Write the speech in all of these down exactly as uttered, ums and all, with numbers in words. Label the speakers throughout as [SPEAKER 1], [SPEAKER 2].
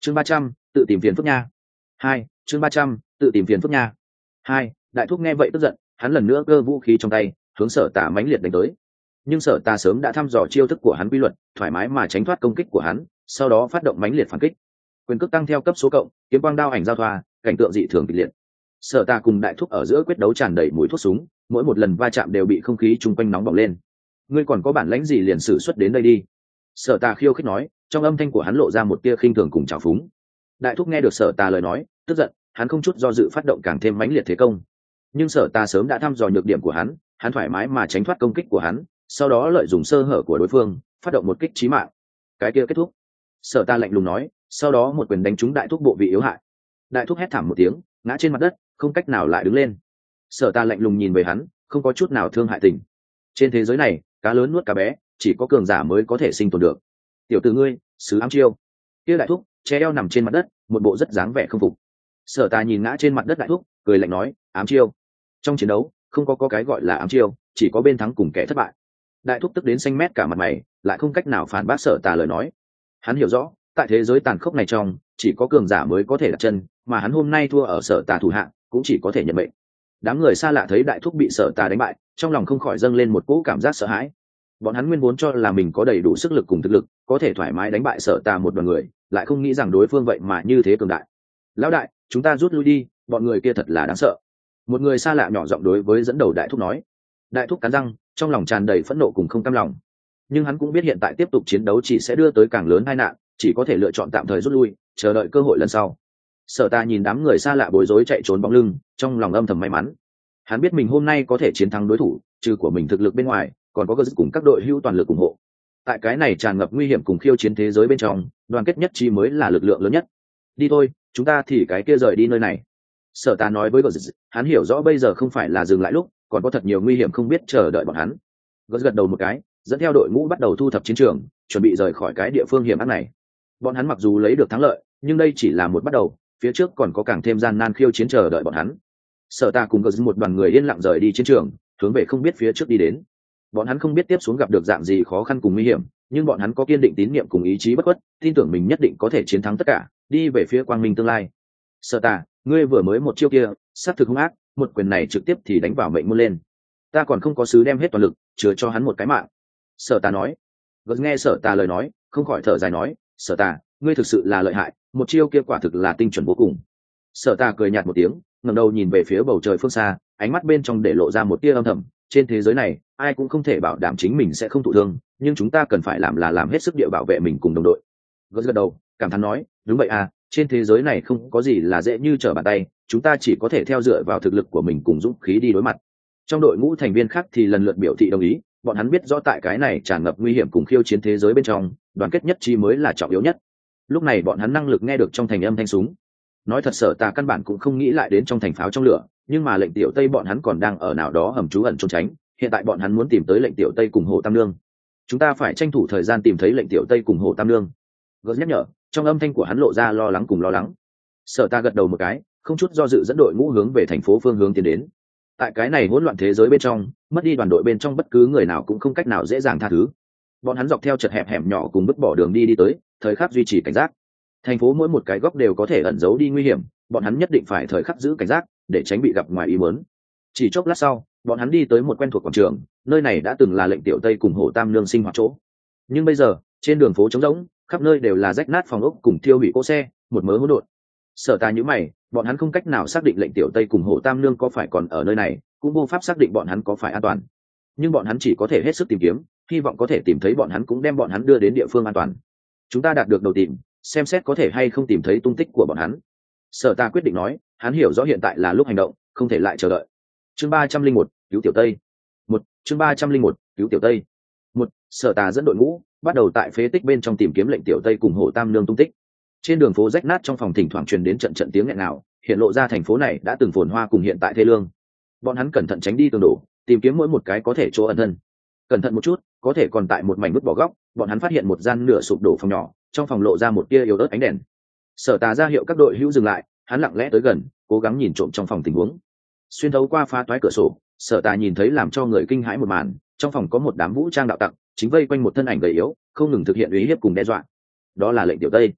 [SPEAKER 1] chương ba trăm tự tìm phiền phức nha. Hai, chương ba trăm tự tìm phiền phức nha. Hai, đại thúc nghe vậy tức giận, hắn lần nữa cơ vũ khí trong tay hướng Sở Tà mãnh liệt đánh tới. Nhưng Sở Tà sớm đã thăm dò chiêu thức của hắn quy luật, thoải mái mà tránh thoát công kích của hắn, sau đó phát động mãnh liệt phản kích. Quyền cước tăng theo cấp số cộng, kiếm quang đao ảnh giao thoa, cảnh tượng dị thường kịch liệt. Sở Tà cùng đại thúc ở giữa quyết đấu tràn đầy mùi thuốc súng, mỗi một lần va chạm đều bị không khí chung quanh nóng bỏng lên. Ngươi còn có bản lãnh gì liền sử xuất đến đây đi. Sở Tà khiêu khích nói, trong âm thanh của hắn lộ ra một tia khinh thường cùng trào phúng. Đại thúc nghe được Sở Tà lời nói, tức giận, hắn không chút do dự phát động càng thêm mãnh liệt thế công. Nhưng Sở Tà sớm đã thăm dò nhược điểm của hắn, hắn thoải mái mà tránh thoát công kích của hắn, sau đó lợi dụng sơ hở của đối phương, phát động một kích chí mạng. Cái kia kết thúc. Sở Tà lạnh lùng nói, sau đó một quyền đánh trúng đại thúc bộ vị yếu hại. Đại thúc hét thảm một tiếng, ngã trên mặt đất, không cách nào lại đứng lên. Sở Tà lạnh lùng nhìn về hắn, không có chút nào thương hại tình. Trên thế giới này, cá lớn nuốt cá bé, chỉ có cường giả mới có thể sinh tồn được. Tiểu tử ngươi, sứ ám chiêu. Kia đại thúc che eo nằm trên mặt đất, một bộ rất dáng vẻ không phục. Sở Tà nhìn ngã trên mặt đất đại thúc, cười lạnh nói, ám chiêu. Trong chiến đấu, không có có cái gọi là ám chiêu, chỉ có bên thắng cùng kẻ thất bại. Đại thúc tức đến xanh mét cả mặt mày, lại không cách nào phản bác Sở Tà lời nói. Hắn hiểu rõ, tại thế giới tàn khốc này trong, chỉ có cường giả mới có thể đặt chân, mà hắn hôm nay thua ở Sở Tà thủ hạng, cũng chỉ có thể nhận mệnh. Đám người xa lạ thấy đại thúc bị Sở Tà đánh bại, trong lòng không khỏi dâng lên một cỗ cảm giác sợ hãi. Bọn hắn nguyên vốn cho là mình có đầy đủ sức lực cùng thực lực, có thể thoải mái đánh bại Sở Tà một đoàn người, lại không nghĩ rằng đối phương vậy mà như thế cường đại. Lão đại, chúng ta rút lui đi, bọn người kia thật là đáng sợ. Một người xa lạ nhỏ giọng đối với dẫn đầu đại thúc nói. Đại thúc cắn răng, trong lòng tràn đầy phẫn nộ cùng không cam lòng. Nhưng hắn cũng biết hiện tại tiếp tục chiến đấu chỉ sẽ đưa tới càng lớn tai nạn, chỉ có thể lựa chọn tạm thời rút lui, chờ đợi cơ hội lần sau. Sở Tà nhìn đám người xa lạ bối rối chạy trốn bóng lưng, trong lòng âm thầm may mắn. Hắn biết mình hôm nay có thể chiến thắng đối thủ, trừ của mình thực lực bên ngoài, còn có cơ giúp cùng các đội hữu toàn lực ủng hộ. Tại cái này tràn ngập nguy hiểm cùng khiêu chiến thế giới bên trong, đoàn kết nhất trí mới là lực lượng lớn nhất. Đi thôi, chúng ta thì cái kia rời đi nơi này. Sở Tà nói với Guz, hắn hiểu rõ bây giờ không phải là dừng lại lúc, còn có thật nhiều nguy hiểm không biết chờ đợi bọn hắn. Guz gật đầu một cái, dẫn theo đội ngũ bắt đầu thu thập chiến trường, chuẩn bị rời khỏi cái địa phương hiểm ác này. Bọn hắn mặc dù lấy được thắng lợi, nhưng đây chỉ là một bắt đầu, phía trước còn có càng thêm gian nan khiêu chiến chờ đợi bọn hắn. Sở Tà cùng Guz một đoàn người yên lặng rời đi chiến trường, hướng về không biết phía trước đi đến. Bọn hắn không biết tiếp xuống gặp được dạng gì khó khăn cùng nguy hiểm, nhưng bọn hắn có kiên định tín niệm cùng ý chí bất khuất, tin tưởng mình nhất định có thể chiến thắng tất cả, đi về phía quang minh tương lai. Sở Tà, ngươi vừa mới một chiêu kia, sát thực hung ác, một quyền này trực tiếp thì đánh vào mệnh môn lên. Ta còn không có sứ đem hết toàn lực, chứa cho hắn một cái mạng. Sở Tà nói. Gật nghe Sở Tà lời nói, không khỏi thở dài nói, Sở Tà, ngươi thực sự là lợi hại, một chiêu kia quả thực là tinh chuẩn vô cùng. Sở Tà cười nhạt một tiếng, ngẩng đầu nhìn về phía bầu trời phương xa, ánh mắt bên trong để lộ ra một tia âm thầm. Trên thế giới này, ai cũng không thể bảo đảm chính mình sẽ không thụ thương, nhưng chúng ta cần phải làm là làm hết sức địa bảo vệ mình cùng đồng đội. Gật gật đầu, cảm thán nói, đúng vậy à, trên thế giới này không có gì là dễ như trở bàn tay, chúng ta chỉ có thể theo dựa vào thực lực của mình cùng dũng khí đi đối mặt. Trong đội ngũ thành viên khác thì lần lượt biểu thị đồng ý, bọn hắn biết rõ tại cái này tràn ngập nguy hiểm cùng khiêu chiến thế giới bên trong, đoàn kết nhất trí mới là trọng yếu nhất. Lúc này bọn hắn năng lực nghe được trong thành âm thanh súng. Nói thật, Sở Tà căn bản cũng không nghĩ lại đến trong thành pháo trong lửa, nhưng mà lệnh tiểu Tây bọn hắn còn đang ở nào đó hầm trú ẩn trốn tránh, hiện tại bọn hắn muốn tìm tới lệnh tiểu Tây cùng Hồ Tam Nương. Chúng ta phải tranh thủ thời gian tìm thấy lệnh tiểu Tây cùng Hồ Tam Nương. Gớt nhắc nhở, trong âm thanh của hắn lộ ra lo lắng cùng lo lắng. Sở Tà gật đầu một cái, không chút do dự dẫn đội ngũ hướng về thành phố phương hướng tiến đến. Tại cái này hỗn loạn thế giới bên trong, mất đi đoàn đội bên trong bất cứ người nào cũng không cách nào dễ dàng tha thứ. Bọn hắn dọc theo chật hẹp hẻm nhỏ cùng vứt bỏ đường đi đi tới, thời khắc duy trì cảnh giác. Thành phố mỗi một cái góc đều có thể ẩn giấu đi nguy hiểm, bọn hắn nhất định phải thời khắc giữ cảnh giác để tránh bị gặp ngoài ý muốn. Chỉ chốc lát sau, bọn hắn đi tới một quen thuộc quảng trường, nơi này đã từng là lệnh tiểu Tây cùng Hồ Tam Nương sinh hoạt chỗ. Nhưng bây giờ, trên đường phố trống rỗng, khắp nơi đều là rách nát phòng ốc cùng thiêu hủy cỗ xe, một mớ hỗn độn. Sở Tà nhíu mày, bọn hắn không cách nào xác định lệnh tiểu Tây cùng Hồ Tam Nương có phải còn ở nơi này, cũng vô pháp xác định bọn hắn có phải an toàn. Nhưng bọn hắn chỉ có thể hết sức tìm kiếm, hy vọng có thể tìm thấy bọn hắn cũng đem bọn hắn đưa đến địa phương an toàn. Chúng ta đạt được đầu tìm, xem xét có thể hay không tìm thấy tung tích của bọn hắn. Sở Tà quyết định nói, hắn hiểu rõ hiện tại là lúc hành động, không thể lại chờ đợi. Chương ba trăm linh một, cứu tiểu Tây. Một, chương ba trăm linh một, cứu tiểu Tây. Một, Sở Tà dẫn đội ngũ, bắt đầu tại phế tích bên trong tìm kiếm lệnh tiểu Tây cùng Hồ Tam Nương tung tích. Trên đường phố rách nát trong phòng thỉnh thoảng truyền đến trận trận tiếng nghẹn ngào, hiện lộ ra thành phố này đã từng phồn hoa cùng hiện tại thê lương. Bọn hắn cẩn thận tránh đi tường đổ, tìm kiếm mỗi một cái có thể chỗ ẩn thân. Cẩn thận một chút, có thể còn tại một mảnh vứt bỏ góc, bọn hắn phát hiện một gian nửa sụp đổ phòng nhỏ, trong phòng lộ ra một tia yếu ớt ánh đèn. Sở Tà ra hiệu các đội hữu dừng lại, hắn lặng lẽ tới gần, cố gắng nhìn trộm trong phòng tình huống. Xuyên thấu qua phá toái cửa sổ, Sở Tà nhìn thấy làm cho người kinh hãi một màn, trong phòng có một đám vũ trang đạo tặc, chính vây quanh một thân ảnh gầy yếu, không ngừng thực hiện uy hiếp cùng đe dọa. Đó là lệnh tiểu Tây.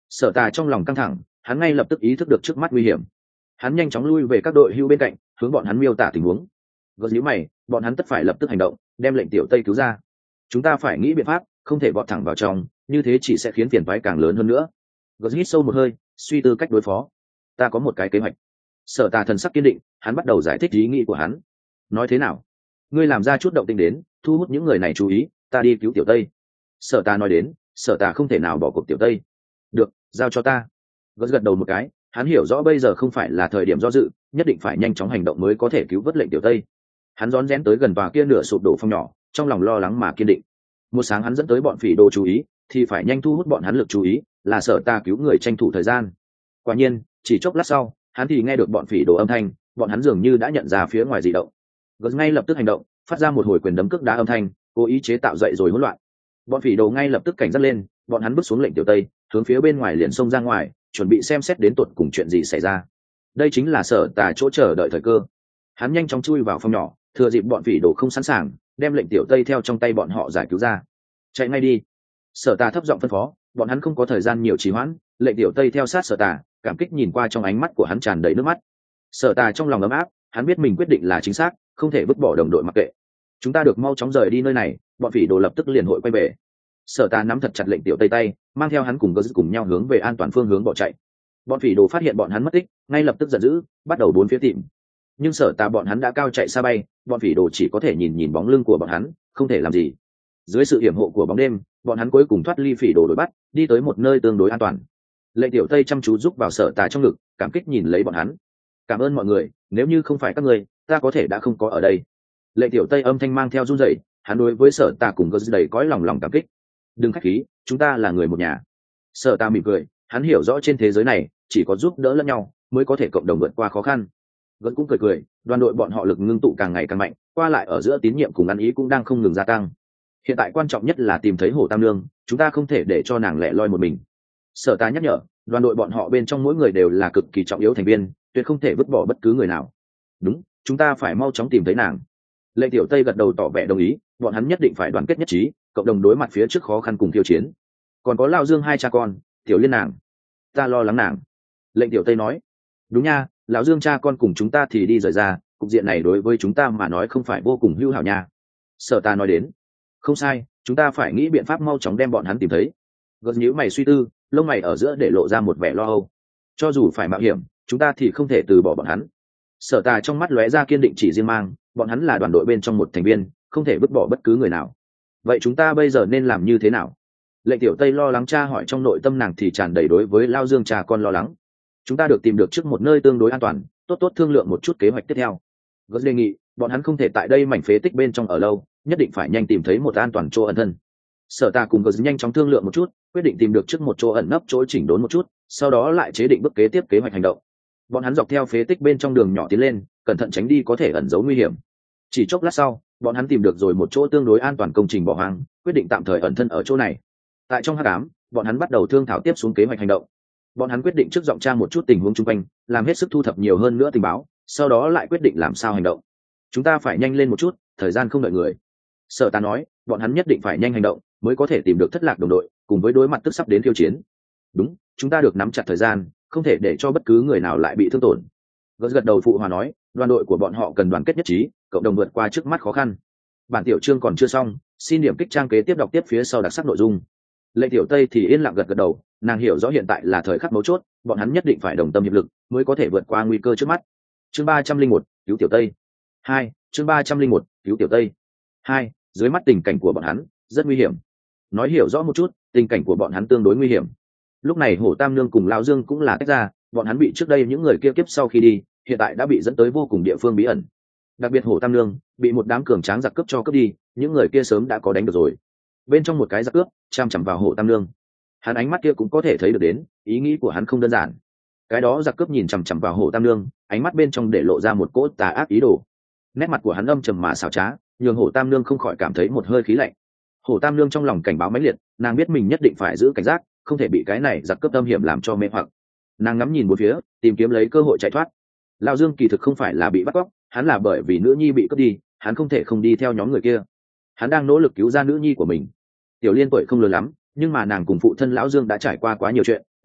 [SPEAKER 1] Sở Tà trong lòng căng thẳng, hắn ngay lập tức ý thức được trước mắt nguy hiểm. Hắn nhanh chóng lui về các đội hưu bên cạnh, hướng bọn hắn miêu tả tình huống. Gớt nhíu mày, bọn hắn tất phải lập tức hành động, đem lệnh tiểu Tây cứu ra. Chúng ta phải nghĩ biện pháp, không thể vọt thẳng vào trong, như thế chỉ sẽ khiến phiền toái càng lớn hơn nữa. Gớt hít sâu một hơi, suy tư cách đối phó. Ta có một cái kế hoạch. Sở Tà thần sắc kiên định, hắn bắt đầu giải thích ý nghĩ của hắn. Nói thế nào? Ngươi làm ra chút động tĩnh đến, thu hút những người này chú ý, ta đi cứu tiểu Tây. Sở Tà nói đến, Sở Tà không thể nào bỏ cuộc tiểu Tây. Được, giao cho ta. Gớt gật đầu một cái, hắn hiểu rõ bây giờ không phải là thời điểm do dự, nhất định phải nhanh chóng hành động mới có thể cứu vớt lệnh tiểu Tây. Hắn rón rén tới gần tòa kia nửa sụp đổ phòng nhỏ, trong lòng lo lắng mà kiên định. Một sáng hắn dẫn tới bọn phỉ đồ chú ý, thì phải nhanh thu hút bọn hắn lực chú ý, là Sở Tà cứu người tranh thủ thời gian. Quả nhiên, chỉ chốc lát sau, hắn thì nghe được bọn phỉ đồ âm thanh, bọn hắn dường như đã nhận ra phía ngoài dị động. Gớt ngay lập tức hành động, phát ra một hồi quyền đấm cước đá âm thanh, cố ý chế tạo dậy rồi hỗn loạn. Bọn phỉ đồ ngay lập tức cảnh giác lên, bọn hắn bước xuống lệnh tiểu Tây, hướng phía bên ngoài liền xông ra ngoài, chuẩn bị xem xét đến tột cùng chuyện gì xảy ra. Đây chính là Sở Tà chỗ chờ đợi thời cơ. Hắn nhanh chóng chui vào phòng nhỏ, thừa dịp bọn phỉ đồ không sẵn sàng, đem lệnh tiểu Tây theo trong tay bọn họ giải cứu ra. Chạy ngay đi. Sở Tà thấp giọng phân phó, bọn hắn không có thời gian nhiều trì hoãn, lệnh tiểu Tây theo sát Sở Tà, cảm kích nhìn qua trong ánh mắt của hắn tràn đầy nước mắt. Sở Tà trong lòng ấm áp, hắn biết mình quyết định là chính xác, không thể vứt bỏ đồng đội mặc kệ. Chúng ta được mau chóng rời đi nơi này, bọn phỉ đồ lập tức liền hội quay về. Sở Tà nắm thật chặt lệnh tiểu Tây tay, mang theo hắn cùng Gớt cùng nhau hướng về an toàn phương hướng bỏ chạy. Bọn phỉ đồ phát hiện bọn hắn mất tích, ngay lập tức giận dữ, bắt đầu bốn phía tìm. Nhưng Sở Tà bọn hắn đã cao chạy xa bay, bọn phỉ đồ chỉ có thể nhìn nhìn bóng lưng của bọn hắn, không thể làm gì. Dưới sự hiểm hộ của bóng đêm, bọn hắn cuối cùng thoát ly phỉ đồ đuổi bắt, đi tới một nơi tương đối an toàn. Lệnh tiểu Tây chăm chú giúp vào Sở Tà trong ngực, cảm kích nhìn lấy bọn hắn. Cảm ơn mọi người, nếu như không phải các người, ta có thể đã không có ở đây. Lệnh tiểu Tây âm thanh mang theo run rẩy, hắn đối với Sở Tà cùng Gớt đầy cõi lòng lòng cảm kích. Đừng khách khí, chúng ta là người một nhà. Sở Tà mỉm cười, hắn hiểu rõ trên thế giới này chỉ có giúp đỡ lẫn nhau mới có thể cộng đồng vượt qua khó khăn. Gớt cũng cười cười, đoàn đội bọn họ lực ngưng tụ càng ngày càng mạnh, qua lại ở giữa tín nhiệm cùng ăn ý cũng đang không ngừng gia tăng. Hiện tại quan trọng nhất là tìm thấy Hổ Tam Nương, chúng ta không thể để cho nàng lẻ loi một mình. Sở Tà nhắc nhở, đoàn đội bọn họ bên trong mỗi người đều là cực kỳ trọng yếu thành viên, tuyệt không thể vứt bỏ bất cứ người nào. Đúng, chúng ta phải mau chóng tìm thấy nàng. Lệnh tiểu Tây gật đầu tỏ vẻ đồng ý, bọn hắn nhất định phải đoàn kết nhất trí, cộng đồng đối mặt phía trước khó khăn cùng tiêu chiến. Còn có Lão Dương hai cha con, tiểu Liên nàng, ta lo lắng nàng. Lệnh tiểu Tây nói, đúng nha, Lão Dương cha con cùng chúng ta thì đi rời ra, cục diện này đối với chúng ta mà nói không phải vô cùng hữu hảo nha. Sở Tà nói đến, không sai, chúng ta phải nghĩ biện pháp mau chóng đem bọn hắn tìm thấy. Gớt nhíu mày suy tư, lông mày ở giữa để lộ ra một vẻ lo âu. Cho dù phải mạo hiểm, chúng ta thì không thể từ bỏ bọn hắn. Sở Tà trong mắt lóe ra kiên định chỉ riêng mang, bọn hắn là đoàn đội bên trong một thành viên, không thể vứt bỏ bất cứ người nào. Vậy chúng ta bây giờ nên làm như thế nào? Lệnh tiểu Tây lo lắng, tra hỏi trong nội tâm nàng thì tràn đầy đối với Lão Dương cha con lo lắng. Chúng ta được tìm được trước một nơi tương đối an toàn, tốt tốt thương lượng một chút kế hoạch tiếp theo. Gớt đề nghị, bọn hắn không thể tại đây mảnh phế tích bên trong ở lâu, nhất định phải nhanh tìm thấy một an toàn chỗ ẩn thân. Sở Tà cùng Gớt nhanh chóng thương lượng một chút, quyết định tìm được trước một chỗ ẩn nấp, chỗ chỉnh đốn một chút, sau đó lại chế định bước kế tiếp kế hoạch hành động. Bọn hắn dọc theo phế tích bên trong đường nhỏ tiến lên, cẩn thận tránh đi có thể ẩn giấu nguy hiểm. Chỉ chốc lát sau, bọn hắn tìm được rồi một chỗ tương đối an toàn công trình bỏ hoang, quyết định tạm thời ẩn thân ở chỗ này. Tại trong hắc ám, bọn hắn bắt đầu thương thảo tiếp xuống kế hoạch hành động. Bọn hắn quyết định trước giọng tra một chút tình huống xung quanh, làm hết sức thu thập nhiều hơn nữa tình báo, sau đó lại quyết định làm sao hành động. Chúng ta phải nhanh lên một chút, thời gian không đợi người. Sở Tà nói, bọn hắn nhất định phải nhanh hành động, mới có thể tìm được thất lạc đồng đội, cùng với đối mặt tức sắp đến khiêu chiến. Đúng, chúng ta được nắm chặt thời gian, không thể để cho bất cứ người nào lại bị thương tổn. Gớt gật đầu phụ hòa nói, đoàn đội của bọn họ cần đoàn kết nhất trí, cộng đồng vượt qua trước mắt khó khăn. Bản tiểu chương còn chưa xong, xin điểm kích trang kế tiếp đọc tiếp phía sau đặc sắc nội dung. Lệnh tiểu Tây thì yên lặng gật gật đầu, nàng hiểu rõ hiện tại là thời khắc mấu chốt, bọn hắn nhất định phải đồng tâm hiệp lực mới có thể vượt qua nguy cơ trước mắt. Chương ba trăm linh một, cứu tiểu Tây. Hai, chương ba trăm linh một, cứu tiểu Tây. Hai, dưới mắt tình cảnh của bọn hắn rất nguy hiểm. Nói hiểu rõ một chút, tình cảnh của bọn hắn tương đối nguy hiểm. Lúc này Hổ Tam Nương cùng Lão Dương cũng là tách ra, bọn hắn bị trước đây những người kia kiếp sau khi đi, hiện tại đã bị dẫn tới vô cùng địa phương bí ẩn. Đặc biệt Hổ Tam Nương bị một đám cường tráng giặc cướp cho cướp đi, những người kia sớm đã có đánh được rồi. Bên trong một cái giặc cướp chằm chằm vào Hổ Tam Nương, hắn ánh mắt kia cũng có thể thấy được đến, ý nghĩ của hắn không đơn giản. Cái đó giặc cướp nhìn chằm chằm vào Hổ Tam Nương, ánh mắt bên trong để lộ ra một cỗ tà ác ý đồ. Nét mặt của hắn âm trầm mà xảo trá, nhường Hổ Tam Nương không khỏi cảm thấy một hơi khí lạnh. Hổ Tam Nương trong lòng cảnh báo mãnh liệt, nàng biết mình nhất định phải giữ cảnh giác, không thể bị cái này giặc cướp âm hiểm làm cho mê hoặc. Nàng ngắm nhìn bốn phía, tìm kiếm lấy cơ hội chạy thoát. Lão Dương kỳ thực không phải là bị bắt cóc, hắn là bởi vì nữ nhi bị cướp đi, hắn không thể không đi theo nhóm người kia. Hắn đang nỗ lực cứu ra nữ nhi của mình. Tiểu Liên tuổi không lớn lắm, nhưng mà nàng cùng phụ thân Lão Dương đã trải qua quá nhiều chuyện,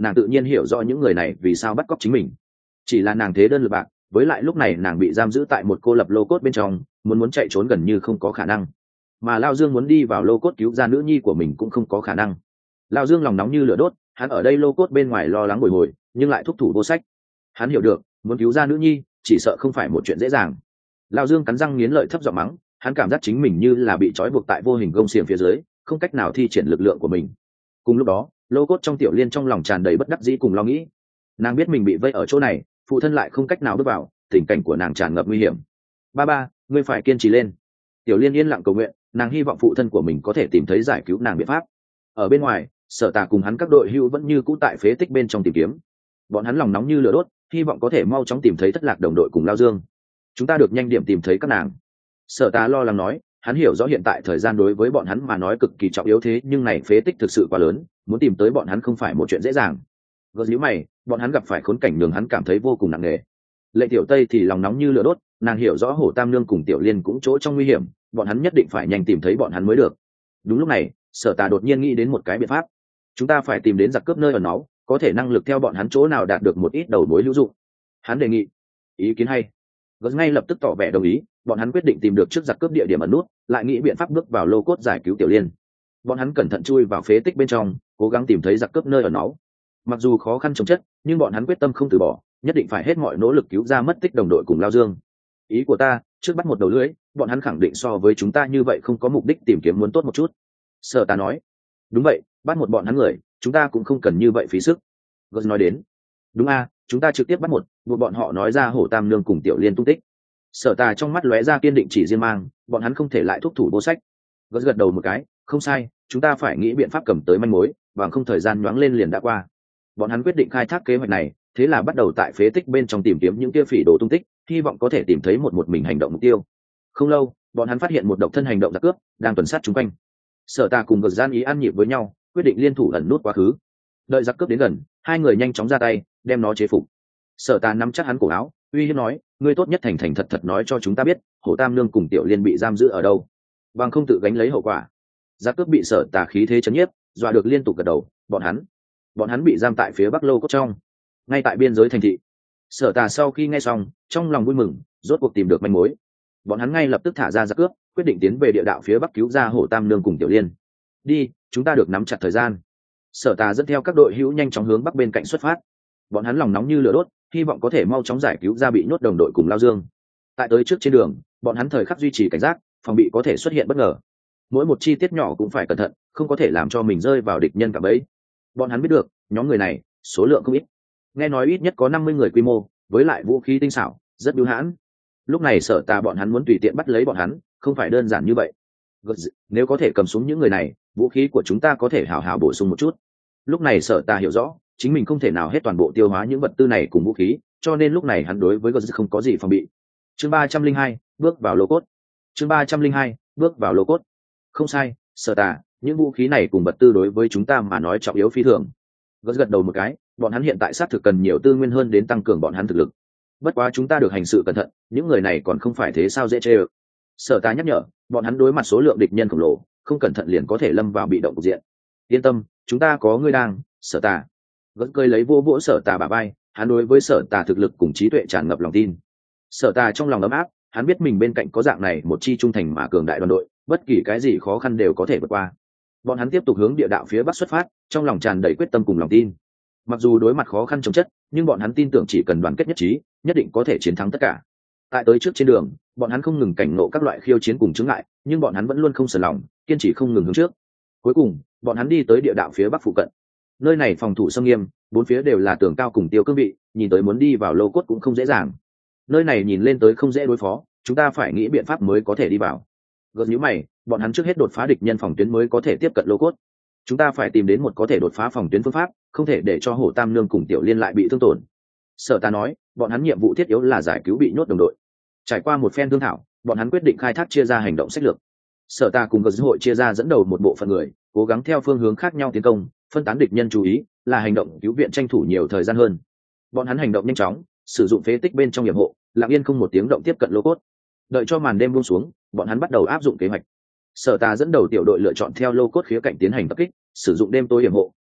[SPEAKER 1] nàng tự nhiên hiểu rõ những người này vì sao bắt cóc chính mình. Chỉ là nàng thế đơn lực bạc, với lại lúc này nàng bị giam giữ tại một cô lập lô cốt bên trong, muốn muốn chạy trốn gần như không có khả năng. Mà Lao Dương muốn đi vào lô cốt cứu ra nữ nhi của mình cũng không có khả năng. Lao Dương lòng nóng như lửa đốt, hắn ở đây lô cốt bên ngoài lo lắng bồi hồi, nhưng lại thúc thủ vô sách. Hắn hiểu được, muốn cứu ra nữ nhi, chỉ sợ không phải một chuyện dễ dàng. Lao Dương cắn răng nghiến lợi thấp giọng mắng, hắn cảm giác chính mình như là bị trói buộc tại vô hình gông xiềng phía dưới, không cách nào thi triển lực lượng của mình. Cùng lúc đó, lô cốt trong Tiểu Liên trong lòng tràn đầy bất đắc dĩ cùng lo nghĩ. Nàng biết mình bị vây ở chỗ này, phụ thân lại không cách nào bước vào, tình cảnh của nàng tràn ngập nguy hiểm. Ba ba, ngươi phải kiên trì lên. Tiểu Liên yên lặng cầu nguyện, nàng hy vọng phụ thân của mình có thể tìm thấy giải cứu nàng biện pháp. Ở bên ngoài, Sở Tà cùng hắn các đội hưu vẫn như cũ tại phế tích bên trong tìm kiếm. Bọn hắn lòng nóng như lửa đốt, hy vọng có thể mau chóng tìm thấy thất lạc đồng đội cùng Lao Dương. Chúng ta được nhanh điểm tìm thấy các nàng. Sở Tà lo lắng nói, hắn hiểu rõ hiện tại thời gian đối với bọn hắn mà nói cực kỳ trọng yếu, thế nhưng này phế tích thực sự quá lớn, muốn tìm tới bọn hắn không phải một chuyện dễ dàng. Gớt nhíu mày, bọn hắn gặp phải khốn cảnh nhường hắn cảm thấy vô cùng nặng nề. Lệ Tiểu Tây thì lòng nóng như lửa đốt, nàng hiểu rõ Hổ Tam Nương cùng Tiểu Liên cũng chỗ trong nguy hiểm, bọn hắn nhất định phải nhanh tìm thấy bọn hắn mới được. Đúng lúc này, Sở Tà đột nhiên nghĩ đến một cái biện pháp. Chúng ta phải tìm đến giặc cướp nơi ẩn náu, có thể năng lực theo bọn hắn chỗ nào đạt được một ít đầu mối hữu dụng. Hắn đề nghị. Ý kiến hay. Gớt ngay lập tức tỏ vẻ đồng ý, bọn hắn quyết định tìm được trước giặc cướp địa điểm ẩn nút, lại nghĩ biện pháp bước vào lô cốt giải cứu Tiểu Liên. Bọn hắn cẩn thận chui vào phế tích bên trong, cố gắng tìm thấy giặc cướp nơi ẩn náu. Mặc dù khó khăn chồng chất, nhưng bọn hắn quyết tâm không từ bỏ, nhất định phải hết mọi nỗ lực cứu ra mất tích đồng đội cùng Lao Dương. Ý của ta, trước bắt một đầu lưới, bọn hắn khẳng định so với chúng ta như vậy không có mục đích tìm kiếm muốn tốt một chút. Sở Tà nói. Đúng vậy, bắt một bọn hắn người, chúng ta cũng không cần như vậy phí sức. Gớt nói đến. Đúng a, chúng ta trực tiếp bắt một, một bọn họ nói ra Hổ Tam Nương cùng Tiểu Liên tung tích. Sở Tà trong mắt lóe ra kiên định chỉ riêng mang, bọn hắn không thể lại thúc thủ vô sách. Gớt gật đầu một cái, không sai, chúng ta phải nghĩ biện pháp cầm tới manh mối, bằng không thời gian nhoáng lên liền đã qua. Bọn hắn quyết định khai thác kế hoạch này, thế là bắt đầu tại phế tích bên trong tìm kiếm những kia phỉ đồ tung tích, hy vọng có thể tìm thấy một một mình hành động mục tiêu. Không lâu, bọn hắn phát hiện một độc thân hành động giặc cướp đang tuần sát chúng quanh. Sở Tà cùng Gớt gian ý ăn nhịp với nhau, quyết định liên thủ ẩn nút quá khứ. Đợi giặc cướp đến gần, hai người nhanh chóng ra tay, đem nó chế phục. Sở Tà nắm chắc hắn cổ áo, uy hiếp nói, ngươi tốt nhất thành thành thật thật nói cho chúng ta biết, Hổ Tam Nương cùng Tiểu Liên bị giam giữ ở đâu, bằng không tự gánh lấy hậu quả. Giặc cướp bị Sở Tà khí thế chấn nhiếp, dọa được liên tục gật đầu. Bọn hắn, bọn hắn bị giam tại phía bắc lô cốt trong, ngay tại biên giới thành thị. Sở Tà sau khi nghe xong, trong lòng vui mừng, rốt cuộc tìm được manh mối. Bọn hắn ngay lập tức thả ra giặc cướp, quyết định tiến về địa đạo phía bắc cứu ra Hổ Tam Nương cùng Tiểu Liên. Đi, chúng ta được nắm chặt thời gian. Sở Tà dẫn theo các đội hữu nhanh chóng hướng bắc bên cạnh xuất phát. Bọn hắn lòng nóng như lửa đốt, hy vọng có thể mau chóng giải cứu ra bị nhốt đồng đội cùng Lao Dương. Tại tới trước trên đường, bọn hắn thời khắc duy trì cảnh giác, phòng bị có thể xuất hiện bất ngờ. Mỗi một chi tiết nhỏ cũng phải cẩn thận, không có thể làm cho mình rơi vào địch nhân cả bẫy. Bọn hắn biết được, nhóm người này, số lượng không ít. Nghe nói ít nhất có năm mươi người quy mô, với lại vũ khí tinh xảo, rất bưu hãn. Lúc này Sở Tà bọn hắn muốn tùy tiện bắt lấy bọn hắn, không phải đơn giản như vậy. Nếu có thể cầm xuống những người này, vũ khí của chúng ta có thể hào hào bổ sung một chút. Lúc này Sở Tà hiểu rõ, chính mình không thể nào hết toàn bộ tiêu hóa những vật tư này cùng vũ khí, cho nên lúc này hắn đối với Gớt không có gì phòng bị. Chương ba trăm linh hai, bước vào lô cốt. Chương ba trăm linh hai, bước vào lô cốt. Không sai, Sở Tà, những vũ khí này cùng vật tư đối với chúng ta mà nói trọng yếu phi thường. Gớt gật đầu một cái, bọn hắn hiện tại xác thực cần nhiều tư nguyên hơn đến tăng cường bọn hắn thực lực. Bất quá chúng ta được hành sự cẩn thận, những người này còn không phải thế sao dễ chơi. Sở Tà nhắc nhở, bọn hắn đối mặt số lượng địch nhân khổng lồ, không cẩn thận liền có thể lâm vào bị động cục diện. Yên tâm, chúng ta có ngươi đang, Sở Tà. Gớt cười lấy vô vỗ Sở Tà bả vai, hắn đối với Sở Tà thực lực cùng trí tuệ tràn ngập lòng tin. Sở Tà trong lòng ấm áp, hắn biết mình bên cạnh có dạng này một chi trung thành mà cường đại đoàn đội, bất kỳ cái gì khó khăn đều có thể vượt qua. Bọn hắn tiếp tục hướng địa đạo phía bắc xuất phát, trong lòng tràn đầy quyết tâm cùng lòng tin. Mặc dù đối mặt khó khăn chống chất, nhưng bọn hắn tin tưởng chỉ cần đoàn kết nhất trí, nhất định có thể chiến thắng tất cả. Tại tới trước trên đường, bọn hắn không ngừng cảnh ngộ các loại khiêu chiến cùng chướng ngại, nhưng bọn hắn vẫn luôn không sờ lòng, kiên trì không ngừng hướng trước. Cuối cùng, bọn hắn đi tới địa đạo phía bắc phụ cận. Nơi này phòng thủ nghiêm nghiêm, bốn phía đều là tường cao cùng tiêu cương vị, nhìn tới muốn đi vào lô cốt cũng không dễ dàng. Nơi này nhìn lên tới không dễ đối phó, chúng ta phải nghĩ biện pháp mới có thể đi vào. Gớt nhíu mày, bọn hắn trước hết đột phá địch nhân phòng tuyến mới có thể tiếp cận lô cốt. Chúng ta phải tìm đến một có thể đột phá phòng tuyến phương pháp, không thể để cho Hổ Tam Nương cùng Tiểu Liên lại bị thương tổn. Sở Tà nói, bọn hắn nhiệm vụ thiết yếu là giải cứu bị nhốt đồng đội. Trải qua một phen thương thảo, bọn hắn quyết định khai thác chia ra hành động sách lược. Sở Tà cùng Gớt hội chia ra dẫn đầu một bộ phận người, cố gắng theo phương hướng khác nhau tiến công, phân tán địch nhân chú ý, là hành động cứu viện tranh thủ nhiều thời gian hơn. Bọn hắn hành động nhanh chóng, sử dụng phế tích bên trong hiểm hộ, lặng yên không một tiếng động tiếp cận lô cốt. Đợi cho màn đêm buông xuống, bọn hắn bắt đầu áp dụng kế hoạch. Sở Tà dẫn đầu tiểu đội lựa chọn theo lô cốt khía cạnh tiến hành tập kích, sử dụng đêm tối hiểm hộ,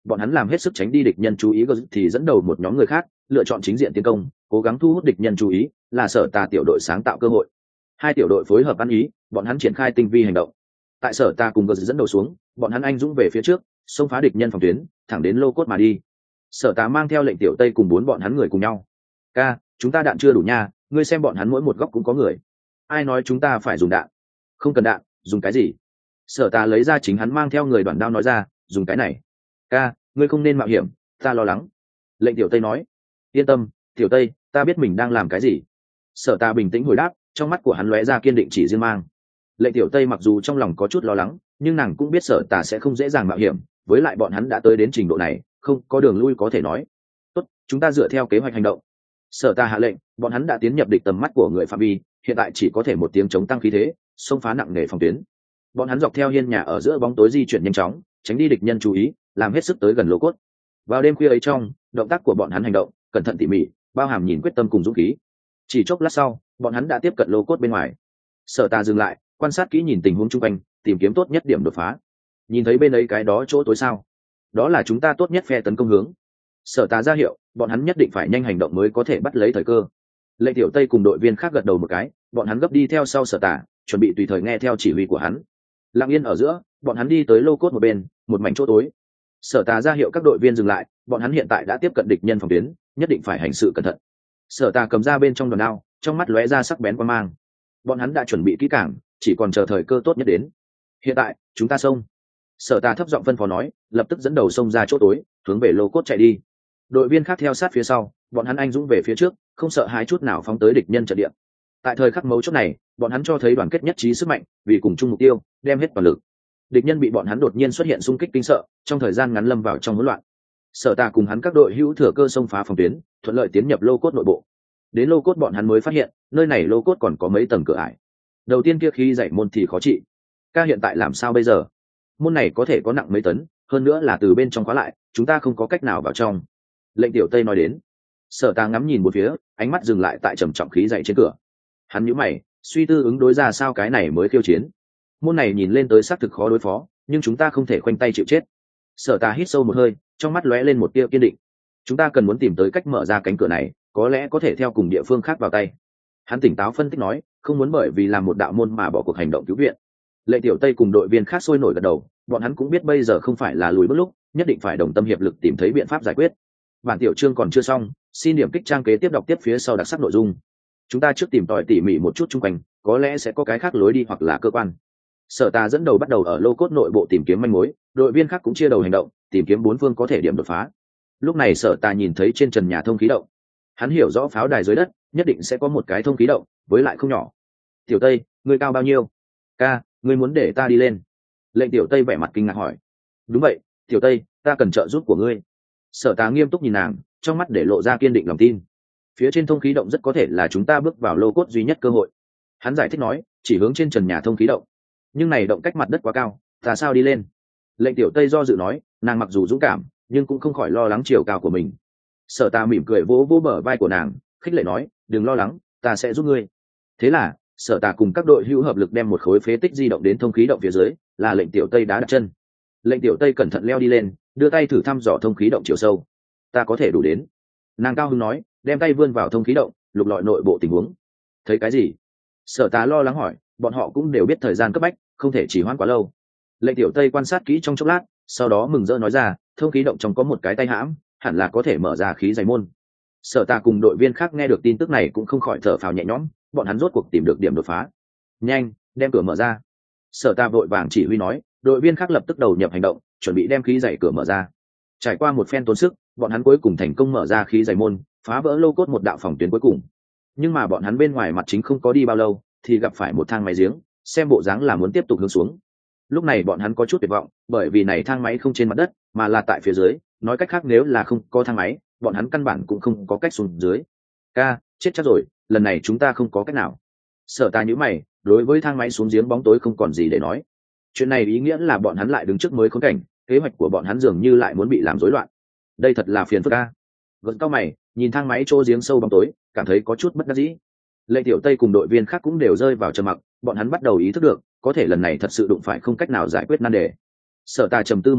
[SPEAKER 1] bọn hắn làm hết sức tránh đi địch nhân chú ý, thì dẫn đầu một nhóm người khác lựa chọn chính diện tiến công, cố gắng thu hút địch nhân chú ý, là Sở Tà tiểu đội sáng tạo cơ hội. Hai tiểu đội phối hợp ăn ý, bọn hắn triển khai tinh vi hành động. Tại Sở Tà cùng Gờ dẫn đầu xuống, bọn hắn anh dũng về phía trước, xông phá địch nhân phòng tuyến, thẳng đến lô cốt mà đi. Sở Tà mang theo lệnh tiểu Tây cùng bốn bọn hắn người cùng nhau. Ca, chúng ta đạn chưa đủ nha, ngươi xem bọn hắn mỗi một góc cũng có người. Ai nói chúng ta phải dùng đạn? Không cần đạn, dùng cái gì? Sở Tà lấy ra chính hắn mang theo người đoạn đao nói ra, dùng cái này. Ca, ngươi không nên mạo hiểm, ta lo lắng. Lệnh tiểu Tây nói. Yên tâm, tiểu Tây, ta biết mình đang làm cái gì. Sở Tà bình tĩnh hồi đáp, trong mắt của hắn lóe ra kiên định chỉ riêng mang. Lệnh tiểu Tây mặc dù trong lòng có chút lo lắng, nhưng nàng cũng biết Sở Tà sẽ không dễ dàng mạo hiểm, với lại bọn hắn đã tới đến trình độ này, không có đường lui có thể nói. Tốt, chúng ta dựa theo kế hoạch hành động. Sở Tà hạ lệnh, bọn hắn đã tiến nhập địch tầm mắt của người phạm vi, hiện tại chỉ có thể một tiếng chống tăng khí thế, xông phá nặng nề phòng tuyến. Bọn hắn dọc theo hiên nhà ở giữa bóng tối di chuyển nhanh chóng, tránh đi địch nhân chú ý, làm hết sức tới gần lô cốt. Vào đêm khuya ấy trong, động tác của bọn hắn hành động cẩn thận tỉ mỉ, bao hàm nhìn quyết tâm cùng dũng khí. Chỉ chốc lát sau, bọn hắn đã tiếp cận lô cốt bên ngoài. Sở Tà dừng lại, quan sát kỹ nhìn tình huống chung quanh, tìm kiếm tốt nhất điểm đột phá. Nhìn thấy bên ấy cái đó chỗ tối sao? Đó là chúng ta tốt nhất phe tấn công hướng. Sở Tà ra hiệu, bọn hắn nhất định phải nhanh hành động mới có thể bắt lấy thời cơ. Lệnh tiểu Tây cùng đội viên khác gật đầu một cái, bọn hắn gấp đi theo sau Sở Tà, chuẩn bị tùy thời nghe theo chỉ huy của hắn. Lặng yên ở giữa, bọn hắn đi tới lô cốt một bên, một mảnh chỗ tối. Sở Tà ra hiệu các đội viên dừng lại, bọn hắn hiện tại đã tiếp cận địch nhân phòng tuyến, nhất định phải hành sự cẩn thận. Sở Tà cầm ra bên trong đòn đao, trong mắt lóe ra sắc bén quan mang. Bọn hắn đã chuẩn bị kỹ càng, chỉ còn chờ thời cơ tốt nhất đến. Hiện tại, chúng ta xông. Sở Tà thấp giọng phân phó nói, lập tức dẫn đầu xông ra chỗ tối, hướng về lô cốt chạy đi. Đội viên khác theo sát phía sau, bọn hắn anh dũng về phía trước, không sợ hãi chút nào phóng tới địch nhân trận địa. Tại thời khắc mấu chốt này, bọn hắn cho thấy đoàn kết nhất trí sức mạnh, vì cùng chung mục tiêu, đem hết toàn lực. Địch nhân bị bọn hắn đột nhiên xuất hiện xung kích kinh sợ, trong thời gian ngắn lâm vào trong hỗn loạn. Sở Tà cùng hắn các đội hữu thừa cơ xông phá phòng tuyến, thuận lợi tiến nhập lô cốt nội bộ. Đến lô cốt bọn hắn mới phát hiện, nơi này lô cốt còn có mấy tầng cửa ải. Đầu tiên kia khi dạy môn thì khó trị. Ca hiện tại làm sao bây giờ? Môn này có thể có nặng mấy tấn, hơn nữa là từ bên trong khóa lại, chúng ta không có cách nào vào trong. Lệnh tiểu Tây nói đến. Sở Tà ngắm nhìn một phía, ánh mắt dừng lại tại trầm trọng khí dạy trên cửa. Hắn nhíu mày, suy tư ứng đối ra sao cái này mới khiêu chiến. Môn này nhìn lên tới xác thực khó đối phó, nhưng chúng ta không thể khoanh tay chịu chết. Sở Tà hít sâu một hơi, trong mắt lóe lên một tia kiên định. Chúng ta cần muốn tìm tới cách mở ra cánh cửa này, có lẽ có thể theo cùng địa phương khác vào tay. Hắn tỉnh táo phân tích nói, không muốn bởi vì làm một đạo môn mà bỏ cuộc hành động cứu viện. Lệ tiểu Tây cùng đội viên khác sôi nổi gật đầu, bọn hắn cũng biết bây giờ không phải là lùi bước lúc, nhất định phải đồng tâm hiệp lực tìm thấy biện pháp giải quyết. Bản tiểu chương còn chưa xong, xin điểm kích trang kế tiếp đọc tiếp phía sau đặc sắc nội dung. Chúng ta trước tìm tòi tỉ mỉ một chút chung quanh, có lẽ sẽ có cái khác lối đi hoặc là cơ quan. Sở Tà dẫn đầu bắt đầu ở lô cốt nội bộ tìm kiếm manh mối, đội viên khác cũng chia đầu hành động, tìm kiếm bốn phương có thể điểm đột phá. Lúc này Sở Tà nhìn thấy trên trần nhà thông khí động, hắn hiểu rõ pháo đài dưới đất nhất định sẽ có một cái thông khí động, với lại không nhỏ. Tiểu Tây, ngươi cao bao nhiêu? Ca, ngươi muốn để ta đi lên? Lệnh tiểu Tây vẻ mặt kinh ngạc hỏi. Đúng vậy, Tiểu Tây, ta cần trợ giúp của ngươi. Sở Tà nghiêm túc nhìn nàng, trong mắt để lộ ra kiên định lòng tin. Phía trên thông khí động rất có thể là chúng ta bước vào lô cốt duy nhất cơ hội. Hắn giải thích nói, chỉ hướng trên trần nhà thông khí động, nhưng này động cách mặt đất quá cao, ta sao đi lên? Lệnh tiểu Tây do dự nói, nàng mặc dù dũng cảm, nhưng cũng không khỏi lo lắng chiều cao của mình. Sở Tà mỉm cười vỗ vỗ bờ vai của nàng, khích lệ nói, đừng lo lắng, ta sẽ giúp ngươi. Thế là Sở Tà cùng các đội hữu hợp lực đem một khối phế tích di động đến thông khí động phía dưới, là lệnh tiểu Tây đá đặt chân. Lệnh tiểu Tây cẩn thận leo đi lên, đưa tay thử thăm dò thông khí động chiều sâu. Ta có thể đủ đến. Nàng cao hứng nói, đem tay vươn vào thông khí động, lục lọi nội bộ tình huống. Thấy cái gì? Sở Tà lo lắng hỏi, bọn họ cũng đều biết thời gian cấp bách, không thể chỉ hoãn quá lâu. Lệnh tiểu Tây quan sát kỹ trong chốc lát, sau đó mừng rỡ nói ra, thông khí động trong có một cái tay hãm, hẳn là có thể mở ra khí dày môn. Sở Tà cùng đội viên khác nghe được tin tức này cũng không khỏi thở phào nhẹ nhõm, bọn hắn rốt cuộc tìm được điểm đột phá. Nhanh, đem cửa mở ra. Sở Tà vội vàng chỉ huy nói, đội viên khác lập tức đầu nhập hành động, chuẩn bị đem khí dày cửa mở ra. Trải qua một phen tốn sức, bọn hắn cuối cùng thành công mở ra khí dày môn, phá vỡ lô cốt một đạo phòng tuyến cuối cùng. Nhưng mà bọn hắn bên ngoài mặt chính không có đi bao lâu, thì gặp phải một thang máy giếng, xem bộ dáng là muốn tiếp tục hướng xuống. Lúc này bọn hắn có chút tuyệt vọng, bởi vì này thang máy không trên mặt đất, mà là tại phía dưới, nói cách khác nếu là không có thang máy, bọn hắn căn bản cũng không có cách xuống dưới. Ca, chết chắc rồi, lần này chúng ta không có cách nào. Sở Tà nhíu mày, đối với thang máy xuống giếng bóng tối không còn gì để nói. Chuyện này ý nghĩa là bọn hắn lại đứng trước mới khốn cảnh, kế hoạch của bọn hắn dường như lại muốn bị làm rối loạn. Đây thật là phiền phức a. Gật cao mày, nhìn thang máy chỗ giếng sâu bóng tối, cảm thấy có chút bất đắc dĩ. Lệ tiểu Tây cùng đội viên khác cũng đều rơi vào trầm mặc, bọn hắn bắt đầu ý thức được, có thể lần này thật sự đụng phải không cách nào giải quyết nan đề. Sở Tà trầm tư một lát,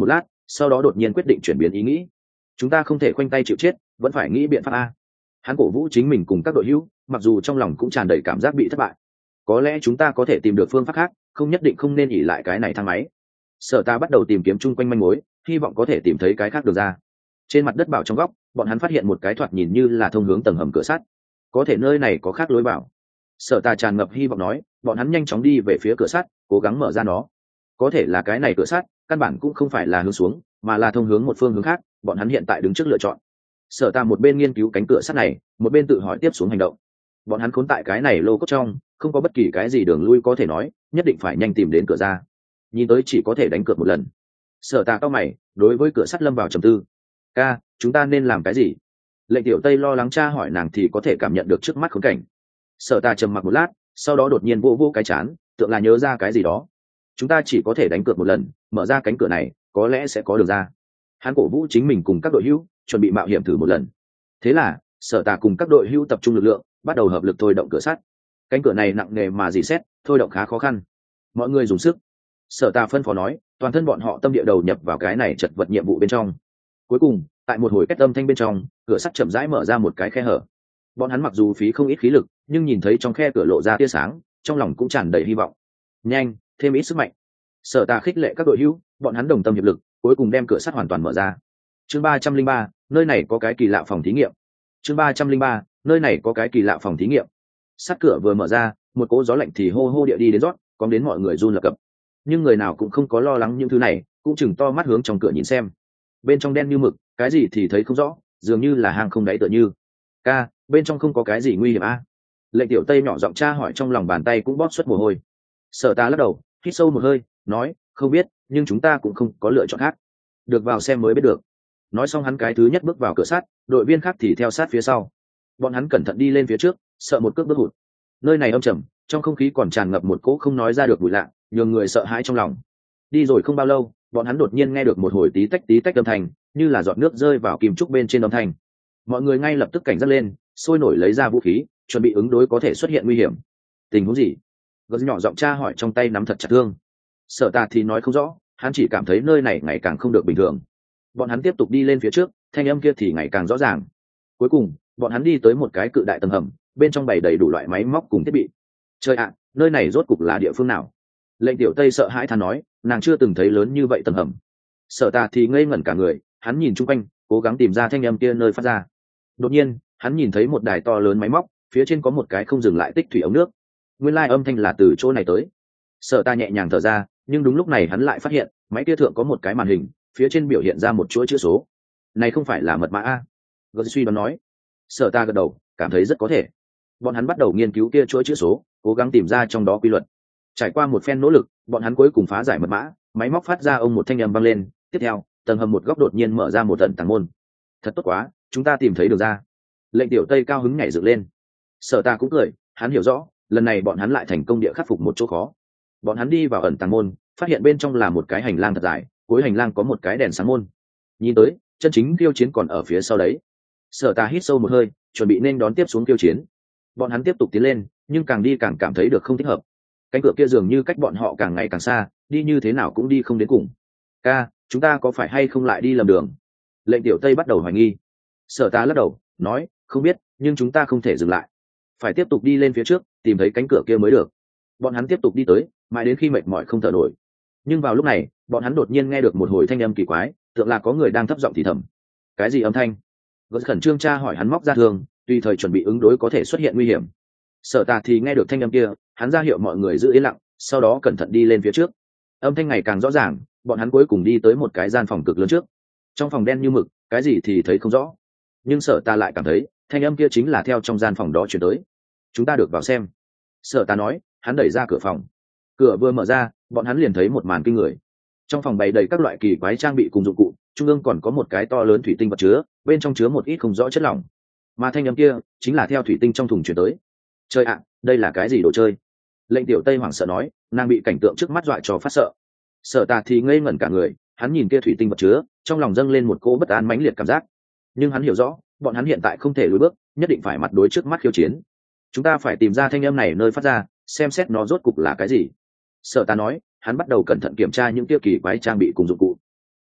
[SPEAKER 1] sau đó đột nhiên quyết định chuyển biến ý nghĩ. Chúng ta không thể khoanh tay chịu chết, vẫn phải nghĩ biện pháp a. Hắn cổ vũ chính mình cùng các đội hữu, mặc dù trong lòng cũng tràn đầy cảm giác bị thất bại. Có lẽ chúng ta có thể tìm được phương pháp khác, không nhất định không nên ỉ lại cái này thang máy. Sở ta bắt đầu tìm kiếm chung quanh manh mối, hy vọng có thể tìm thấy cái khác được ra. Trên mặt đất bảo trong góc, bọn hắn phát hiện một cái thoạt nhìn như là thông hướng tầng hầm cửa sắt. Có thể nơi này có khác lối vào. Sở ta tràn ngập hy vọng nói, bọn hắn nhanh chóng đi về phía cửa sắt, cố gắng mở ra nó. Có thể là cái này cửa sắt, căn bản cũng không phải là hướng xuống, mà là thông hướng một phương hướng khác. Bọn hắn hiện tại đứng trước lựa chọn. Sở ta một bên nghiên cứu cánh cửa sắt này, một bên tự hỏi tiếp xuống hành động. Bọn hắn khốn tại cái này lô cốt trong, không có bất kỳ cái gì đường lui có thể nói, nhất định phải nhanh tìm đến cửa ra. Nhìn tới chỉ có thể đánh cược một lần. Sở ta cao mày, đối với cửa sắt lâm vào trầm tư. Ca, chúng ta nên làm cái gì? Lệnh Tiểu Tây lo lắng tra hỏi nàng thì có thể cảm nhận được trước mắt khốn cảnh. Sở ta trầm mặc một lát, sau đó đột nhiên vô vô cái chán, tượng là nhớ ra cái gì đó. Chúng ta chỉ có thể đánh cược một lần, mở ra cánh cửa này, có lẽ sẽ có đường ra. Hắn cổ vũ chính mình cùng các đội hữu, chuẩn bị mạo hiểm thử một lần. Thế là, Sở ta cùng các đội hữu tập trung lực lượng, bắt đầu hợp lực thôi động cửa sắt. Cánh cửa này nặng nề mà dì xét, thôi động khá khó khăn. Mọi người dùng sức. Sở ta phân phó nói, toàn thân bọn họ tâm địa đầu nhập vào cái này chật vật nhiệm vụ bên trong. Cuối cùng, tại một hồi kết âm thanh bên trong, cửa sắt chậm rãi mở ra một cái khe hở. Bọn hắn mặc dù phí không ít khí lực, nhưng nhìn thấy trong khe cửa lộ ra tia sáng, trong lòng cũng tràn đầy hy vọng. Nhanh, thêm ít sức mạnh. Sở ta khích lệ các đội hữu, bọn hắn đồng tâm hiệp lực, cuối cùng đem cửa sắt hoàn toàn mở ra. Chương ba trăm linh ba, nơi này có cái kỳ lạ phòng thí nghiệm. Chương ba trăm linh ba, nơi này có cái kỳ lạ phòng thí nghiệm. Sắt cửa vừa mở ra, một cỗ gió lạnh thì hô hô địa đi đến rót, có đến mọi người run lập cập. Nhưng người nào cũng không có lo lắng những thứ này, cũng chừng to mắt hướng trong cửa nhìn xem. Bên trong đen như mực, cái gì thì thấy không rõ, dường như là hang không đáy tựa như. Ca, bên trong không có cái gì nguy hiểm a? Lệnh Tiểu Tây nhỏ giọng tra hỏi, trong lòng bàn tay cũng bóp xuất mồ hôi. Sở ta lắc đầu, hít sâu một hơi, nói, không biết, nhưng chúng ta cũng không có lựa chọn khác. Được vào xem mới biết được. Nói xong hắn cái thứ nhất bước vào cửa sắt, đội viên khác thì theo sát phía sau. Bọn hắn cẩn thận đi lên phía trước, sợ một cước bước hụt. Nơi này âm trầm, trong không khí còn tràn ngập một cỗ không nói ra được mùi lạ, nhường người sợ hãi trong lòng. Đi rồi không bao lâu, bọn hắn đột nhiên nghe được một hồi tí tách tí tách âm thanh, như là giọt nước rơi vào kim trúc bên trên âm thanh. Mọi người ngay lập tức cảnh giác lên, sôi nổi lấy ra vũ khí, chuẩn bị ứng đối có thể xuất hiện nguy hiểm. Tình huống gì? Gớt nhỏ giọng tra hỏi, trong tay nắm thật chặt thương. Sở ta thì nói không rõ, hắn chỉ cảm thấy nơi này ngày càng không được bình thường. Bọn hắn tiếp tục đi lên phía trước, thanh âm kia thì ngày càng rõ ràng. Cuối cùng, bọn hắn đi tới một cái cự đại tầng hầm, bên trong bày đầy đủ loại máy móc cùng thiết bị. Trời ạ, nơi này rốt cục là địa phương nào? Lệnh Tiểu Tây sợ hãi than nói, nàng chưa từng thấy lớn như vậy tầng hầm. Sở ta thì ngây ngẩn cả người, hắn nhìn chung quanh, cố gắng tìm ra thanh âm kia nơi phát ra. Đột nhiên, hắn nhìn thấy một đài to lớn máy móc, phía trên có một cái không dừng lại tích thủy ống nước. Nguyên lai âm thanh là từ chỗ này tới. Sở ta nhẹ nhàng thở ra, nhưng đúng lúc này hắn lại phát hiện, máy kia thượng có một cái màn hình, phía trên biểu hiện ra một chuỗi chữ số. Này không phải là mật mã a? Gớt suy đoán nói. Sở ta gật đầu, cảm thấy rất có thể. Bọn hắn bắt đầu nghiên cứu kia chuỗi chữ số, cố gắng tìm ra trong đó quy luật. Trải qua một phen nỗ lực, bọn hắn cuối cùng phá giải mật mã, máy móc phát ra ông một thanh âm vang lên. Tiếp theo, tầng hầm một góc đột nhiên mở ra một tận tàng môn. Thật tốt quá, chúng ta tìm thấy được ra. Lệnh Tiểu Tây cao hứng nhảy dựng lên. Sở ta cũng cười, hắn hiểu rõ, lần này bọn hắn lại thành công địa khắc phục một chỗ khó. Bọn hắn đi vào ẩn tàng môn, phát hiện bên trong là một cái hành lang thật dài, cuối hành lang có một cái đèn sáng môn. Nhìn tới, chân chính kiêu chiến còn ở phía sau đấy. Sở ta hít sâu một hơi, chuẩn bị nên đón tiếp xuống kiêu chiến. Bọn hắn tiếp tục tiến lên, nhưng càng đi càng cảm thấy được không thích hợp. Cánh cửa kia dường như cách bọn họ càng ngày càng xa, đi như thế nào cũng đi không đến cùng. Ca, chúng ta có phải hay không lại đi lầm đường? Lệnh Tiểu Tây bắt đầu hoài nghi. Sở ta lắc đầu, nói, không biết, nhưng chúng ta không thể dừng lại. Phải tiếp tục đi lên phía trước, tìm thấy cánh cửa kia mới được. Bọn hắn tiếp tục đi tới, mãi đến khi mệt mỏi không thở nổi. Nhưng vào lúc này, bọn hắn đột nhiên nghe được một hồi thanh âm kỳ quái, tựa là có người đang thấp giọng thì thầm. Cái gì âm thanh? Gớt khẩn trương tra hỏi, hắn móc ra thương, tùy thời chuẩn bị ứng đối có thể xuất hiện nguy hiểm. Sở ta thì nghe được thanh âm kia, hắn ra hiệu mọi người giữ yên lặng, sau đó cẩn thận đi lên phía trước. Âm thanh ngày càng rõ ràng, bọn hắn cuối cùng đi tới một cái gian phòng cực lớn trước. Trong phòng đen như mực, cái gì thì thấy không rõ. Nhưng Sở ta lại cảm thấy, thanh âm kia chính là theo trong gian phòng đó truyền tới. Chúng ta được vào xem. Sở ta nói, hắn đẩy ra cửa phòng. Cửa vừa mở ra, bọn hắn liền thấy một màn kinh người. Trong phòng bày đầy các loại kỳ quái trang bị cùng dụng cụ, trung ương còn có một cái to lớn thủy tinh vật chứa, bên trong chứa một ít không rõ chất lỏng. Mà thanh âm kia chính là theo thủy tinh trong thùng truyền tới. Chơi ạ, đây là cái gì đồ chơi? Lệnh Tiểu Tây hoảng sợ nói, nàng bị cảnh tượng trước mắt dọa cho phát sợ. Sở ta thì ngây ngẩn cả người, hắn nhìn kia thủy tinh vật chứa, trong lòng dâng lên một cỗ bất an mãnh liệt cảm giác. Nhưng hắn hiểu rõ, bọn hắn hiện tại không thể lùi bước, nhất định phải mặt đối trước mắt khiêu chiến. Chúng ta phải tìm ra thanh âm này nơi phát ra, xem xét nó rốt cục là cái gì. Sở ta nói, hắn bắt đầu cẩn thận kiểm tra những tiêu kỳ quái trang bị cùng dụng cụ.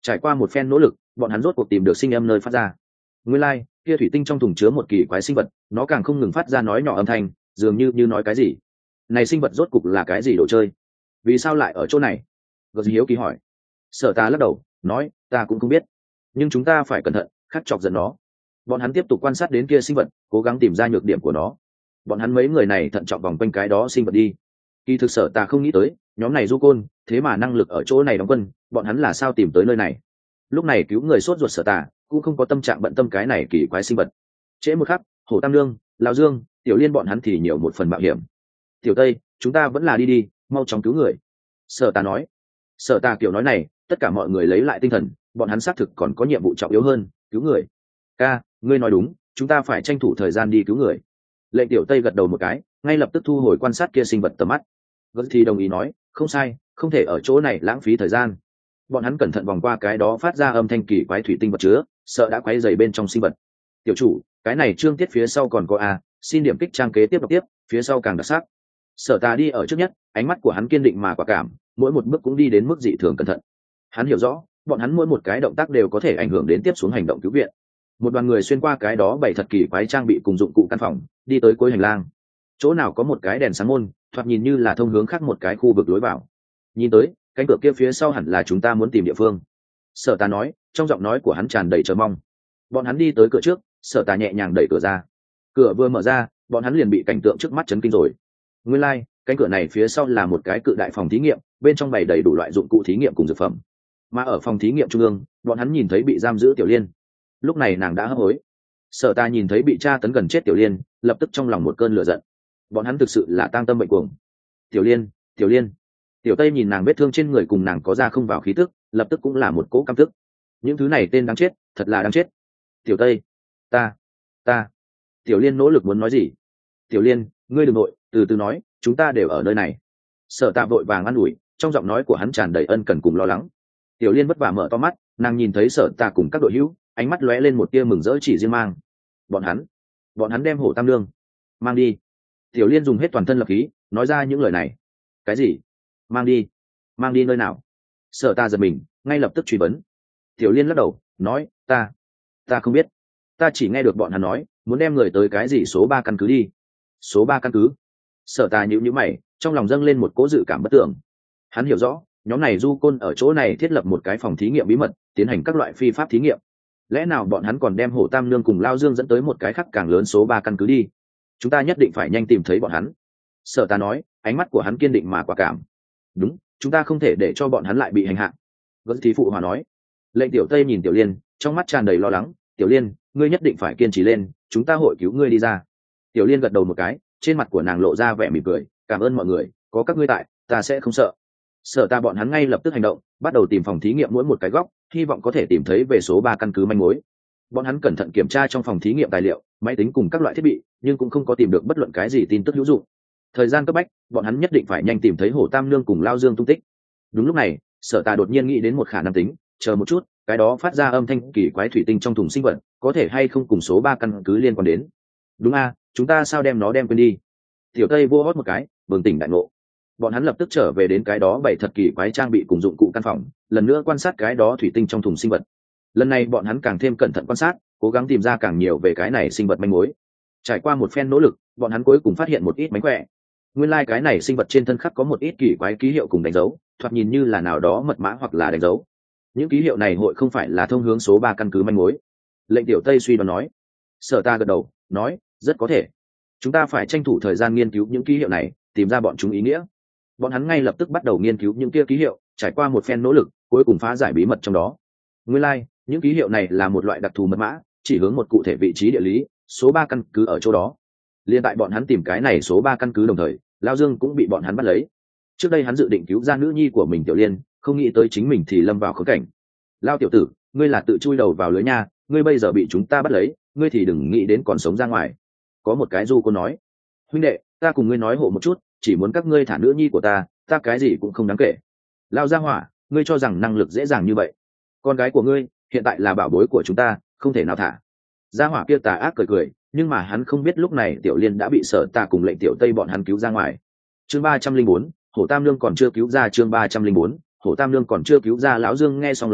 [SPEAKER 1] Trải qua một phen nỗ lực, bọn hắn rốt cuộc tìm được sinh âm nơi phát ra. Nguyên lai, like, kia thủy tinh trong thùng chứa một kỳ quái sinh vật, nó càng không ngừng phát ra nói nhỏ âm thanh, dường như như nói cái gì. Này sinh vật rốt cục là cái gì đồ chơi? Vì sao lại ở chỗ này? Gật hiếu kỳ hỏi. Sở Ta lắc đầu, nói, ta cũng không biết, nhưng chúng ta phải cẩn thận, khắc chọc giận nó. Bọn hắn tiếp tục quan sát đến kia sinh vật, cố gắng tìm ra nhược điểm của nó. Bọn hắn mấy người này thận trọng vòng quanh cái đó sinh vật đi. Kỳ thực Sở Ta không nghĩ tới, nhóm này du côn, thế mà năng lực ở chỗ này đóng quân, bọn hắn là sao tìm tới nơi này? Lúc này cứu người sốt ruột Sở Ta cũng không có tâm trạng bận tâm cái này kỳ quái sinh vật. Trễ một khắc, Hổ Tam Lương, Lão Dương, Tiểu Liên bọn hắn thì nhiều một phần mạo hiểm. Tiểu Tây, chúng ta vẫn là đi đi, mau chóng cứu người. Sở Ta nói. Sở Ta kiểu nói này, tất cả mọi người lấy lại tinh thần, bọn hắn xác thực còn có nhiệm vụ trọng yếu hơn, cứu người. Ca, ngươi nói đúng, chúng ta phải tranh thủ thời gian đi cứu người. Lệnh Tiểu Tây gật đầu một cái, ngay lập tức thu hồi quan sát kia sinh vật tầm mắt. Gật thì đồng ý nói, không sai, không thể ở chỗ này lãng phí thời gian. Bọn hắn cẩn thận vòng qua cái đó phát ra âm thanh kỳ quái thủy tinh vật chứa, sợ đã quấy rầy bên trong sinh vật. Tiểu chủ, cái này chương tiết phía sau còn có a, xin điểm kích trang kế tiếp đọc tiếp, phía sau càng đặc sắc. Sở Ta đi ở trước nhất, ánh mắt của hắn kiên định mà quả cảm, mỗi một bước cũng đi đến mức dị thường cẩn thận. Hắn hiểu rõ, bọn hắn mỗi một cái động tác đều có thể ảnh hưởng đến tiếp xuống hành động cứu viện. Một đoàn người xuyên qua cái đó bảy thật kỳ quái trang bị cùng dụng cụ căn phòng, đi tới cuối hành lang. Chỗ nào có một cái đèn sáng môn, thoạt nhìn như là thông hướng khác một cái khu vực lối vào. Nhìn tới, cánh cửa kia phía sau hẳn là chúng ta muốn tìm địa phương. Sở Ta nói, trong giọng nói của hắn tràn đầy chờ mong. Bọn hắn đi tới cửa trước, Sở Ta nhẹ nhàng đẩy cửa ra. Cửa vừa mở ra, bọn hắn liền bị cảnh tượng trước mắt chấn kinh rồi. Nguyên lai, like, cánh cửa này phía sau là một cái cự đại phòng thí nghiệm, bên trong bày đầy đủ loại dụng cụ thí nghiệm cùng dược phẩm. Mà ở phòng thí nghiệm trung ương, bọn hắn nhìn thấy bị giam giữ Tiểu Liên. Lúc này nàng đã hấp hối. Sở Ta nhìn thấy bị tra tấn gần chết Tiểu Liên, lập tức trong lòng một cơn lửa giận. Bọn hắn thực sự là tang tâm bệnh cuồng. Tiểu Liên, Tiểu Liên. Tiểu Tây nhìn nàng vết thương trên người cùng nàng có ra không vào khí tức, lập tức cũng là một cỗ căm tức. Những thứ này tên đáng chết, thật là đáng chết. Tiểu Tây, ta, ta. Tiểu Liên nỗ lực muốn nói gì. Tiểu Liên, ngươi đừng nội, từ từ nói, chúng ta đều ở nơi này. Sở Ta vội vàng an ủi, trong giọng nói của hắn tràn đầy ân cần cùng lo lắng. Tiểu Liên vất vả mở to mắt, nàng nhìn thấy Sở Ta cùng các đội hữu, ánh mắt lóe lên một tia mừng rỡ chỉ riêng mang. Bọn hắn, bọn hắn đem Hổ Tam Lương mang đi. Tiểu Liên dùng hết toàn thân lực khí, nói ra những lời này. Cái gì? Mang đi? Mang đi nơi nào? Sở Ta giật mình, ngay lập tức truy vấn. Tiểu Liên lắc đầu, nói, ta, ta không biết. Ta chỉ nghe được bọn hắn nói, muốn đem người tới cái gì số ba căn cứ đi. Số ba căn cứ? Sở Ta nhíu nhíu mày, trong lòng dâng lên một cỗ dự cảm bất tưởng. Hắn hiểu rõ, nhóm này du côn ở chỗ này thiết lập một cái phòng thí nghiệm bí mật, tiến hành các loại phi pháp thí nghiệm. Lẽ nào bọn hắn còn đem Hổ Tam Lương cùng Lao Dương dẫn tới một cái khác càng lớn số ba căn cứ đi? Chúng ta nhất định phải nhanh tìm thấy bọn hắn. Sở Ta nói, ánh mắt của hắn kiên định mà quả cảm. Đúng, chúng ta không thể để cho bọn hắn lại bị hành hạ. Gật thì phụ hòa nói. Lệnh Tiểu Tây nhìn Tiểu Liên, trong mắt tràn đầy lo lắng. Tiểu Liên, ngươi nhất định phải kiên trì lên, chúng ta hội cứu ngươi đi ra. Tiểu Liên gật đầu một cái, trên mặt của nàng lộ ra vẻ mỉm cười. Cảm ơn mọi người, có các ngươi tại, ta sẽ không sợ. Sở Ta bọn hắn ngay lập tức hành động, bắt đầu tìm phòng thí nghiệm mỗi một cái góc, hy vọng có thể tìm thấy về số ba căn cứ manh mối. Bọn hắn cẩn thận kiểm tra trong phòng thí nghiệm tài liệu, máy tính cùng các loại thiết bị, nhưng cũng không có tìm được bất luận cái gì tin tức hữu dụng. Thời gian cấp bách, bọn hắn nhất định phải nhanh tìm thấy Hổ Tam Lương cùng Lao Dương tung tích. Đúng lúc này, Sở Ta đột nhiên nghĩ đến một khả năng tính, chờ một chút, cái đó phát ra âm thanh kỳ quái thủy tinh trong thùng sinh vật, có thể hay không cùng số ba căn cứ liên quan đến. Đúng a, chúng ta sao đem nó đem quên đi. Tiểu Tây vô hót một cái, bừng tỉnh đại ngộ. Bọn hắn lập tức trở về đến cái đó bảy thật kỳ quái trang bị cùng dụng cụ căn phòng, lần nữa quan sát cái đó thủy tinh trong thùng sinh vật. Lần này bọn hắn càng thêm cẩn thận quan sát, cố gắng tìm ra càng nhiều về cái này sinh vật manh mối. Trải qua một phen nỗ lực, bọn hắn cuối cùng phát hiện một ít mánh khỏe. Nguyên lai cái này sinh vật trên thân khắc có một ít kỳ quái ký hiệu cùng đánh dấu, thoạt nhìn như là nào đó mật mã hoặc là đánh dấu. Những ký hiệu này hội không phải là thông hướng số ba căn cứ manh mối. Lệnh Tiểu Tây suy đoán nói. Sở Ta gật đầu, nói, rất có thể. Chúng ta phải tranh thủ thời gian nghiên cứu những ký hiệu này, tìm ra bọn chúng ý nghĩa. Bọn hắn ngay lập tức bắt đầu nghiên cứu những kia ký hiệu, trải qua một phen nỗ lực, cuối cùng phá giải bí mật trong đó. Nguyên lai, like, những ký hiệu này là một loại đặc thù mật mã, chỉ hướng một cụ thể vị trí địa lý, số ba căn cứ ở chỗ đó. Liên tại bọn hắn tìm cái này số ba căn cứ đồng thời, Lao Dương cũng bị bọn hắn bắt lấy. Trước đây hắn dự định cứu ra nữ nhi của mình Tiểu Liên, không nghĩ tới chính mình thì lâm vào khốn cảnh. Lao tiểu tử, ngươi là tự chui đầu vào lưới nha, ngươi bây giờ bị chúng ta bắt lấy, ngươi thì đừng nghĩ đến còn sống ra ngoài. Có một cái du cô nói, huynh đệ, ta cùng ngươi nói hộ một chút, chỉ muốn các ngươi thả nữ nhi của ta, ta cái gì cũng không đáng kể. Lao gia hỏa, ngươi cho rằng năng lực dễ dàng như vậy? Con gái của ngươi hiện tại là bảo bối của chúng ta, không thể nào thả. Gia hỏa kia tà ác cười cười, nhưng mà hắn không biết lúc này Tiểu Liên đã bị Sở Ta cùng Lệnh Tiểu Tây bọn hắn cứu ra ngoài. Chương ba trăm linh bốn, Hổ Tam Lương còn chưa cứu ra. Chương ba trăm linh bốn, Hổ Tam Lương còn chưa cứu ra. Lão Dương nghe xong lời này,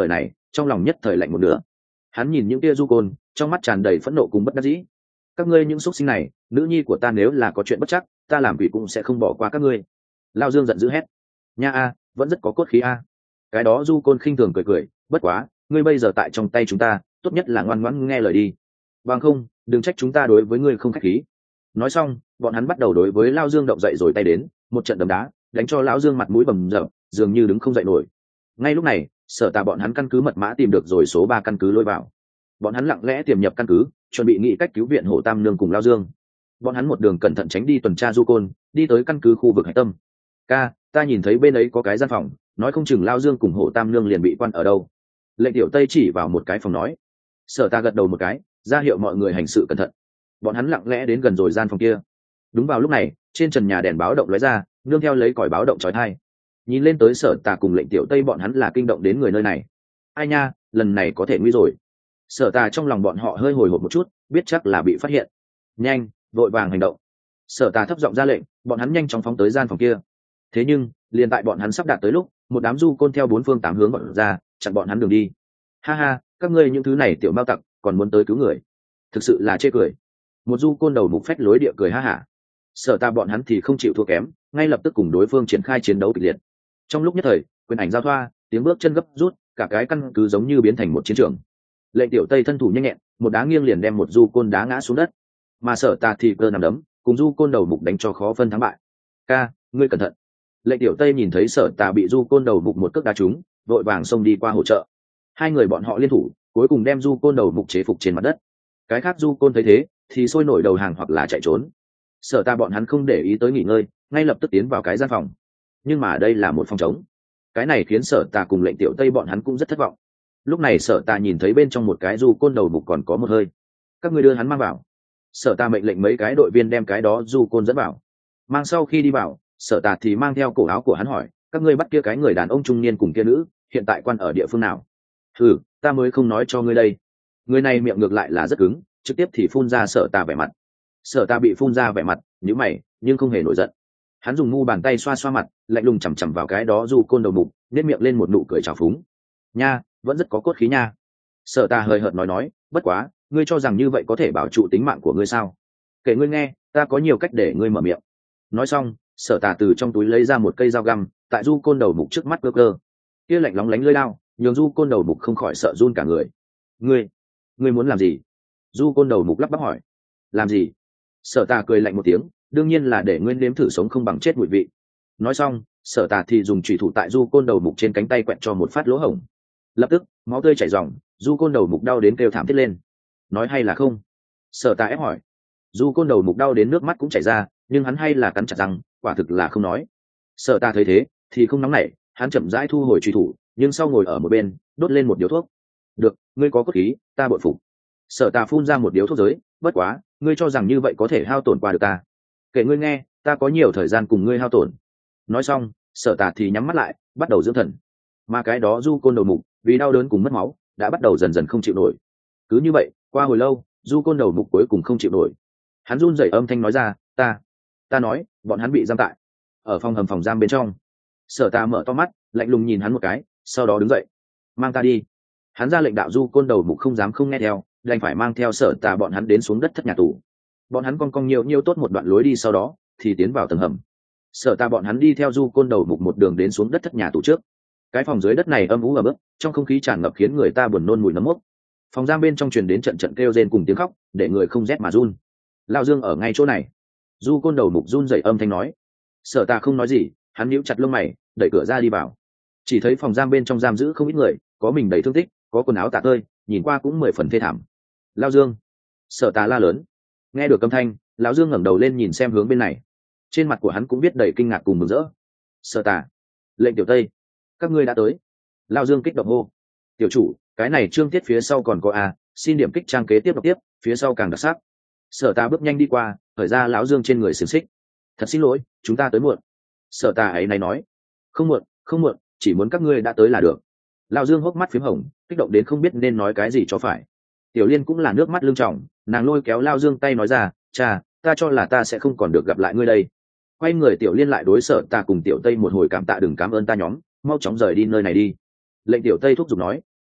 [SPEAKER 1] trong lòng nhất thời lạnh một nửa. Hắn nhìn những tia du côn, trong mắt tràn đầy phẫn nộ cùng bất đắc dĩ. Các ngươi những xúc sinh này, nữ nhi của ta nếu là có chuyện bất chắc, ta làm quỷ cũng sẽ không bỏ qua các ngươi. Lao Dương giận dữ hét. Nha a, vẫn rất có cốt khí a. Cái đó du côn khinh thường cười cười, bất quá, ngươi bây giờ tại trong tay chúng ta, tốt nhất là ngoan ngoãn nghe lời đi. Bằng không, đừng trách chúng ta đối với ngươi không khách khí. Nói xong, bọn hắn bắt đầu đối với Lao Dương động dậy rồi tay đến, một trận đấm đá, đánh cho lão Dương mặt mũi bầm dập, dường như đứng không dậy nổi. Ngay lúc này, Sở Tà bọn hắn căn cứ mật mã tìm được rồi số ba căn cứ lôi vào. Bọn hắn lặng lẽ tiềm nhập căn cứ, chuẩn bị nghĩ cách cứu viện Hổ Tam Nương cùng Lao Dương. Bọn hắn một đường cẩn thận tránh đi tuần tra du côn, đi tới căn cứ khu vực hải tâm. Ca, ta nhìn thấy bên ấy có cái gian phòng, nói không chừng Lao Dương cùng Hổ Tam Nương liền bị quan ở đâu. Lệnh Tiểu Tây chỉ vào một cái phòng nói. Sở Ta gật đầu một cái, ra hiệu mọi người hành sự cẩn thận. Bọn hắn lặng lẽ đến gần rồi gian phòng kia. Đúng vào lúc này, trên trần nhà đèn báo động lóe ra, nương theo lấy còi báo động chói tai. Nhìn lên tới Sở Tà cùng Lệnh Tiểu Tây bọn hắn là kinh động đến người nơi này. Ai nha, lần này có thể nguy rồi. Sở Tà trong lòng bọn họ hơi hồi hộp một chút, biết chắc là bị phát hiện. Nhanh, vội vàng hành động. Sở Tà thấp giọng ra lệnh, bọn hắn nhanh chóng phóng tới gian phòng kia. Thế nhưng, liền tại bọn hắn sắp đạt tới lúc, một đám du côn theo bốn phương tám hướng bọn ra, chặn bọn hắn đường đi. Ha ha, các ngươi những thứ này tiểu mao tặc, còn muốn tới cứu người, thực sự là chê cười. Một du côn đầu mục phách lối địa cười ha hả. Sở Ta bọn hắn thì không chịu thua kém, ngay lập tức cùng đối phương triển khai chiến đấu kịch liệt. Trong lúc nhất thời, quyền ảnh giao thoa, tiếng bước chân gấp rút, cả cái căn cứ giống như biến thành một chiến trường. Lệnh Tiểu Tây thân thủ nhanh nhẹn, một đá nghiêng liền đem một du côn đá ngã xuống đất, mà Sở Ta thì cơ nằm đấm, cùng du côn đầu mục đánh cho khó phân thắng bại. Ca, ngươi cẩn thận. Lệnh Tiểu Tây nhìn thấy Sở Ta bị du côn đầu mục một cước đá trúng, vội vàng xông đi qua hỗ trợ. Hai người bọn họ liên thủ, cuối cùng đem du côn đầu mục chế phục trên mặt đất. Cái khác du côn thấy thế thì sôi nổi đầu hàng hoặc là chạy trốn. Sở Ta bọn hắn không để ý tới nghỉ ngơi, ngay lập tức tiến vào cái gian phòng. Nhưng mà đây là một phòng trống. Cái này khiến Sở Ta cùng Lệnh Tiểu Tây bọn hắn cũng rất thất vọng. Lúc này Sở Ta nhìn thấy bên trong một cái du côn đầu mục còn có một hơi. Các ngươi đưa hắn mang vào. Sở Ta mệnh lệnh mấy cái đội viên đem cái đó du côn dẫn vào. Mang sau khi đi vào, Sở Ta thì mang theo cổ áo của hắn hỏi, các ngươi bắt kia cái người đàn ông trung niên cùng kia nữ, hiện tại quan ở địa phương nào? Ừ, ta mới không nói cho ngươi đây. Người này miệng ngược lại là rất cứng, trực tiếp thì phun ra Sở Ta vẻ mặt. Sở Ta bị phun ra vẻ mặt, nhíu mày, nhưng không hề nổi giận. Hắn dùng ngu bàn tay xoa xoa mặt, lạnh lùng chằm chằm vào cái đó du côn đầu mục, nhếch miệng lên một nụ cười trào phúng. Nha, vẫn rất có cốt khí nha. Sở Ta hơi hợt nói nói, bất quá, ngươi cho rằng như vậy có thể bảo trụ tính mạng của ngươi sao? Kể ngươi nghe, ta có nhiều cách để ngươi mở miệng. Nói xong, Sở Ta từ trong túi lấy ra một cây dao găm, tại du côn đầu mục trước mắt cơ cơ. Kia lạnh lóng lánh lưỡi lao, nhường du côn đầu mục không khỏi sợ run cả người. Ngươi, ngươi muốn làm gì? Du côn đầu mục lắp bắp hỏi. Làm gì? Sở Ta cười lạnh một tiếng, đương nhiên là để ngươi nếm thử sống không bằng chết mùi vị. Nói xong, Sở Ta thì dùng chủy thủ tại du côn đầu mục trên cánh tay quẹt cho một phát lỗ hổng. Lập tức, máu tươi chảy ròng, du côn đầu mục đau đến kêu thảm thiết lên. Nói hay là không? Sở Ta ép hỏi. Du côn đầu mục đau đến nước mắt cũng chảy ra, nhưng hắn hay là cắn chặt răng, quả thực là không nói. Sở Ta thấy thế thì không nóng nảy, hắn chậm rãi thu hồi truy thủ, nhưng sau ngồi ở một bên, đốt lên một điếu thuốc. Được, ngươi có cốt khí, ta bội phục. Sở Ta phun ra một điếu thuốc giới, bất quá, ngươi cho rằng như vậy có thể hao tổn qua được ta? Kể ngươi nghe, ta có nhiều thời gian cùng ngươi hao tổn. Nói xong, Sở Ta thì nhắm mắt lại, bắt đầu dưỡng thần. Mà cái đó du côn đầu mục, vì đau đớn cùng mất máu, đã bắt đầu dần dần không chịu nổi. Cứ như vậy, qua hồi lâu, du côn đầu mục cuối cùng không chịu nổi. Hắn run rẩy âm thanh nói ra, ta, ta nói, bọn hắn bị giam tại ở phòng hầm phòng giam bên trong. Sở Ta mở to mắt, lạnh lùng nhìn hắn một cái, sau đó đứng dậy, mang ta đi. Hắn ra lệnh, đạo du côn đầu mục không dám không nghe theo, đành phải mang theo Sở Ta bọn hắn đến xuống đất thất nhà tù. Bọn hắn cong cong nhiều nhiều tốt một đoạn lối đi, sau đó thì tiến vào tầng hầm. Sở Ta bọn hắn đi theo du côn đầu mục một đường đến xuống đất thất nhà tù trước. Cái phòng dưới đất này âm u ẩm ướt, trong không khí tràn ngập khiến người ta buồn nôn mùi nấm mốc. Phòng giam bên trong truyền đến trận trận kêu rên cùng tiếng khóc, để người không rét mà run. Lao Dương ở ngay chỗ này. Du côn đầu mục run rẩy âm thanh nói. Sở Ta không nói gì, hắn nhíu chặt lông mày, đẩy cửa ra đi vào. Chỉ thấy phòng giam bên trong giam giữ không ít người, có mình đầy thương tích, có quần áo tả tơi, nhìn qua cũng mười phần thê thảm. Lao Dương! Sở Ta la lớn. Nghe được âm thanh, lão Dương ngẩng đầu lên nhìn xem hướng bên này. Trên mặt của hắn cũng viết đầy kinh ngạc cùng mừng rỡ. Sở Ta! Lệnh Tiểu Tây! Các ngươi đã tới. Lao Dương kích động hô. Tiểu chủ, cái này chương tiết phía sau còn có a, xin điểm kích trang kế tiếp đọc tiếp, phía sau càng đặc sắc. Sở Ta bước nhanh đi qua, khởi ra lão Dương trên người xiềng xích. Thật xin lỗi, chúng ta tới muộn. Sở Ta ấy này nói. Không muộn, không muộn, chỉ muốn các ngươi đã tới là được. Lão Dương hốc mắt phím hồng, kích động đến không biết nên nói cái gì cho phải. Tiểu Liên cũng là nước mắt lưng tròng, nàng lôi kéo Lão Dương tay nói ra, cha, ta cho là ta sẽ không còn được gặp lại ngươi đây. Quay người Tiểu Liên lại đối Sở Ta cùng Tiểu Tây một hồi cảm tạ, đừng cảm ơn ta nhóm, mau chóng rời đi nơi này đi. Lệnh Tiểu Tây thúc giục nói.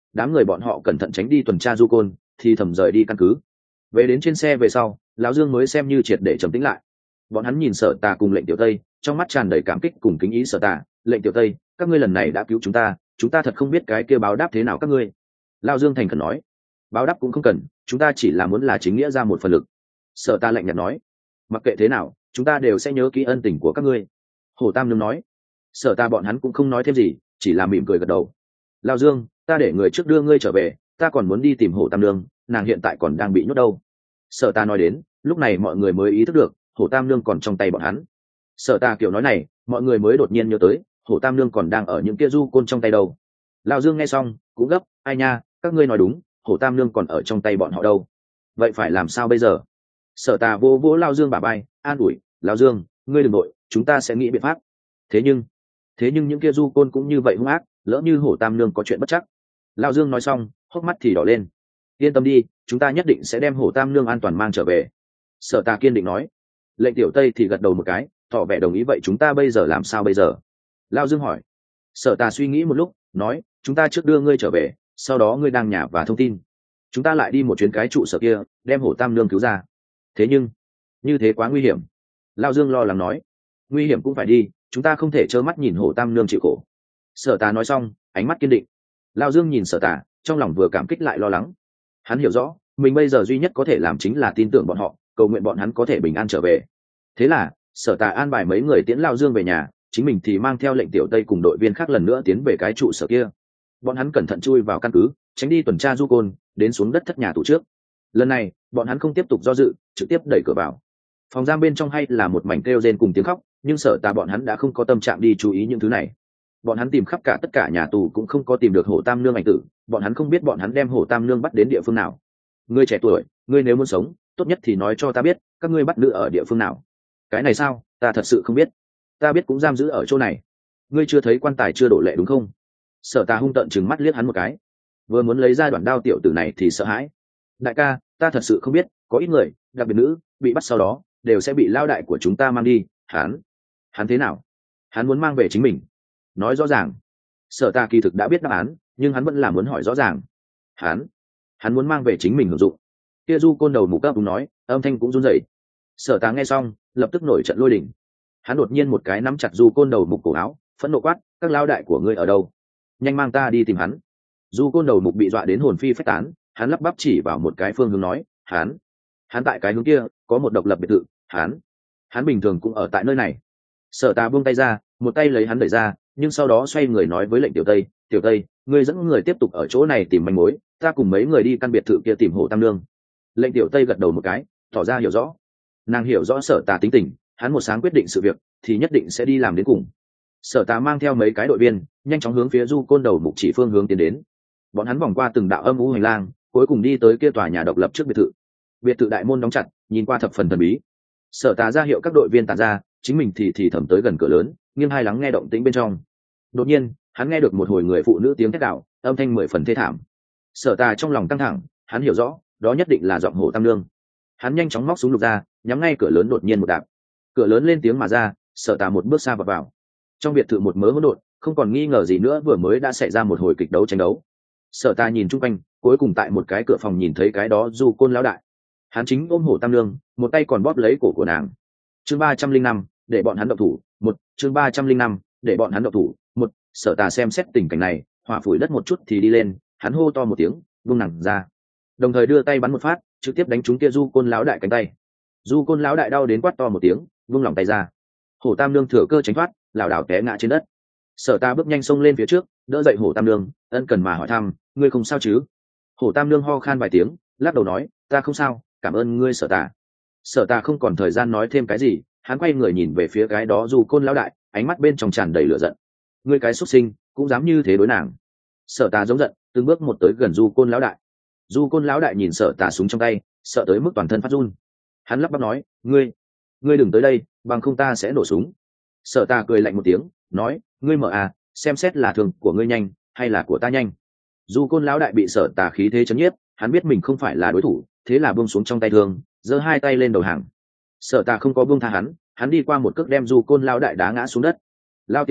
[SPEAKER 1] đám người bọn họ cẩn thận tránh đi tuần tra du côn thì thầm rời đi căn cứ. Về đến trên xe về sau, lão Dương mới xem như triệt để trầm tĩnh lại. Bọn hắn nhìn Sở Tà cùng Lệnh Tiểu Tây, trong mắt tràn đầy cảm kích cùng kính ý. Sở Tà, Lệnh Tiểu Tây, các ngươi lần này đã cứu chúng ta, chúng ta thật không biết cái kia báo đáp thế nào các ngươi. Lão Dương thành khẩn nói. Báo đáp cũng không cần, chúng ta chỉ là muốn là chính nghĩa ra một phần lực. Sở Tà lạnh nhạt nói. Mặc kệ thế nào, chúng ta đều sẽ nhớ kỹ ân tình của các ngươi. Hổ Tam Nương nói. Sở Tà bọn hắn cũng không nói thêm gì, chỉ là mỉm cười gật đầu. Lão Dương, ta để người trước đưa ngươi trở về, ta còn muốn đi tìm Hổ Tam Nương, nàng hiện tại còn đang bị nhốt đâu. Sở Tà nói đến, lúc này mọi người mới ý thức được Hổ Tam Nương còn trong tay bọn hắn. Sở Tà kiểu nói này, mọi người mới đột nhiên nhớ tới Hổ Tam Nương còn đang ở những kia du côn trong tay đâu. Lão Dương nghe xong cũng gấp, ai nha, các ngươi nói đúng, Hổ Tam Nương còn ở trong tay bọn họ đâu. Vậy phải làm sao bây giờ? Sở Tà vô vỗ Lão Dương bả vai, an ủi, Lão Dương, ngươi đừng nội, chúng ta sẽ nghĩ biện pháp. Thế nhưng, thế nhưng những kia du côn cũng như vậy hung ác, lỡ như Hổ Tam Nương có chuyện bất chắc. Lão Dương nói xong, hốc mắt thì đỏ lên. Yên tâm đi, chúng ta nhất định sẽ đem Hổ Tam Nương an toàn mang trở về. Sở Tà kiên định nói. Lệnh Tiểu Tây thì gật đầu một cái, tỏ vẻ đồng ý. Vậy chúng ta bây giờ làm sao bây giờ? Lão Dương hỏi. Sở Tà suy nghĩ một lúc, nói, chúng ta trước đưa ngươi trở về, sau đó ngươi đang nhà và thông tin, chúng ta lại đi một chuyến cái trụ sở kia, đem Hổ Tam Nương cứu ra. Thế nhưng, như thế quá nguy hiểm. Lão Dương lo lắng nói. Nguy hiểm cũng phải đi, chúng ta không thể trơ mắt nhìn Hổ Tam Nương chịu khổ. Sở Tà nói xong, ánh mắt kiên định. Lão Dương nhìn Sở Tà, trong lòng vừa cảm kích lại lo lắng. Hắn hiểu rõ, mình bây giờ duy nhất có thể làm chính là tin tưởng bọn họ, cầu nguyện bọn hắn có thể bình an trở về. Thế là Sở Tà an bài mấy người tiễn Lão Dương về nhà, chính mình thì mang theo Lệnh Tiểu Tây cùng đội viên khác lần nữa tiến về cái trụ sở kia. Bọn hắn cẩn thận chui vào căn cứ, tránh đi tuần tra du côn, đến xuống đất thất nhà tù trước. Lần này bọn hắn không tiếp tục do dự, trực tiếp đẩy cửa vào. Phòng giam bên trong hay là một mảnh kêu rên cùng tiếng khóc, nhưng Sở Tà bọn hắn đã không có tâm trạng đi chú ý những thứ này. Bọn hắn tìm khắp cả tất cả nhà tù cũng không có tìm được Hổ Tam Nương ảnh tử, bọn hắn không biết bọn hắn đem Hổ Tam Nương bắt đến địa phương nào. Ngươi trẻ tuổi, ngươi nếu muốn sống, tốt nhất thì nói cho ta biết, các ngươi bắt nữ ở địa phương nào. Cái này sao, ta thật sự không biết. Ta biết cũng giam giữ ở chỗ này. Ngươi chưa thấy quan tài chưa đổ lệ đúng không? Sở Tà hung tợn chừng mắt liếc hắn một cái, vừa muốn lấy ra đoạn đao tiểu tử này thì sợ hãi. Đại ca, ta thật sự không biết, có ít người, đặc biệt nữ, bị bắt sau đó đều sẽ bị lao đại của chúng ta mang đi. Hắn, hắn thế nào? Hắn muốn mang về chính mình. Nói rõ ràng. Sở Tà kỳ thực đã biết đáp án, nhưng hắn vẫn là muốn hỏi rõ ràng. Hắn, hắn muốn mang về chính mình hưởng dụng. Kia du côn đầu mục cấp đúng nói, âm thanh cũng run rẩy. Sở Tà nghe xong, lập tức nổi trận lôi đình. Hắn đột nhiên một cái nắm chặt du côn đầu mục cổ áo, phẫn nộ quát, các lao đại của ngươi ở đâu? Nhanh mang ta đi tìm hắn. Du côn đầu mục bị dọa đến hồn phi phách tán, hắn lắp bắp chỉ vào một cái phương hướng nói, hắn, hắn tại cái hướng kia có một độc lập biệt thự. Hắn, hắn bình thường cũng ở tại nơi này. Sở Tà buông tay ra, một tay lấy hắn đẩy ra, nhưng sau đó xoay người nói với Lệnh Tiểu Tây, Tiểu Tây, ngươi dẫn người tiếp tục ở chỗ này tìm manh mối, ta cùng mấy người đi căn biệt thự kia tìm Hổ Tam Nương. Lệnh Tiểu Tây gật đầu một cái, tỏ ra hiểu rõ. Nàng hiểu rõ Sở Tà tính tình, hắn một sáng quyết định sự việc thì nhất định sẽ đi làm đến cùng. Sở Tà mang theo mấy cái đội viên nhanh chóng hướng phía du côn đầu mục chỉ phương hướng tiến đến. Bọn hắn vòng qua từng đạo âm u hành lang, cuối cùng đi tới kia tòa nhà độc lập trước biệt thự. Biệt thự đại môn đóng chặt, nhìn qua thập phần thần bí. Sở Tà ra hiệu các đội viên tản ra, chính mình thì thì thầm tới gần cửa lớn, nghiêng hai lắng nghe động tĩnh bên trong. Đột nhiên hắn nghe được một hồi người phụ nữ tiếng thét đạo, âm thanh mười phần thê thảm. Sở Tà trong lòng căng thẳng, hắn hiểu rõ đó nhất định là giọng Hổ Tam Nương. Hắn nhanh chóng móc súng lục ra, nhắm ngay cửa lớn, đột nhiên một đạp, cửa lớn lên tiếng mà ra. Sở Tà một bước xa vào vào trong biệt thự, một mớ hỗn độn, không còn nghi ngờ gì nữa, vừa mới đã xảy ra một hồi kịch đấu tranh đấu. Sở Tà nhìn chung quanh, cuối cùng tại một cái cửa phòng nhìn thấy cái đó du côn lão đại. Hắn chính ôm Hổ Tam Nương, một tay còn bóp lấy cổ của nàng. Chương ba trăm linh năm, để bọn hắn động thủ. Một chương ba trăm linh năm, để bọn hắn động thủ. Một Sở Tà xem xét tình cảnh này, hỏa phủi đất một chút thì đi lên, hắn hô to một tiếng, vung nàng ra, đồng thời đưa tay bắn một phát, trực tiếp đánh trúng kia du côn lão đại cánh tay. Du côn lão đại đau đến quát to một tiếng, vung lòng tay ra. Hổ Tam Nương thừa cơ tránh thoát, lảo đảo té ngã trên đất. Sở Tà bước nhanh xông lên phía trước, đỡ dậy Hổ Tam Nương, ân cần mà hỏi thăm, ngươi không sao chứ? Hổ Tam Nương ho khan vài tiếng, lắc đầu nói, ta không sao, cảm ơn ngươi Sở Tà. Sở Tà không còn thời gian nói thêm cái gì, hắn quay người nhìn về phía cái đó du côn lão đại, ánh mắt bên trong tràn đầy lửa giận. Ngươi cái xuất sinh, cũng dám như thế đối nàng? Sở Tà giống giận, từng bước một tới gần du côn lão đại. Du côn lão đại nhìn Sở Tà súng trong tay, sợ tới mức toàn thân phát run. Hắn lắp bắp nói, ngươi, ngươi đừng tới đây, bằng không ta sẽ nổ súng. Sở Tà cười lạnh một tiếng, nói, ngươi mở à, xem xét là thường của ngươi nhanh hay là của ta nhanh. Du côn lão đại bị Sở Tà khí thế chấn nhiếp, hắn biết mình không phải là đối thủ, thế là buông xuống trong tay thương, giơ hai tay lên đầu hàng. Sở Tà không có buông tha hắn, hắn đi qua một cước đem du côn lão đại đá ngã xuống đất. Lao tiểu tử,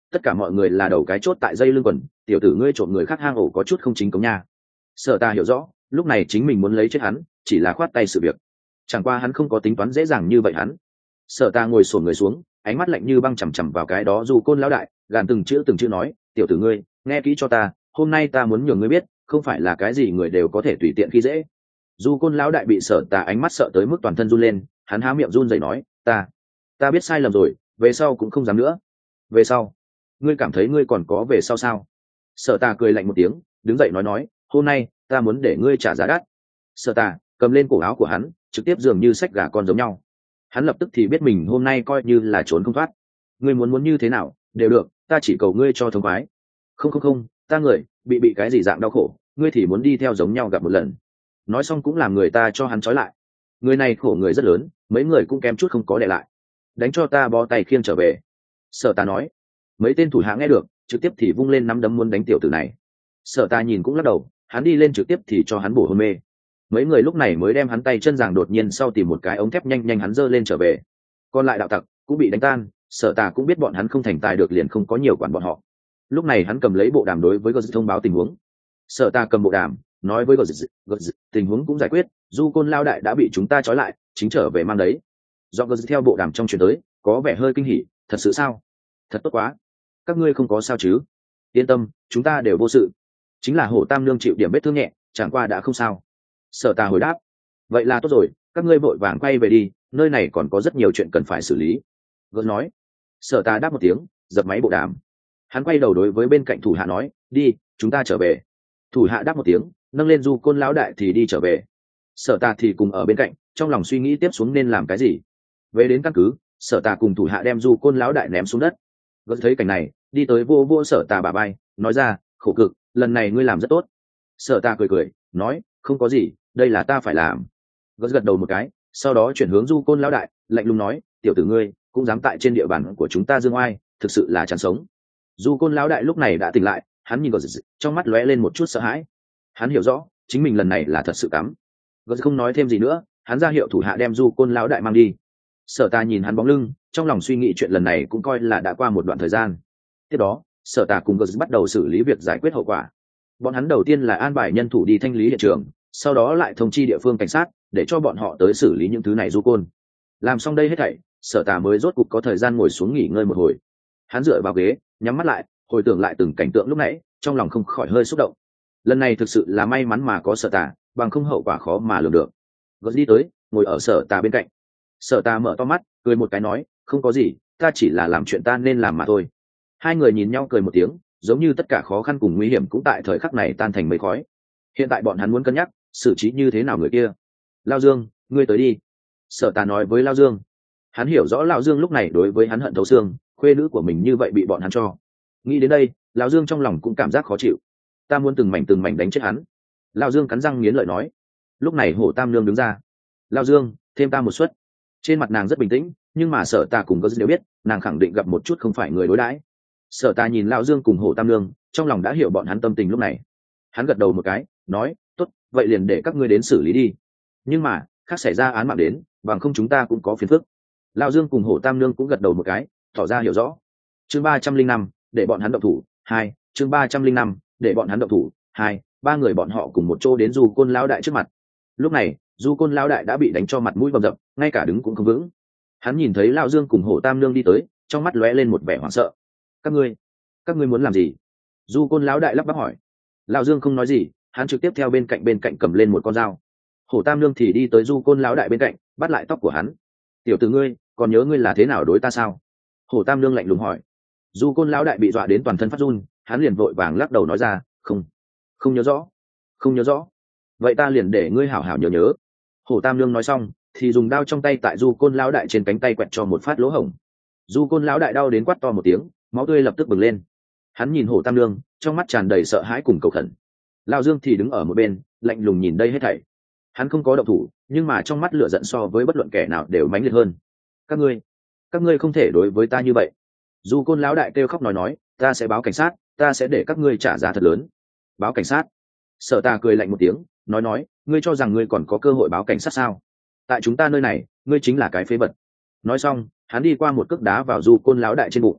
[SPEAKER 1] tất cả mọi người là đầu cái chốt tại dây lưng quần, tiểu tử ngươi trộm người khác hang ổ có chút không chính cống nha. Sở ta hiểu rõ lúc này chính mình muốn lấy chết hắn chỉ là khoát tay sự việc, chẳng qua hắn không có tính toán dễ dàng như vậy. Hắn Sở ta ngồi xổm người xuống, ánh mắt lạnh như băng chằm chằm vào cái đó Du Côn lão đại, gàn từng chữ từng chữ nói, tiểu tử ngươi nghe kỹ cho ta, hôm nay ta muốn nhường ngươi biết không phải là cái gì người đều có thể tùy tiện khi dễ. Du Côn lão đại bị Sở ta ánh mắt sợ tới mức toàn thân run lên, hắn há miệng run rẩy nói, ta ta biết sai lầm rồi, về sau cũng không dám nữa. Về sau? Ngươi cảm thấy ngươi còn có về sau sao? Sở ta cười lạnh một tiếng, đứng dậy nói nói, hôm nay ta muốn để ngươi trả giá đắt. Sở ta cầm lên cổ áo của hắn, trực tiếp dường như xách gà con giống nhau. Hắn lập tức thì biết mình hôm nay coi như là trốn không thoát. Ngươi muốn muốn như thế nào đều được, ta chỉ cầu ngươi cho thống khoái. Không không không, ta người bị bị cái gì dạng đau khổ, ngươi thì muốn đi theo giống nhau gặp một lần. Nói xong cũng làm người ta cho hắn trói lại. Người này khổ người rất lớn, mấy người cũng kém chút không có để lại. Đánh cho ta bó tay khiêng trở về. Sở ta nói. Mấy tên thủ hạ nghe được, trực tiếp thì vung lên nắm đấm muốn đánh tiểu tử này. Sở ta nhìn cũng lắc đầu, hắn đi lên trực tiếp thì cho hắn bổ hôn mê. Mấy người lúc này mới đem hắn tay chân giằng đột nhiên sau tìm một cái ống thép nhanh nhanh hắn giơ lên trở về. Còn lại đạo tặc cũng bị đánh tan, Sở ta cũng biết bọn hắn không thành tài được liền không có nhiều quản bọn họ. Lúc này hắn cầm lấy bộ đàm đối với Gozz thông báo tình huống. Sở ta cầm bộ đàm nói với Gozz, Gozz, tình huống cũng giải quyết, Du Côn lao đại đã bị chúng ta trói lại, chính trở về mang đấy. Do Gozz theo bộ đàm trong truyền tới, có vẻ hơi kinh hỉ, thật sự sao? Thật tốt quá. Các ngươi không có sao chứ? Yên tâm, chúng ta đều vô sự. Chính là Hổ Tam Nương chịu điểm vết thương nhẹ, chẳng qua đã không sao. Sở ta hồi đáp. Vậy là tốt rồi, các ngươi vội vàng quay về đi, nơi này còn có rất nhiều chuyện cần phải xử lý. Gozz nói. Sở ta đáp một tiếng, dập máy bộ đàm. Hắn quay đầu đối với bên cạnh thủ hạ nói, đi, chúng ta trở về. Thủ hạ đáp một tiếng, nâng lên Du Côn lão đại thì đi trở về. Sở ta thì cùng ở bên cạnh, trong lòng suy nghĩ tiếp xuống nên làm cái gì. Về đến căn cứ, Sở ta cùng thủ hạ đem Du Côn lão đại ném xuống đất. Gozz thấy cảnh này, đi tới vô vô Sở ta bả vai, nói ra, khổ cực, lần này ngươi làm rất tốt. Sở ta cười cười, nói, không có gì, đây là ta phải làm. Gozz gật đầu một cái, sau đó chuyển hướng Du Côn lão đại, lạnh lùng nói, tiểu tử ngươi cũng dám tại trên địa bàn của chúng ta dương oai, thực sự là chán sống. Du Côn lão đại lúc này đã tỉnh lại, hắn nhìn Gozz, trong mắt lóe lên một chút sợ hãi. Hắn hiểu rõ, chính mình lần này là thật sự cắm. Gozz không nói thêm gì nữa, hắn ra hiệu thủ hạ đem Du Côn lão đại mang đi. Sở ta nhìn hắn bóng lưng, trong lòng suy nghĩ chuyện lần này cũng coi là đã qua một đoạn thời gian. Tiếp đó, Sở ta cùng Gozz bắt đầu xử lý việc giải quyết hậu quả. Bọn hắn đầu tiên là an bài nhân thủ đi thanh lý hiện trường, sau đó lại thông chi địa phương cảnh sát để cho bọn họ tới xử lý những thứ này Du Côn. Làm xong đây hết thảy, Sở ta mới rốt cục có thời gian ngồi xuống nghỉ ngơi một hồi. Hắn dựa vào ghế, nhắm mắt lại, hồi tưởng lại từng cảnh tượng lúc nãy, trong lòng không khỏi hơi xúc động. Lần này thực sự là may mắn mà có Sở ta, bằng không hậu quả khó mà lường được. Gozz đi tới, ngồi ở Sở ta bên cạnh. Sở ta mở to mắt, cười một cái nói, không có gì, ta chỉ là làm chuyện ta nên làm mà thôi. Hai người nhìn nhau cười một tiếng, giống như tất cả khó khăn cùng nguy hiểm cũng tại thời khắc này tan thành mây khói. Hiện tại bọn hắn muốn cân nhắc xử trí như thế nào người kia. Lao Dương, ngươi tới đi. Sở ta nói với Lao Dương. Hắn hiểu rõ Lao Dương lúc này đối với hắn hận thấu xương, khuê nữ của mình như vậy bị bọn hắn cho. Nghĩ đến đây, Lao Dương trong lòng cũng cảm giác khó chịu. Ta muốn từng mảnh từng mảnh đánh chết hắn. Lao Dương cắn răng nghiến lợi nói. Lúc này Hổ Tam Nương đứng ra. Lao Dương, thêm ta một suất. Trên mặt nàng rất bình tĩnh, nhưng mà Sở ta cùng Gozz đều biết nàng khẳng định gặp một chút không phải người đối đãi. Sở ta nhìn Lao Dương cùng Hổ Tam Nương, trong lòng đã hiểu bọn hắn tâm tình lúc này. Hắn gật đầu một cái, nói, tốt, vậy liền để các ngươi đến xử lý đi. Nhưng mà khác xảy ra án mạng đến, bằng không chúng ta cũng có phiền phức. Lao Dương cùng Hổ Tam Nương cũng gật đầu một cái, tỏ ra hiểu rõ. Chương ba trăm linh năm, để bọn hắn động thủ. Hai, chương ba trăm linh năm, để bọn hắn động thủ. Hai, ba người bọn họ cùng một chỗ đến Du Côn lão đại trước mặt. Lúc này, Du Côn lão đại đã bị đánh cho mặt mũi bầm dập, ngay cả đứng cũng không vững. Hắn nhìn thấy Lao Dương cùng Hổ Tam Nương đi tới, trong mắt lóe lên một vẻ hoảng sợ. Các ngươi, các ngươi muốn làm gì? Du Côn lão đại lắp bắp hỏi. Lao Dương không nói gì, hắn trực tiếp theo bên cạnh bên cạnh cầm lên một con dao. Hổ Tam Nương thì đi tới Du Côn lão đại bên cạnh, bắt lại tóc của hắn. Tiểu tử ngươi, còn nhớ ngươi là thế nào đối ta sao? Hổ Tam Nương lạnh lùng hỏi. Du Côn lão đại bị dọa đến toàn thân phát run, hắn liền vội vàng lắc đầu nói ra, không, không nhớ rõ, không nhớ rõ. Vậy ta liền để ngươi hảo hảo nhớ nhớ. Hổ Tam Nương nói xong, thì dùng dao trong tay tại Du Côn lão đại trên cánh tay quẹt cho một phát lỗ hổng. Du Côn lão đại đau đến quát to một tiếng, máu tươi lập tức bừng lên. Hắn nhìn Hổ Tam Nương, trong mắt tràn đầy sợ hãi cùng cầu khẩn. Lão Dương thì đứng ở một bên, lạnh lùng nhìn đây hết thảy. Hắn không có động thủ, nhưng mà trong mắt lửa giận so với bất luận kẻ nào đều mãnh liệt hơn. Các ngươi, các ngươi không thể đối với ta như vậy. Du Côn lão đại kêu khóc nói nói, ta sẽ báo cảnh sát, ta sẽ để các ngươi trả giá thật lớn. Báo cảnh sát? Sở ta cười lạnh một tiếng, nói nói, ngươi cho rằng ngươi còn có cơ hội báo cảnh sát sao? Tại chúng ta nơi này, ngươi chính là cái phế vật. Nói xong, hắn đi qua một cước đá vào Du Côn lão đại trên bụng.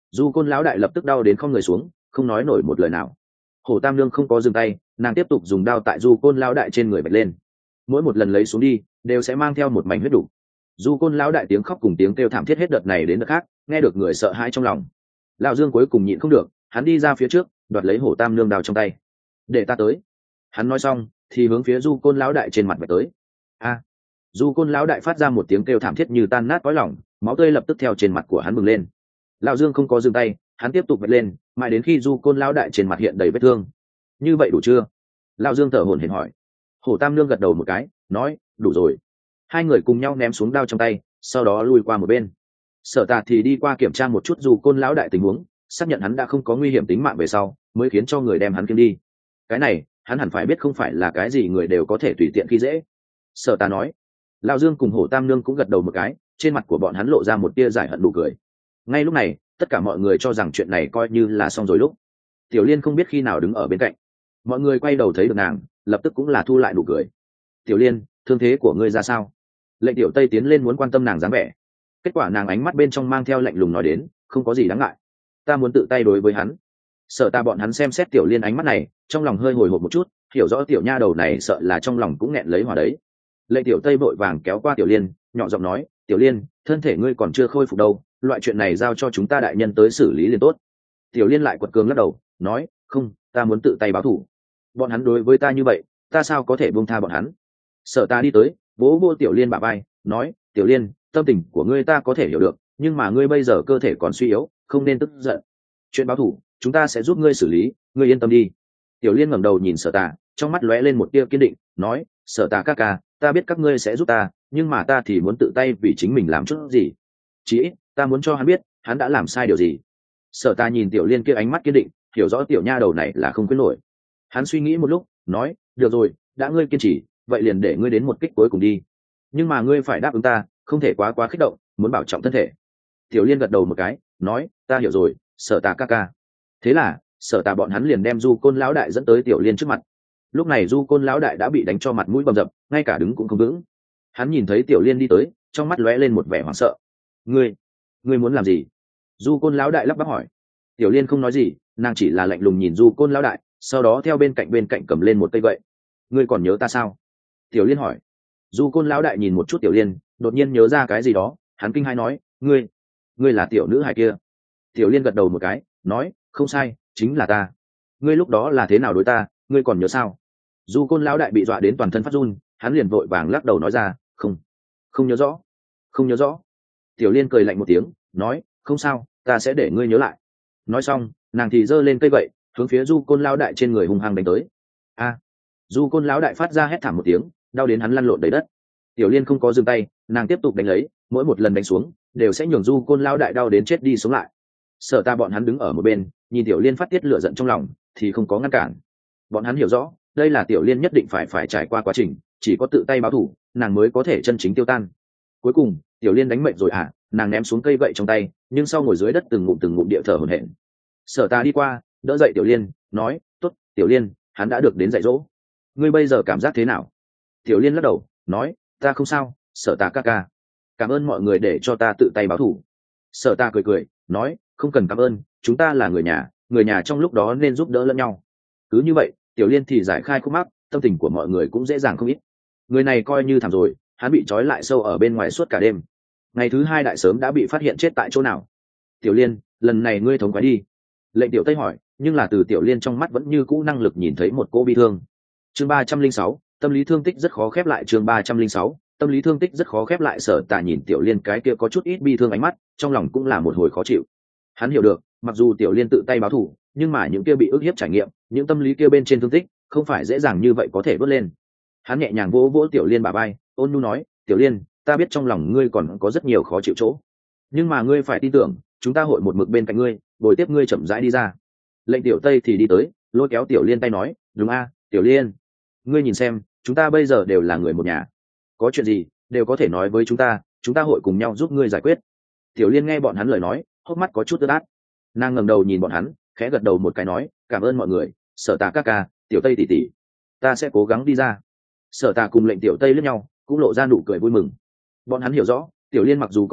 [SPEAKER 1] Du Côn lão đại lập tức đau đến không người xuống, không nói nổi một lời nào. Hổ Tam Nương không có dừng tay, nàng tiếp tục dùng đao tại Du Côn lão đại trên người bật lên. Mỗi một lần lấy xuống đi, đều sẽ mang theo một mảnh huyết đủ. Du Côn lão đại tiếng khóc cùng tiếng kêu thảm thiết hết đợt này đến đợt khác, nghe được người sợ hãi trong lòng. Lão Dương cuối cùng nhịn không được, hắn đi ra phía trước, đoạt lấy Hổ Tam Nương đao trong tay. "Để ta tới." Hắn nói xong, thì hướng phía Du Côn lão đại trên mặt vạch tới. A! Du Côn lão đại phát ra một tiếng kêu thảm thiết như tan nát cõi lòng, máu tươi lập tức theo trên mặt của hắn bừng lên. Lão Dương không có dừng tay, hắn tiếp tục vạch lên, mãi đến khi Du Côn lão đại trên mặt hiện đầy vết thương. "Như vậy đủ chưa?" Lão Dương thở hổn hển hỏi. Hổ Tam Nương gật đầu một cái, nói, "Đủ rồi." Hai người cùng nhau ném xuống đao trong tay, sau đó lui qua một bên. Sở Tà thì đi qua kiểm tra một chút Du Côn lão đại tình huống, xác nhận hắn đã không có nguy hiểm tính mạng về sau, mới khiến cho người đem hắn kiếm đi. Cái này, hắn hẳn phải biết không phải là cái gì người đều có thể tùy tiện khi dễ. Sở Tà nói. Lão Dương cùng Hổ Tam Nương cũng gật đầu một cái, trên mặt của bọn hắn lộ ra một tia giải hận nụ cười. Ngay lúc này, tất cả mọi người cho rằng chuyện này coi như là xong rồi lúc. Tiểu Liên không biết khi nào đứng ở bên cạnh. Mọi người quay đầu thấy được nàng, lập tức cũng là thu lại nụ cười. "Tiểu Liên, thương thế của ngươi ra sao?" Lệnh Tiểu Tây tiến lên muốn quan tâm nàng dáng vẻ. Kết quả nàng ánh mắt bên trong mang theo lạnh lùng nói đến, "Không có gì đáng ngại, ta muốn tự tay đối với hắn." Sợ ta bọn hắn xem xét Tiểu Liên ánh mắt này, trong lòng hơi hồi hộp một chút, hiểu rõ tiểu nha đầu này sợ là trong lòng cũng nghẹn lấy hỏa đấy. Lệnh Tiểu Tây vội vàng kéo qua Tiểu Liên, nhỏ giọng nói, "Tiểu Liên, thân thể ngươi còn chưa khôi phục đâu, loại chuyện này giao cho chúng ta đại nhân tới xử lý liền tốt." Tiểu Liên lại quật cường lắc đầu, nói, "Không, ta muốn tự tay báo thù. Bọn hắn đối với ta như vậy, ta sao có thể buông tha bọn hắn?" Sợ ta đi tới, vỗ vỗ Tiểu Liên bả vai, nói, "Tiểu Liên, tâm tình của ngươi ta có thể hiểu được, nhưng mà ngươi bây giờ cơ thể còn suy yếu, không nên tức giận. Chuyện báo thù, chúng ta sẽ giúp ngươi xử lý, ngươi yên tâm đi." Tiểu Liên ngẩng đầu nhìn Sở Tà, trong mắt lóe lên một tia kiên định, nói, "Sở Tà ca ca, ta biết các ngươi sẽ giúp ta, nhưng mà ta thì muốn tự tay vì chính mình làm chút gì. Chỉ ít, ta muốn cho hắn biết, hắn đã làm sai điều gì." Sở Tà nhìn Tiểu Liên kia ánh mắt kiên định, hiểu rõ tiểu nha đầu này là không quyết nổi. Hắn suy nghĩ một lúc, nói, "Được rồi, đã ngươi kiên trì, vậy liền để ngươi đến một kích cuối cùng đi. Nhưng mà ngươi phải đáp ứng ta, không thể quá quá kích động, muốn bảo trọng thân thể." Tiểu Liên gật đầu một cái, nói, "Ta hiểu rồi, Sở Tà ca ca." Thế là, Sở Tà bọn hắn liền đem Du Côn lão đại dẫn tới Tiểu Liên trước mặt. Lúc này Du Côn lão đại đã bị đánh cho mặt mũi bầm dập, ngay cả đứng cũng không vững. Hắn nhìn thấy Tiểu Liên đi tới, trong mắt lóe lên một vẻ hoảng sợ. "Ngươi, ngươi muốn làm gì?" Du Côn lão đại lắp bắp hỏi. Tiểu Liên không nói gì, nàng chỉ là lạnh lùng nhìn Du Côn lão đại, sau đó theo bên cạnh bên cạnh cầm lên một cây gậy. "Ngươi còn nhớ ta sao?" Tiểu Liên hỏi. Du Côn lão đại nhìn một chút Tiểu Liên, đột nhiên nhớ ra cái gì đó, hắn kinh hãi nói, "Ngươi, ngươi là tiểu nữ hài kia?" Tiểu Liên gật đầu một cái, nói, "Không sai, chính là ta. Ngươi lúc đó là thế nào đối ta, ngươi còn nhớ sao?" Du Côn lão đại bị dọa đến toàn thân phát run, hắn liền vội vàng lắc đầu nói ra, "Không, không nhớ rõ, không nhớ rõ." Tiểu Liên cười lạnh một tiếng, nói, "Không sao, ta sẽ để ngươi nhớ lại." Nói xong, nàng thì giơ lên cây gậy, hướng phía Du Côn lão đại trên người hung hăng đánh tới. A! Du Côn lão đại phát ra hét thảm một tiếng, đau đến hắn lăn lộn đầy đất. Tiểu Liên không có dừng tay, nàng tiếp tục đánh lấy, mỗi một lần đánh xuống, đều sẽ nhường Du Côn lão đại đau đến chết đi sống lại. Sở Ta bọn hắn đứng ở một bên, nhìn Tiểu Liên phát tiết lửa giận trong lòng, thì không có ngăn cản. Bọn hắn hiểu rõ, đây là Tiểu Liên nhất định phải phải trải qua quá trình, chỉ có tự tay báo thù, nàng mới có thể chân chính tiêu tan. Cuối cùng, Tiểu Liên đánh mệt rồi à, nàng ném xuống cây gậy trong tay, nhưng sau ngồi dưới đất từng ngụm từng ngụm địa thở hổn hển. Sở Ta đi qua, đỡ dậy Tiểu Liên, nói, "Tốt, Tiểu Liên, hắn đã được đến dạy dỗ. Ngươi bây giờ cảm giác thế nào?" Tiểu Liên lắc đầu, nói, "Ta không sao, Sở Ta ca ca. Cảm ơn mọi người để cho ta tự tay báo thù." Sở Ta cười cười, nói, "Không cần cảm ơn, chúng ta là người nhà, người nhà trong lúc đó nên giúp đỡ lẫn nhau." Cứ như vậy, Tiểu Liên thì giải khai khúc mắc, tâm tình của mọi người cũng dễ dàng không ít. Người này coi như thảm rồi, hắn bị trói lại sâu ở bên ngoài suốt cả đêm. Ngày thứ hai đại sớm đã bị phát hiện chết tại chỗ nào. "Tiểu Liên, lần này ngươi thống khoái đi." Lệnh Tiểu Tây hỏi, nhưng là từ Tiểu Liên trong mắt vẫn như cũ năng lực nhìn thấy một cô bi thương. Chương ba trăm linh sáu, tâm lý thương tích rất khó khép lại. Chương ba trăm linh sáu, tâm lý thương tích rất khó khép lại. Sở Tà nhìn Tiểu Liên cái kia có chút ít bi thương ánh mắt, trong lòng cũng là một hồi khó chịu. Hắn hiểu được, mặc dù Tiểu Liên tự tay báo thù, nhưng mà những kia bị ức hiếp trải nghiệm, những tâm lý kia bên trên thương tích, không phải dễ dàng như vậy có thể vớt lên. Hắn nhẹ nhàng vỗ vỗ Tiểu Liên bả vai, ôn nhu nói, "Tiểu Liên, ta biết trong lòng ngươi còn có rất nhiều khó chịu chỗ, nhưng mà ngươi phải tin tưởng, chúng ta hội một mực bên cạnh ngươi, bồi tiếp ngươi chậm rãi đi ra." Lệnh Tiểu Tây thì đi tới, lôi kéo Tiểu Liên tay nói, "Đúng a, Tiểu Liên, ngươi nhìn xem, chúng ta bây giờ đều là người một nhà, có chuyện gì đều có thể nói với chúng ta, chúng ta hội cùng nhau giúp ngươi giải quyết." Tiểu Liên nghe bọn hắn lời nói, hốc mắt có chút ướt át. Nàng ngẩng đầu nhìn bọn hắn, khẽ gật đầu một cái nói, "Cảm ơn mọi người, Sở Ta ca ca, Tiểu Tây tỷ tỷ, ta sẽ cố gắng đi ra." Sở Ta cùng Lệnh Tiểu Tây liếc nhau, cũng lộ ra nụ cười vui mừng. Bọn hắn hiểu rõ, Tiểu Liên mặc dù còn nhỏ,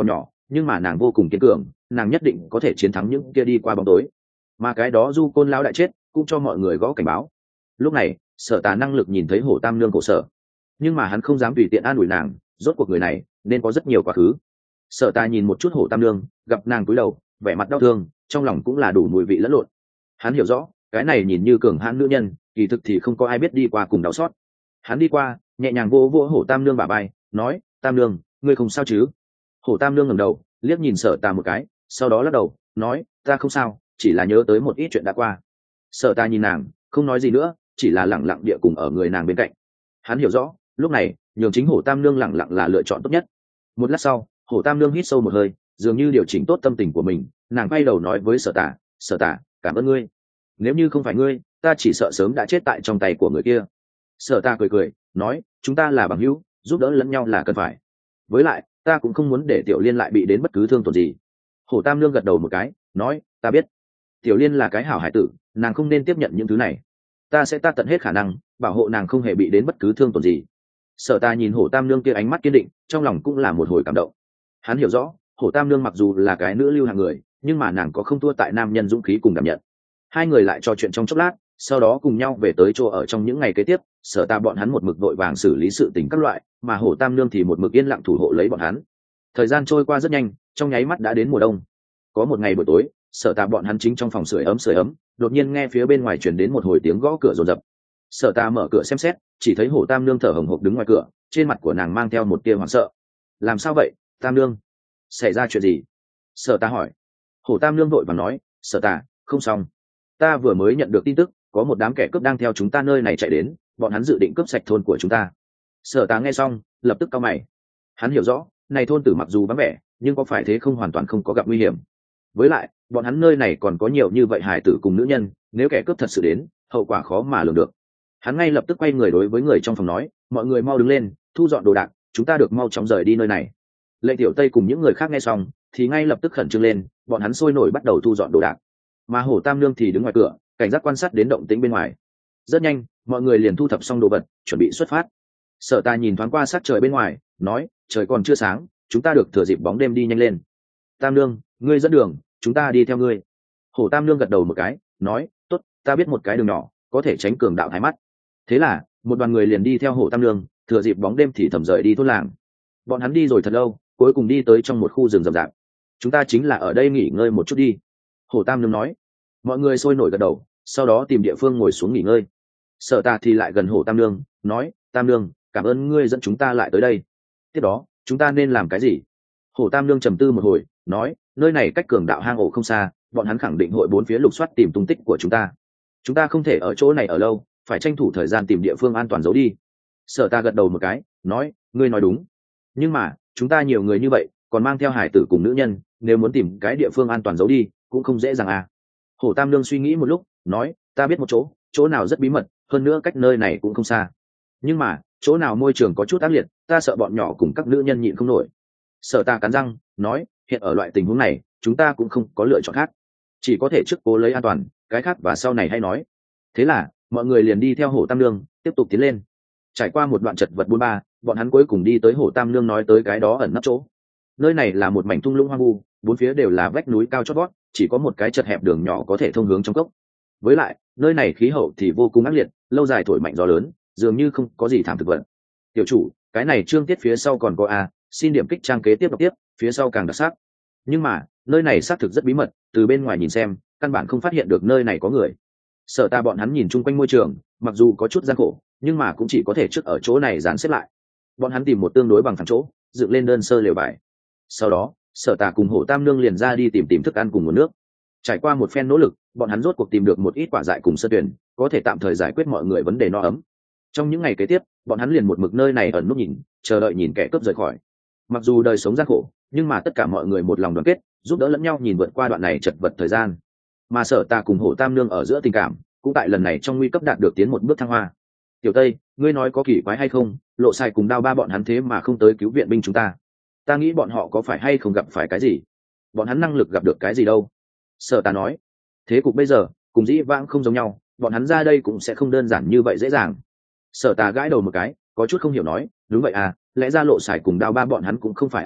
[SPEAKER 1] nhưng mà nàng vô cùng kiên cường, nàng nhất định có thể chiến thắng những kia đi qua bóng tối. Mà cái đó du côn lão đại chết cũng cho mọi người gõ cảnh báo. Lúc này Sở Tà năng lực nhìn thấy Hổ Tam Nương khổ sở, nhưng mà hắn không dám tùy tiện an ủi nàng, rốt cuộc người này nên có rất nhiều quá khứ. Sở Tà nhìn một chút Hổ Tam Nương, gặp nàng cúi đầu vẻ mặt đau thương, trong lòng cũng là đủ mùi vị lẫn lộn. Hắn hiểu rõ cái này nhìn như cường hãn nữ nhân, kỳ thực thì không có ai biết đi qua cùng đau xót. Hắn đi qua nhẹ nhàng vô vô Hổ Tam Nương bả vai, nói: Tam Nương, ngươi không sao chứ? Hổ Tam Nương ngẩng đầu liếc nhìn Sở Tà một cái, sau đó lắc đầu nói: Ta không sao, chỉ là nhớ tới một ít chuyện đã qua. Sở Tà nhìn nàng không nói gì nữa, chỉ là lẳng lặng địa cùng ở người nàng bên cạnh. Hắn hiểu rõ lúc này nhường chính Hổ Tam Nương lẳng lặng là lựa chọn tốt nhất. Một lát sau, Hổ Tam Nương hít sâu một hơi, dường như điều chỉnh tốt tâm tình của mình, nàng quay đầu nói với Sở Tà: Sở Tà, cảm ơn ngươi, nếu như không phải ngươi, ta chỉ sợ sớm đã chết tại trong tay của người kia. Sở Tà cười cười nói: Chúng ta là bằng hữu, giúp đỡ lẫn nhau là cần phải, với lại ta cũng không muốn để Tiểu Liên lại bị đến bất cứ thương tổn gì. Hổ Tam Nương gật đầu một cái nói: Ta biết, Tiểu Liên là cái hảo hải tử, nàng không nên tiếp nhận những thứ này, ta sẽ ta tận hết khả năng bảo hộ nàng không hề bị đến bất cứ thương tổn gì. Sở Tà nhìn Hổ Tam Nương kia ánh mắt kiên định, trong lòng cũng là một hồi cảm động. Hắn hiểu rõ Hổ Tam Nương mặc dù là cái nữ lưu hạng người, nhưng mà nàng có không thua tại nam nhân dũng khí cùng cảm nhận. Hai người lại trò chuyện trong chốc lát, sau đó cùng nhau về tới chỗ ở. Trong những ngày kế tiếp, Sở Tà bọn hắn một mực vội vàng xử lý sự tình các loại, mà Hổ Tam Nương thì một mực yên lặng thủ hộ lấy bọn hắn. Thời gian trôi qua rất nhanh, trong nháy mắt đã đến mùa đông. Có một ngày buổi tối, Sở Tà bọn hắn chính trong phòng sưởi ấm sưởi ấm, đột nhiên nghe phía bên ngoài truyền đến một hồi tiếng gõ cửa rồn rập. Sở Tà mở cửa xem xét, chỉ thấy Hổ Tam Nương thở hổn hộc đứng ngoài cửa, trên mặt của nàng mang theo một tia hoảng sợ. Làm sao vậy, Tam Nương? Xảy ra chuyện gì? Sở Tà hỏi. Hổ Tam Nương vội vàng nói: Sở Tà, không xong, ta vừa mới nhận được tin tức, có một đám kẻ cướp đang theo chúng ta nơi này chạy đến, bọn hắn dự định cướp sạch thôn của chúng ta. Sở Tà nghe xong lập tức cau mày. Hắn hiểu rõ này thôn tử mặc dù vắng vẻ, nhưng có phải thế không hoàn toàn không có gặp nguy hiểm. Với lại bọn hắn nơi này còn có nhiều như vậy hải tử cùng nữ nhân, nếu kẻ cướp thật sự đến, hậu quả khó mà lường được. Hắn ngay lập tức quay người đối với người trong phòng nói: Mọi người mau đứng lên, thu dọn đồ đạc, chúng ta được mau chóng rời đi nơi này. Lệ Tiểu Tây cùng những người khác nghe xong thì ngay lập tức khẩn trương lên, bọn hắn sôi nổi bắt đầu thu dọn đồ đạc. Mà Hổ Tam Nương thì đứng ngoài cửa, cảnh giác quan sát đến động tĩnh bên ngoài. Rất nhanh, mọi người liền thu thập xong đồ vật, chuẩn bị xuất phát. Sở Tà nhìn thoáng qua sát trời bên ngoài, nói: Trời còn chưa sáng, chúng ta được thừa dịp bóng đêm đi nhanh lên. Tam Nương, ngươi dẫn đường, chúng ta đi theo ngươi. Hổ Tam Nương gật đầu một cái, nói: Tốt, ta biết một cái đường nhỏ có thể tránh cường đạo thái mắt. Thế là một đoàn người liền đi theo Hổ Tam Nương, thừa dịp bóng đêm thì thầm rời đi thôn làng. Bọn hắn đi rồi thật lâu, cuối cùng đi tới trong một khu rừng rậm rạp. Chúng ta chính là ở đây nghỉ ngơi một chút đi. Hổ Tam Nương nói. Mọi người sôi nổi gật đầu, sau đó tìm địa phương ngồi xuống nghỉ ngơi. Sở Tà thì lại gần Hổ Tam Nương, nói: Tam Nương, cảm ơn ngươi dẫn chúng ta lại tới đây. Tiếp đó chúng ta nên làm cái gì? Hổ Tam Nương trầm tư một hồi, nói: Nơi này cách cường đạo hang ổ không xa, bọn hắn khẳng định hội bốn phía lục soát tìm tung tích của chúng ta. Chúng ta không thể ở chỗ này ở lâu, phải tranh thủ thời gian tìm địa phương an toàn giấu đi. Sở Tà gật đầu một cái, nói: Ngươi nói đúng. Nhưng mà chúng ta nhiều người như vậy, còn mang theo hải tử cùng nữ nhân, nếu muốn tìm cái địa phương an toàn giấu đi cũng không dễ dàng à. Hổ Tam Nương suy nghĩ một lúc, nói: Ta biết một chỗ, chỗ nào rất bí mật, hơn nữa cách nơi này cũng không xa. Nhưng mà chỗ nào môi trường có chút ác liệt, ta sợ bọn nhỏ cùng các nữ nhân nhịn không nổi. Sở Tà cắn răng nói: Hiện ở loại tình huống này, chúng ta cũng không có lựa chọn khác, chỉ có thể trước cố lấy an toàn, cái khác và sau này hay nói. Thế là mọi người liền đi theo Hổ Tam Nương tiếp tục tiến lên. Trải qua một đoạn chật vật buôn ba, bọn hắn cuối cùng đi tới Hổ Tam Nương nói tới cái đó ẩn nấp chỗ. Nơi này là một mảnh thung lũng hoang vu, bốn phía đều là vách núi cao chót vót, chỉ có một cái chật hẹp đường nhỏ có thể thông hướng trong cốc. Với lại nơi này khí hậu thì vô cùng ác liệt, lâu dài thổi mạnh gió lớn, dường như không có gì thảm thực vật. Tiểu chủ, cái này chương tiết phía sau còn có a, xin điểm kích trang kế tiếp đọc tiếp, phía sau càng đặc sắc. Nhưng mà nơi này xác thực rất bí mật, từ bên ngoài nhìn xem căn bản không phát hiện được nơi này có người. Sở Ta bọn hắn nhìn chung quanh môi trường, mặc dù có chút gian khổ, nhưng mà cũng chỉ có thể trước ở chỗ này dàn xếp lại. Bọn hắn tìm một tương đối bằng phẳng chỗ, dựng lên đơn sơ lều vải. Sau đó Sở Tà cùng Hổ Tam Nương liền ra đi tìm tìm thức ăn cùng nguồn nước. Trải qua một phen nỗ lực, bọn hắn rốt cuộc tìm được một ít quả dại cùng sơ tuyển, có thể tạm thời giải quyết mọi người vấn đề no ấm. Trong những ngày kế tiếp, bọn hắn liền một mực nơi này ẩn núp nhìn, chờ đợi nhìn kẻ cướp rời khỏi. Mặc dù đời sống gian khổ, nhưng mà tất cả mọi người một lòng đoàn kết, giúp đỡ lẫn nhau nhìn vượt qua đoạn này chật vật thời gian. Mà Sở Tà cùng Hổ Tam Nương ở giữa tình cảm cũng tại lần này trong nguy cấp đạt được tiến một bước thăng hoa. Tiểu Tây, ngươi nói có kỳ quái hay không, Lộ Sai cùng Đao Ba bọn hắn thế mà không tới cứu viện binh chúng ta. Ta nghĩ bọn họ có phải hay không gặp phải cái gì, bọn hắn năng lực gặp được cái gì đâu. Sở Tà nói, thế cục bây giờ cùng dĩ vãng không giống nhau, bọn hắn ra đây cũng sẽ không đơn giản như vậy dễ dàng. Sở Tà gãi đầu một cái, có chút không hiểu nói, đúng vậy à, lẽ ra Lộ Sải cùng Đao Ba bọn hắn cũng không phải ăn chay,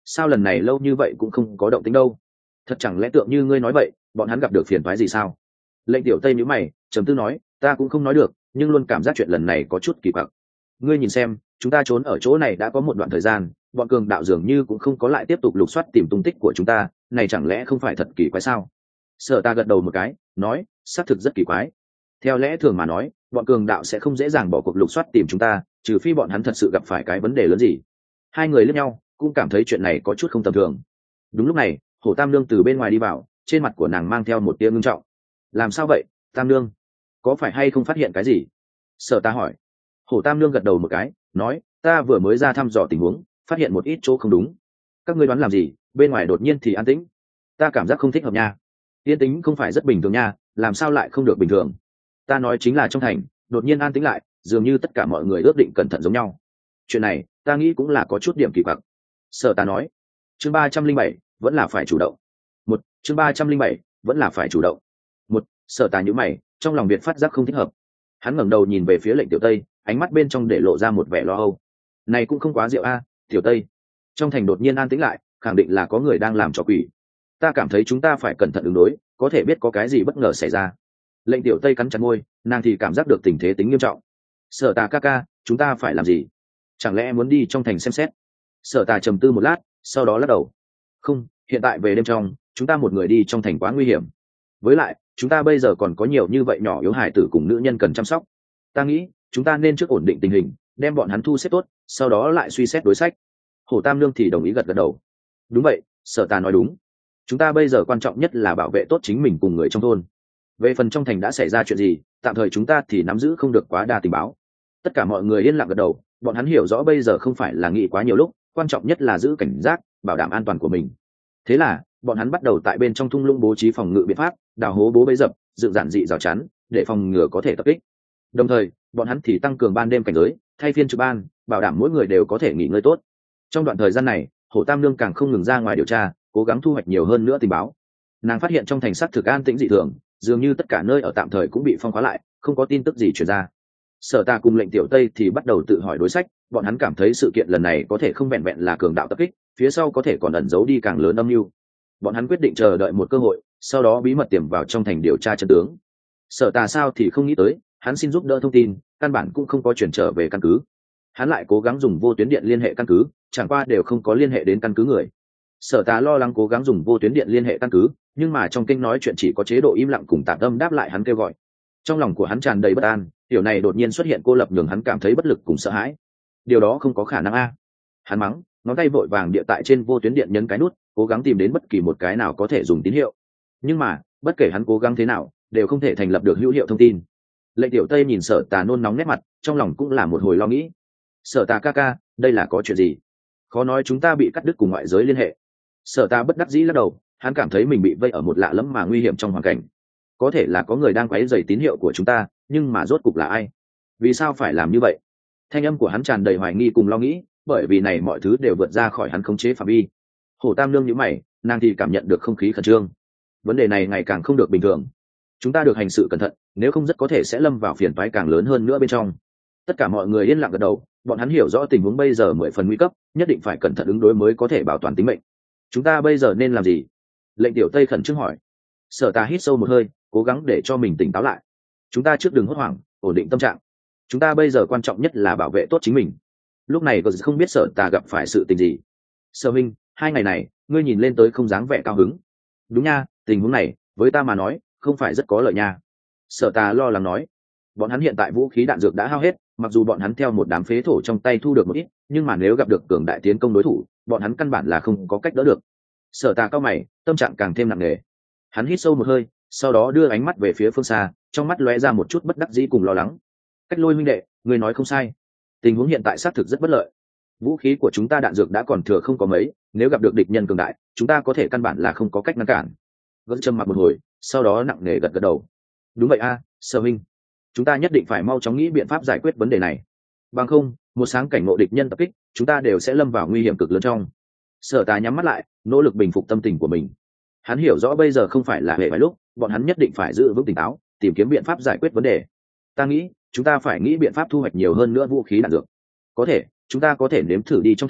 [SPEAKER 1] sao lần này lâu như vậy cũng không có động tĩnh đâu? Thật chẳng lẽ tượng như ngươi nói vậy, bọn hắn gặp được phiền toái gì sao? Lệnh Tiểu Tây nhíu mày, trầm tư nói, ta cũng không nói được, nhưng luôn cảm giác chuyện lần này có chút kỳ quặc. Ngươi nhìn xem, chúng ta trốn ở chỗ này đã có một đoạn thời gian, bọn cường đạo dường như cũng không có lại tiếp tục lục soát tìm tung tích của chúng ta, này chẳng lẽ không phải thật kỳ quái sao? Sở Ta gật đầu một cái, nói, xác thực rất kỳ quái. Theo lẽ thường mà nói, bọn cường đạo sẽ không dễ dàng bỏ cuộc lục soát tìm chúng ta, trừ phi bọn hắn thật sự gặp phải cái vấn đề lớn gì. Hai người liếc nhau, cũng cảm thấy chuyện này có chút không tầm thường. Đúng lúc này, Hổ Tam Nương từ bên ngoài đi vào, trên mặt của nàng mang theo một tia ngưng trọng. Làm sao vậy, Tam Nương? Có phải hay không phát hiện cái gì? Sở Ta hỏi. Hổ Tam Nương gật đầu một cái, nói, ta vừa mới ra thăm dò tình huống, phát hiện một ít chỗ không đúng. Các ngươi đoán làm gì? Bên ngoài đột nhiên thì an tĩnh, ta cảm giác không thích hợp nha. Yên tĩnh không phải rất bình thường nha, làm sao lại không được bình thường? Ta nói chính là trong thành đột nhiên an tĩnh lại, dường như tất cả mọi người ước định cẩn thận giống nhau. Chuyện này ta nghĩ cũng là có chút điểm kỳ quặc. Sở Ta nói. Chương ba trăm linh bảy vẫn là phải chủ động. Một chương ba trăm linh bảy vẫn là phải chủ động. Một Sở Ta nhíu mày, trong lòng biệt phát giác không thích hợp. Hắn ngẩng đầu nhìn về phía Lệnh Tiểu Tây, ánh mắt bên trong để lộ ra một vẻ lo âu. Này cũng không quá rượu a, Tiểu Tây. Trong thành đột nhiên an tĩnh lại, khẳng định là có người đang làm trò quỷ. Ta cảm thấy chúng ta phải cẩn thận ứng đối, có thể biết có cái gì bất ngờ xảy ra. Lệnh Tiểu Tây cắn chặt môi, nàng thì cảm giác được tình thế tính nghiêm trọng. Sở Ta ca ca, chúng ta phải làm gì? Chẳng lẽ muốn đi trong thành xem xét? Sở Ta trầm tư một lát, sau đó lắc đầu. Không, hiện tại về đêm trong, chúng ta một người đi trong thành quá nguy hiểm. Với lại, chúng ta bây giờ còn có nhiều như vậy nhỏ yếu hài tử cùng nữ nhân cần chăm sóc. Ta nghĩ, chúng ta nên trước ổn định tình hình, đem bọn hắn thu xếp tốt, sau đó lại suy xét đối sách. Hổ Tam Nương thì đồng ý gật gật đầu. Đúng vậy, Sở Ta nói đúng. Chúng ta bây giờ quan trọng nhất là bảo vệ tốt chính mình cùng người trong thôn. Về phần trong thành đã xảy ra chuyện gì, tạm thời chúng ta thì nắm giữ không được quá đa tình báo. Tất cả mọi người yên lặng gật đầu, bọn hắn hiểu rõ bây giờ không phải là nghĩ quá nhiều lúc, quan trọng nhất là giữ cảnh giác, bảo đảm an toàn của mình. Thế là bọn hắn bắt đầu tại bên trong thung lũng bố trí phòng ngự biện pháp, đào hố bố bấy dập, dựng giản dị rào chắn để phòng ngừa có thể tập kích. Đồng thời bọn hắn thì tăng cường ban đêm cảnh giới, thay phiên trực ban, bảo đảm mỗi người đều có thể nghỉ ngơi tốt. Trong đoạn thời gian này, Hổ Tam Nương càng không ngừng ra ngoài điều tra, cố gắng thu hoạch nhiều hơn nữa tình báo. Nàng phát hiện trong thành sắc thực an tĩnh dị thường, dường như tất cả nơi ở tạm thời cũng bị phong khóa lại, không có tin tức gì truyền ra. Sở Ta cùng Lệnh Tiểu Tây thì bắt đầu tự hỏi đối sách, bọn hắn cảm thấy sự kiện lần này có thể không vẹn vẹn là cường đạo tập kích, phía sau có thể còn ẩn giấu đi càng lớn âm mưu. Bọn hắn quyết định chờ đợi một cơ hội, sau đó bí mật tiềm vào trong thành điều tra chân tướng. Sở Ta sao thì không nghĩ tới, hắn xin giúp đỡ thông tin, căn bản cũng không có chuyển trở về căn cứ. Hắn lại cố gắng dùng vô tuyến điện liên hệ căn cứ, chẳng qua đều không có liên hệ đến căn cứ người. Sở Ta lo lắng cố gắng dùng vô tuyến điện liên hệ căn cứ, nhưng mà trong kinh nói chuyện chỉ có chế độ im lặng cùng tạm tâm đáp lại hắn kêu gọi. Trong lòng của hắn tràn đầy bất an, điều này đột nhiên xuất hiện cô lập nhường hắn cảm thấy bất lực cùng sợ hãi. Điều đó không có khả năng a. Hắn mắng, ngón tay vội vàng địa tại trên vô tuyến điện nhấn cái nút, cố gắng tìm đến bất kỳ một cái nào có thể dùng tín hiệu. Nhưng mà bất kể hắn cố gắng thế nào, đều không thể thành lập được hữu hiệu thông tin. Lệnh Tiểu Tây nhìn Sở Ta nôn nóng nét mặt, trong lòng cũng là một hồi lo nghĩ. Sở Ta ca ca, đây là có chuyện gì? Khó nói chúng ta bị cắt đứt cùng ngoại giới liên hệ. Sở Ta bất đắc dĩ lắc đầu, hắn cảm thấy mình bị vây ở một lạ lẫm mà nguy hiểm trong hoàn cảnh. Có thể là có người đang quấy rầy tín hiệu của chúng ta, nhưng mà rốt cục là ai? Vì sao phải làm như vậy? Thanh âm của hắn tràn đầy hoài nghi cùng lo nghĩ, bởi vì này mọi thứ đều vượt ra khỏi hắn khống chế phạm vi. Hổ Tam Nương nhíu mày, nàng thì cảm nhận được không khí khẩn trương. Vấn đề này ngày càng không được bình thường. Chúng ta được hành sự cẩn thận, nếu không rất có thể sẽ lâm vào phiền toái càng lớn hơn nữa bên trong. Tất cả mọi người yên lặng gật đầu, bọn hắn hiểu rõ tình huống bây giờ mười phần nguy cấp, nhất định phải cẩn thận ứng đối mới có thể bảo toàn tính mệnh. Chúng ta bây giờ nên làm gì? Lệnh Tiểu Tây khẩn trương hỏi. Sở Ta hít sâu một hơi, cố gắng để cho mình tỉnh táo lại. Chúng ta trước đừng hốt hoảng, ổn định tâm trạng. Chúng ta bây giờ quan trọng nhất là bảo vệ tốt chính mình. Lúc này không biết Sở Ta gặp phải sự tình gì. Sở Minh, hai ngày này ngươi nhìn lên tới không dáng vẻ cao hứng. Đúng nha, tình huống này với ta mà nói không phải rất có lợi nha. Sở Ta lo lắng nói. Bọn hắn hiện tại vũ khí đạn dược đã hao hết, mặc dù bọn hắn theo một đám phế thổ trong tay thu được một ít, nhưng mà nếu gặp được cường đại tiến công đối thủ, bọn hắn căn bản là không có cách đỡ được. Sở Ta cao mày, tâm trạng càng thêm nặng nề. Hắn hít sâu một hơi, sau đó đưa ánh mắt về phía phương xa, trong mắt lóe ra một chút bất đắc dĩ cùng lo lắng. Cách Lôi huynh đệ, người nói không sai, tình huống hiện tại xác thực rất bất lợi. Vũ khí của chúng ta đạn dược đã còn thừa không có mấy, nếu gặp được địch nhân cường đại, chúng ta có thể căn bản là không có cách ngăn cản. Gật trầm mặc một hồi, sau đó nặng nề gật gật đầu. Đúng vậy a, Sở huynh, chúng ta nhất định phải mau chóng nghĩ biện pháp giải quyết vấn đề này. Bằng không, một sáng cảnh ngộ địch nhân tập kích, chúng ta đều sẽ lâm vào nguy hiểm cực lớn trong. Sở Ta nhắm mắt lại, nỗ lực bình phục tâm tình của mình. Hắn hiểu rõ bây giờ không phải là hệ vài lúc, bọn hắn nhất định phải giữ vững tỉnh táo, tìm kiếm biện pháp giải quyết vấn đề. Ta nghĩ chúng ta phải nghĩ biện pháp thu hoạch nhiều hơn nữa vũ khí đạn dược. Có thể chúng ta có thể nếm thử đi trong thành,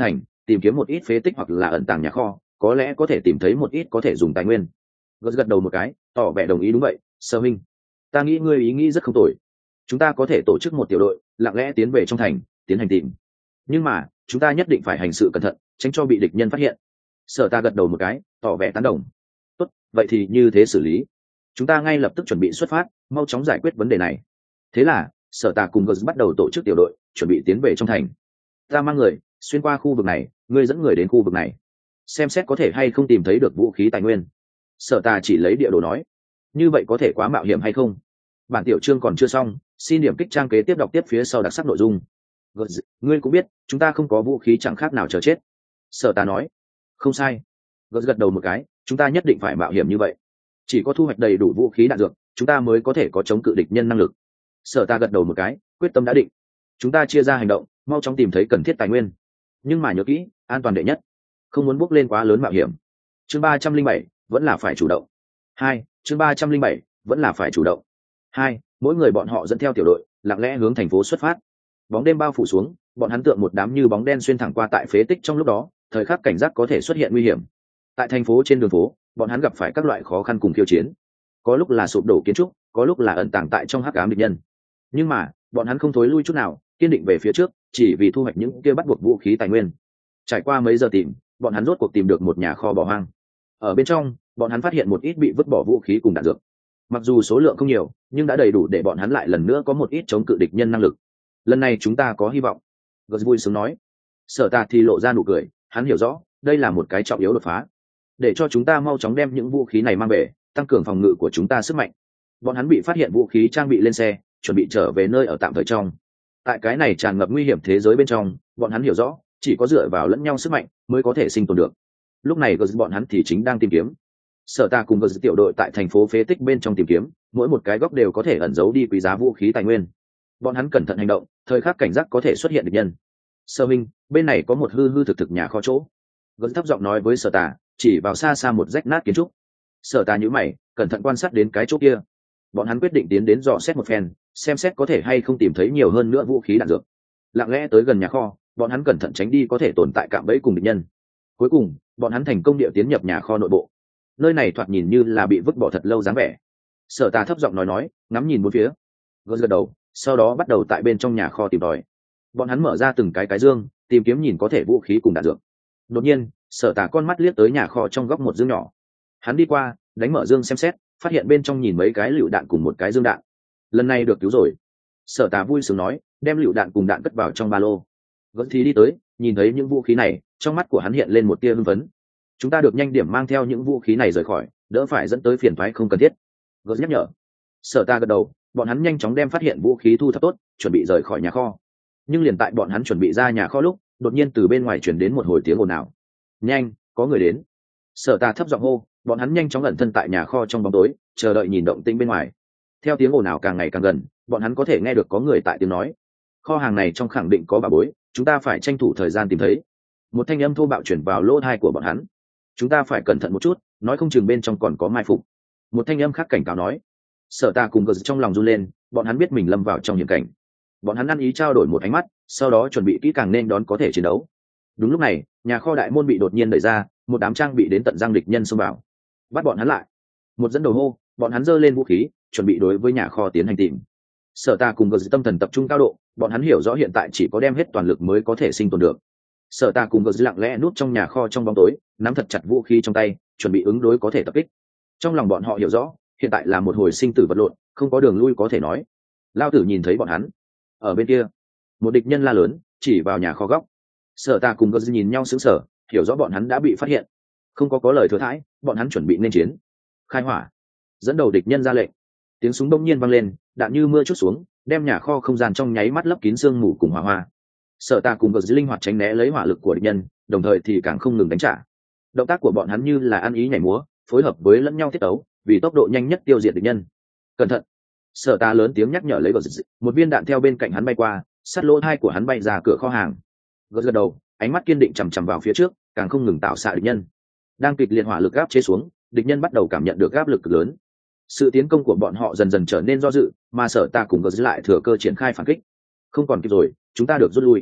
[SPEAKER 1] tìm kiếm một ít phế tích hoặc là ẩn tàng nhà kho, có lẽ có thể tìm thấy một ít có thể dùng tài nguyên. Gật gật đầu một cái, tỏ vẻ đồng ý. Đúng vậy, Sơ Minh, ta nghĩ ngươi ý nghĩ rất không tồi. Chúng ta có thể tổ chức một tiểu đội lặng lẽ tiến về trong thành tiến hành tìm, nhưng mà chúng ta nhất định phải hành sự cẩn thận, tránh cho bị địch nhân phát hiện. Sở Ta gật đầu một cái, tỏ vẻ tán đồng. Tốt, vậy thì như thế xử lý. Chúng ta ngay lập tức chuẩn bị xuất phát, mau chóng giải quyết vấn đề này. Thế là Sở Ta cùng Gật bắt đầu tổ chức tiểu đội chuẩn bị tiến về trong thành. Ta mang người xuyên qua khu vực này, ngươi dẫn người đến khu vực này, xem xét có thể hay không tìm thấy được vũ khí tài nguyên. Sở Ta chỉ lấy địa đồ nói. Như vậy có thể quá mạo hiểm hay không? Bản tiểu chương còn chưa xong, xin điểm kích trang kế tiếp đọc tiếp phía sau đặc sắc nội dung. Gật, ngươi cũng biết chúng ta không có vũ khí chẳng khác nào chờ chết. Sở Ta nói. Không sai. Gật gật đầu một cái, chúng ta nhất định phải mạo hiểm như vậy. Chỉ có thu hoạch đầy đủ vũ khí đạn dược, chúng ta mới có thể có chống cự địch nhân năng lực. Sở Ta gật đầu một cái, quyết tâm đã định. Chúng ta chia ra hành động, mau chóng tìm thấy cần thiết tài nguyên. Nhưng mà nhớ kỹ, an toàn đệ nhất, không muốn bước lên quá lớn mạo hiểm. Chương ba trăm linh bảy, vẫn là phải chủ động. Hai, chương ba trăm linh bảy, vẫn là phải chủ động. Hai, mỗi người bọn họ dẫn theo tiểu đội, lặng lẽ hướng thành phố xuất phát. Bóng đêm bao phủ xuống, bọn hắn tượng một đám như bóng đen xuyên thẳng qua tại phế tích trong lúc đó, thời khắc cảnh giác có thể xuất hiện nguy hiểm. Tại thành phố trên đường phố, bọn hắn gặp phải các loại khó khăn cùng khiêu chiến. Có lúc là sụp đổ kiến trúc, có lúc là ẩn tàng tại trong hắc ám địch nhân. Nhưng mà, bọn hắn không thối lui chút nào, kiên định về phía trước, chỉ vì thu hoạch những kia bắt buộc vũ khí tài nguyên. Trải qua mấy giờ tìm, bọn hắn rốt cuộc tìm được một nhà kho bỏ hoang. Ở bên trong, bọn hắn phát hiện một ít bị vứt bỏ vũ khí cùng đạn dược. Mặc dù số lượng không nhiều, nhưng đã đầy đủ để bọn hắn lại lần nữa có một ít chống cự địch nhân năng lực. Lần này chúng ta có hy vọng. Gật vui sướng nói. Sở Ta thì lộ ra nụ cười, hắn hiểu rõ, đây là một cái trọng yếu đột phá. Để cho chúng ta mau chóng đem những vũ khí này mang về, tăng cường phòng ngự của chúng ta sức mạnh. Bọn hắn bị phát hiện vũ khí trang bị lên xe, chuẩn bị trở về nơi ở tạm thời trong. Tại cái này tràn ngập nguy hiểm thế giới bên trong, bọn hắn hiểu rõ, chỉ có dựa vào lẫn nhau sức mạnh mới có thể sinh tồn được. Lúc này Gật bọn hắn thì chính đang tìm kiếm. Sở Ta cùng Gật tiểu đội tại thành phố phế tích bên trong tìm kiếm, mỗi một cái góc đều có thể ẩn giấu đi quý giá vũ khí tài nguyên. Bọn hắn cẩn thận hành động, thời khắc cảnh giác có thể xuất hiện địch nhân. Sơ Minh, bên này có một hư hư thực thực nhà kho chỗ. Gật thấp giọng nói với Sở Ta, chỉ vào xa xa một rách nát kiến trúc. Sở Ta nhíu mày, cẩn thận quan sát đến cái chỗ kia. Bọn hắn quyết định tiến đến dò xét một phen, xem xét có thể hay không tìm thấy nhiều hơn nữa vũ khí đạn dược. Lặng lẽ tới gần nhà kho, bọn hắn cẩn thận tránh đi có thể tồn tại cạm bẫy cùng địch nhân. Cuối cùng, bọn hắn thành công địa tiến nhập nhà kho nội bộ. Nơi này thoạt nhìn như là bị vứt bỏ thật lâu dáng vẻ. Sở Ta thấp giọng nói nói, ngắm nhìn bốn phía. Gật gật đầu, sau đó bắt đầu tại bên trong nhà kho tìm tòi. Bọn hắn mở ra từng cái cái dương, tìm kiếm nhìn có thể vũ khí cùng đạn dược. Đột nhiên, Sở Ta con mắt liếc tới nhà kho trong góc một dương nhỏ. Hắn đi qua, đánh mở dương xem xét, phát hiện bên trong nhìn mấy cái lựu đạn cùng một cái dương đạn. Lần này được cứu rồi. Sở Ta vui sướng nói, đem lựu đạn cùng đạn cất vào trong ba lô. Gật thì đi tới, nhìn thấy những vũ khí này, trong mắt của hắn hiện lên một tia hưng phấn. Chúng ta được nhanh điểm mang theo những vũ khí này rời khỏi, đỡ phải dẫn tới phiền toái không cần thiết. Gật nhắc nhở. Sở Ta gật đầu, bọn hắn nhanh chóng đem phát hiện vũ khí thu thập tốt, chuẩn bị rời khỏi nhà kho. Nhưng liền tại bọn hắn chuẩn bị ra nhà kho lúc, đột nhiên từ bên ngoài truyền đến một hồi tiếng ồn ào. Nhanh, có người đến. Sở Ta thấp giọng hô, bọn hắn nhanh chóng ẩn thân tại nhà kho trong bóng tối, chờ đợi nhìn động tĩnh bên ngoài. Theo tiếng ồn ào càng ngày càng gần, bọn hắn có thể nghe được có người tại tiếng nói. Kho hàng này trong khẳng định có bảo bối, chúng ta phải tranh thủ thời gian tìm thấy. Một thanh âm thô bạo chuyển vào lỗ tai của bọn hắn. Chúng ta phải cẩn thận một chút, nói không chừng bên trong còn có mai phục. Một thanh âm khác cảnh cáo nói. Sở Ta cùng Gật trong lòng run lên, bọn hắn biết mình lâm vào trong hiểm cảnh. Bọn hắn ăn ý trao đổi một ánh mắt, sau đó chuẩn bị kỹ càng nên đón có thể chiến đấu. Đúng lúc này, nhà kho đại môn bị đột nhiên đẩy ra, một đám trang bị đến tận răng địch nhân xông vào. Bắt bọn hắn lại. Một dẫn đầu hô, bọn hắn giơ lên vũ khí, chuẩn bị đối với nhà kho tiến hành tìm. Sở Ta cùng Gật tâm thần tập trung cao độ, bọn hắn hiểu rõ hiện tại chỉ có đem hết toàn lực mới có thể sinh tồn được. Sở Ta cùng Gật lặng lẽ núp trong nhà kho trong bóng tối, nắm thật chặt vũ khí trong tay, chuẩn bị ứng đối có thể tập kích. Trong lòng bọn họ hiểu rõ, hiện tại là một hồi sinh tử vật lộn, không có đường lui có thể nói. Lao Tử nhìn thấy bọn hắn. Ở bên kia, một địch nhân la lớn, chỉ vào nhà kho góc. Sở Ta cùng Gật nhìn nhau sững sờ, hiểu rõ bọn hắn đã bị phát hiện. Không có có lời thừa thãi, bọn hắn chuẩn bị nên chiến. Khai hỏa. Dẫn đầu địch nhân ra lệnh. Tiếng súng đông nhiên vang lên, đạn như mưa trút xuống, đem nhà kho không gian trong nháy mắt lấp kín sương mù cùng hỏa hoa. Sở Ta cùng Gật linh hoạt tránh né lấy hỏa lực của địch nhân, đồng thời thì càng không ngừng đánh trả. Động tác của bọn hắn như là ăn ý nhảy múa, phối hợp với lẫn nhau tiết tấu, vì tốc độ nhanh nhất tiêu diệt địch nhân. Cẩn thận. Sở Ta lớn tiếng nhắc nhở lấy Gật, một viên đạn theo bên cạnh hắn bay qua, sát lỗ tai của hắn bay ra cửa kho hàng. Gật gật đầu, ánh mắt kiên định chằm chằm vào phía trước, càng không ngừng tạo xạ địch nhân. Đang kịch liệt hỏa lực áp chế xuống, địch nhân bắt đầu cảm nhận được áp lực cực lớn. Sự tiến công của bọn họ dần dần trở nên do dự, mà Sở Ta cùng Gật lại thừa cơ triển khai phản kích. Không còn kịp rồi, chúng ta được rút lui.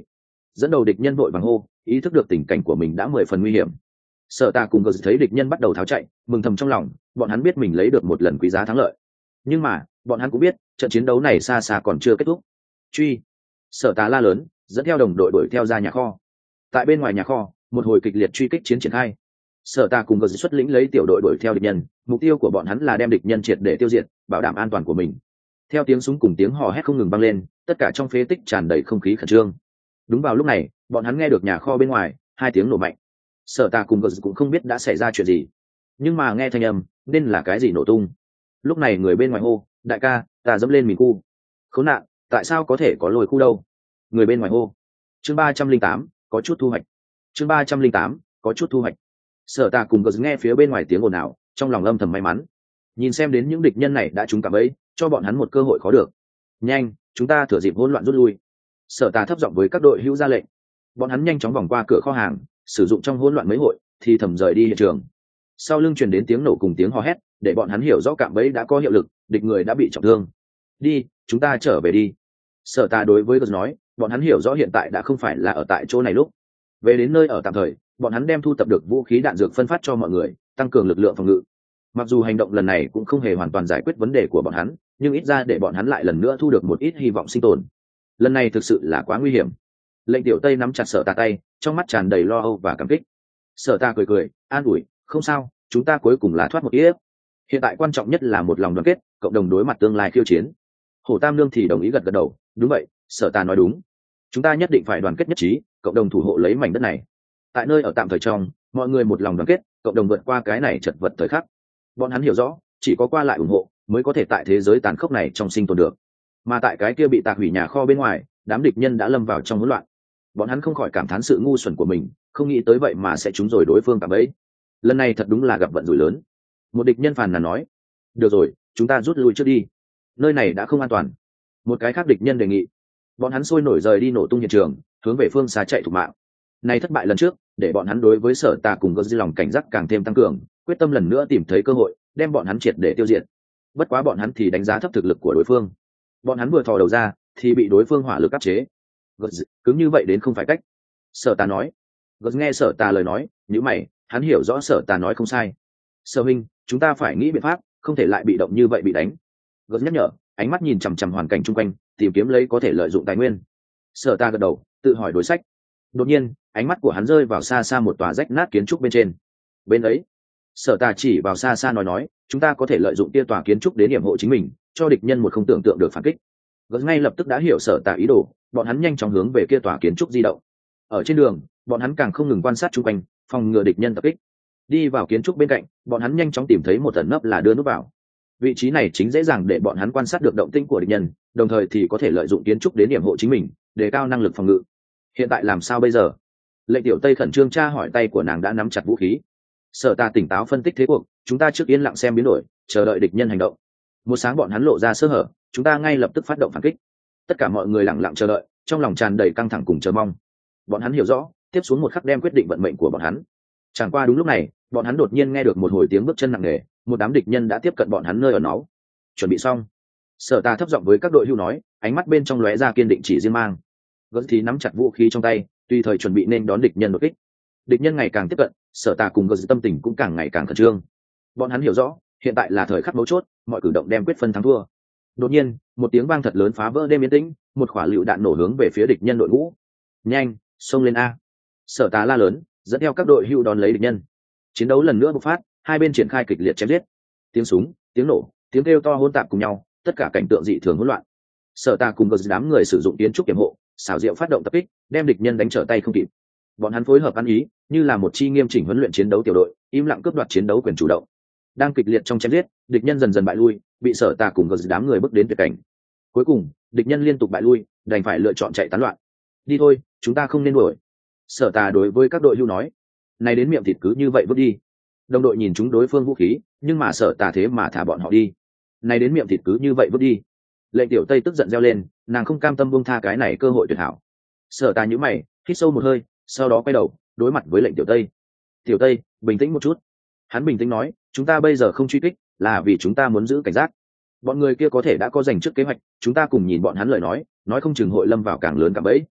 [SPEAKER 1] dẫn đầu địch nhân vội vàng hô, ý thức được tình cảnh của mình đã mười phần nguy hiểm. Sở Tà cùng Gờ thấy địch nhân bắt đầu tháo chạy, mừng thầm trong lòng, bọn hắn biết mình lấy được một lần quý giá thắng lợi. Nhưng mà bọn hắn cũng biết trận chiến đấu này xa xa còn chưa kết thúc. Truy! Sở Tà la lớn, dẫn theo đồng đội đuổi theo ra nhà kho. Tại bên ngoài nhà kho, một hồi kịch liệt truy kích chiến triển khai. Sở Tà cùng Gờ xuất lĩnh lấy tiểu đội đuổi theo địch nhân, mục tiêu của bọn hắn là đem địch nhân triệt để tiêu diệt, bảo đảm an toàn của mình. Theo tiếng súng cùng tiếng hò hét không ngừng vang lên, tất cả trong phế tích tràn đầy không khí khẩn trương. Đúng vào lúc này, bọn hắn nghe được nhà kho bên ngoài hai tiếng nổ mạnh. Sở Tà cùng Gờ cũng không biết đã xảy ra chuyện gì, nhưng mà nghe thanh âm nên là cái gì nổ tung. Lúc này người bên ngoài hô, đại ca, ta dẫm lên mìn khu. Khốn nạn, tại sao có thể có lồi khu đâu? Người bên ngoài hô. Chương ba trăm linh tám, có chút thu hoạch. Chương ba trăm linh tám, có chút thu hoạch. Sở Tà cùng Gờ nghe phía bên ngoài tiếng ồn ào, trong lòng âm thầm may mắn. Nhìn xem đến những địch nhân này đã trúng cả bẫy, cho bọn hắn một cơ hội khó được. Nhanh, chúng ta thừa dịp hỗn loạn rút lui. Sở Tà thấp giọng với các đội hữu ra lệnh. Bọn hắn nhanh chóng vòng qua cửa kho hàng, sử dụng trong hỗn loạn mấy hội thì thầm rời đi hiện trường. Sau lưng truyền đến tiếng nổ cùng tiếng hò hét, để bọn hắn hiểu rõ cạm bẫy đã có hiệu lực, địch người đã bị trọng thương. Đi, chúng ta trở về đi. Sở Tà đối với Gờ nói, bọn hắn hiểu rõ hiện tại đã không phải là ở tại chỗ này lúc. Về đến nơi ở tạm thời, bọn hắn đem thu tập được vũ khí đạn dược phân phát cho mọi người, tăng cường lực lượng phòng ngự. Mặc dù hành động lần này cũng không hề hoàn toàn giải quyết vấn đề của bọn hắn, nhưng ít ra để bọn hắn lại lần nữa thu được một ít hy vọng sinh tồn. Lần này thực sự là quá nguy hiểm. Lệnh Tiểu Tây nắm chặt Sở Tà tay, trong mắt tràn đầy lo âu và cảm kích. Sở Tà cười cười, an ủi, không sao, chúng ta cuối cùng là thoát một kiếp. Hiện tại quan trọng nhất là một lòng đoàn kết, cộng đồng đối mặt tương lai khiêu chiến. Hổ Tam Nương thì đồng ý gật gật đầu, đúng vậy, Sở Tà nói đúng. Chúng ta nhất định phải đoàn kết nhất trí, cộng đồng thủ hộ lấy mảnh đất này. Tại nơi ở tạm thời trong, mọi người một lòng đoàn kết, cộng đồng vượt qua cái này chật vật thời khắc. Bọn hắn hiểu rõ, chỉ có qua lại ủng hộ mới có thể tại thế giới tàn khốc này trong sinh tồn được. Mà tại cái kia bị tạc hủy nhà kho bên ngoài, đám địch nhân đã lâm vào trong hỗn loạn. Bọn hắn không khỏi cảm thán sự ngu xuẩn của mình, không nghĩ tới vậy mà sẽ trúng rồi đối phương cả bấy. Lần này thật đúng là gặp vận rủi lớn. Một địch nhân phàn nàn nói, được rồi, chúng ta rút lui trước đi, nơi này đã không an toàn. Một cái khác địch nhân đề nghị. Bọn hắn sôi nổi rời đi nổ tung hiện trường, hướng về phương xa chạy thục mạng. Này thất bại lần trước, để bọn hắn đối với Sở Tà cùng Gờ lòng cảnh giác càng thêm tăng cường, quyết tâm lần nữa tìm thấy cơ hội, đem bọn hắn triệt để tiêu diệt. Bất quá bọn hắn thì đánh giá thấp thực lực của đối phương. Bọn hắn vừa thò đầu ra, thì bị đối phương hỏa lực áp chế. Gờ cứng như vậy đến không phải cách. Sở Tà nói. Gờ nghe Sở Tà lời nói, nhíu mày, hắn hiểu rõ Sở Tà nói không sai. Sở huynh, chúng ta phải nghĩ biện pháp, không thể lại bị động như vậy bị đánh. Gờ nhắc nhở, ánh mắt nhìn chằm chằm hoàn cảnh chung quanh, tìm kiếm lấy có thể lợi dụng tài nguyên. Sở Tà gật đầu, tự hỏi đối sách. Đột nhiên, ánh mắt của hắn rơi vào xa xa một tòa rách nát kiến trúc bên trên. Bên ấy, Sở Tà chỉ vào xa xa nói nói, chúng ta có thể lợi dụng tia tòa kiến trúc đến điểm hộ chính mình, cho địch nhân một không tưởng tượng được phản kích. Gớt ngay lập tức đã hiểu Sở Tà ý đồ, bọn hắn nhanh chóng hướng về kia tòa kiến trúc di động. Ở trên đường, bọn hắn càng không ngừng quan sát chung quanh, phòng ngừa địch nhân tập kích. Đi vào kiến trúc bên cạnh, bọn hắn nhanh chóng tìm thấy một tầng nấp là đưa nút vào. Vị trí này chính dễ dàng để bọn hắn quan sát được động tĩnh của địch nhân, đồng thời thì có thể lợi dụng kiến trúc đến điểm hộ chính mình, đề cao năng lực phòng ngự. Hiện tại làm sao bây giờ? Lệnh Tiểu Tây khẩn trương tra hỏi, tay của nàng đã nắm chặt vũ khí. Sở Tà tỉnh táo phân tích thế cuộc, chúng ta trước yên lặng xem biến đổi, chờ đợi địch nhân hành động. Một sáng bọn hắn lộ ra sơ hở, chúng ta ngay lập tức phát động phản kích. Tất cả mọi người lặng lặng chờ đợi, trong lòng tràn đầy căng thẳng cùng chờ mong. Bọn hắn hiểu rõ, tiếp xuống một khắc đem quyết định vận mệnh của bọn hắn. Chẳng qua đúng lúc này, bọn hắn đột nhiên nghe được một hồi tiếng bước chân nặng nề, một đám địch nhân đã tiếp cận bọn hắn nơi ở nó. Chuẩn bị xong. Sở Tà thấp giọng với các đội hưu nói, ánh mắt bên trong lóe ra kiên định chỉ riêng mang. Gớt thì nắm chặt vũ khí trong tay, tùy thời chuẩn bị nên đón địch nhân đột kích. Địch nhân ngày càng tiếp cận, Sở Tà cùng Gớt tâm tình cũng càng ngày càng khẩn trương. Bọn hắn hiểu rõ, hiện tại là thời khắc mấu chốt, mọi cử động đem quyết phân thắng thua. Đột nhiên, một tiếng vang thật lớn phá vỡ đêm yên tĩnh, một quả lựu đạn nổ hướng về phía địch nhân đội ngũ. Nhanh, xông lên a! Sở Tà la lớn, dẫn theo các đội hưu đón lấy địch nhân. Chiến đấu lần nữa bộc phát, hai bên triển khai kịch liệt chém giết. Tiếng súng, tiếng nổ, tiếng kêu to hỗn tạp cùng nhau, tất cả cảnh tượng dị thường hỗn loạn. Sở Tà cùng Gớt đám người sử dụng kiến trúc kiểm hộ, xảo diệu phát động tập kích, đem địch nhân đánh trở tay không kịp. Bọn hắn phối hợp ăn ý, như là một chi nghiêm chỉnh huấn luyện chiến đấu tiểu đội, im lặng cướp đoạt chiến đấu quyền chủ động. Đang kịch liệt trong chém giết, địch nhân dần dần bại lui, bị Sở Tà cùng Gớt đám người bước đến tuyệt cảnh. Cuối cùng, địch nhân liên tục bại lui, đành phải lựa chọn chạy tán loạn. Đi thôi, chúng ta không nên đuổi. Sở Tà đối với các đội hưu nói, này đến miệng thịt cứ như vậy vứt đi. Đồng đội nhìn chúng đối phương vũ khí, nhưng mà Sở Tà thế mà thả bọn họ đi. Này đến miệng thịt cứ như vậy vứt đi. Lệnh Tiểu Tây tức giận reo lên, nàng không cam tâm buông tha cái này cơ hội tuyệt hảo. Sở Tà nhíu mày, hít sâu một hơi, sau đó quay đầu, đối mặt với Lệnh Tiểu Tây. Tiểu Tây, bình tĩnh một chút. Hắn bình tĩnh nói, chúng ta bây giờ không truy kích, là vì chúng ta muốn giữ cảnh giác. Bọn người kia có thể đã có dành trước kế hoạch, chúng ta cùng nhìn bọn hắn lời nói, nói không chừng hội lâm vào càng lớn càng bẫy.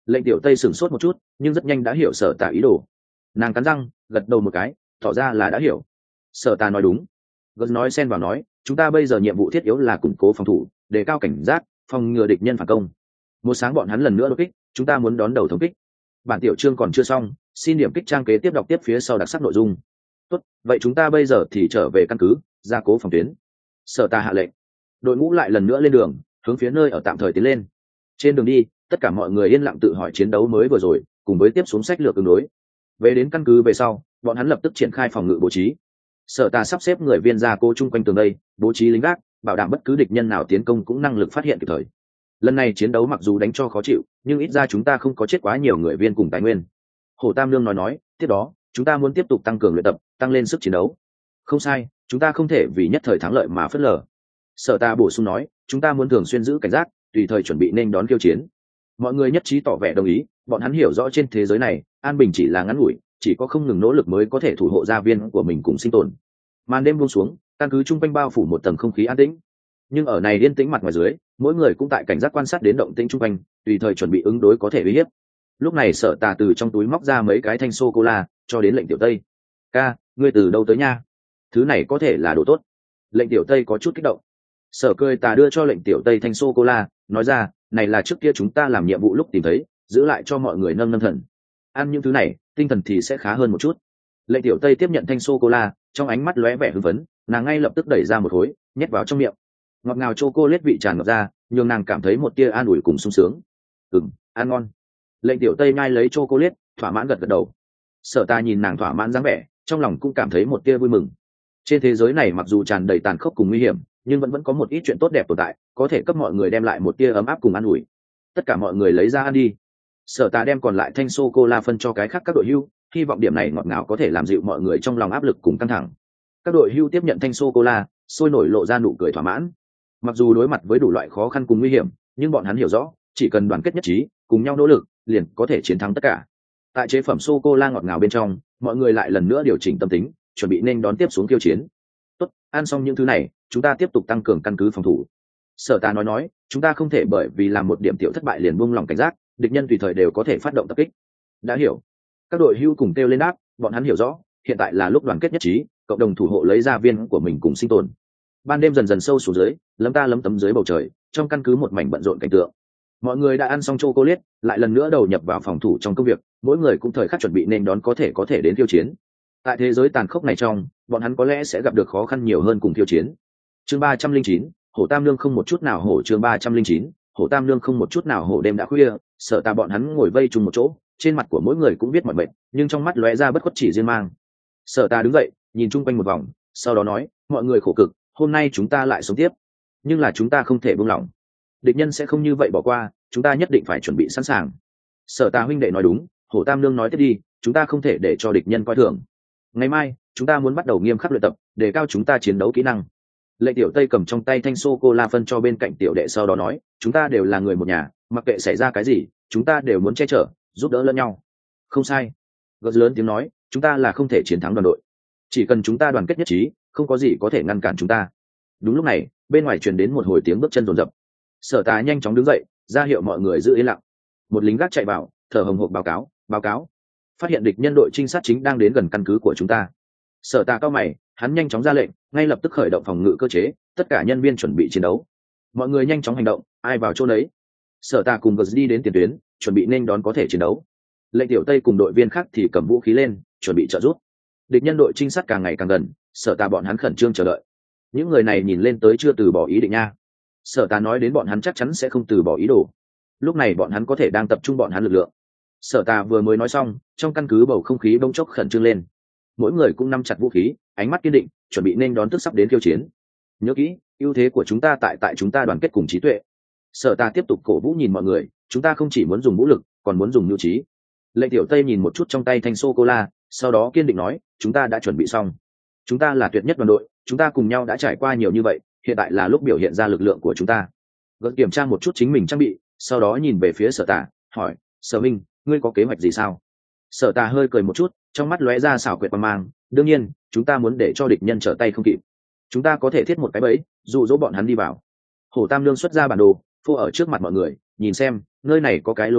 [SPEAKER 1] Lệnh tiểu tây sửng sốt một chút nhưng rất nhanh đã hiểu sở tà ý đồ. Nàng cắn răng gật đầu một cái tỏ ra là đã hiểu. Sở tà nói đúng. Gật nói xen vào nói, chúng ta bây giờ nhiệm vụ thiết yếu là củng cố phòng thủ, đề cao cảnh giác, phòng ngừa địch nhân phản công. Một sáng bọn hắn lần nữa đột kích, chúng ta muốn đón đầu thống kích. Bản tiểu chương còn chưa xong, xin điểm kích trang kế tiếp đọc tiếp phía sau đặc sắc nội dung. Tốt, vậy chúng ta bây giờ thì trở về căn cứ, gia cố phòng tuyến. Sở tà hạ lệnh. Đội ngũ lại lần nữa lên đường, hướng phía nơi ở tạm thời tiến lên. Trên đường đi, tất cả mọi người yên lặng tự hỏi chiến đấu mới vừa rồi, cùng với tiếp xuống sách lược tương đối. Về đến căn cứ về sau, bọn hắn lập tức triển khai phòng ngự bố trí. Sở tà sắp xếp người viên gia cố chung quanh tường đây, bố trí lính gác, bảo đảm bất cứ địch nhân nào tiến công cũng năng lực phát hiện kịp thời. Lần này chiến đấu mặc dù đánh cho khó chịu, nhưng ít ra chúng ta không có chết quá nhiều người viên cùng tài nguyên. Hồ Tam Lương nói nói, tiếp đó chúng ta muốn tiếp tục tăng cường luyện tập, tăng lên sức chiến đấu. Không sai, chúng ta không thể vì nhất thời thắng lợi mà phớt lờ. Sở tà bổ sung nói, chúng ta muốn thường xuyên giữ cảnh giác, tùy thời chuẩn bị nên đón khiêu chiến. Mọi người nhất trí tỏ vẻ đồng ý, bọn hắn hiểu rõ trên thế giới này an bình chỉ là ngắn ngủi, chỉ có không ngừng nỗ lực mới có thể thủ hộ gia viên của mình cùng sinh tồn. Màn đêm buông xuống, căn cứ trung quanh bao phủ một tầng không khí an tĩnh, nhưng ở này yên tĩnh mặt ngoài dưới, mỗi người cũng tại cảnh giác quan sát đến động tĩnh trung quanh, tùy thời chuẩn bị ứng đối có thể uy hiếp. Lúc này Sở Tà từ trong túi móc ra mấy cái thanh sô cô la cho đến lệnh tiểu tây. Ca, ngươi từ đâu tới nha? Thứ này có thể là đồ tốt. Lệnh tiểu tây có chút kích động. Sở cười Tà đưa cho lệnh tiểu tây thanh sô cô la, nói ra, này là trước kia chúng ta làm nhiệm vụ lúc tìm thấy, giữ lại cho mọi người nâng nâng thần. Ăn những thứ này, tinh thần thì sẽ khá hơn một chút. Lệnh tiểu tây tiếp nhận thanh sô cô la, trong ánh mắt lóe vẻ hưng phấn, nàng ngay lập tức đẩy ra một khối, nhét vào trong miệng. Ngọt ngào chocolate vị tràn ngập ra, nhường nàng cảm thấy một tia an ủi cùng sung sướng. Ừm, ăn ngon. Lệnh tiểu tây nhai lấy chocolate, thỏa mãn gật gật đầu. Sở Ta nhìn nàng thỏa mãn dáng vẻ, trong lòng cũng cảm thấy một tia vui mừng. Trên thế giới này mặc dù tràn đầy tàn khốc cùng nguy hiểm, nhưng vẫn vẫn có một ít chuyện tốt đẹp tồn tại, có thể cấp mọi người đem lại một tia ấm áp cùng an ủi. Tất cả mọi người lấy ra ăn đi. Sở Ta đem còn lại thanh sô cô la phân cho cái khác các đội hưu, hy vọng điểm này ngọt ngào có thể làm dịu mọi người trong lòng áp lực cùng căng thẳng. Các đội hưu tiếp nhận thanh sô cô la, sôi nổi lộ ra nụ cười thỏa mãn. Mặc dù đối mặt với đủ loại khó khăn cùng nguy hiểm, nhưng bọn hắn hiểu rõ, chỉ cần đoàn kết nhất trí, cùng nhau nỗ lực, liền có thể chiến thắng tất cả. Tại chế phẩm sô cô la ngọt ngào bên trong, mọi người lại lần nữa điều chỉnh tâm tính, chuẩn bị nên đón tiếp xuống khiêu chiến. Tốt, ăn xong những thứ này, chúng ta tiếp tục tăng cường căn cứ phòng thủ. Sở Ta nói nói, chúng ta không thể bởi vì làm một điểm tiểu thất bại liền buông lòng cảnh giác, địch nhân tùy thời đều có thể phát động tập kích. Đã hiểu. Các đội hưu cùng kêu lên đáp, bọn hắn hiểu rõ, hiện tại là lúc đoàn kết nhất trí, cộng đồng thủ hộ lấy gia viên của mình cùng sinh tồn. Ban đêm dần dần sâu xuống dưới, lấm ta lấm tấm dưới bầu trời, trong căn cứ một mảnh bận rộn cảnh tượng. Mọi người đã ăn xong chocolate, lại lần nữa đầu nhập vào phòng thủ trong công việc, mỗi người cũng thời khắc chuẩn bị nên đón có thể có thể đến khiêu chiến. Tại thế giới tàn khốc này trong, bọn hắn có lẽ sẽ gặp được khó khăn nhiều hơn cùng khiêu chiến. Chương ba trăm linh chín, Hổ Tam Lương không một chút nào hổ chương ba trăm linh chín, Hổ Tam Lương không một chút nào hổ đêm đã khuya, Sở Ta bọn hắn ngồi vây chung một chỗ, trên mặt của mỗi người cũng biết mọi bệnh, nhưng trong mắt lóe ra bất khuất chỉ riêng mang. Sở Ta đứng dậy, nhìn chung quanh một vòng, sau đó nói, mọi người khổ cực, hôm nay chúng ta lại sống tiếp, nhưng là chúng ta không thể buông lỏng. Địch nhân sẽ không như vậy bỏ qua, chúng ta nhất định phải chuẩn bị sẵn sàng. Sở Ta huynh đệ nói đúng, Hổ Tam Lương nói tiếp đi, chúng ta không thể để cho địch nhân coi thường. Ngày mai chúng ta muốn bắt đầu nghiêm khắc luyện tập, để cao chúng ta chiến đấu kỹ năng. Lệnh tiểu tây cầm trong tay thanh sô cô la phân cho bên cạnh tiểu đệ, sau đó nói, chúng ta đều là người một nhà, mặc kệ xảy ra cái gì, chúng ta đều muốn che chở, giúp đỡ lẫn nhau. Không sai. Gật lớn tiếng nói, chúng ta là không thể chiến thắng đoàn đội, chỉ cần chúng ta đoàn kết nhất trí, không có gì có thể ngăn cản chúng ta. Đúng lúc này, bên ngoài truyền đến một hồi tiếng bước chân rồn rập. Sở Ta nhanh chóng đứng dậy, ra hiệu mọi người giữ yên lặng. Một lính gác chạy vào, thở hồng hộc báo cáo, báo cáo, phát hiện địch nhân đội trinh sát chính đang đến gần căn cứ của chúng ta. Sở Ta cao mày, hắn nhanh chóng ra lệnh, ngay lập tức khởi động phòng ngự cơ chế, tất cả nhân viên chuẩn bị chiến đấu. Mọi người nhanh chóng hành động, ai vào chỗ nấy. Sở Ta cùng Gật đi đến tiền tuyến, chuẩn bị nên đón có thể chiến đấu. Lệnh tiểu tây cùng đội viên khác thì cầm vũ khí lên, chuẩn bị trợ giúp. Địch nhân đội trinh sát càng ngày càng gần, Sở Ta bọn hắn khẩn trương chờ đợi. Những người này nhìn lên tới chưa từ bỏ ý định nha. Sở Ta nói đến bọn hắn chắc chắn sẽ không từ bỏ ý đồ. Lúc này bọn hắn có thể đang tập trung bọn hắn lực lượng. Sở Ta vừa mới nói xong, trong căn cứ bầu không khí bỗng chốc khẩn trương lên. Mỗi người cũng nắm chặt vũ khí, ánh mắt kiên định, chuẩn bị nên đón tức sắp đến khiêu chiến. Nhớ kỹ, ưu thế của chúng ta tại tại chúng ta đoàn kết cùng trí tuệ. Sở Ta tiếp tục cổ vũ nhìn mọi người, chúng ta không chỉ muốn dùng vũ lực, còn muốn dùng nhu trí. Lệnh tiểu tây nhìn một chút trong tay thanh sô cô la, sau đó kiên định nói, chúng ta đã chuẩn bị xong. Chúng ta là tuyệt nhất đoàn đội, chúng ta cùng nhau đã trải qua nhiều như vậy, hiện tại là lúc biểu hiện ra lực lượng của chúng ta. Gật kiểm tra một chút chính mình trang bị, sau đó nhìn về phía Sở Ta, hỏi, Sở Minh, ngươi có kế hoạch gì sao? Sở Ta hơi cười một chút, trong mắt lóe ra xảo quyệt quan mang, đương nhiên, chúng ta muốn để cho địch nhân trở tay không kịp. Chúng ta có thể thiết một cái bẫy, dụ dỗ bọn hắn đi vào. Hổ Tam Lương xuất ra bản đồ, phô ở trước mặt mọi người, nhìn xem, nơi này có cái lối đi hẹp,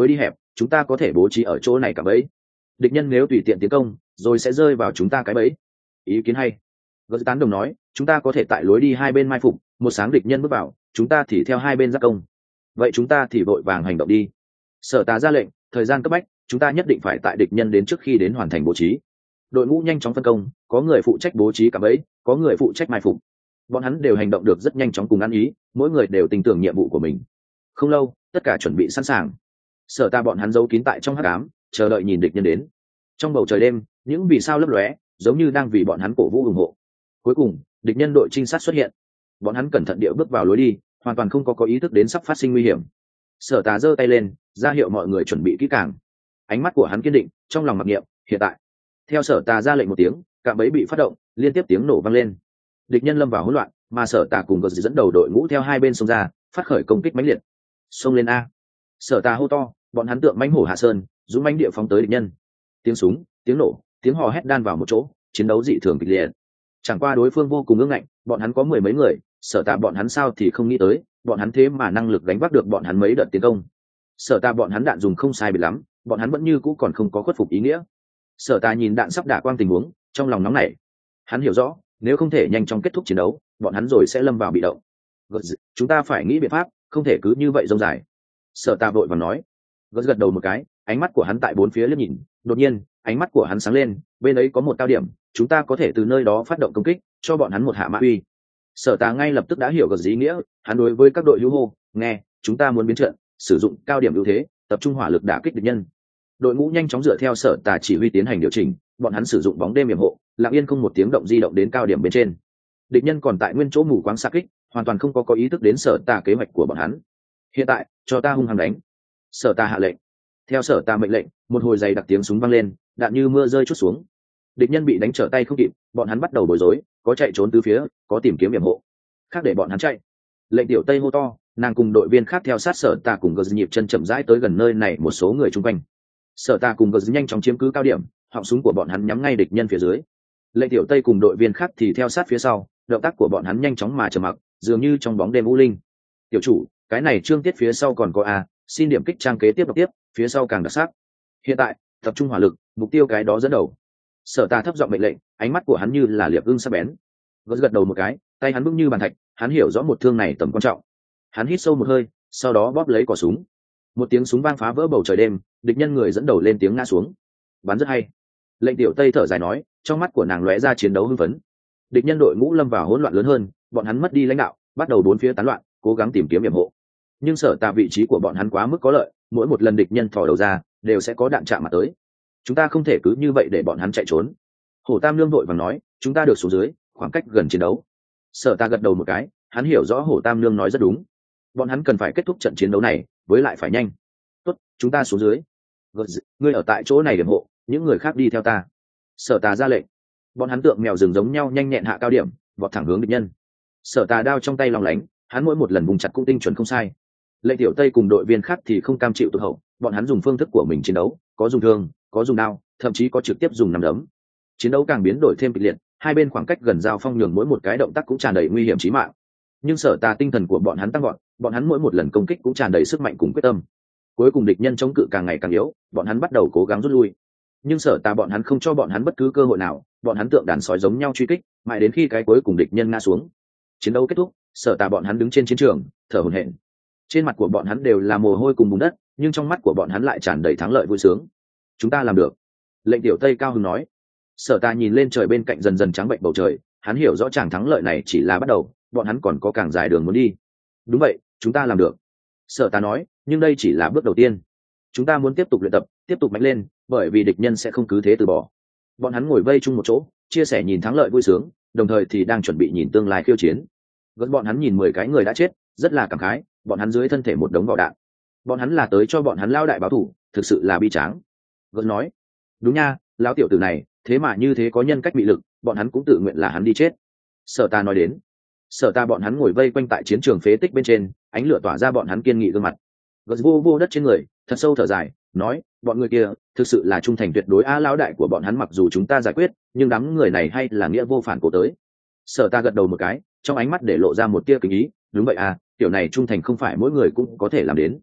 [SPEAKER 1] chúng ta có thể bố trí ở chỗ này cả bẫy. Địch nhân nếu tùy tiện tiến công rồi sẽ rơi vào chúng ta cái bẫy. Ý kiến hay. Gớt tán đồng nói, chúng ta có thể tại lối đi hai bên mai phục, một sáng địch nhân bước vào, chúng ta thì theo hai bên giáp công. Vậy chúng ta thì vội vàng hành động đi. Sở Tà ra lệnh, thời gian cấp bách, chúng ta nhất định phải tại địch nhân đến trước khi đến hoàn thành bố trí. Đội ngũ nhanh chóng phân công, có người phụ trách bố trí cả bẫy, có người phụ trách mai phục. Bọn hắn đều hành động được rất nhanh chóng cùng ăn ý, mỗi người đều tin tưởng nhiệm vụ của mình. Không lâu, tất cả chuẩn bị sẵn sàng. Sở Ta bọn hắn giấu kín tại trong hắc ám, chờ đợi nhìn địch nhân đến. Trong bầu trời đêm, những vì sao lấp lóe, giống như đang vì bọn hắn cổ vũ ủng hộ. Cuối cùng, địch nhân đội trinh sát xuất hiện. Bọn hắn cẩn thận địa bước vào lối đi, hoàn toàn không có có ý thức đến sắp phát sinh nguy hiểm. Sở Tà giơ tay lên, ra hiệu mọi người chuẩn bị kỹ càng. Ánh mắt của hắn kiên định, trong lòng mặc niệm, hiện tại. Theo Sở Tà ra lệnh một tiếng, cạm bẫy bị phát động, liên tiếp tiếng nổ vang lên. Địch nhân lâm vào hỗn loạn, mà Sở Tà cùng Gật dẫn đầu đội ngũ theo hai bên xông ra, phát khởi công kích mãnh liệt. Xông lên a! Sở Tà hô to, bọn hắn tượng mãnh hổ hạ sơn, dũng mãnh địa phóng tới địch nhân. Tiếng súng, tiếng nổ, tiếng hò hét đan vào một chỗ, chiến đấu dị thường kịch liệt. Chẳng qua đối phương vô cùng ương ngạnh, bọn hắn có mười mấy người, Sở Tà bọn hắn sao thì không nghĩ tới, bọn hắn thế mà năng lực đánh vác được bọn hắn mấy đợt tiến công. Sở Tà bọn hắn đạn dùng không sai biệt lắm, bọn hắn vẫn như cũ còn không có khuất phục ý nghĩa. Sở Tà nhìn đạn sắp đả quang tình huống, trong lòng nóng nảy. Hắn hiểu rõ, nếu không thể nhanh chóng kết thúc chiến đấu, bọn hắn rồi sẽ lâm vào bị động. Chúng ta phải nghĩ biện pháp, không thể cứ như vậy rông dài. Sở Tà vội vàng nói. Gật gật đầu một cái, ánh mắt của hắn tại bốn phía liếc nhìn, đột nhiên, ánh mắt của hắn sáng lên, bên ấy có một cao điểm, chúng ta có thể từ nơi đó phát động công kích, cho bọn hắn một hạ mã uy. Sở Tà ngay lập tức đã hiểu gật ý nghĩa, hắn đối với các đội hữu hô, nghe, chúng ta muốn biến trận, sử dụng cao điểm ưu thế, tập trung hỏa lực đả kích địch nhân. Đội ngũ nhanh chóng dựa theo Sở Tà chỉ huy tiến hành điều chỉnh, bọn hắn sử dụng bóng đêm yểm hộ, lặng yên không một tiếng động di động đến cao điểm bên trên. Địch nhân còn tại nguyên chỗ mù quáng xạ kích, hoàn toàn không có có ý thức đến Sở Tà kế hoạch của bọn hắn. Hiện tại, cho ta hung hăng đánh. Sở Tà hạ lệnh. Theo Sở Tà mệnh lệnh, một hồi dày đặc tiếng súng vang lên, đạn như mưa rơi chút xuống. Địch nhân bị đánh trở tay không kịp, bọn hắn bắt đầu bối rối, có chạy trốn tứ phía, có tìm kiếm yểm hộ, khác để bọn hắn chạy. Lệnh Tiểu Tây hô to, nàng cùng đội viên khác theo sát Sở Tà cùng Gờ nhịp chân chậm rãi tới gần nơi này một số người chung quanh. Sở Tà cùng Gờ nhanh chóng chiếm cứ cao điểm, họng súng của bọn hắn nhắm ngay địch nhân phía dưới. Lệnh Tiểu Tây cùng đội viên khác thì theo sát phía sau, động tác của bọn hắn nhanh chóng mà trầm mặc, dường như trong bóng đêm u linh. Tiểu chủ, cái này chương tiết phía sau còn có a, xin điểm kích trang kế tiếp đọc tiếp, phía sau càng đặc sắc. Hiện tại, tập trung hỏa lực, mục tiêu cái đó dẫn đầu. Sở Tà thấp giọng mệnh lệnh, ánh mắt của hắn như là liệp ưng sắc bén. Gật gật đầu một cái, tay hắn vững như bàn thạch, hắn hiểu rõ một thương này tầm quan trọng. Hắn hít sâu một hơi, sau đó bóp lấy cò súng. Một tiếng súng vang phá vỡ bầu trời đêm, địch nhân người dẫn đầu lên tiếng ngã xuống. Bắn rất hay. Lệnh Tiểu Tây thở dài nói, trong mắt của nàng lóe ra chiến đấu hưng phấn. Địch nhân đội ngũ lâm vào hỗn loạn lớn hơn, bọn hắn mất đi lãnh đạo, bắt đầu bốn phía tán loạn, cố gắng tìm kiếm yểm hộ. Nhưng Sở Tà vị trí của bọn hắn quá mức có lợi, mỗi một lần địch nhân thò đầu ra, đều sẽ có đạn chạm mặt tới. Chúng ta không thể cứ như vậy để bọn hắn chạy trốn. Hổ Tam Nương vội vàng nói, chúng ta được xuống dưới, khoảng cách gần chiến đấu. Sở Tà gật đầu một cái, hắn hiểu rõ Hổ Tam Nương nói rất đúng. Bọn hắn cần phải kết thúc trận chiến đấu này, với lại phải nhanh. Tốt, chúng ta xuống dưới. Ngươi ở tại chỗ này điểm hộ, những người khác đi theo ta. Sở Tà ra lệnh. Bọn hắn tượng mèo rừng giống nhau nhanh nhẹn hạ cao điểm, vọt thẳng hướng địch nhân. Sở Tà đao trong tay long lánh, hắn mỗi một lần vùng chặt cũng tinh chuẩn không sai. Lệnh Tiểu Tây cùng đội viên khác thì không cam chịu tụt hậu, bọn hắn dùng phương thức của mình chiến đấu, có dùng thương, có dùng đao, thậm chí có trực tiếp dùng nắm đấm. Chiến đấu càng biến đổi thêm kịch liệt, hai bên khoảng cách gần giao phong nhường mỗi một cái động tác cũng tràn đầy nguy hiểm chí mạng. Nhưng Sở Tà tinh thần của bọn hắn tăng vọt, bọn hắn mỗi một lần công kích cũng tràn đầy sức mạnh cùng quyết tâm. Cuối cùng địch nhân chống cự càng ngày càng yếu, bọn hắn bắt đầu cố gắng rút lui. Nhưng Sở Tà bọn hắn không cho bọn hắn bất cứ cơ hội nào, bọn hắn tượng đàn sói giống nhau truy kích, mãi đến khi cái cuối cùng địch nhân ngã xuống. Chiến đấu kết thúc, Sở Tà bọn hắn đứng trên chiến trường, thở hổn hển. Trên mặt của bọn hắn đều là mồ hôi cùng bùn đất, nhưng trong mắt của bọn hắn lại tràn đầy thắng lợi vui sướng. Chúng ta làm được. Lệnh Tiểu Tây cao hứng nói. Sở Tà nhìn lên trời bên cạnh dần dần trắng bệnh bầu trời, hắn hiểu rõ chàng thắng lợi này chỉ là bắt đầu, bọn hắn còn có càng dài đường muốn đi. Đúng vậy, chúng ta làm được. Sở Tà nói, nhưng đây chỉ là bước đầu tiên. Chúng ta muốn tiếp tục luyện tập, tiếp tục mạnh lên, bởi vì địch nhân sẽ không cứ thế từ bỏ. Bọn hắn ngồi vây chung một chỗ, chia sẻ nhìn thắng lợi vui sướng, đồng thời thì đang chuẩn bị nhìn tương lai khiêu chiến. Gần bọn hắn nhìn mười cái người đã chết, rất là cảm khái, bọn hắn dưới thân thể một đống vỏ đạn. Bọn hắn là tới cho bọn hắn lao đại báo thủ, thực sự là bi tráng. Gần nói, đúng nha, lão tiểu tử này, thế mà như thế có nhân cách bị lực, bọn hắn cũng tự nguyện là hắn đi chết. Sở Tà nói đến. Sở Tà bọn hắn ngồi vây quanh tại chiến trường phế tích bên trên, ánh lửa tỏa ra bọn hắn kiên nghị gương mặt. Gật vô vô đất trên người, thật sâu thở dài, nói, bọn người kia thực sự là trung thành tuyệt đối a, lão đại của bọn hắn mặc dù chúng ta giải quyết, nhưng đám người này hay là nghĩa vô phản cố tới. Sở Tà gật đầu một cái, trong ánh mắt để lộ ra một tia kính ý, đúng vậy à, tiểu này trung thành không phải mỗi người cũng có thể làm đến.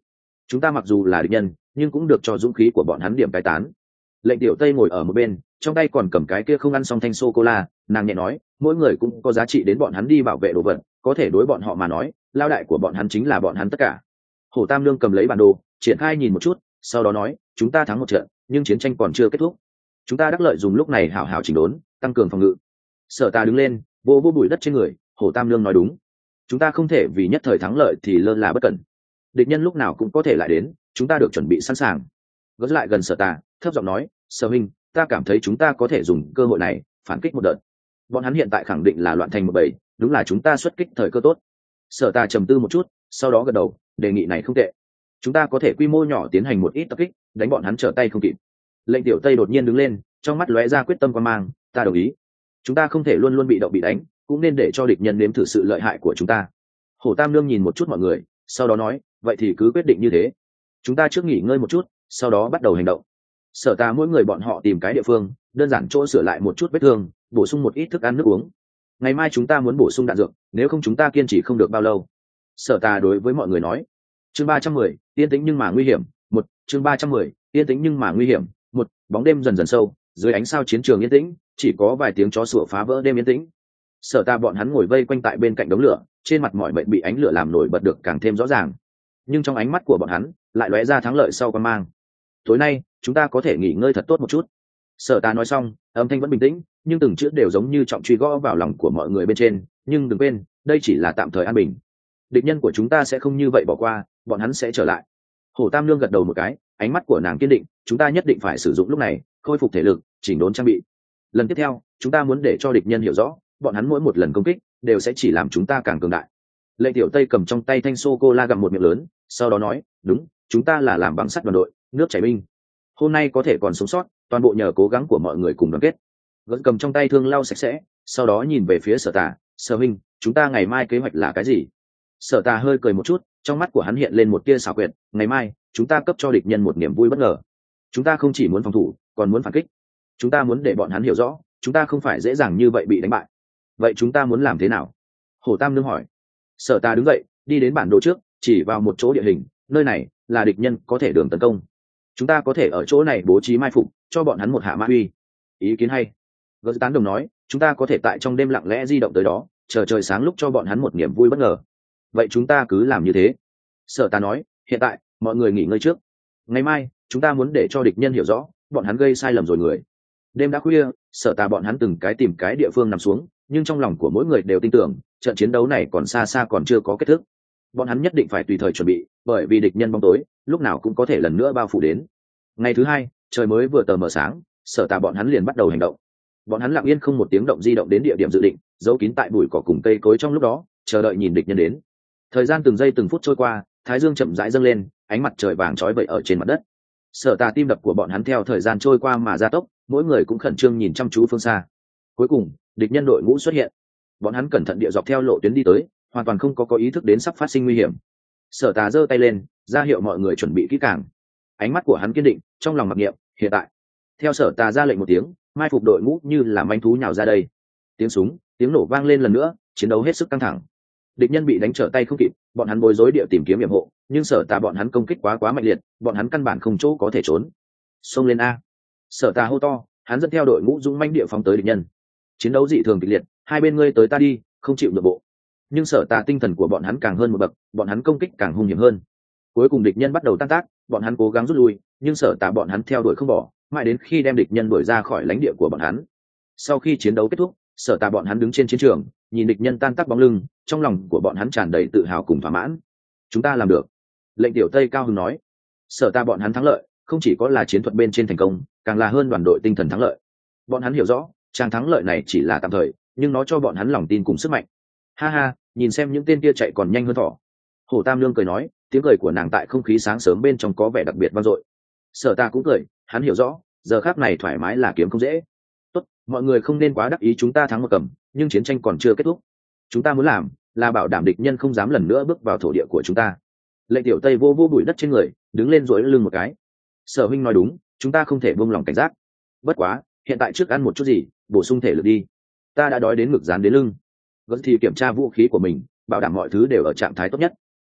[SPEAKER 1] chúng ta mặc dù là địch nhân nhưng cũng được cho dũng khí của bọn hắn điểm cai tán. Lệnh tiểu tây ngồi ở một bên, trong tay còn cầm cái kia không ăn xong thanh sô cô la, nàng nhẹ nói, mỗi người cũng có giá trị đến bọn hắn đi bảo vệ đồ vật, có thể đối bọn họ mà nói lao đại của bọn hắn chính là bọn hắn tất cả. Hổ Tam Lương cầm lấy bản đồ triển khai nhìn một chút, sau đó nói, chúng ta thắng một trận nhưng chiến tranh còn chưa kết thúc, chúng ta đắc lợi dùng lúc này hảo hảo chỉnh đốn, tăng cường phòng ngự. Sở Ta đứng lên vô vô bụi đất trên người. Hổ Tam Lương nói đúng, chúng ta không thể vì nhất thời thắng lợi thì lơ là bất cẩn, địch nhân lúc nào cũng có thể lại đến, chúng ta được chuẩn bị sẵn sàng. Gớt lại gần Sở Ta thấp giọng nói, Sở huynh, ta cảm thấy chúng ta có thể dùng cơ hội này phản kích một đợt. Bọn hắn hiện tại khẳng định là loạn thành một bầy, đúng là chúng ta xuất kích thời cơ tốt. Sở Ta trầm tư một chút, sau đó gật đầu, đề nghị này không tệ, chúng ta có thể quy mô nhỏ tiến hành một ít tập kích, đánh bọn hắn trở tay không kịp. Lệnh tiểu tây đột nhiên đứng lên, trong mắt lóe ra quyết tâm quan mang, ta đồng ý, chúng ta không thể luôn luôn bị động bị đánh, cũng nên để cho địch nhân nếm thử sự lợi hại của chúng ta. Hổ Tam Lương nhìn một chút mọi người, sau đó nói, vậy thì cứ quyết định như thế, chúng ta trước nghỉ ngơi một chút, sau đó bắt đầu hành động. Sở Ta mỗi người bọn họ tìm cái địa phương đơn giản chỗ sửa lại một chút vết thương, bổ sung một ít thức ăn nước uống. Ngày mai chúng ta muốn bổ sung đạn dược, nếu không chúng ta kiên trì không được bao lâu. Sở Ta đối với mọi người nói. Chương ba trăm mười, yên tĩnh nhưng mà nguy hiểm. Một. Chương ba trăm mười, yên tĩnh nhưng mà nguy hiểm. Một. Bóng đêm dần dần sâu, dưới ánh sao chiến trường yên tĩnh, chỉ có vài tiếng chó sủa phá vỡ đêm yên tĩnh. Sở Ta bọn hắn ngồi vây quanh tại bên cạnh đống lửa, trên mặt mọi mệnh bị ánh lửa làm nổi bật được càng thêm rõ ràng, nhưng trong ánh mắt của bọn hắn lại lóe ra thắng lợi sau quan mang. Tối nay chúng ta có thể nghỉ ngơi thật tốt một chút. Sở Ta nói xong, âm thanh vẫn bình tĩnh, nhưng từng chữ đều giống như trọng truy gõ vào lòng của mọi người bên trên. Nhưng đừng quên, đây chỉ là tạm thời an bình, địch nhân của chúng ta sẽ không như vậy bỏ qua, bọn hắn sẽ trở lại. Hổ Tam Lương gật đầu một cái, ánh mắt của nàng kiên định, chúng ta nhất định phải sử dụng lúc này khôi phục thể lực, chỉnh đốn trang bị. Lần tiếp theo chúng ta muốn để cho địch nhân hiểu rõ, bọn hắn mỗi một lần công kích đều sẽ chỉ làm chúng ta càng cường đại. Lệnh tiểu tây cầm trong tay thanh sô cô la gặm một miệng lớn, sau đó nói, đúng, chúng ta là làm bằng sắt đoàn đội, nước chảy binh, hôm nay có thể còn sống sót toàn bộ nhờ cố gắng của mọi người cùng đoàn kết. Vẫn cầm trong tay thương lau sạch sẽ, sau đó nhìn về phía Sở Ta, Sở huynh, chúng ta ngày mai kế hoạch là cái gì? Sở Ta hơi cười một chút, trong mắt của hắn hiện lên một tia xảo quyệt, ngày mai chúng ta cấp cho địch nhân một niềm vui bất ngờ, chúng ta không chỉ muốn phòng thủ còn muốn phản kích, chúng ta muốn để bọn hắn hiểu rõ chúng ta không phải dễ dàng như vậy bị đánh bại. Vậy chúng ta muốn làm thế nào? Hổ Tam Lương hỏi. Sở Ta đứng dậy đi đến bản đồ trước, chỉ vào một chỗ địa hình, nơi này là địch nhân có thể đường tấn công, chúng ta có thể ở chỗ này bố trí mai phục, cho bọn hắn một hạ mã uy. Ý kiến hay. Gớt tán đồng nói, chúng ta có thể tại trong đêm lặng lẽ di động tới đó, chờ trời sáng lúc cho bọn hắn một niềm vui bất ngờ. Vậy chúng ta cứ làm như thế. Sở Ta nói, hiện tại mọi người nghỉ ngơi trước, ngày mai chúng ta muốn để cho địch nhân hiểu rõ bọn hắn gây sai lầm rồi người. Đêm đã khuya, Sở Ta bọn hắn từng cái tìm cái địa phương nằm xuống, nhưng trong lòng của mỗi người đều tin tưởng trận chiến đấu này còn xa xa còn chưa có kết thúc. Bọn hắn nhất định phải tùy thời chuẩn bị, bởi vì địch nhân bóng tối lúc nào cũng có thể lần nữa bao phủ đến. Ngày thứ hai, trời mới vừa tờ mờ sáng, Sở Ta bọn hắn liền bắt đầu hành động. Bọn hắn lặng yên không một tiếng động di động đến địa điểm dự định, giấu kín tại bụi cỏ cùng cây cối trong lúc đó, chờ đợi nhìn địch nhân đến. Thời gian từng giây từng phút trôi qua, thái dương chậm rãi dâng lên, ánh mặt trời vàng chói vẩy ở trên mặt đất. Sở Ta tim đập của bọn hắn theo thời gian trôi qua mà gia tốc, mỗi người cũng khẩn trương nhìn chăm chú phương xa. Cuối cùng, địch nhân đội ngũ xuất hiện. Bọn hắn cẩn thận địa dọc theo lộ tuyến đi tới, hoàn toàn không có có ý thức đến sắp phát sinh nguy hiểm. Sở Ta giơ tay lên, ra hiệu mọi người chuẩn bị kỹ càng. Ánh mắt của hắn kiên định, trong lòng mặc niệm, hiện tại. Theo Sở Ta ra lệnh một tiếng, mai phục đội ngũ như là manh thú nhào ra đây. Tiếng súng, tiếng nổ vang lên lần nữa, chiến đấu hết sức căng thẳng. Địch nhân bị đánh trở tay không kịp, bọn hắn bối rối địa tìm kiếm yểm hộ, nhưng Sở Ta bọn hắn công kích quá quá mạnh liệt, bọn hắn căn bản không chỗ có thể trốn. Xông lên a! Sở Ta hô to, hắn dẫn theo đội ngũ dũng mãnh địa phóng tới địch nhân. Chiến đấu dị thường kịch liệt, hai bên ngươi tới ta đi, không chịu nhượng bộ. Nhưng Sở Ta tinh thần của bọn hắn càng hơn một bậc, bọn hắn công kích càng hung hiểm hơn. Cuối cùng địch nhân bắt đầu tan tác, bọn hắn cố gắng rút lui, nhưng Sở Ta bọn hắn theo đuổi không bỏ, mãi đến khi đem địch nhân đuổi ra khỏi lãnh địa của bọn hắn. Sau khi chiến đấu kết thúc, Sở Ta bọn hắn đứng trên chiến trường, nhìn địch nhân tan tác bóng lưng, trong lòng của bọn hắn tràn đầy tự hào cùng thỏa mãn. Chúng ta làm được. Lệnh tiểu Tây cao hứng nói. Sở Ta bọn hắn thắng lợi, không chỉ có là chiến thuật bên trên thành công, càng là hơn đoàn đội tinh thần thắng lợi. Bọn hắn hiểu rõ, trang thắng lợi này chỉ là tạm thời, nhưng nó cho bọn hắn lòng tin cùng sức mạnh. Ha ha, nhìn xem những tên kia chạy còn nhanh hơn thỏ. Hổ Tam Lương cười nói, tiếng cười của nàng tại không khí sáng sớm bên trong có vẻ đặc biệt vang dội. Sở Ta cũng cười, hắn hiểu rõ, giờ khắc này thoải mái là kiếm không dễ. Tốt, mọi người không nên quá đắc ý chúng ta thắng một cầm, nhưng chiến tranh còn chưa kết thúc. Chúng ta muốn làm là bảo đảm địch nhân không dám lần nữa bước vào thổ địa của chúng ta. Lệnh tiểu Tây vô vô bụi đất trên người, đứng lên duỗi lưng một cái. Sở huynh nói đúng, chúng ta không thể buông lòng cảnh giác. Bất quá, hiện tại trước ăn một chút gì, bổ sung thể lực đi. Ta đã đói đến ngực dán đến lưng. Vẫn thì kiểm tra vũ khí của mình, bảo đảm mọi thứ đều ở trạng thái tốt nhất.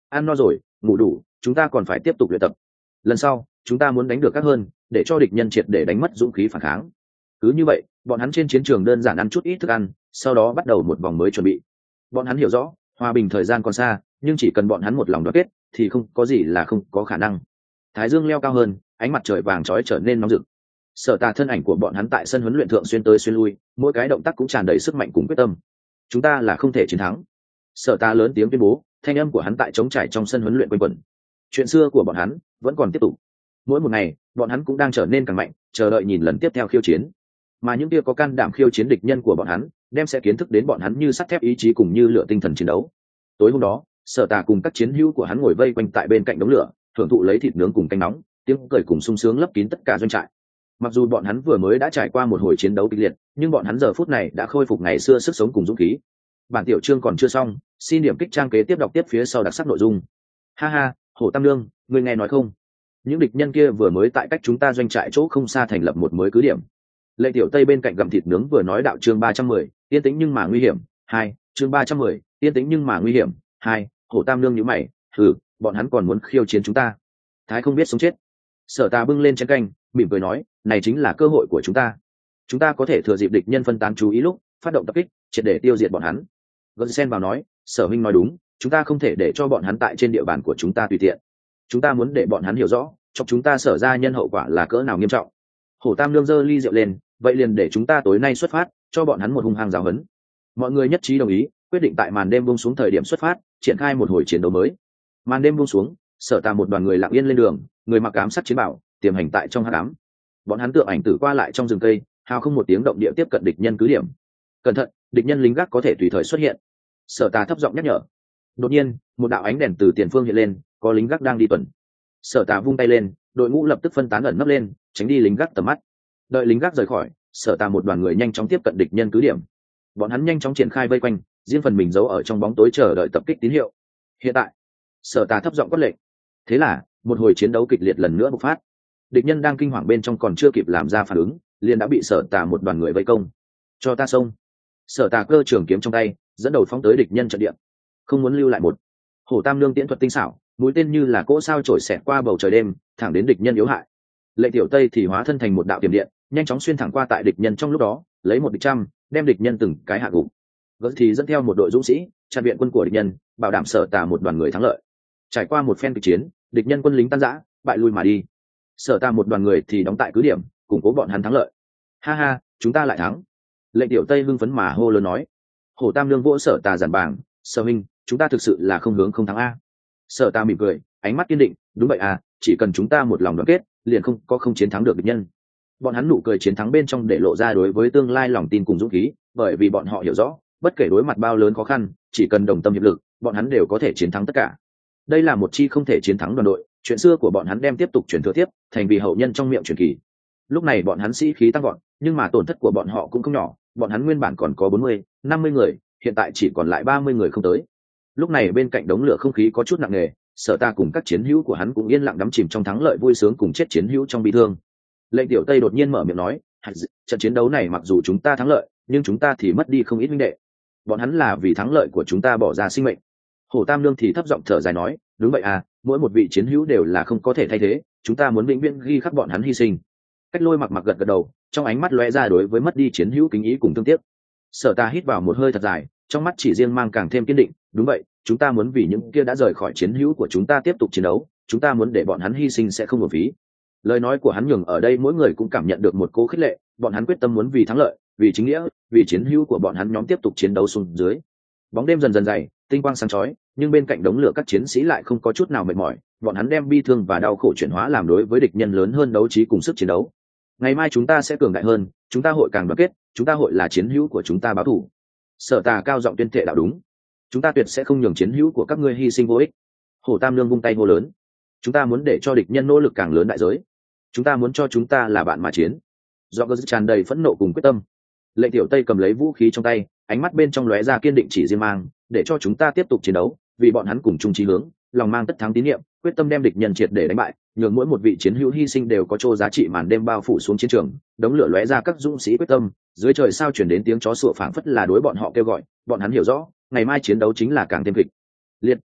[SPEAKER 1] ăn no rồi, ngủ đủ, chúng ta còn phải tiếp tục luyện tập. Lần sau chúng ta muốn đánh được các hơn, để cho địch nhân triệt để đánh mất dũng khí phản kháng. Cứ như vậy, bọn hắn trên chiến trường đơn giản ăn chút ít thức ăn, sau đó bắt đầu một vòng mới chuẩn bị. Bọn hắn hiểu rõ hòa bình thời gian còn xa, nhưng chỉ cần bọn hắn một lòng đoàn kết thì không có gì là không có khả năng. Thái dương leo cao hơn, ánh mặt trời vàng chói trở nên nóng rực. Sở Tà thân ảnh của bọn hắn tại sân huấn luyện thượng xuyên tới xuyên lui, mỗi cái động tác cũng tràn đầy sức mạnh cùng quyết tâm. Chúng ta là không thể chiến thắng. Sở Tà lớn tiếng tuyên bố, thanh âm của hắn tại trống trải trong sân huấn luyện quanh quẩn. Chuyện xưa của bọn hắn vẫn còn tiếp tục. Mỗi một ngày, bọn hắn cũng đang trở nên càng mạnh, chờ đợi nhìn lần tiếp theo khiêu chiến. Mà những kia có can đảm khiêu chiến địch nhân của bọn hắn, đem sẽ kiến thức đến bọn hắn như sắt thép ý chí cùng như lửa tinh thần chiến đấu. Tối hôm đó, Sở Tà cùng các chiến hữu của hắn ngồi vây quanh tại bên cạnh đống lửa, thưởng thụ lấy thịt nướng cùng canh nóng, tiếng cười cùng sung sướng lấp kín tất cả doanh trại. Mặc dù bọn hắn vừa mới đã trải qua một hồi chiến đấu kịch liệt, nhưng bọn hắn giờ phút này đã khôi phục ngày xưa sức sống cùng dũng khí. Bản tiểu chương còn chưa xong, xin điểm kích trang kế tiếp đọc tiếp phía sau đặc sắc nội dung. Ha ha, Hổ Tam Lương, ngươi nghe nói không? Những địch nhân kia vừa mới tại cách chúng ta doanh trại chỗ không xa thành lập một mới cứ điểm. Lệ Tiểu Tây bên cạnh gặm thịt nướng vừa nói đạo chương ba trăm mười, yên tĩnh nhưng mà nguy hiểm. Hai, chương ba trăm mười, yên tĩnh nhưng mà nguy hiểm. Hai, Hổ Tam Lương nhíu mày, thử, bọn hắn còn muốn khiêu chiến chúng ta. Thái không biết sống chết. Sở Tà bưng lên chén canh, mỉm cười nói, này chính là cơ hội của chúng ta. Chúng ta có thể thừa dịp địch nhân phân tán chú ý lúc, phát động tập kích, triệt để tiêu diệt bọn hắn. Gân Sen vào nói, Sở huynh nói đúng, chúng ta không thể để cho bọn hắn tại trên địa bàn của chúng ta tùy tiện. Chúng ta muốn để bọn hắn hiểu rõ, trong chúng ta Sở ra nhân hậu quả là cỡ nào nghiêm trọng. Hổ Tam Lương giơ ly rượu lên, vậy liền để chúng ta tối nay xuất phát, cho bọn hắn một hung hăng giáo huấn. Mọi người nhất trí đồng ý, quyết định tại màn đêm buông xuống thời điểm xuất phát, triển khai một hồi chiến đấu mới. Màn đêm buông xuống, Sở Tà một đoàn người lặng yên lên đường, người mặc ám sắc chiến bảo, tiềm hành tại trong hắc ám. Bọn hắn tượng ảnh tử qua lại trong rừng cây, hào không một tiếng động địa tiếp cận địch nhân cứ điểm. Cẩn thận, địch nhân lính gác có thể tùy thời xuất hiện. Sở Tà thấp giọng nhắc nhở. Đột nhiên, một đạo ánh đèn từ tiền phương hiện lên, có lính gác đang đi tuần. Sở Tà vung tay lên, đội ngũ lập tức phân tán ẩn nấp lên, tránh đi lính gác tầm mắt. Đợi lính gác rời khỏi, Sở Tà một đoàn người nhanh chóng tiếp cận địch nhân cứ điểm. Bọn hắn nhanh chóng triển khai vây quanh, riêng phần mình giấu ở trong bóng tối chờ đợi tập kích tín hiệu. Hiện tại, Sở Tà thấp giọng quát lệnh. Thế là, một hồi chiến đấu kịch liệt lần nữa bộc phát. Địch nhân đang kinh hoàng bên trong còn chưa kịp làm ra phản ứng, liền đã bị Sở Tà một đoàn người vây công. Cho ta xông! Sở Tà cơ trường kiếm trong tay, dẫn đầu phóng tới địch nhân trận địa. Không muốn lưu lại một. Hổ Tam Lương tiễn thuật tinh xảo, mũi tên như là cỗ sao trổi xẹt qua bầu trời đêm, thẳng đến địch nhân yếu hại. Lệ Tiểu Tây thì hóa thân thành một đạo tiềm điện, nhanh chóng xuyên thẳng qua tại địch nhân trong lúc đó, lấy một địch trăm, đem địch nhân từng cái hạ gục. Gớt thì dẫn theo một đội dũng sĩ, chặn viện quân của địch nhân, bảo đảm Sở Tà một đoàn người thắng lợi. Trải qua một phen kịch chiến, địch nhân quân lính tan rã, bại lui mà đi. Sở Tà một đoàn người thì đóng tại cứ điểm, củng cố bọn hắn thắng lợi. Ha ha, chúng ta lại thắng! Lệ Tiểu Tây hưng phấn mà hô lớn nói. Hổ Tam Lương vỗ Sở Tà giản bảng, Sở huynh, chúng ta thực sự là không hướng không thắng a. Sở Tà mỉm cười, ánh mắt kiên định, đúng vậy à, chỉ cần chúng ta một lòng đoàn kết, liền không có không chiến thắng được địch nhân. Bọn hắn nụ cười chiến thắng bên trong để lộ ra đối với tương lai lòng tin cùng dũng khí, bởi vì bọn họ hiểu rõ, bất kể đối mặt bao lớn khó khăn, chỉ cần đồng tâm hiệp lực, bọn hắn đều có thể chiến thắng tất cả. Đây là một chi không thể chiến thắng đoàn đội, chuyện xưa của bọn hắn đem tiếp tục truyền thừa tiếp, thành vì hậu nhân trong miệng truyền kỳ. Lúc này bọn hắn sĩ khí tăng vọt, nhưng mà tổn thất của bọn họ cũng không nhỏ, bọn hắn nguyên bản còn có bốn mươi, năm mươi người, hiện tại chỉ còn lại ba mươi người không tới. Lúc này bên cạnh đống lửa không khí có chút nặng nề, Sở Tà cùng các chiến hữu của hắn cũng yên lặng đắm chìm trong thắng lợi vui sướng cùng chết chiến hữu trong bi thương. Lệnh Tiểu Tây đột nhiên mở miệng nói, trận chiến đấu này mặc dù chúng ta thắng lợi, nhưng chúng ta thì mất đi không ít huynh đệ. Bọn hắn là vì thắng lợi của chúng ta bỏ ra sinh mệnh. Hổ Tam Lương thì thấp giọng thở dài nói, đúng vậy à, mỗi một vị chiến hữu đều là không có thể thay thế, chúng ta muốn vĩnh viễn ghi khắc bọn hắn hy sinh. Cách Lôi mặc mặc gật gật đầu, trong ánh mắt lóe ra đối với mất đi chiến hữu kính ý cùng thương tiếc. Sở Tà hít vào một hơi thật dài, trong mắt chỉ riêng mang càng thêm kiên định, đúng vậy, chúng ta muốn vì những kia đã rời khỏi chiến hữu của chúng ta tiếp tục chiến đấu, chúng ta muốn để bọn hắn hy sinh sẽ không uổng phí. Lời nói của hắn nhường ở đây mỗi người cũng cảm nhận được một cỗ khích lệ, bọn hắn quyết tâm muốn vì thắng lợi, vì chính nghĩa, vì chiến hữu của bọn hắn nhóm tiếp tục chiến đấu xuống dưới. Bóng đêm dần dần dày, tinh quang sáng chói, nhưng bên cạnh đống lửa các chiến sĩ lại không có chút nào mệt mỏi, bọn hắn đem bi thương và đau khổ chuyển hóa làm đối với địch nhân lớn hơn đấu trí cùng sức chiến đấu. Ngày mai chúng ta sẽ cường đại hơn, chúng ta hội càng đoàn kết, chúng ta hội là chiến hữu của chúng ta báo thù. Sở Tà cao giọng tuyên thệ đạo đúng. Chúng ta tuyệt sẽ không nhường chiến hữu của các ngươi hy sinh vô ích. Hổ Tam Lương vung tay hô lớn. Chúng ta muốn để cho địch nhân nỗ lực càng lớn đại giới. Chúng ta muốn cho chúng ta là bạn mà chiến. Do cơ tràn đầy phẫn nộ cùng quyết tâm. Lệnh Tiểu Tây cầm lấy vũ khí trong tay, ánh mắt bên trong lóe ra kiên định chỉ riêng mang, để cho chúng ta tiếp tục chiến đấu, vì bọn hắn cùng chung chí hướng, lòng mang tất thắng tín niệm, quyết tâm đem địch nhân triệt để đánh bại, nhường mỗi một vị chiến hữu hy sinh đều có chỗ giá trị. Màn đêm bao phủ xuống chiến trường, đống lửa lóe ra các dũng sĩ quyết tâm, dưới trời sao chuyển đến tiếng chó sủa phảng phất là đối bọn họ kêu gọi, bọn hắn hiểu rõ, ngày mai chiến đấu chính là càng thêm kịch liệt,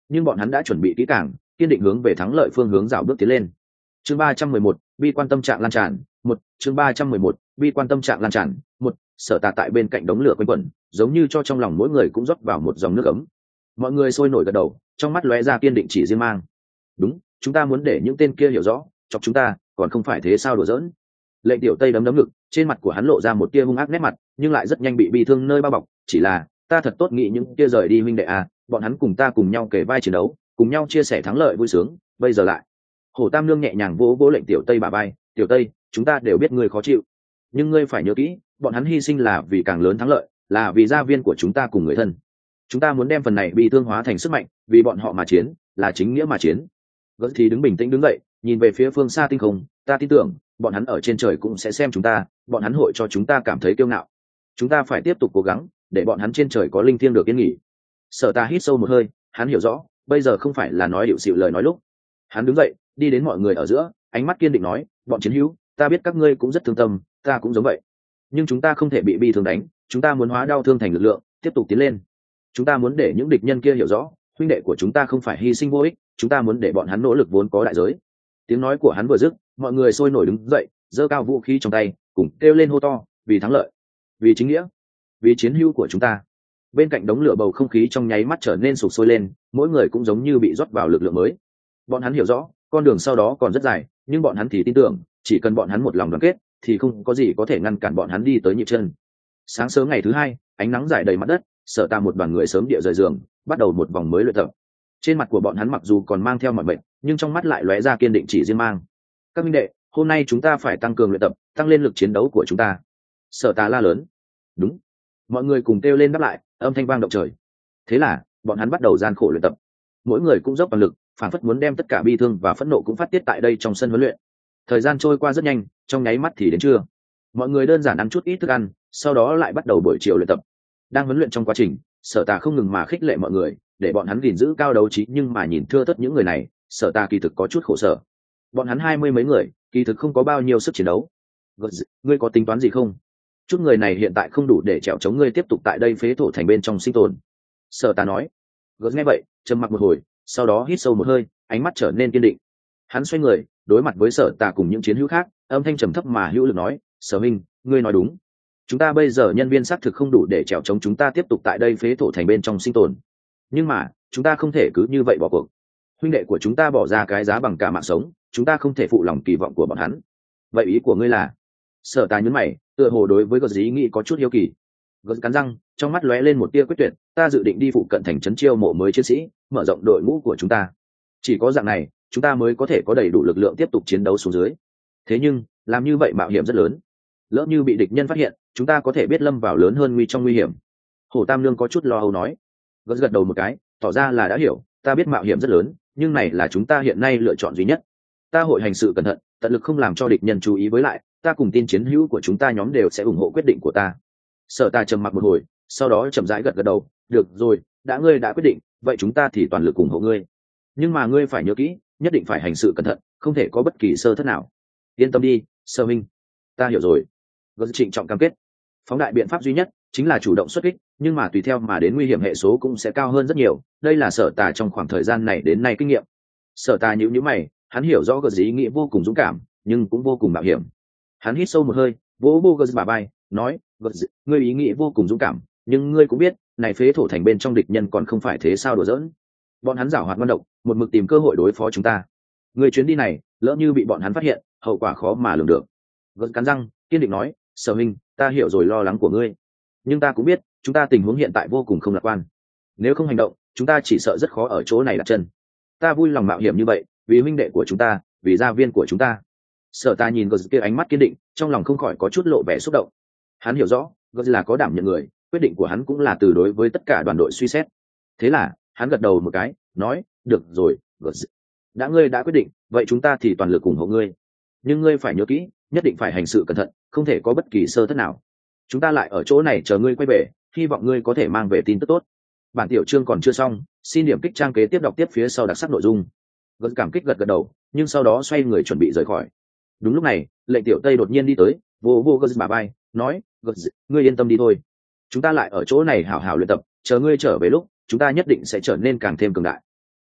[SPEAKER 1] nhưng bọn hắn đã chuẩn bị kỹ càng, kiên định hướng về thắng lợi phương hướng dạo bước tiến lên. Chương ba trăm mười một, bi quan tâm trạng lan tràn. Một, chương ba trăm mười một, bi quan tâm trạng lan tràn. Một, Sở Tà tại bên cạnh đống lửa quanh quẩn, giống như cho trong lòng mỗi người cũng rót vào một dòng nước ấm. Mọi người sôi nổi gật đầu, trong mắt lóe ra kiên định chỉ riêng mang. Đúng, chúng ta muốn để những tên kia hiểu rõ, chọc chúng ta, còn không phải thế sao đùa giỡn. Lệnh Tiểu Tây đấm đấm ngực, trên mặt của hắn lộ ra một tia hung ác nét mặt, nhưng lại rất nhanh bị bị thương nơi bao bọc. Chỉ là, ta thật tốt nghĩ những kia rời đi huynh đệ à, bọn hắn cùng ta cùng nhau kề vai chiến đấu, cùng nhau chia sẻ thắng lợi vui sướng. Bây giờ lại, Hổ Tam Nương nhẹ nhàng vỗ vỗ Lệnh Tiểu Tây bả vai. Tiểu Tây, chúng ta đều biết ngươi khó chịu, nhưng ngươi phải nhớ kỹ, bọn hắn hy sinh là vì càng lớn thắng lợi, là vì gia viên của chúng ta cùng người thân. Chúng ta muốn đem phần này bị thương hóa thành sức mạnh, vì bọn họ mà chiến, là chính nghĩa mà chiến. Gớt thì đứng bình tĩnh đứng dậy, nhìn về phía phương xa tinh không. Ta tin tưởng, bọn hắn ở trên trời cũng sẽ xem chúng ta, bọn hắn hội cho chúng ta cảm thấy kiêu ngạo. Chúng ta phải tiếp tục cố gắng, để bọn hắn trên trời có linh thiêng được yên nghỉ. Sở Ta hít sâu một hơi, hắn hiểu rõ, bây giờ không phải là nói điệu xịu lời nói lúc. Hắn đứng dậy, đi đến mọi người ở giữa, ánh mắt kiên định nói, bọn chiến hữu, ta biết các ngươi cũng rất thương tâm, ta cũng giống vậy. Nhưng chúng ta không thể bị bi thương đánh, chúng ta muốn hóa đau thương thành lực lượng, tiếp tục tiến lên. Chúng ta muốn để những địch nhân kia hiểu rõ, huynh đệ của chúng ta không phải hy sinh vô ích, chúng ta muốn để bọn hắn nỗ lực vốn có đại giới. Tiếng nói của hắn vừa dứt, mọi người sôi nổi đứng dậy, giơ cao vũ khí trong tay, cùng kêu lên hô to, vì thắng lợi, vì chính nghĩa, vì chiến hữu của chúng ta. Bên cạnh đống lửa bầu không khí trong nháy mắt trở nên sục sôi lên, mỗi người cũng giống như bị rót vào lực lượng mới. Bọn hắn hiểu rõ, con đường sau đó còn rất dài, nhưng bọn hắn thì tin tưởng, chỉ cần bọn hắn một lòng đoàn kết, thì không có gì có thể ngăn cản bọn hắn đi tới nhịp chân. Sáng sớm ngày thứ hai, ánh nắng rải đầy mặt đất, Sở Ta một đoàn người sớm địa rời giường, bắt đầu một vòng mới luyện tập. Trên mặt của bọn hắn mặc dù còn mang theo mọi bệnh, nhưng trong mắt lại lóe ra kiên định chỉ riêng mang. Các minh đệ, hôm nay chúng ta phải tăng cường luyện tập, tăng lên lực chiến đấu của chúng ta. Sở Ta la lớn. Đúng. Mọi người cùng kêu lên đáp lại, âm thanh vang động trời. Thế là, bọn hắn bắt đầu gian khổ luyện tập. Mỗi người cũng dốc toàn lực, phản phất muốn đem tất cả bi thương và phẫn nộ cũng phát tiết tại đây trong sân huấn luyện. Thời gian trôi qua rất nhanh, trong nháy mắt thì đến trưa. Mọi người đơn giản ăn chút ít thức ăn, sau đó lại bắt đầu buổi chiều luyện tập. Đang huấn luyện trong quá trình, Sở Ta không ngừng mà khích lệ mọi người, để bọn hắn gìn giữ cao đấu trí, nhưng mà nhìn thưa thớt những người này, Sở Ta kỳ thực có chút khổ sở. Bọn hắn hai mươi mấy người, kỳ thực không có bao nhiêu sức chiến đấu. Ngươi có tính toán gì không? Chút người này hiện tại không đủ để chèo chống ngươi tiếp tục tại đây phế thổ thành bên trong sinh tồn. Sở Ta nói. Gớt nghe vậy, trầm mặc một hồi, sau đó hít sâu một hơi, ánh mắt trở nên kiên định. Hắn xoay người, đối mặt với Sở Ta cùng những chiến hữu khác, âm thanh trầm thấp mà hữu lực nói, Sở Minh, ngươi nói đúng. Chúng ta bây giờ nhân viên xác thực không đủ để chèo chống chúng ta tiếp tục tại đây phế thổ thành bên trong sinh tồn. Nhưng mà, chúng ta không thể cứ như vậy bỏ cuộc. Huynh đệ của chúng ta bỏ ra cái giá bằng cả mạng sống, chúng ta không thể phụ lòng kỳ vọng của bọn hắn. Vậy ý của ngươi là? Sở Ta nhấn mày, tựa hồ đối với Gớt ý nghĩ có chút hiếu kỳ. Gớt cắn răng, trong mắt lóe lên một tia quyết tuyệt, ta dự định đi phụ cận thành trấn chiêu mộ mới chiến sĩ, mở rộng đội ngũ của chúng ta. Chỉ có dạng này, chúng ta mới có thể có đầy đủ lực lượng tiếp tục chiến đấu xuống dưới. Thế nhưng, làm như vậy mạo hiểm rất lớn. Lỡ như bị địch nhân phát hiện, chúng ta có thể biết lâm vào lớn hơn nguy trong nguy hiểm. Hổ Tam Nương có chút lo âu nói. Gớt gật đầu một cái, tỏ ra là đã hiểu, ta biết mạo hiểm rất lớn, nhưng này là chúng ta hiện nay lựa chọn duy nhất. Ta hội hành sự cẩn thận, tận lực không làm cho địch nhân chú ý, với lại ta cùng tin chiến hữu của chúng ta nhóm đều sẽ ủng hộ quyết định của ta. Sở Ta trầm mặc một hồi, sau đó chậm rãi gật gật đầu. Được rồi, đã ngươi đã quyết định, vậy chúng ta thì toàn lực ủng hộ ngươi. Nhưng mà ngươi phải nhớ kỹ, nhất định phải hành sự cẩn thận, không thể có bất kỳ sơ thất nào. Yên tâm đi, Sở Minh, ta hiểu rồi. Gớt trịnh trọng cam kết. Phóng đại biện pháp duy nhất chính là chủ động xuất kích, nhưng mà tùy theo mà đến nguy hiểm hệ số cũng sẽ cao hơn rất nhiều. Đây là Sở Ta trong khoảng thời gian này đến nay kinh nghiệm. Sở Ta nhíu nhíu mày, hắn hiểu rõ Gớt ý nghĩ vô cùng dũng cảm, nhưng cũng vô cùng mạo hiểm. Hắn hít sâu một hơi, vỗ vỗ Gớt bả vai, nói, Gớt, ngươi ý nghĩ vô cùng dũng cảm, nhưng ngươi cũng biết, này phế thổ thành bên trong địch nhân còn không phải thế sao đùa giỡn. Bọn hắn giảo hoạt ngoan độc, một mực tìm cơ hội đối phó chúng ta. Ngươi chuyến đi này, lỡ như bị bọn hắn phát hiện, hậu quả khó mà lường được. Gớt cắn răng, kiên định nói, Sở Minh, ta hiểu rồi lo lắng của ngươi, nhưng ta cũng biết chúng ta tình huống hiện tại vô cùng không lạc quan. Nếu không hành động, chúng ta chỉ sợ rất khó ở chỗ này đặt chân. Ta vui lòng mạo hiểm như vậy, vì huynh đệ của chúng ta, vì gia viên của chúng ta. Sở Ta nhìn Gớt kia ánh mắt kiên định, trong lòng không khỏi có chút lộ vẻ xúc động. Hắn hiểu rõ, Gớt là có đảm nhận người, quyết định của hắn cũng là từ đối với tất cả đoàn đội suy xét. Thế là, hắn gật đầu một cái, nói, được rồi, Gớt, đã ngươi đã quyết định, vậy chúng ta thì toàn lực ủng hộ ngươi. Nhưng ngươi phải nhớ kỹ, nhất định phải hành sự cẩn thận, không thể có bất kỳ sơ thất nào. Chúng ta lại ở chỗ này chờ ngươi quay về, hy vọng ngươi có thể mang về tin tức tốt. Bản tiểu chương còn chưa xong, xin điểm kích trang kế tiếp đọc tiếp phía sau đặc sắc nội dung. Gớt cảm kích gật gật đầu, nhưng sau đó xoay người chuẩn bị rời khỏi. Đúng lúc này, Lệnh Tiểu Tây đột nhiên đi tới, vô vô Gớt bả vai, nói, Gớt, ngươi yên tâm đi thôi. Chúng ta lại ở chỗ này hảo hảo luyện tập, chờ ngươi trở về lúc, chúng ta nhất định sẽ trở nên càng thêm cường đại.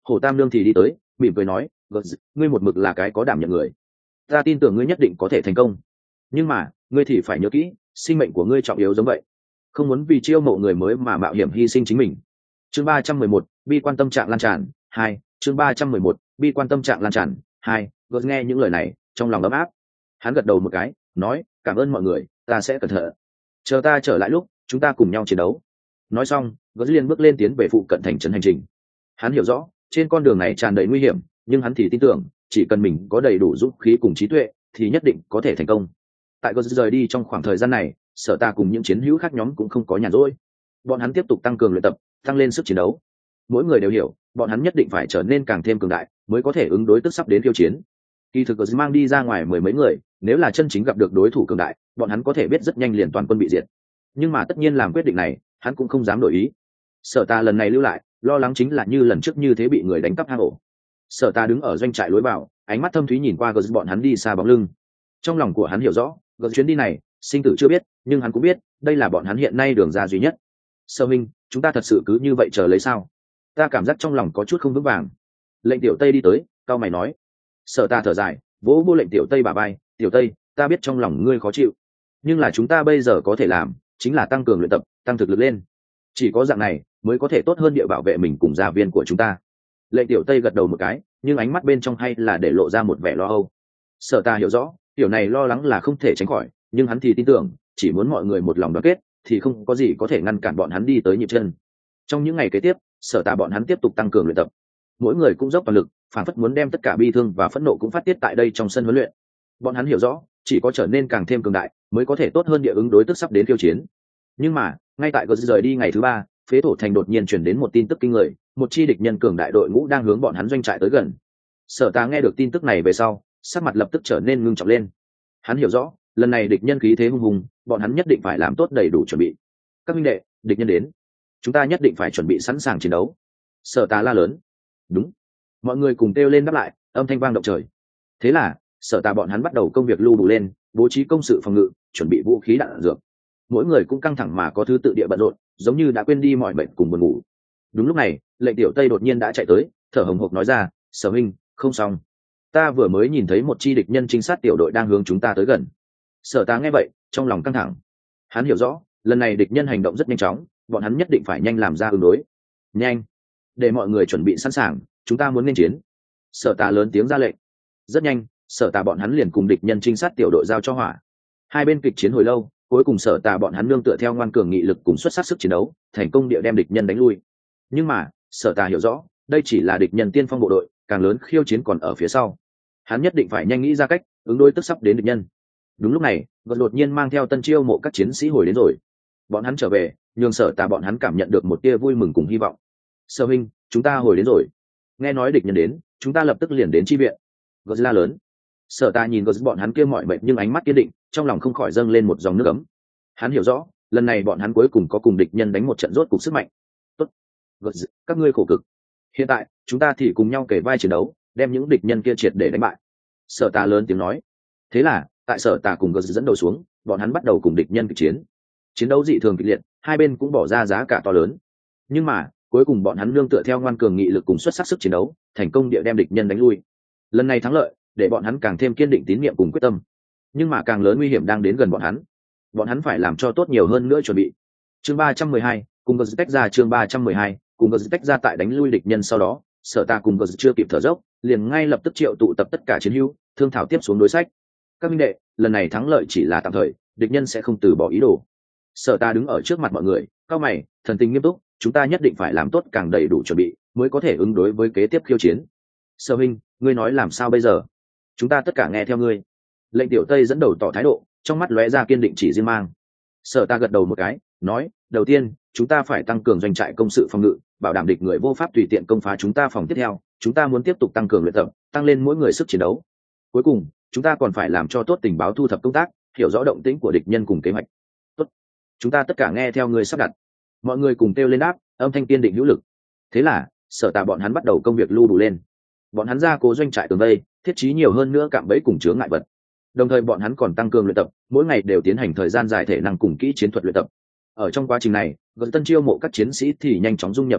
[SPEAKER 1] Hồ Tam Lương thì đi tới mỉm cười nói, ngươi một mực là cái có đảm nhận người, ta tin tưởng ngươi nhất định có thể thành công, nhưng mà ngươi thì phải nhớ kỹ, sinh mệnh của ngươi trọng yếu giống vậy, không muốn vì chiêu mộ người mới mà mạo hiểm hy sinh chính mình. Chương ba trăm mười một, bi quan tâm trạng lan tràn hai. Chương ba trăm mười một, bi quan tâm trạng lan tràn hai. Gớt nghe những lời này trong lòng ấm áp, hắn gật đầu một cái nói, cảm ơn mọi người, ta sẽ cẩn thận, chờ ta trở lại lúc chúng ta cùng nhau chiến đấu. Nói xong Gớt liền bước lên tiến về phụ cận thành trấn hành trình. Hắn hiểu rõ trên con đường này tràn đầy nguy hiểm, nhưng hắn thì tin tưởng chỉ cần mình có đầy đủ dũng khí cùng trí tuệ thì nhất định có thể thành công. Tại Gớt rời đi trong khoảng thời gian này, Sở Ta cùng những chiến hữu khác nhóm cũng không có nhàn rỗi, bọn hắn tiếp tục tăng cường luyện tập, tăng lên sức chiến đấu. Mỗi người đều hiểu bọn hắn nhất định phải trở nên càng thêm cường đại mới có thể ứng đối tức sắp đến khiêu chiến. Kỳ thực Gớt mang đi ra ngoài mười mấy người, nếu là chân chính gặp được đối thủ cường đại, bọn hắn có thể biết rất nhanh liền toàn quân bị diệt. Nhưng mà tất nhiên làm quyết định này, hắn cũng không dám đổi ý. Sở Ta lần này lưu lại, lo lắng chính là như lần trước như thế bị người đánh cắp hang ổ. Sở Ta đứng ở doanh trại lối vào, ánh mắt thâm thúy nhìn qua Gớt bọn hắn đi xa bóng lưng. Trong lòng của hắn hiểu rõ, Gớt chuyến đi này sinh tử chưa biết, nhưng hắn cũng biết đây là bọn hắn hiện nay đường ra duy nhất. Sơ minh, chúng ta thật sự cứ như vậy chờ lấy sao? Ta cảm giác trong lòng có chút không vững vàng. Lệnh Tiểu Tây đi tới, cao mày nói. Sở Ta thở dài, vỗ vô Lệnh Tiểu Tây bà bay, Tiểu Tây, ta biết trong lòng ngươi khó chịu, nhưng là chúng ta bây giờ có thể làm chính là tăng cường luyện tập, tăng thực lực lên, chỉ có dạng này mới có thể tốt hơn địa bảo vệ mình cùng gia viên của chúng ta. Lệnh Tiểu Tây gật đầu một cái, nhưng ánh mắt bên trong hay là để lộ ra một vẻ lo âu. Sở Ta hiểu rõ điều này lo lắng là không thể tránh khỏi, nhưng hắn thì tin tưởng chỉ muốn mọi người một lòng đoàn kết thì không có gì có thể ngăn cản bọn hắn đi tới nhịp chân. Trong những ngày kế tiếp, Sở Ta bọn hắn tiếp tục tăng cường luyện tập, mỗi người cũng dốc toàn lực, phản phất muốn đem tất cả bi thương và phẫn nộ cũng phát tiết tại đây trong sân huấn luyện. Bọn hắn hiểu rõ chỉ có trở nên càng thêm cường đại mới có thể tốt hơn địa ứng đối tức sắp đến khiêu chiến. Nhưng mà ngay tại Gớt rời đi ngày thứ ba, Phế Thổ Thành đột nhiên truyền đến một tin tức kinh người, một chi địch nhân cường đại đội ngũ đang hướng bọn hắn doanh trại tới gần. Sở Ta nghe được tin tức này về sau, sắc mặt lập tức trở nên ngưng trọng lên. Hắn hiểu rõ lần này địch nhân khí thế hung hùng, bọn hắn nhất định phải làm tốt đầy đủ chuẩn bị. Các minh đệ, địch nhân đến, chúng ta nhất định phải chuẩn bị sẵn sàng chiến đấu. Sở Ta la lớn. Đúng. Mọi người cùng kêu lên đáp lại, âm thanh vang động trời. Thế là Sở Ta bọn hắn bắt đầu công việc lưu đủ lên, bố trí công sự phòng ngự, chuẩn bị vũ khí đạn dược. Mỗi người cũng căng thẳng mà có thứ tự địa bận rộn, giống như đã quên đi mọi bệnh cùng buồn ngủ. Đúng lúc này, Lệnh Tiểu Tây đột nhiên đã chạy tới, thở hồng hộc nói ra, Sở huynh, không xong, ta vừa mới nhìn thấy một chi địch nhân trinh sát tiểu đội đang hướng chúng ta tới gần. Sở Ta nghe vậy trong lòng căng thẳng, hắn hiểu rõ lần này địch nhân hành động rất nhanh chóng, bọn hắn nhất định phải nhanh làm ra ứng đối. Nhanh, để mọi người chuẩn bị sẵn sàng, chúng ta muốn nên chiến. Sở Ta lớn tiếng ra lệnh. Rất nhanh, Sở Ta bọn hắn liền cùng địch nhân trinh sát tiểu đội giao cho hỏa. Hai bên kịch chiến hồi lâu, cuối cùng Sở Ta bọn hắn nương tựa theo ngoan cường nghị lực cùng xuất sắc sức chiến đấu, thành công địa đem địch nhân đánh lui. Nhưng mà Sở Ta hiểu rõ đây chỉ là địch nhân tiên phong bộ đội, càng lớn khiêu chiến còn ở phía sau. Hắn nhất định phải nhanh nghĩ ra cách ứng đối tức sắp đến địch nhân. Đúng lúc này, Gớt đột nhiên mang theo tân chiêu mộ các chiến sĩ hồi đến rồi. Bọn hắn trở về, nhường Sở Ta bọn hắn cảm nhận được một tia vui mừng cùng hy vọng. Sở huynh, chúng ta hồi đến rồi. Nghe nói địch nhân đến, chúng ta lập tức liền đến chi viện. Gớt la lớn. Sở Ta nhìn Gớt bọn hắn kia mỏi mệt nhưng ánh mắt kiên định, trong lòng không khỏi dâng lên một dòng nước ấm. Hắn hiểu rõ lần này bọn hắn cuối cùng có cùng địch nhân đánh một trận rốt cục sức mạnh. Tốt, Gớt, các ngươi khổ cực. Hiện tại chúng ta thì cùng nhau kể vai chiến đấu, đem những địch nhân kia triệt để đánh bại. Sở Ta lớn tiếng nói. Thế là tại Sở Ta cùng Gớt dẫn đầu xuống, bọn hắn bắt đầu cùng địch nhân kịch chiến. Chiến đấu dị thường kịch liệt, hai bên cũng bỏ ra giá cả to lớn. Nhưng mà cuối cùng bọn hắn nương tựa theo ngoan cường nghị lực cùng xuất sắc sức chiến đấu, thành công địa đem địch nhân đánh lui. Lần này thắng lợi để bọn hắn càng thêm kiên định tín nhiệm cùng quyết tâm. Nhưng mà càng lớn nguy hiểm đang đến gần bọn hắn, bọn hắn phải làm cho tốt nhiều hơn nữa chuẩn bị. Chương ba trăm mười hai, cùng Gớt tách ra. Chương ba trăm mười hai, cùng Gớt tách ra. Tại đánh lui địch nhân sau đó, Sở Ta cùng Gớt chưa kịp thở dốc, liền ngay lập tức triệu tụ tập tất cả chiến hữu, thương thảo tiếp xuống đối sách. Các minh đệ, lần này thắng lợi chỉ là tạm thời, địch nhân sẽ không từ bỏ ý đồ. Sở Ta đứng ở trước mặt mọi người, cao mày, thần tình nghiêm túc, chúng ta nhất định phải làm tốt càng đầy đủ chuẩn bị mới có thể ứng đối với kế tiếp khiêu chiến. Sở huynh, ngươi nói làm sao bây giờ? Chúng ta tất cả nghe theo ngươi. Lệnh Tiểu Tây dẫn đầu tỏ thái độ, trong mắt lóe ra kiên định chỉ riêng mang. Sở Ta gật đầu một cái, nói, đầu tiên chúng ta phải tăng cường doanh trại công sự phòng ngự, bảo đảm địch người vô pháp tùy tiện công phá chúng ta. Phòng tiếp theo, chúng ta muốn tiếp tục tăng cường luyện tập, tăng lên mỗi người sức chiến đấu. Cuối cùng chúng ta còn phải làm cho tốt tình báo thu thập công tác, hiểu rõ động tĩnh của địch nhân cùng kế hoạch. Tốt, chúng ta tất cả nghe theo ngươi sắp đặt. Mọi người cùng kêu lên đáp, âm thanh kiên định hữu lực. Thế là Sở Ta bọn hắn bắt đầu công việc lưu đủ lên. Bọn hắn ra cố doanh trại tường vây, thiết trí nhiều hơn nữa cạm bẫy cùng chướng ngại vật. Đồng thời bọn hắn còn tăng cường luyện tập, mỗi ngày đều tiến hành thời gian dài thể năng cùng kỹ chiến thuật luyện tập. Ở trong quá trình này, Gớt tân chiêu mộ các chiến sĩ thì nhanh chóng dung nhập đoàn đội,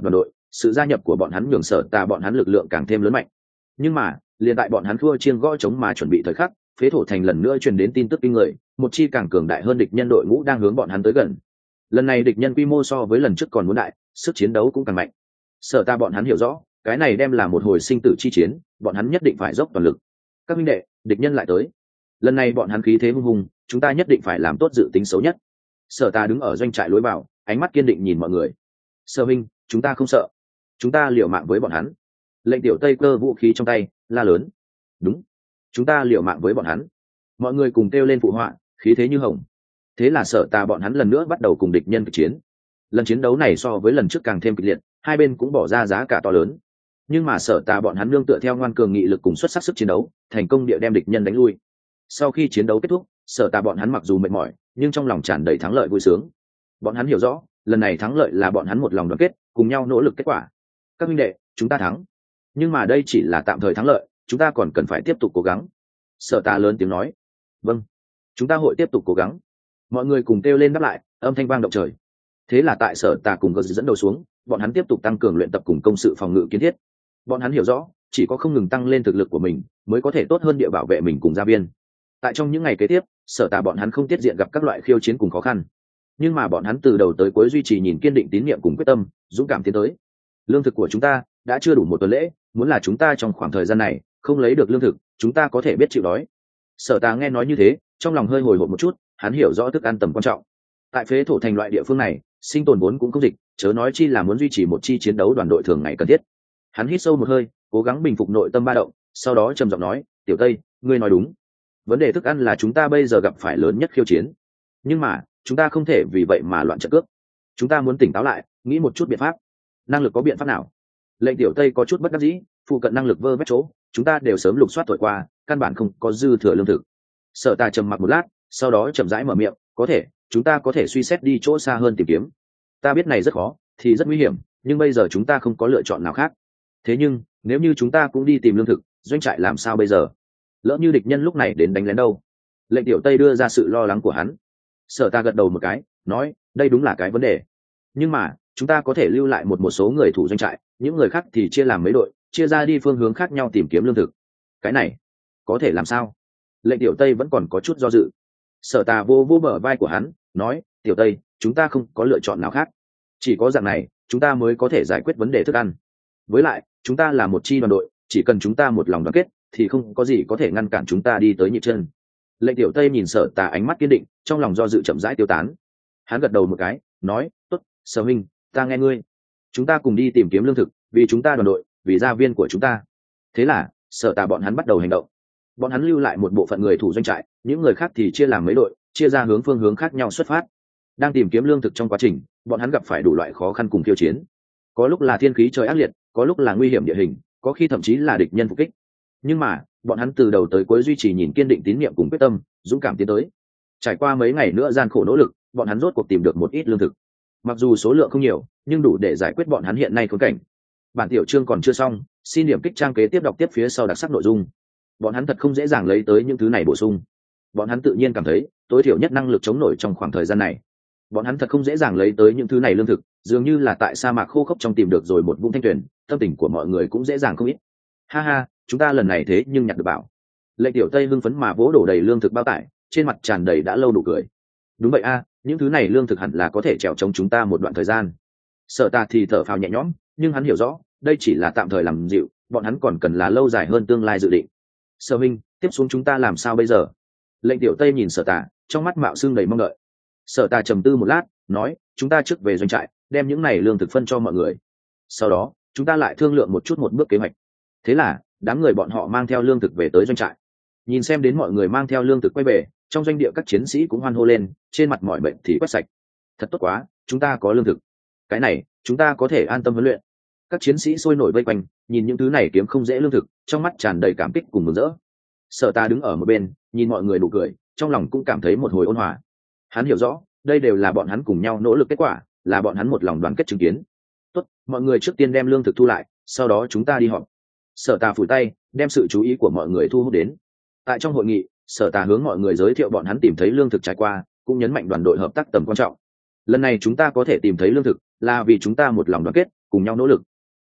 [SPEAKER 1] sự gia nhập của bọn hắn nhường sở tà bọn hắn lực lượng càng thêm lớn mạnh. Nhưng mà liền tại bọn hắn thua chiêng gõ trống mà chuẩn bị thời khắc, phế thổ thành lần nữa truyền đến tin tức kinh người, một chi càng cường đại hơn địch nhân đội ngũ đang hướng bọn hắn tới gần. Lần này địch nhân quy mô so với lần trước còn muốn đại, sức chiến đấu cũng càng mạnh. Sở ta bọn hắn hiểu rõ, cái này đem là một hồi sinh tử chi chiến, bọn hắn nhất định phải dốc toàn lực. Các minh đệ, địch nhân lại tới. Lần này bọn hắn khí thế hung hùng, chúng ta nhất định phải làm tốt dự tính xấu nhất. Sở ta đứng ở doanh trại lối vào, ánh mắt kiên định nhìn mọi người. Sở minh, chúng ta không sợ, chúng ta liều mạng với bọn hắn. Lệnh tiểu tây cơ vũ khí trong tay, la lớn. Đúng, chúng ta liều mạng với bọn hắn. Mọi người cùng kêu lên phụ họa, khí thế như hồng. Thế là sở ta bọn hắn lần nữa bắt đầu cùng địch nhân kịch chiến. Lần chiến đấu này so với lần trước càng thêm kịch liệt, hai bên cũng bỏ ra giá cả to lớn. Nhưng mà sở ta bọn hắn nương tựa theo ngoan cường nghị lực cùng xuất sắc sức chiến đấu, thành công địa đem địch nhân đánh lui. Sau khi chiến đấu kết thúc, sở ta bọn hắn mặc dù mệt mỏi, nhưng trong lòng tràn đầy thắng lợi vui sướng. Bọn hắn hiểu rõ, lần này thắng lợi là bọn hắn một lòng đoàn kết, cùng nhau nỗ lực kết quả. Các huynh đệ, chúng ta thắng. Nhưng mà đây chỉ là tạm thời thắng lợi, chúng ta còn cần phải tiếp tục cố gắng. Sở ta lớn tiếng nói. Vâng, chúng ta hội tiếp tục cố gắng. Mọi người cùng kêu lên đáp lại, âm thanh vang động trời. Thế là tại sở ta cùng gờ dẫn đầu xuống, bọn hắn tiếp tục tăng cường luyện tập cùng công sự phòng ngự kiến thiết. Bọn hắn hiểu rõ, chỉ có không ngừng tăng lên thực lực của mình, mới có thể tốt hơn địa bảo vệ mình cùng gia viên. Tại trong những ngày kế tiếp, sở ta bọn hắn không tiết diện gặp các loại khiêu chiến cùng khó khăn, nhưng mà bọn hắn từ đầu tới cuối duy trì nhìn kiên định tín nhiệm cùng quyết tâm, dũng cảm tiến tới. Lương thực của chúng ta đã chưa đủ một tuần lễ, muốn là chúng ta trong khoảng thời gian này không lấy được lương thực, chúng ta có thể biết chịu đói. Sở ta nghe nói như thế, trong lòng hơi hồi hộp một chút, hắn hiểu rõ thức ăn tầm quan trọng. Tại phế thổ thành loại địa phương này, sinh tồn vốn cũng không dịch, chớ nói chi là muốn duy trì một chi chiến đấu đoàn đội thường ngày cần thiết. Hắn hít sâu một hơi, cố gắng bình phục nội tâm ba động, sau đó trầm giọng nói, tiểu tây, ngươi nói đúng, vấn đề thức ăn là chúng ta bây giờ gặp phải lớn nhất khiêu chiến. Nhưng mà chúng ta không thể vì vậy mà loạn trận cướp. Chúng ta muốn tỉnh táo lại, nghĩ một chút biện pháp. Năng lực có biện pháp nào? Lệnh tiểu tây có chút bất đắc dĩ, phụ cận năng lực vơ vét chỗ, chúng ta đều sớm lục soát thổi qua, căn bản không có dư thừa lương thực. Sở ta trầm mặc một lát, sau đó chậm rãi mở miệng, có thể, chúng ta có thể suy xét đi chỗ xa hơn tìm kiếm. Ta biết này rất khó, thì rất nguy hiểm, nhưng bây giờ chúng ta không có lựa chọn nào khác. Thế nhưng nếu như chúng ta cũng đi tìm lương thực, doanh trại làm sao bây giờ? Lỡ như địch nhân lúc này đến đánh lén đâu? Lệnh tiểu tây đưa ra sự lo lắng của hắn. Sở ta gật đầu một cái, nói, đây đúng là cái vấn đề. Nhưng mà chúng ta có thể lưu lại một một số người thủ doanh trại, những người khác thì chia làm mấy đội, chia ra đi phương hướng khác nhau tìm kiếm lương thực. Cái này có thể làm sao? Lệnh tiểu tây vẫn còn có chút do dự. Sở ta vô vô bờ vai của hắn, nói, tiểu tây, chúng ta không có lựa chọn nào khác, chỉ có dạng này chúng ta mới có thể giải quyết vấn đề thức ăn. Với lại chúng ta là một chi đoàn đội, chỉ cần chúng ta một lòng đoàn kết thì không có gì có thể ngăn cản chúng ta đi tới nhịp chân. Lệnh tiểu tây nhìn sở tà ánh mắt kiên định, trong lòng do dự chậm rãi tiêu tán. Hắn gật đầu một cái, nói, tốt, sở huynh, ta nghe ngươi. Chúng ta cùng đi tìm kiếm lương thực, vì chúng ta đoàn đội, vì gia viên của chúng ta. Thế là sở tà bọn hắn bắt đầu hành động. Bọn hắn lưu lại một bộ phận người thủ doanh trại, những người khác thì chia làm mấy đội, chia ra hướng phương hướng khác nhau xuất phát. Đang tìm kiếm lương thực trong quá trình, bọn hắn gặp phải đủ loại khó khăn cùng khiêu chiến. Có lúc là thiên khí trời ác liệt, có lúc là nguy hiểm địa hình, có khi thậm chí là địch nhân phục kích. Nhưng mà bọn hắn từ đầu tới cuối duy trì nhìn kiên định tín nhiệm cùng quyết tâm, dũng cảm tiến tới. Trải qua mấy ngày nữa gian khổ nỗ lực, bọn hắn rốt cuộc tìm được một ít lương thực. Mặc dù số lượng không nhiều, nhưng đủ để giải quyết bọn hắn hiện nay khốn cảnh. Bản tiểu chương còn chưa xong, xin điểm kích trang kế tiếp đọc tiếp phía sau đặc sắc nội dung. Bọn hắn thật không dễ dàng lấy tới những thứ này bổ sung. Bọn hắn tự nhiên cảm thấy tối thiểu nhất năng lực chống nổi trong khoảng thời gian này. Bọn hắn thật không dễ dàng lấy tới những thứ này lương thực, dường như là tại sa mạc khô khốc trong tìm được rồi một vũng thanh tuyền, tâm tình của mọi người cũng dễ dàng không ít. Ha ha, chúng ta lần này thế nhưng nhặt được bảo. Lệnh tiểu tây hưng phấn mà vỗ đổ đầy lương thực bao tải, trên mặt tràn đầy đã lâu nụ cười. Đúng vậy a, những thứ này lương thực hẳn là có thể trèo chống chúng ta một đoạn thời gian. Sở ta thì thở phào nhẹ nhõm, nhưng hắn hiểu rõ đây chỉ là tạm thời làm dịu, bọn hắn còn cần là lâu dài hơn tương lai dự định. Sở minh, tiếp xuống chúng ta làm sao bây giờ? Lệnh tiểu tây nhìn sở tà, trong mắt mạo xương đầy mong đợi. Sở tà trầm tư một lát, nói, chúng ta trước về doanh trại, đem những này lương thực phân cho mọi người, sau đó chúng ta lại thương lượng một chút một bước kế hoạch. Thế là đám người bọn họ mang theo lương thực về tới doanh trại. Nhìn xem đến mọi người mang theo lương thực quay về, trong doanh địa các chiến sĩ cũng hoan hô lên, trên mặt mọi bệnh thì quét sạch. Thật tốt quá, chúng ta có lương thực, cái này chúng ta có thể an tâm huấn luyện. Các chiến sĩ sôi nổi vây quanh, nhìn những thứ này kiếm không dễ lương thực, trong mắt tràn đầy cảm kích cùng mừng rỡ. Sở ta đứng ở một bên, nhìn mọi người nụ cười, trong lòng cũng cảm thấy một hồi ôn hòa. Hắn hiểu rõ đây đều là bọn hắn cùng nhau nỗ lực kết quả, là bọn hắn một lòng đoàn kết chứng kiến. Tốt, mọi người trước tiên đem lương thực thu lại, sau đó chúng ta đi họp. Sở ta phủi tay, đem sự chú ý của mọi người thu hút đến. Tại trong hội nghị, sở ta hướng mọi người giới thiệu bọn hắn tìm thấy lương thực trải qua, cũng nhấn mạnh đoàn đội hợp tác tầm quan trọng. Lần này chúng ta có thể tìm thấy lương thực, là vì chúng ta một lòng đoàn kết, cùng nhau nỗ lực.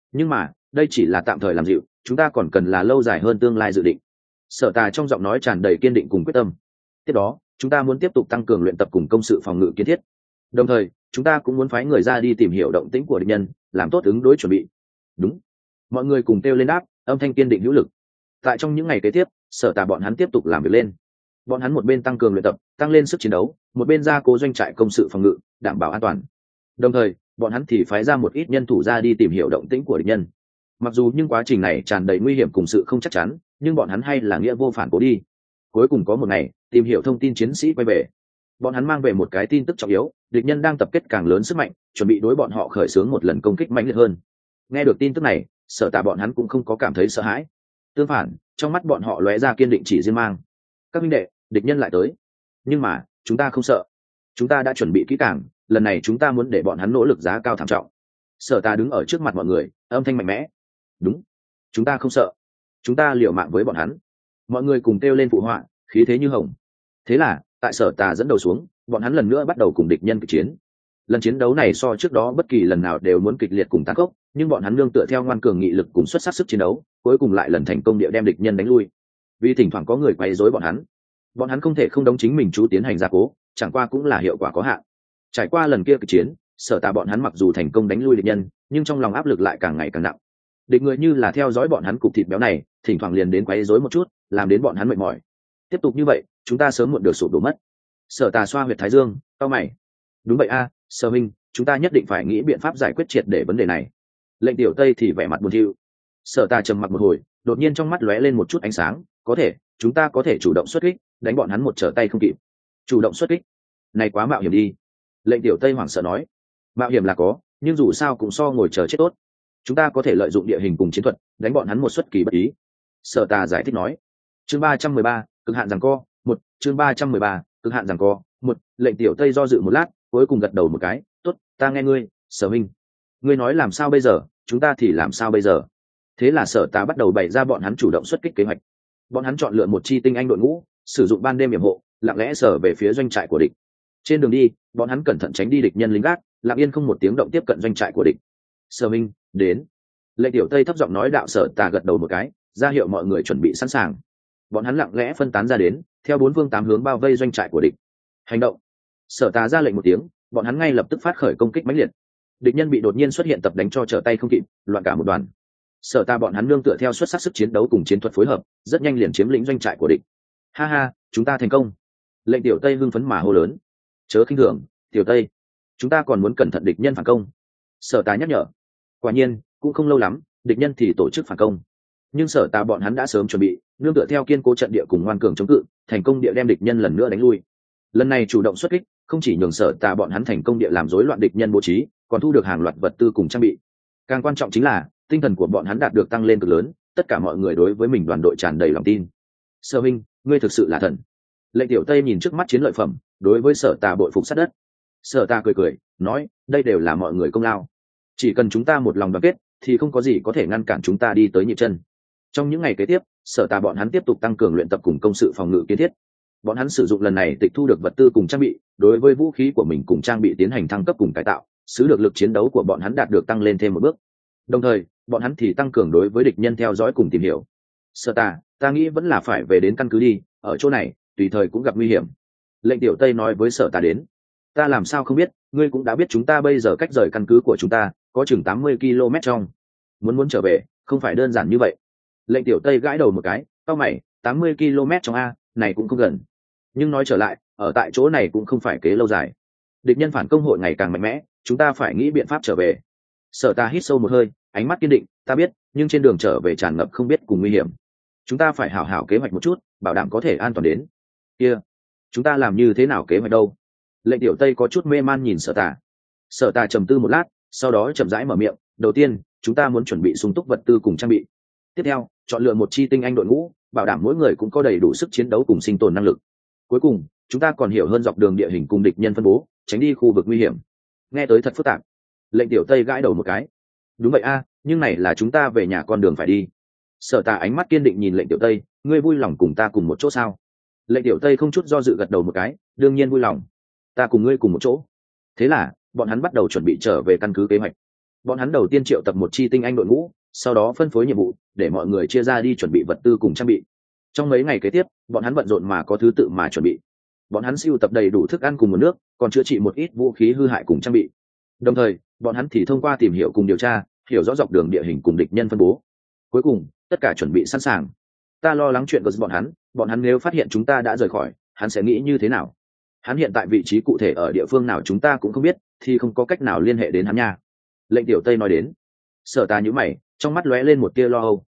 [SPEAKER 1] nhưng mà đây chỉ là tạm thời làm dịu, chúng ta còn cần là lâu dài hơn tương lai dự định. Sở Tà trong giọng nói tràn đầy kiên định cùng quyết tâm. Tiếp đó chúng ta muốn tiếp tục tăng cường luyện tập cùng công sự phòng ngự kiến thiết, đồng thời chúng ta cũng muốn phái người ra đi tìm hiểu động tĩnh của địch nhân, làm tốt ứng đối chuẩn bị. Đúng, mọi người cùng kêu lên đáp, âm thanh kiên định hữu lực. Tại trong những ngày kế tiếp, Sở Tà bọn hắn tiếp tục làm việc lên. Bọn hắn một bên tăng cường luyện tập, tăng lên sức chiến đấu, một bên gia cố doanh trại công sự phòng ngự, đảm bảo an toàn. Đồng thời bọn hắn thì phái ra một ít nhân thủ ra đi tìm hiểu động tĩnh của địch nhân. Mặc dù nhưng quá trình này tràn đầy nguy hiểm cùng sự không chắc chắn, nhưng bọn hắn hay là nghĩa vô phản cố đi. Cuối cùng có một ngày, tìm hiểu thông tin chiến sĩ quay về. Bọn hắn mang về một cái tin tức trọng yếu, địch nhân đang tập kết càng lớn sức mạnh, chuẩn bị đối bọn họ khởi xướng một lần công kích mạnh liệt hơn. Nghe được tin tức này, Sở Tà bọn hắn cũng không có cảm thấy sợ hãi. Tương phản, trong mắt bọn họ lóe ra kiên định chỉ riêng mang. Các minh đệ, địch nhân lại tới. Nhưng mà, chúng ta không sợ. Chúng ta đã chuẩn bị kỹ càng, lần này chúng ta muốn để bọn hắn nỗ lực giá cao thảm trọng. Sở Tà đứng ở trước mặt mọi người, âm thanh mạnh mẽ. Đúng, chúng ta không sợ. Chúng ta liều mạng với bọn hắn. Mọi người cùng kêu lên phụ họa, khí thế như hồng. Thế là tại Sở Tà dẫn đầu xuống, bọn hắn lần nữa bắt đầu cùng địch nhân kịch chiến. Lần chiến đấu này so trước đó bất kỳ lần nào đều muốn kịch liệt cùng tàn khốc, nhưng bọn hắn nương tựa theo ngoan cường nghị lực cùng xuất sắc sức chiến đấu, cuối cùng lại lần thành công địa đem địch nhân đánh lui. Vì thỉnh thoảng có người quấy rối bọn hắn, bọn hắn không thể không đóng chính mình chú tiến hành gia cố, chẳng qua cũng là hiệu quả có hạn. Trải qua lần kia kịch chiến, Sở Tà bọn hắn mặc dù thành công đánh lui địch nhân, nhưng trong lòng áp lực lại càng ngày càng nặng. Địch người như là theo dõi bọn hắn cục thịt béo này, thỉnh thoảng liền đến quấy rối một chút, làm đến bọn hắn mệt mỏi. Tiếp tục như vậy, chúng ta sớm muộn được sụp đổ mất. Sở Tà xoa huyệt thái dương, cau mày. Đúng vậy a, à, Sở Minh, chúng ta nhất định phải nghĩ biện pháp giải quyết triệt để vấn đề này. Lệnh Tiểu Tây thì vẻ mặt buồn thiu. Sở Tà trầm mặc một hồi, đột nhiên trong mắt lóe lên một chút ánh sáng, có thể, chúng ta có thể chủ động xuất kích, đánh bọn hắn một trở tay không kịp. Chủ động xuất kích? Này quá mạo hiểm đi. Lệnh Tiểu Tây hoảng sợ nói. Mạo hiểm là có, nhưng dù sao cũng so ngồi chờ chết tốt. Chúng ta có thể lợi dụng địa hình cùng chiến thuật, đánh bọn hắn một xuất kỳ bất ý. Sở Tà giải thích nói. Chương ba trăm mười ba, cực hạn giằng co, một, chương ba trăm mười ba, cực hạn giằng co, một. Lệnh Tiểu Tây do dự một lát, cuối cùng gật đầu một cái, tốt, ta nghe ngươi, Sở Minh. Ngươi nói làm sao bây giờ, chúng ta thì làm sao bây giờ. Thế là Sở Tà bắt đầu bày ra bọn hắn chủ động xuất kích kế hoạch. Bọn hắn chọn lựa một chi tinh anh đội ngũ, sử dụng ban đêm yểm hộ, lặng lẽ sở về phía doanh trại của địch. Trên đường đi, bọn hắn cẩn thận tránh đi địch nhân lính gác, lặng yên không một tiếng động tiếp cận doanh trại của địch. Sở Minh, đến. Lệnh Tiểu Tây thấp giọng nói, đạo Sở Tà gật đầu một cái, ra hiệu mọi người chuẩn bị sẵn sàng. Bọn hắn lặng lẽ phân tán ra đến, theo bốn phương tám hướng bao vây doanh trại của địch. Hành động. Sở Tà ra lệnh một tiếng, bọn hắn ngay lập tức phát khởi công kích mãnh liệt. Địch nhân bị đột nhiên xuất hiện tập đánh cho trở tay không kịp, loạn cả một đoàn. Sở Tà bọn hắn nương tựa theo xuất sắc sức chiến đấu cùng chiến thuật phối hợp, rất nhanh liền chiếm lĩnh doanh trại của địch. Ha ha, chúng ta thành công. Lệnh Tiểu Tây hưng phấn mà hô lớn. Chớ khinh thường, Tiểu Tây, chúng ta còn muốn cẩn thận địch nhân phản công. Sở Tà nhắc nhở. Quả nhiên, cũng không lâu lắm, địch nhân thì tổ chức phản công. Nhưng Sở Tà bọn hắn đã sớm chuẩn bị, nương tựa theo kiên cố trận địa cùng ngoan cường chống cự, thành công địa đem địch nhân lần nữa đánh lui. Lần này chủ động xuất kích, không chỉ nhường Sở Tà bọn hắn thành công địa làm rối loạn địch nhân bố trí, còn thu được hàng loạt vật tư cùng trang bị. Càng quan trọng chính là tinh thần của bọn hắn đạt được tăng lên cực lớn, tất cả mọi người đối với mình đoàn đội tràn đầy lòng tin. Sở Minh, ngươi thực sự là thần. Lệnh Tiểu Tây nhìn trước mắt chiến lợi phẩm, đối với Sở Tà bội phục sát đất. Sở Tà cười cười, nói, đây đều là mọi người công lao. Chỉ cần chúng ta một lòng đoàn kết, thì không có gì có thể ngăn cản chúng ta đi tới nhịp chân. Trong những ngày kế tiếp, Sở Tà bọn hắn tiếp tục tăng cường luyện tập cùng công sự phòng ngự kiến thiết. Bọn hắn sử dụng lần này tịch thu được vật tư cùng trang bị, đối với vũ khí của mình cùng trang bị tiến hành thăng cấp cùng cải tạo, sứ được lực chiến đấu của bọn hắn đạt được tăng lên thêm một bước. Đồng thời, bọn hắn thì tăng cường đối với địch nhân theo dõi cùng tìm hiểu. Sở Tà, ta nghĩ vẫn là phải về đến căn cứ đi, ở chỗ này tùy thời cũng gặp nguy hiểm. Lệnh Tiểu Tây nói với Sở Tà đến. Ta làm sao không biết, ngươi cũng đã biết chúng ta bây giờ cách rời căn cứ của chúng ta có chừng tám mươi ki lô mét trong. Muốn muốn trở về, không phải đơn giản như vậy. Lệnh Tiểu Tây gãi đầu một cái, cau mày, tám mươi ki lô mét trong a, này cũng không gần. Nhưng nói trở lại, ở tại chỗ này cũng không phải kế lâu dài. Địch nhân phản công hội ngày càng mạnh mẽ, chúng ta phải nghĩ biện pháp trở về. Sở Tà hít sâu một hơi, ánh mắt kiên định, ta biết, nhưng trên đường trở về tràn ngập không biết cùng nguy hiểm. Chúng ta phải hảo hảo kế hoạch một chút, bảo đảm có thể an toàn đến. Kia, chúng ta làm như thế nào kế hoạch đâu? Lệnh Tiểu Tây có chút mê man nhìn Sở Tà. Sở Tà trầm tư một lát, sau đó chậm rãi mở miệng, đầu tiên, chúng ta muốn chuẩn bị sung túc vật tư cùng trang bị. Tiếp theo, chọn lựa một chi tinh anh đội ngũ, bảo đảm mỗi người cũng có đầy đủ sức chiến đấu cùng sinh tồn năng lực. Cuối cùng, chúng ta còn hiểu hơn dọc đường địa hình cùng địch nhân phân bố, tránh đi khu vực nguy hiểm. Nghe tới thật phức tạp. Lệnh Tiểu Tây gãi đầu một cái. Đúng vậy a, nhưng này là chúng ta về nhà con đường phải đi. Sở Tà ánh mắt kiên định nhìn Lệnh Tiểu Tây, ngươi vui lòng cùng ta cùng một chỗ sao? Lệnh Tiểu Tây không chút do dự gật đầu một cái, đương nhiên vui lòng. Ta cùng ngươi cùng một chỗ. Thế là, bọn hắn bắt đầu chuẩn bị trở về căn cứ kế hoạch. Bọn hắn đầu tiên triệu tập một chi tinh anh đội ngũ, sau đó phân phối nhiệm vụ để mọi người chia ra đi chuẩn bị vật tư cùng trang bị. Trong mấy ngày kế tiếp, bọn hắn bận rộn mà có thứ tự mà chuẩn bị. Bọn hắn sưu tập đầy đủ thức ăn cùng nguồn nước, còn chữa trị một ít vũ khí hư hại cùng trang bị. Đồng thời, bọn hắn thì thông qua tìm hiểu cùng điều tra, hiểu rõ dọc đường địa hình cùng địch nhân phân bố. Cuối cùng, tất cả chuẩn bị sẵn sàng. Ta lo lắng chuyện của bọn hắn, bọn hắn nếu phát hiện chúng ta đã rời khỏi, hắn sẽ nghĩ như thế nào? Hắn hiện tại vị trí cụ thể ở địa phương nào chúng ta cũng không biết, thì không có cách nào liên hệ đến hắn nha. Lệnh Tiểu Tây nói đến. Sở Ta nhíu mày, trong mắt lóe lên một tia lo âu.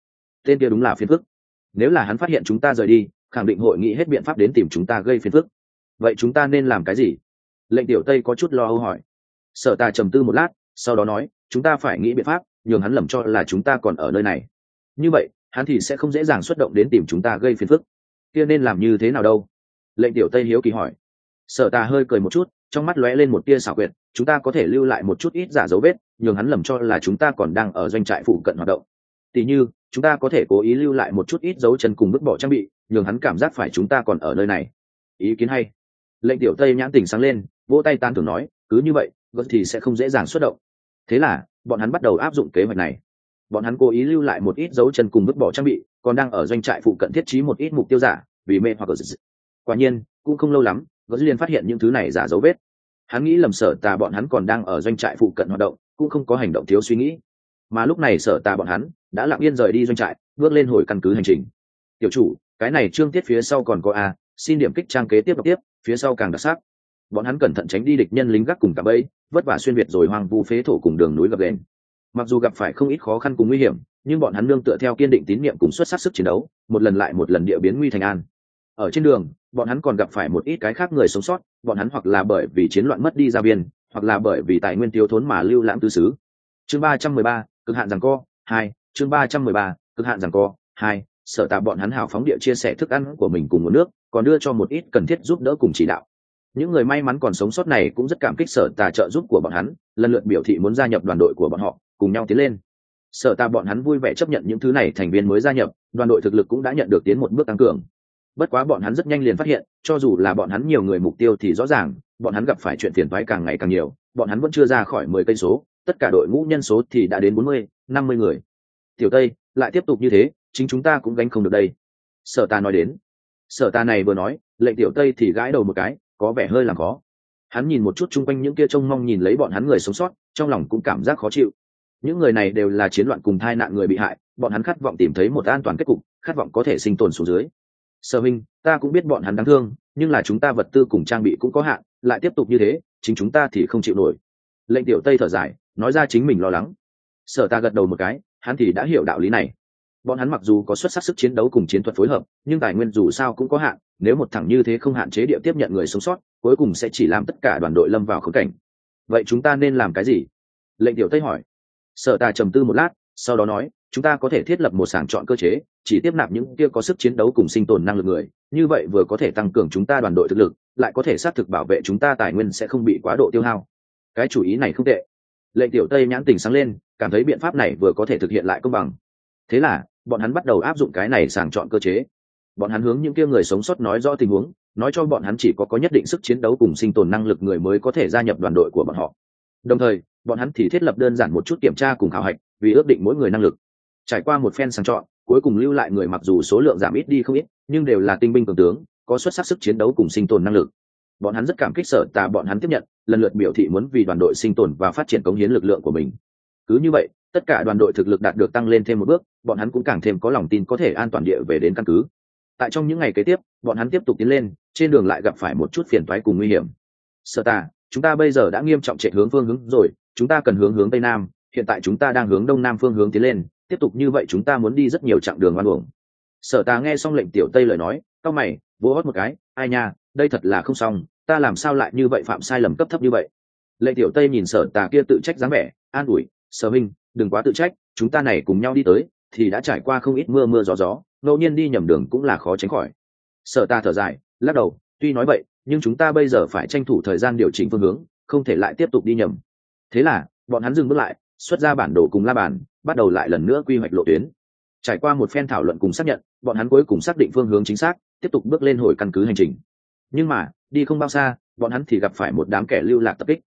[SPEAKER 1] Tên kia đúng là phiền phức. Nếu là hắn phát hiện chúng ta rời đi, khẳng định hội nghị hết biện pháp đến tìm chúng ta gây phiền phức. Vậy chúng ta nên làm cái gì? Lệnh Tiểu Tây có chút lo âu hỏi. Sở Ta trầm tư một lát, sau đó nói, chúng ta phải nghĩ biện pháp nhường hắn lầm cho là chúng ta còn ở nơi này. Như vậy, hắn thì sẽ không dễ dàng xuất động đến tìm chúng ta gây phiền phức. Kia nên làm như thế nào đâu? Lệnh Tiểu Tây hiếu kỳ hỏi. Sở Ta hơi cười một chút, trong mắt lóe lên một tia xảo quyệt, chúng ta có thể lưu lại một chút ít giả dấu vết, nhường hắn lầm cho là chúng ta còn đang ở doanh trại phụ cận hoạt động. Tỷ như, chúng ta có thể cố ý lưu lại một chút ít dấu chân cùng vứt bỏ trang bị, nhường hắn cảm giác phải chúng ta còn ở nơi này. Ý kiến hay. Lệnh Tiểu Tây nhãn tỉnh sáng lên, vỗ tay tán thưởng nói, cứ như vậy, gớt thì sẽ không dễ dàng xuất động. Thế là, bọn hắn bắt đầu áp dụng kế hoạch này. Bọn hắn cố ý lưu lại một ít dấu chân cùng vứt bỏ trang bị, còn đang ở doanh trại phụ cận thiết trí một ít mục tiêu giả, vì mê hoặc. Quả nhiên, cũng không lâu lắm, gớt liền phát hiện những thứ này giả dấu vết. Hắn nghĩ lầm Sở Tà bọn hắn còn đang ở doanh trại phụ cận hoạt động, cũng không có hành động thiếu suy nghĩ. Mà lúc này Sở Tà bọn hắn đã lặng yên rời đi doanh trại, bước lên hồi căn cứ hành trình. Tiểu chủ, cái này chương tiết phía sau còn có a, xin điểm kích trang kế tiếp đọc tiếp, phía sau càng đặc sắc. Bọn hắn cẩn thận tránh đi địch nhân lính gác cùng cả bẫy, vất vả xuyên việt rồi hoang vu phế thổ cùng đường núi gập ghềnh. Mặc dù gặp phải không ít khó khăn cùng nguy hiểm, nhưng bọn hắn nương tựa theo kiên định tín niệm cùng xuất sắc sức chiến đấu, một lần lại một lần địa biến nguy thành an. Ở trên đường, bọn hắn còn gặp phải một ít cái khác người sống sót, bọn hắn hoặc là bởi vì chiến loạn mất đi gia viên, hoặc là bởi vì tài nguyên thiếu thốn mà lưu lãng tứ xứ. Chương ba trăm mười ba, cực hạn giằng co hai. Chương ba trăm mười ba, cực hạn giằng co hai. Sở Tà bọn hắn hào phóng địa chia sẻ thức ăn của mình cùng nguồn nước, còn đưa cho một ít cần thiết giúp đỡ cùng chỉ đạo. Những người may mắn còn sống sót này cũng rất cảm kích Sở Tà trợ giúp của bọn hắn, lần lượt biểu thị muốn gia nhập đoàn đội của bọn họ, cùng nhau tiến lên. Sở Tà bọn hắn vui vẻ chấp nhận những thứ này thành viên mới gia nhập, đoàn đội thực lực cũng đã nhận được tiến một bước tăng cường. Bất quá bọn hắn rất nhanh liền phát hiện, cho dù là bọn hắn nhiều người mục tiêu thì rõ ràng, bọn hắn gặp phải chuyện phiền toái càng ngày càng nhiều, bọn hắn vẫn chưa ra khỏi mười cây số, tất cả đội ngũ nhân số thì đã đến bốn mươi, năm mươi người. Tiểu Tây, lại tiếp tục như thế, chính chúng ta cũng gánh không được đây. Sở Ta nói đến. Sở Ta này vừa nói, Lệnh Tiểu Tây thì gãi đầu một cái, có vẻ hơi làm khó. Hắn nhìn một chút chung quanh những kia trông mong nhìn lấy bọn hắn người sống sót, trong lòng cũng cảm giác khó chịu. Những người này đều là chiến loạn cùng tai nạn người bị hại, bọn hắn khát vọng tìm thấy một an toàn kết cục, khát vọng có thể sinh tồn xuống dưới. Sở Minh, ta cũng biết bọn hắn đáng thương, nhưng là chúng ta vật tư cùng trang bị cũng có hạn, lại tiếp tục như thế, chính chúng ta thì không chịu nổi. Lệnh Tiểu Tây thở dài, nói ra chính mình lo lắng. Sở Ta gật đầu một cái, hắn thì đã hiểu đạo lý này. Bọn hắn mặc dù có xuất sắc sức chiến đấu cùng chiến thuật phối hợp, nhưng tài nguyên dù sao cũng có hạn, nếu một thằng như thế không hạn chế địa tiếp nhận người sống sót, cuối cùng sẽ chỉ làm tất cả đoàn đội lâm vào khốn cảnh. Vậy chúng ta nên làm cái gì? Lệnh Tiểu Tây hỏi. Sở Ta trầm tư một lát, sau đó nói, chúng ta có thể thiết lập một sàng chọn cơ chế, chỉ tiếp nạp những kia có sức chiến đấu cùng sinh tồn năng lực người, như vậy vừa có thể tăng cường chúng ta đoàn đội thực lực, lại có thể xác thực bảo vệ chúng ta tài nguyên sẽ không bị quá độ tiêu hao. Cái chủ ý này không tệ. Lệnh Tiểu Tây nhãn tình sáng lên, cảm thấy biện pháp này vừa có thể thực hiện lại công bằng. Thế là, bọn hắn bắt đầu áp dụng cái này sàng chọn cơ chế. Bọn hắn hướng những kia người sống sót nói rõ tình huống, nói cho bọn hắn chỉ có có nhất định sức chiến đấu cùng sinh tồn năng lực người mới có thể gia nhập đoàn đội của bọn họ. Đồng thời, bọn hắn thì thiết lập đơn giản một chút kiểm tra cùng khảo hạch, vì ước định mỗi người năng lực. Trải qua một phen sàng chọn, cuối cùng lưu lại người mặc dù số lượng giảm ít đi không ít, nhưng đều là tinh binh cường tướng, có xuất sắc sức chiến đấu cùng sinh tồn năng lực. Bọn hắn rất cảm kích Sở Tà bọn hắn tiếp nhận, lần lượt biểu thị muốn vì đoàn đội sinh tồn và phát triển cống hiến lực lượng của mình. Cứ như vậy, tất cả đoàn đội thực lực đạt được tăng lên thêm một bước, bọn hắn cũng càng thêm có lòng tin có thể an toàn địa về đến căn cứ. Tại trong những ngày kế tiếp, bọn hắn tiếp tục tiến lên, trên đường lại gặp phải một chút phiền toái cùng nguy hiểm. Sở Tà, chúng ta bây giờ đã nghiêm trọng chạy hướng phương hướng rồi, chúng ta cần hướng hướng tây nam, hiện tại chúng ta đang hướng đông nam phương hướng tiến lên, tiếp tục như vậy chúng ta muốn đi rất nhiều chặng đường oan uổng. Sở Tà nghe xong lệnh Tiểu Tây lời nói, cau mày, vỗ hót một cái, ai nha, đây thật là không xong, ta làm sao lại như vậy phạm sai lầm cấp thấp như vậy. Lệnh Tiểu Tây nhìn Sở Tà kia tự trách dáng vẻ, an ủi, Sở Minh, đừng quá tự trách, chúng ta này cùng nhau đi tới, thì đã trải qua không ít mưa mưa gió gió, ngẫu nhiên đi nhầm đường cũng là khó tránh khỏi. Sở Ta thở dài, lắc đầu, tuy nói vậy, nhưng chúng ta bây giờ phải tranh thủ thời gian điều chỉnh phương hướng, không thể lại tiếp tục đi nhầm. Thế là, bọn hắn dừng bước lại, xuất ra bản đồ cùng la bàn, bắt đầu lại lần nữa quy hoạch lộ tuyến. Trải qua một phen thảo luận cùng xác nhận, bọn hắn cuối cùng xác định phương hướng chính xác, tiếp tục bước lên hồi căn cứ hành trình. Nhưng mà, đi không bao xa, bọn hắn thì gặp phải một đám kẻ lưu lạc tập kích.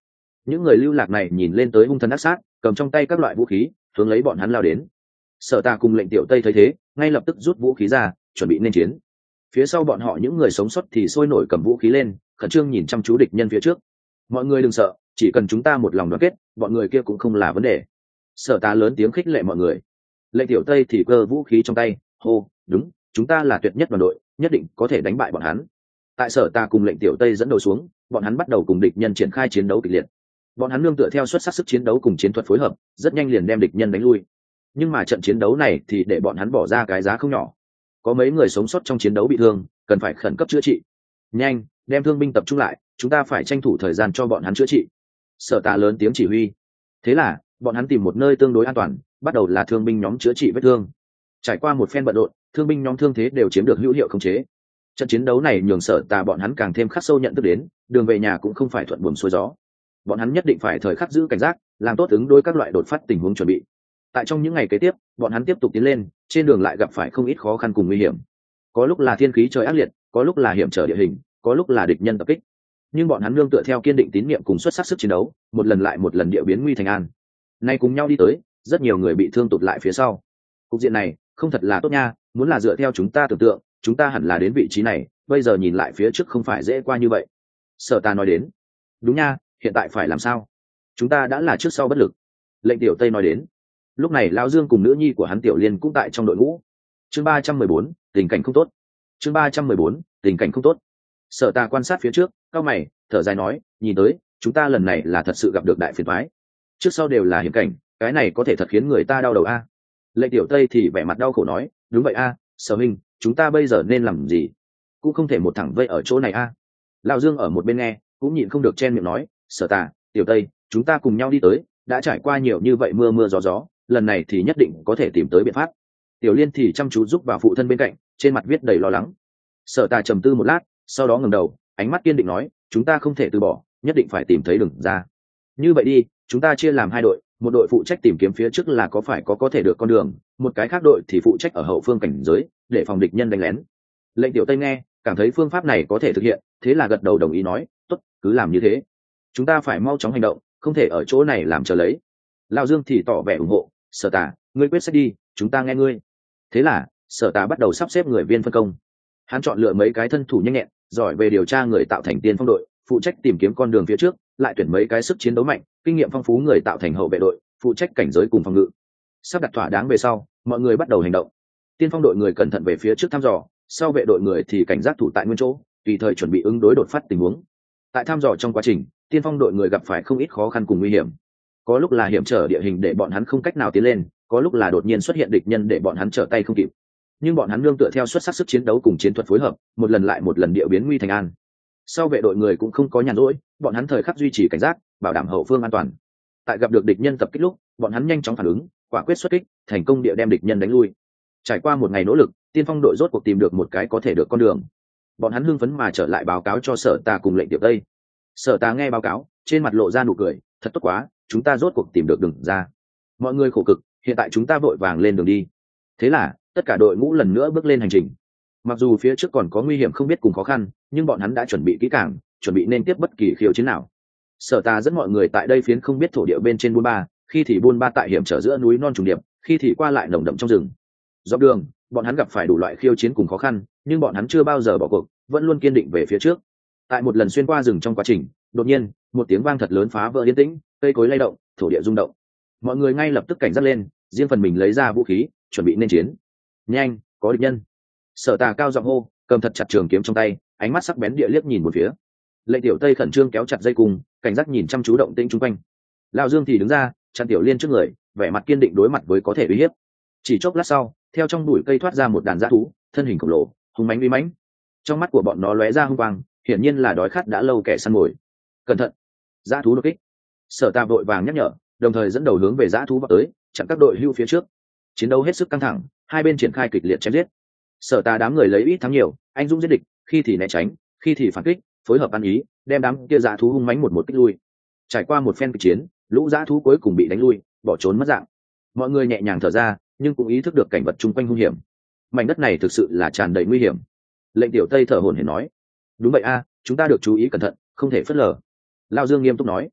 [SPEAKER 1] những người lưu lạc này nhìn lên tới hung thần ác sát, cầm trong tay các loại vũ khí hướng lấy bọn hắn lao đến. Sở Tà cùng lệnh tiểu tây thấy thế, ngay lập tức rút vũ khí ra, chuẩn bị nên chiến. Phía sau bọn họ những người sống sót thì sôi nổi cầm vũ khí lên, khẩn trương nhìn chăm chú địch nhân phía trước. Mọi người đừng sợ, chỉ cần chúng ta một lòng đoàn kết, bọn người kia cũng không là vấn đề. Sở Tà lớn tiếng khích lệ mọi người. Lệnh tiểu tây thì cơ vũ khí trong tay, hô, đúng, chúng ta là tuyệt nhất đoàn đội, nhất định có thể đánh bại bọn hắn. Tại Sở Tà cùng lệnh tiểu tây dẫn đầu xuống, bọn hắn bắt đầu cùng địch nhân triển khai chiến đấu kịch liệt. Bọn hắn nương tựa theo xuất sắc sức chiến đấu cùng chiến thuật phối hợp, rất nhanh liền đem địch nhân đánh lui. Nhưng mà trận chiến đấu này thì để bọn hắn bỏ ra cái giá không nhỏ. Có mấy người sống sót trong chiến đấu bị thương, cần phải khẩn cấp chữa trị. Nhanh, đem thương binh tập trung lại, chúng ta phải tranh thủ thời gian cho bọn hắn chữa trị. Sở Tà lớn tiếng chỉ huy. Thế là bọn hắn tìm một nơi tương đối an toàn, bắt đầu là thương binh nhóm chữa trị vết thương. Trải qua một phen bận rộn, thương binh nhóm thương thế đều chiếm được hữu hiệu khống chế. Trận chiến đấu này nhường Sở Tà bọn hắn càng thêm khắc sâu nhận thức đến, đường về nhà cũng không phải thuận buồm xuôi gió. Bọn hắn nhất định phải thời khắc giữ cảnh giác, làm tốt ứng đối các loại đột phát tình huống chuẩn bị. Tại trong những ngày kế tiếp, bọn hắn tiếp tục tiến lên, trên đường lại gặp phải không ít khó khăn cùng nguy hiểm. Có lúc là thiên khí trời ác liệt, có lúc là hiểm trở địa hình, có lúc là địch nhân tập kích. Nhưng bọn hắn nương tựa theo kiên định tín niệm cùng xuất sắc sức chiến đấu, một lần lại một lần địa biến nguy thành an. Nay cùng nhau đi tới, rất nhiều người bị thương tụt lại phía sau. Cục diện này không thật là tốt nha, muốn là dựa theo chúng ta tưởng tượng, chúng ta hẳn là đến vị trí này, bây giờ nhìn lại phía trước không phải dễ qua như vậy. Sở Tà nói đến. Đúng nha, hiện tại phải làm sao? Chúng ta đã là trước sau bất lực. Lệnh tiểu tây nói đến. Lúc này lão Dương cùng nữ nhi của hắn Tiểu Liên cũng tại trong đội ngũ. Chương ba trăm mười bốn, tình cảnh không tốt. Chương ba trăm mười bốn, tình cảnh không tốt. Sở Tà quan sát phía trước, cao mày, thở dài nói, nhìn tới, chúng ta lần này là thật sự gặp được đại phiền toái. Trước sau đều là hiểm cảnh, cái này có thể thật khiến người ta đau đầu a. Lệnh tiểu tây thì vẻ mặt đau khổ nói, đúng vậy a, Sở huynh, chúng ta bây giờ nên làm gì? Cũng không thể một thẳng vây ở chỗ này a. Lão Dương ở một bên nghe, cũng nhịn không được chen miệng nói, Sở Tà, Tiểu Tây, chúng ta cùng nhau đi tới, đã trải qua nhiều như vậy mưa mưa gió gió, lần này thì nhất định có thể tìm tới biện pháp. Tiểu Liên thì chăm chú giúp vào phụ thân bên cạnh, trên mặt viết đầy lo lắng. Sở Tà trầm tư một lát, sau đó ngẩng đầu, ánh mắt kiên định nói, chúng ta không thể từ bỏ, nhất định phải tìm thấy đường ra. Như vậy đi, chúng ta chia làm hai đội, một đội phụ trách tìm kiếm phía trước là có phải có có thể được con đường, một cái khác đội thì phụ trách ở hậu phương cảnh giới, để phòng địch nhân đánh lén. Lệnh Tiểu Tây nghe, cảm thấy phương pháp này có thể thực hiện, thế là gật đầu đồng ý nói, tốt, cứ làm như thế. Chúng ta phải mau chóng hành động, không thể ở chỗ này làm chờ lấy. Lão Dương thì tỏ vẻ ủng hộ, Sở Tà, ngươi quyết sách đi, chúng ta nghe ngươi. Thế là Sở Tà bắt đầu sắp xếp người viên phân công. Hắn chọn lựa mấy cái thân thủ nhanh nhẹn, giỏi về điều tra người tạo thành tiên phong đội, phụ trách tìm kiếm con đường phía trước, lại tuyển mấy cái sức chiến đấu mạnh, kinh nghiệm phong phú người tạo thành hậu vệ đội, phụ trách cảnh giới cùng phòng ngự. Sắp đặt thỏa đáng về sau, mọi người bắt đầu hành động. Tiên phong đội người cẩn thận về phía trước thăm dò, sau vệ đội người thì cảnh giác thủ tại nguyên chỗ, tùy thời chuẩn bị ứng đối đột phát tình huống. Tại thăm dò trong quá trình, tiên phong đội người gặp phải không ít khó khăn cùng nguy hiểm. Có lúc là hiểm trở địa hình để bọn hắn không cách nào tiến lên, có lúc là đột nhiên xuất hiện địch nhân để bọn hắn trở tay không kịp. Nhưng bọn hắn nương tựa theo xuất sắc sức chiến đấu cùng chiến thuật phối hợp, một lần lại một lần địa biến nguy thành an. Sau vệ đội người cũng không có nhàn rỗi, bọn hắn thời khắc duy trì cảnh giác, bảo đảm hậu phương an toàn. Tại gặp được địch nhân tập kích lúc, bọn hắn nhanh chóng phản ứng, quả quyết xuất kích, thành công địa đem địch nhân đánh lui. Trải qua một ngày nỗ lực, tiên phong đội rốt cuộc tìm được một cái có thể được con đường. Bọn hắn hưng phấn mà trở lại báo cáo cho Sở Tà cùng lệnh Tiểu Tây. Sở Tà nghe báo cáo, trên mặt lộ ra nụ cười, thật tốt quá, chúng ta rốt cuộc tìm được đường ra. Mọi người khổ cực, hiện tại chúng ta vội vàng lên đường đi. Thế là tất cả đội ngũ lần nữa bước lên hành trình. Mặc dù phía trước còn có nguy hiểm không biết cùng khó khăn, nhưng bọn hắn đã chuẩn bị kỹ càng, chuẩn bị nên tiếp bất kỳ khiêu chiến nào. Sở Tà dẫn mọi người tại đây phiến không biết thổ địa bên trên buôn ba, khi thì buôn ba tại hiểm trở giữa núi non trùng điệp, khi thì qua lại nồng đậm trong rừng. Dọc đường, bọn hắn gặp phải đủ loại khiêu chiến cùng khó khăn, nhưng bọn hắn chưa bao giờ bỏ cuộc, vẫn luôn kiên định về phía trước. Tại một lần xuyên qua rừng trong quá trình, đột nhiên, một tiếng vang thật lớn phá vỡ yên tĩnh, cây cối lay động, thổ địa rung động. Mọi người ngay lập tức cảnh giác lên, riêng phần mình lấy ra vũ khí, chuẩn bị nên chiến. Nhanh, có địch nhân! Sở Tà cao giọng hô, cầm thật chặt trường kiếm trong tay, ánh mắt sắc bén địa liếc nhìn một phía. Lệnh Tiểu Tây khẩn trương kéo chặt dây cung, cảnh giác nhìn chăm chú động tĩnh xung quanh. Lão Dương thì đứng ra, chặn Tiểu Liên trước người, vẻ mặt kiên định đối mặt với có thể uy hiếp. Chỉ chốc lát sau, theo trong bụi cây thoát ra một đàn dã thú, thân hình khổng lồ, hung mãnh uy mãnh. Trong mắt của bọn nó lóe ra hung quang, hiển nhiên là đói khát đã lâu kẻ săn mồi. Cẩn thận! Dã thú đột kích. Sở Tà vội vàng nhắc nhở, đồng thời dẫn đầu hướng về dã thú vào tới, chặn các đội hưu phía trước. Chiến đấu hết sức căng thẳng, hai bên triển khai kịch liệt chém giết. Sở Tà đám người lấy ít thắng nhiều, anh dũng giết địch, khi thì né tránh, khi thì phản kích, phối hợp ăn ý, đem đám kia dã thú hung mãnh một một kích lui. Trải qua một phen kịch chiến, lũ dã thú cuối cùng bị đánh lui, bỏ trốn mất dạng. Mọi người nhẹ nhàng thở ra, nhưng cũng ý thức được cảnh vật chung quanh hung hiểm. Mảnh đất này thực sự là tràn đầy nguy hiểm. Lệnh Tiểu Tây thở hổn hển nói, đúng vậy a, chúng ta được chú ý cẩn thận, không thể phớt lờ. Lão Dương nghiêm túc nói.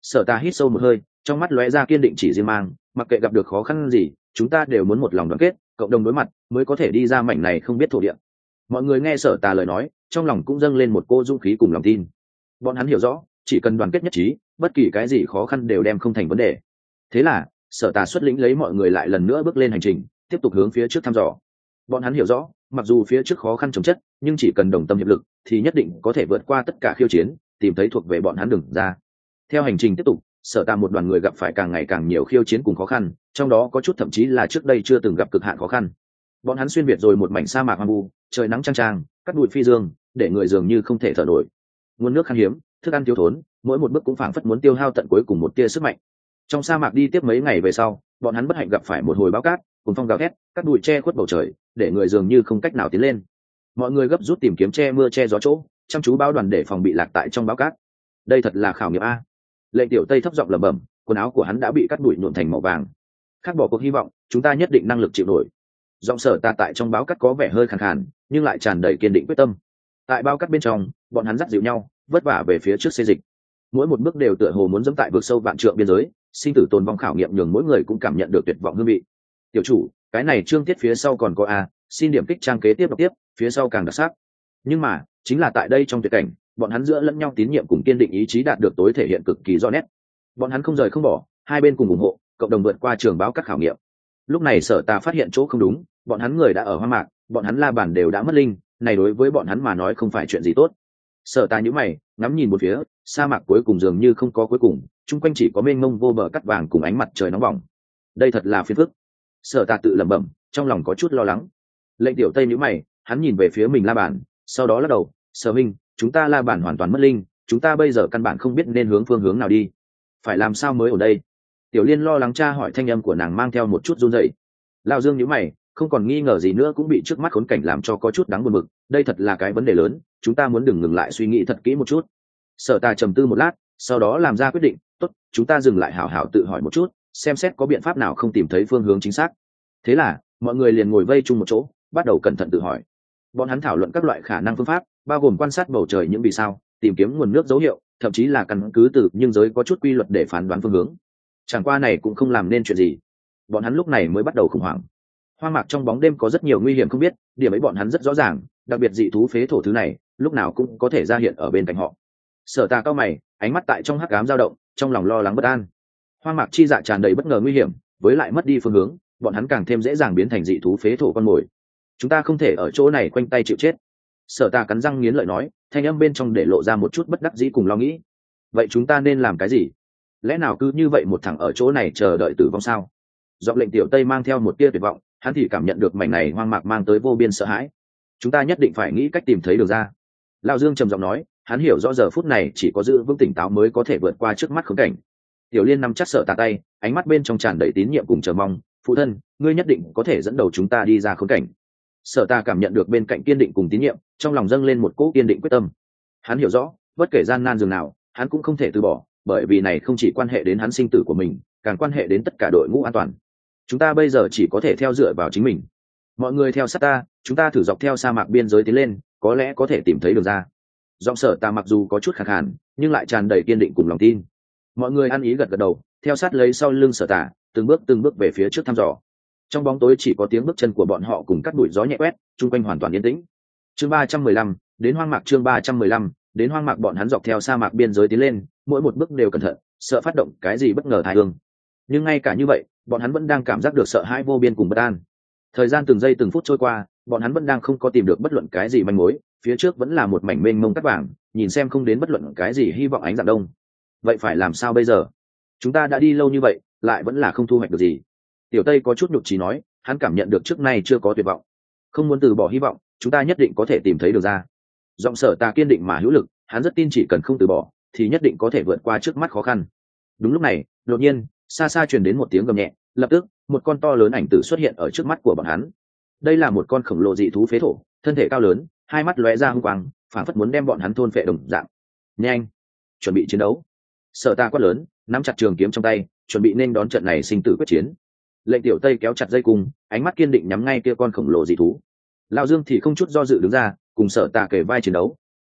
[SPEAKER 1] Sở Tà hít sâu một hơi, trong mắt lóe ra kiên định chỉ riêng mang, mặc kệ gặp được khó khăn gì, chúng ta đều muốn một lòng đoàn kết, cộng đồng đối mặt, mới có thể đi ra mảnh này không biết thổ địa. Mọi người nghe Sở Tà lời nói, trong lòng cũng dâng lên một cô dũng khí cùng lòng tin. Bọn hắn hiểu rõ, chỉ cần đoàn kết nhất trí, bất kỳ cái gì khó khăn đều đem không thành vấn đề. Thế là, Sở Tà xuất lĩnh lấy mọi người lại lần nữa bước lên hành trình, tiếp tục hướng phía trước thăm dò. Bọn hắn hiểu rõ, mặc dù phía trước khó khăn chồng chất, nhưng chỉ cần đồng tâm hiệp lực, thì nhất định có thể vượt qua tất cả khiêu chiến, tìm thấy thuộc về bọn hắn đường ra. Theo hành trình tiếp tục, Sở Tà một đoàn người gặp phải càng ngày càng nhiều khiêu chiến cùng khó khăn, trong đó có chút thậm chí là trước đây chưa từng gặp cực hạn khó khăn. Bọn hắn xuyên việt rồi một mảnh sa mạc hoang vu, trời nắng chang chang, cắt bụi phi dương, để người dường như không thể thở nổi. Nguồn nước khan hiếm, thức ăn thiếu thốn, mỗi một bước cũng phảng phất muốn tiêu hao tận cuối cùng một tia sức mạnh. Trong sa mạc đi tiếp mấy ngày về sau, bọn hắn bất hạnh gặp phải một hồi bão cát, cùng phong gào thét, cắt bụi che khuất bầu trời, để người dường như không cách nào tiến lên. Mọi người gấp rút tìm kiếm che mưa che gió chỗ, chăm chú bao đoàn để phòng bị lạc tại trong bão cát. Đây thật là khảo nghiệm a. Lệnh Tiểu Tây thấp giọng lẩm bẩm, quần áo của hắn đã bị cắt bụi nhuộm thành màu vàng. Khác bỏ cuộc hy vọng, chúng ta nhất định năng lực chịu nổi. Giọng Sở Tà tại trong báo cát có vẻ hơi khàn khàn, nhưng lại tràn đầy kiên định quyết tâm. Tại bao cát bên trong, bọn hắn dắt dịu nhau, vất vả về phía trước xê dịch. Mỗi một bước đều tựa hồ muốn dẫm tại vực sâu vạn trượng biên giới, sinh tử tồn vong khảo nghiệm nhường mỗi người cũng cảm nhận được tuyệt vọng hương vị. Tiểu chủ, cái này chương tiết phía sau còn có a, xin điểm kích trang kế tiếp đọc tiếp, phía sau càng đặc sắc. Nhưng mà, chính là tại đây trong tuyệt cảnh, bọn hắn giữa lẫn nhau tín nhiệm cùng kiên định ý chí đạt được tối thể hiện cực kỳ rõ nét. Bọn hắn không rời không bỏ, hai bên cùng ủng hộ, cộng đồng vượt qua trường báo các khảo nghiệm. Lúc này Sở Tà phát hiện chỗ không đúng, bọn hắn người đã ở hoang mạc, bọn hắn La Bản đều đã mất linh, này đối với bọn hắn mà nói không phải chuyện gì tốt. Sở Tà nhíu mày, ngắm nhìn một phía, sa mạc cuối cùng dường như không có cuối cùng, chung quanh chỉ có mênh mông vô bờ cắt vàng cùng ánh mặt trời nóng bỏng. Đây thật là phiền phức. Sở Tà tự lẩm bẩm, trong lòng có chút lo lắng. Lệnh Tiểu Tây nhíu mày, hắn nhìn về phía mình La Bản, sau đó lắc đầu, "Sở huynh, chúng ta La Bản hoàn toàn mất linh, chúng ta bây giờ căn bản không biết nên hướng phương hướng nào đi, phải làm sao mới ở đây?" Tiểu Liên lo lắng tra hỏi, thanh âm của nàng mang theo một chút run rẩy. Lão Dương nhíu mày, không còn nghi ngờ gì nữa cũng bị trước mắt khốn cảnh làm cho có chút đáng buồn bực, đây thật là cái vấn đề lớn, chúng ta muốn đừng ngừng lại suy nghĩ thật kỹ một chút. Sở Tà trầm tư một lát, sau đó làm ra quyết định, tốt, chúng ta dừng lại hảo hảo tự hỏi một chút, xem xét có biện pháp nào không tìm thấy phương hướng chính xác. Thế là, mọi người liền ngồi vây chung một chỗ, bắt đầu cẩn thận tự hỏi. Bọn hắn thảo luận các loại khả năng phương pháp, bao gồm quan sát bầu trời những vì sao, tìm kiếm nguồn nước dấu hiệu, thậm chí là căn cứ từ nhưng giới có chút quy luật để phán đoán phương hướng. Chẳng qua này cũng không làm nên chuyện gì. Bọn hắn lúc này mới bắt đầu khủng hoảng. Hoang mạc trong bóng đêm có rất nhiều nguy hiểm không biết, điểm ấy bọn hắn rất rõ ràng, đặc biệt dị thú phế thổ thứ này, lúc nào cũng có thể ra hiện ở bên cạnh họ. Sở Tà cao mày, ánh mắt tại trong hắc ám dao động, trong lòng lo lắng bất an. Hoang mạc chi dạ tràn đầy bất ngờ nguy hiểm, với lại mất đi phương hướng, bọn hắn càng thêm dễ dàng biến thành dị thú phế thổ con mồi. Chúng ta không thể ở chỗ này quanh tay chịu chết. Sở Tà cắn răng nghiến lợi nói, thanh âm bên trong để lộ ra một chút bất đắc dĩ cùng lo nghĩ. Vậy chúng ta nên làm cái gì? Lẽ nào cứ như vậy một thằng ở chỗ này chờ đợi tử vong sao? Giọng Lệnh Tiểu Tây mang theo một tia tuyệt vọng, hắn thì cảm nhận được mảnh này hoang mạc mang tới vô biên sợ hãi. Chúng ta nhất định phải nghĩ cách tìm thấy đường ra. Lão Dương trầm giọng nói, hắn hiểu rõ giờ phút này chỉ có giữ vững tỉnh táo mới có thể vượt qua trước mắt khốn cảnh. Tiểu Liên nắm chắc Sở Tà tay, ánh mắt bên trong tràn đầy tín nhiệm cùng chờ mong, phụ thân, ngươi nhất định có thể dẫn đầu chúng ta đi ra khốn cảnh. Sở Tà cảm nhận được bên cạnh kiên định cùng tín nhiệm, trong lòng dâng lên một cỗ kiên định quyết tâm. Hắn hiểu rõ, bất kể gian nan dường nào, hắn cũng không thể từ bỏ, bởi vì này không chỉ quan hệ đến hắn sinh tử của mình, càng quan hệ đến tất cả đội ngũ an toàn. Chúng ta bây giờ chỉ có thể theo dựa vào chính mình. Mọi người theo sát ta, chúng ta thử dọc theo sa mạc biên giới tiến lên, có lẽ có thể tìm thấy đường ra. Giọng Sở Tà mặc dù có chút khàn khàn, nhưng lại tràn đầy kiên định cùng lòng tin. Mọi người ăn ý gật gật đầu, theo sát lấy sau lưng Sở Tà, từng bước từng bước về phía trước thăm dò. Trong bóng tối chỉ có tiếng bước chân của bọn họ cùng cắt bụi gió nhẹ quét, chung quanh hoàn toàn yên tĩnh. Chương ba trăm mười lăm, đến hoang mạc. Chương ba trăm mười lăm, đến hoang mạc. Bọn hắn dọc theo sa mạc biên giới tiến lên, mỗi một bước đều cẩn thận, sợ phát động cái gì bất ngờ tai ương. Nhưng ngay cả như vậy, bọn hắn vẫn đang cảm giác được sợ hãi vô biên cùng bất an. Thời gian từng giây từng phút trôi qua, bọn hắn vẫn đang không có tìm được bất luận cái gì manh mối, phía trước vẫn là một mảnh mênh mông cát vàng, nhìn xem không đến bất luận cái gì hy vọng ánh dạng đông. Vậy phải làm sao bây giờ? Chúng ta đã đi lâu như vậy, lại vẫn là không thu hoạch được gì. Tiểu Tây có chút nhục trí nói, hắn cảm nhận được trước nay chưa có tuyệt vọng. Không muốn từ bỏ hy vọng, chúng ta nhất định có thể tìm thấy được ra. Giọng Sở Tà kiên định mà hữu lực, hắn rất tin chỉ cần không từ bỏ, thì nhất định có thể vượt qua trước mắt khó khăn. Đúng lúc này, đột nhiên, xa xa truyền đến một tiếng gầm nhẹ, lập tức, một con to lớn ảnh tử xuất hiện ở trước mắt của bọn hắn. Đây là một con khổng lồ dị thú phế thổ, thân thể cao lớn, hai mắt lóe ra hung quang, phản phất muốn đem bọn hắn thôn phệ đồng dạng. Nhanh, chuẩn bị chiến đấu. Sở Tà quát lớn, nắm chặt trường kiếm trong tay, chuẩn bị nên đón trận này sinh tử quyết chiến. Lệnh Tiểu Tây kéo chặt dây cung, ánh mắt kiên định nhắm ngay kia con khổng lồ dị thú. Lão Dương thì không chút do dự đứng ra, cùng Sở Tà kề vai chiến đấu.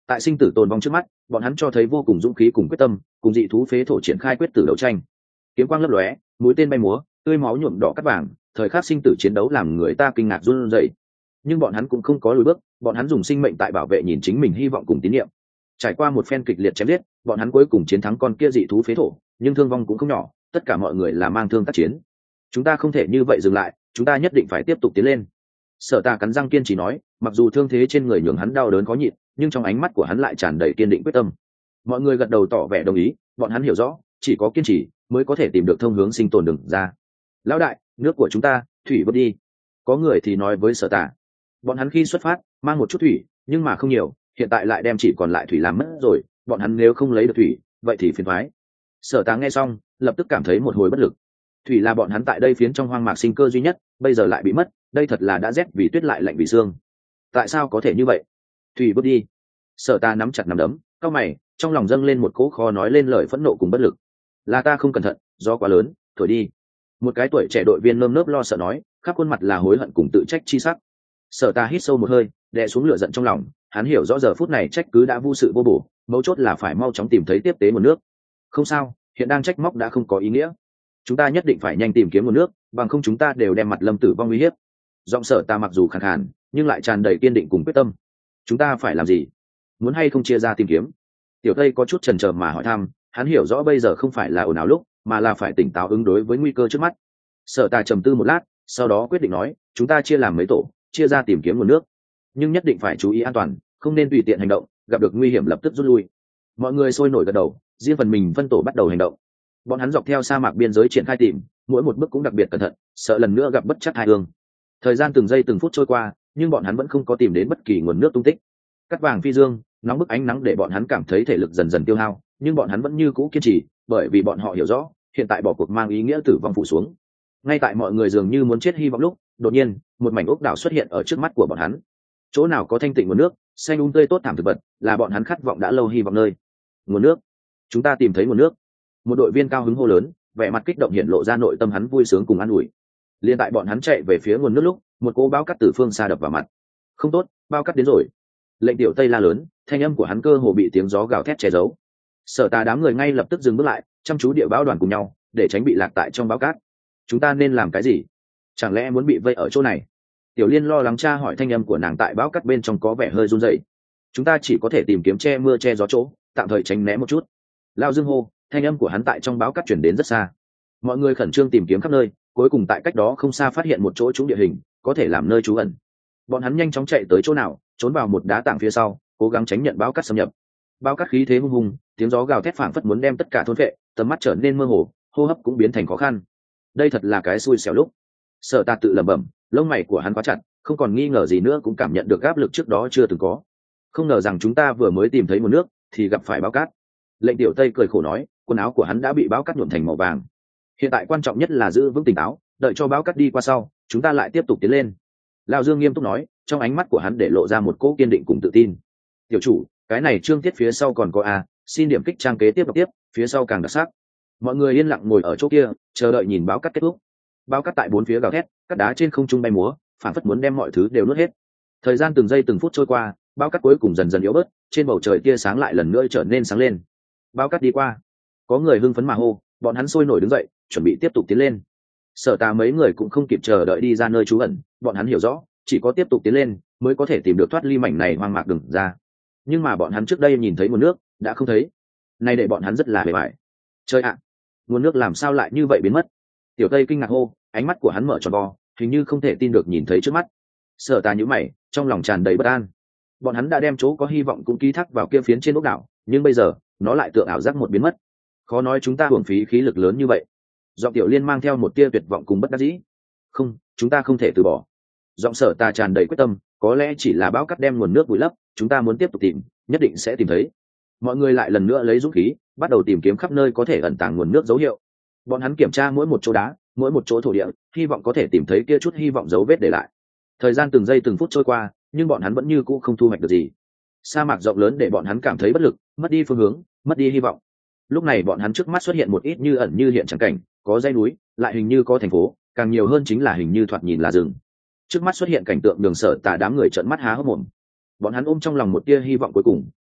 [SPEAKER 1] Tại sinh tử tồn vong trước mắt, bọn hắn cho thấy vô cùng dũng khí cùng quyết tâm, cùng dị thú phế thổ triển khai quyết tử đấu tranh. Kiếm quang lấp lóe, mũi tên bay múa, tươi máu nhuộm đỏ cắt vàng, thời khắc sinh tử chiến đấu làm người ta kinh ngạc run rẩy. Nhưng bọn hắn cũng không có lùi bước, bọn hắn dùng sinh mệnh tại bảo vệ nhìn chính mình hy vọng cùng tín nhiệm. Trải qua một phen kịch liệt chém giết, bọn hắn cuối cùng chiến thắng con kia dị thú phế thổ, nhưng thương vong cũng không nhỏ, tất cả mọi người là mang thương tác chiến. Chúng ta không thể như vậy dừng lại, chúng ta nhất định phải tiếp tục tiến lên. Sở Tà cắn răng kiên trì nói, mặc dù thương thế trên người nhường hắn đau đớn khó nhịn, nhưng trong ánh mắt của hắn lại tràn đầy kiên định quyết tâm. Mọi người gật đầu tỏ vẻ đồng ý, bọn hắn hiểu rõ, chỉ có kiên trì mới có thể tìm được thông hướng sinh tồn đường ra. Lão đại, nước của chúng ta, thủy vớt đi. Có người thì nói với Sở Tà, bọn hắn khi xuất phát mang một chút thủy, nhưng mà không nhiều, hiện tại lại đem chỉ còn lại thủy làm mất rồi, bọn hắn nếu không lấy được thủy, vậy thì phiền toái. Sở Tà nghe xong, lập tức cảm thấy một hồi bất lực. Thủy là bọn hắn tại đây phiến trong hoang mạc sinh cơ duy nhất, bây giờ lại bị mất, đây thật là đã rét vì tuyết lại lạnh vì xương. Tại sao có thể như vậy? Thủy vớt đi. Sở Ta nắm chặt nắm đấm, cau mày, trong lòng dâng lên một cỗ khó nói lên lời phẫn nộ cùng bất lực. Là ta không cẩn thận, gió quá lớn, thổi đi. Một cái tuổi trẻ đội viên nơm nớp lo sợ nói, khắp khuôn mặt là hối hận cùng tự trách chi sắc. Sở Ta hít sâu một hơi, đè xuống lửa giận trong lòng, hắn hiểu rõ giờ phút này trách cứ đã vô sự vô bổ, mấu chốt là phải mau chóng tìm thấy tiếp tế nguồn nước. Không sao, hiện đang trách móc đã không có ý nghĩa. Chúng ta nhất định phải nhanh tìm kiếm nguồn nước, bằng không chúng ta đều đem mặt lâm tử vong uy hiếp. Giọng Sở Ta mặc dù khàn khàn, nhưng lại tràn đầy kiên định cùng quyết tâm. Chúng ta phải làm gì? Muốn hay không chia ra tìm kiếm? Tiểu Tây có chút chần chờ mà hỏi thăm, hắn hiểu rõ bây giờ không phải là ồn ào lúc, mà là phải tỉnh táo ứng đối với nguy cơ trước mắt. Sở Ta trầm tư một lát, sau đó quyết định nói, chúng ta chia làm mấy tổ, chia ra tìm kiếm nguồn nước, nhưng nhất định phải chú ý an toàn, không nên tùy tiện hành động, gặp được nguy hiểm lập tức rút lui. Mọi người sôi nổi gật đầu, riêng phần mình phân tổ bắt đầu hành động. Bọn hắn dọc theo sa mạc biên giới triển khai tìm, mỗi một bước cũng đặc biệt cẩn thận, sợ lần nữa gặp bất trắc tai ương. Thời gian từng giây từng phút trôi qua, nhưng bọn hắn vẫn không có tìm đến bất kỳ nguồn nước tung tích. Cắt vàng phi dương, nóng bức ánh nắng để bọn hắn cảm thấy thể lực dần dần tiêu hao, nhưng bọn hắn vẫn như cũ kiên trì, bởi vì bọn họ hiểu rõ, hiện tại bỏ cuộc mang ý nghĩa tử vong phủ xuống. Ngay tại mọi người dường như muốn chết hy vọng lúc, đột nhiên, một mảnh ốc đảo xuất hiện ở trước mắt của bọn hắn. Chỗ nào có thanh tịnh nguồn nước, xanh um tươi tốt thảm thực vật, là bọn hắn khát vọng đã lâu hy vọng nơi. Nguồn nước, chúng ta tìm thấy nguồn nước. Một đội viên cao hứng hô lớn, vẻ mặt kích động hiện lộ ra nội tâm hắn vui sướng cùng an ủi. Liên tại bọn hắn chạy về phía nguồn nước lúc, một cô báo cắt từ phương xa đập vào mặt. Không tốt, bao cắt đến rồi. Lệnh Tiểu Tây la lớn, thanh âm của hắn cơ hồ bị tiếng gió gào thét che giấu. Sở Ta đám người ngay lập tức dừng bước lại, chăm chú địa báo đoàn cùng nhau, để tránh bị lạc tại trong báo cát. Chúng ta nên làm cái gì? Chẳng lẽ muốn bị vây ở chỗ này? Tiểu Liên lo lắng tra hỏi, thanh âm của nàng tại báo cát bên trong có vẻ hơi run rẩy. Chúng ta chỉ có thể tìm kiếm che mưa che gió chỗ, tạm thời tránh né một chút. Lao Dương hô, thanh âm của hắn tại trong báo cát truyền đến rất xa. Mọi người khẩn trương tìm kiếm khắp nơi, cuối cùng tại cách đó không xa phát hiện một chỗ trũng địa hình, có thể làm nơi trú ẩn. Bọn hắn nhanh chóng chạy tới chỗ nào, trốn vào một đá tảng phía sau, cố gắng tránh nhận báo cát xâm nhập. Báo cát khí thế hung hùng, tiếng gió gào thét phảng phất muốn đem tất cả thôn vệ, tầm mắt trở nên mơ hồ, hô hấp cũng biến thành khó khăn. Đây thật là cái xui xẻo lúc. Sở Ta tự lẩm bẩm, lông mày của hắn quá chặt, không còn nghi ngờ gì nữa, cũng cảm nhận được áp lực trước đó chưa từng có. Không ngờ rằng chúng ta vừa mới tìm thấy một nước, thì gặp phải báo cát. Lệnh Tiểu Tây cười khổ nói, quần áo của hắn đã bị báo cát nhuộm thành màu vàng. Hiện tại quan trọng nhất là giữ vững tỉnh táo, đợi cho báo cát đi qua sau, chúng ta lại tiếp tục tiến lên. Lão Dương nghiêm túc nói, trong ánh mắt của hắn để lộ ra một cỗ kiên định cùng tự tin. Tiểu chủ, cái này chương tiết phía sau còn có a, xin điểm kích trang kế tiếp đọc tiếp, phía sau càng đặc sắc. Mọi người yên lặng ngồi ở chỗ kia, chờ đợi nhìn báo cát kết thúc. Báo cát tại bốn phía gào thét, các đá trên không trung bay múa, phản phất muốn đem mọi thứ đều nuốt hết. Thời gian từng giây từng phút trôi qua, báo cát cuối cùng dần dần yếu bớt, trên bầu trời tia sáng lại lần nữa trở nên sáng lên. Báo cát đi qua, có người hưng phấn mà hô, bọn hắn sôi nổi đứng dậy, chuẩn bị tiếp tục tiến lên. Sở Ta mấy người cũng không kịp chờ đợi đi ra nơi trú ẩn, bọn hắn hiểu rõ, chỉ có tiếp tục tiến lên mới có thể tìm được thoát ly mảnh này hoang mạc đừng ra. Nhưng mà bọn hắn trước đây nhìn thấy nguồn nước, đã không thấy. Nay để bọn hắn rất là bề bại. Chơi ạ, nguồn nước làm sao lại như vậy biến mất? Tiểu Tây kinh ngạc hô, ánh mắt của hắn mở tròn vo, hình như không thể tin được nhìn thấy trước mắt. Sở Ta nhíu mày, trong lòng tràn đầy bất an. Bọn hắn đã đem chỗ có hy vọng cũng ký thác vào kia phiến trên ốc đảo, nhưng bây giờ nó lại tượng ảo giác một biến mất. Khó nói chúng ta uổng phí khí lực lớn như vậy. Giọng Tiểu Liên mang theo một tia tuyệt vọng cùng bất đắc dĩ. Không, chúng ta không thể từ bỏ. Giọng Sở Ta tràn đầy quyết tâm, có lẽ chỉ là bão cát đem nguồn nước vùi lấp, chúng ta muốn tiếp tục tìm, nhất định sẽ tìm thấy. Mọi người lại lần nữa lấy dũng khí, bắt đầu tìm kiếm khắp nơi có thể ẩn tàng nguồn nước dấu hiệu. Bọn hắn kiểm tra mỗi một chỗ đá, mỗi một chỗ thổ địa, hy vọng có thể tìm thấy kia chút hy vọng dấu vết để lại. Thời gian từng giây từng phút trôi qua, nhưng bọn hắn vẫn như cũ không thu hoạch được gì. Sa mạc rộng lớn để bọn hắn cảm thấy bất lực, mất đi phương hướng, mất đi hy vọng. Lúc này bọn hắn trước mắt xuất hiện một ít như ẩn như hiện chẳng cảnh, có dãy núi, lại hình như có thành phố, càng nhiều hơn chính là hình như thoạt nhìn là rừng. Trước mắt xuất hiện cảnh tượng Đường Sở Tà đám người trợn mắt há hốc mồm. Bọn hắn ôm trong lòng một tia hy vọng cuối cùng,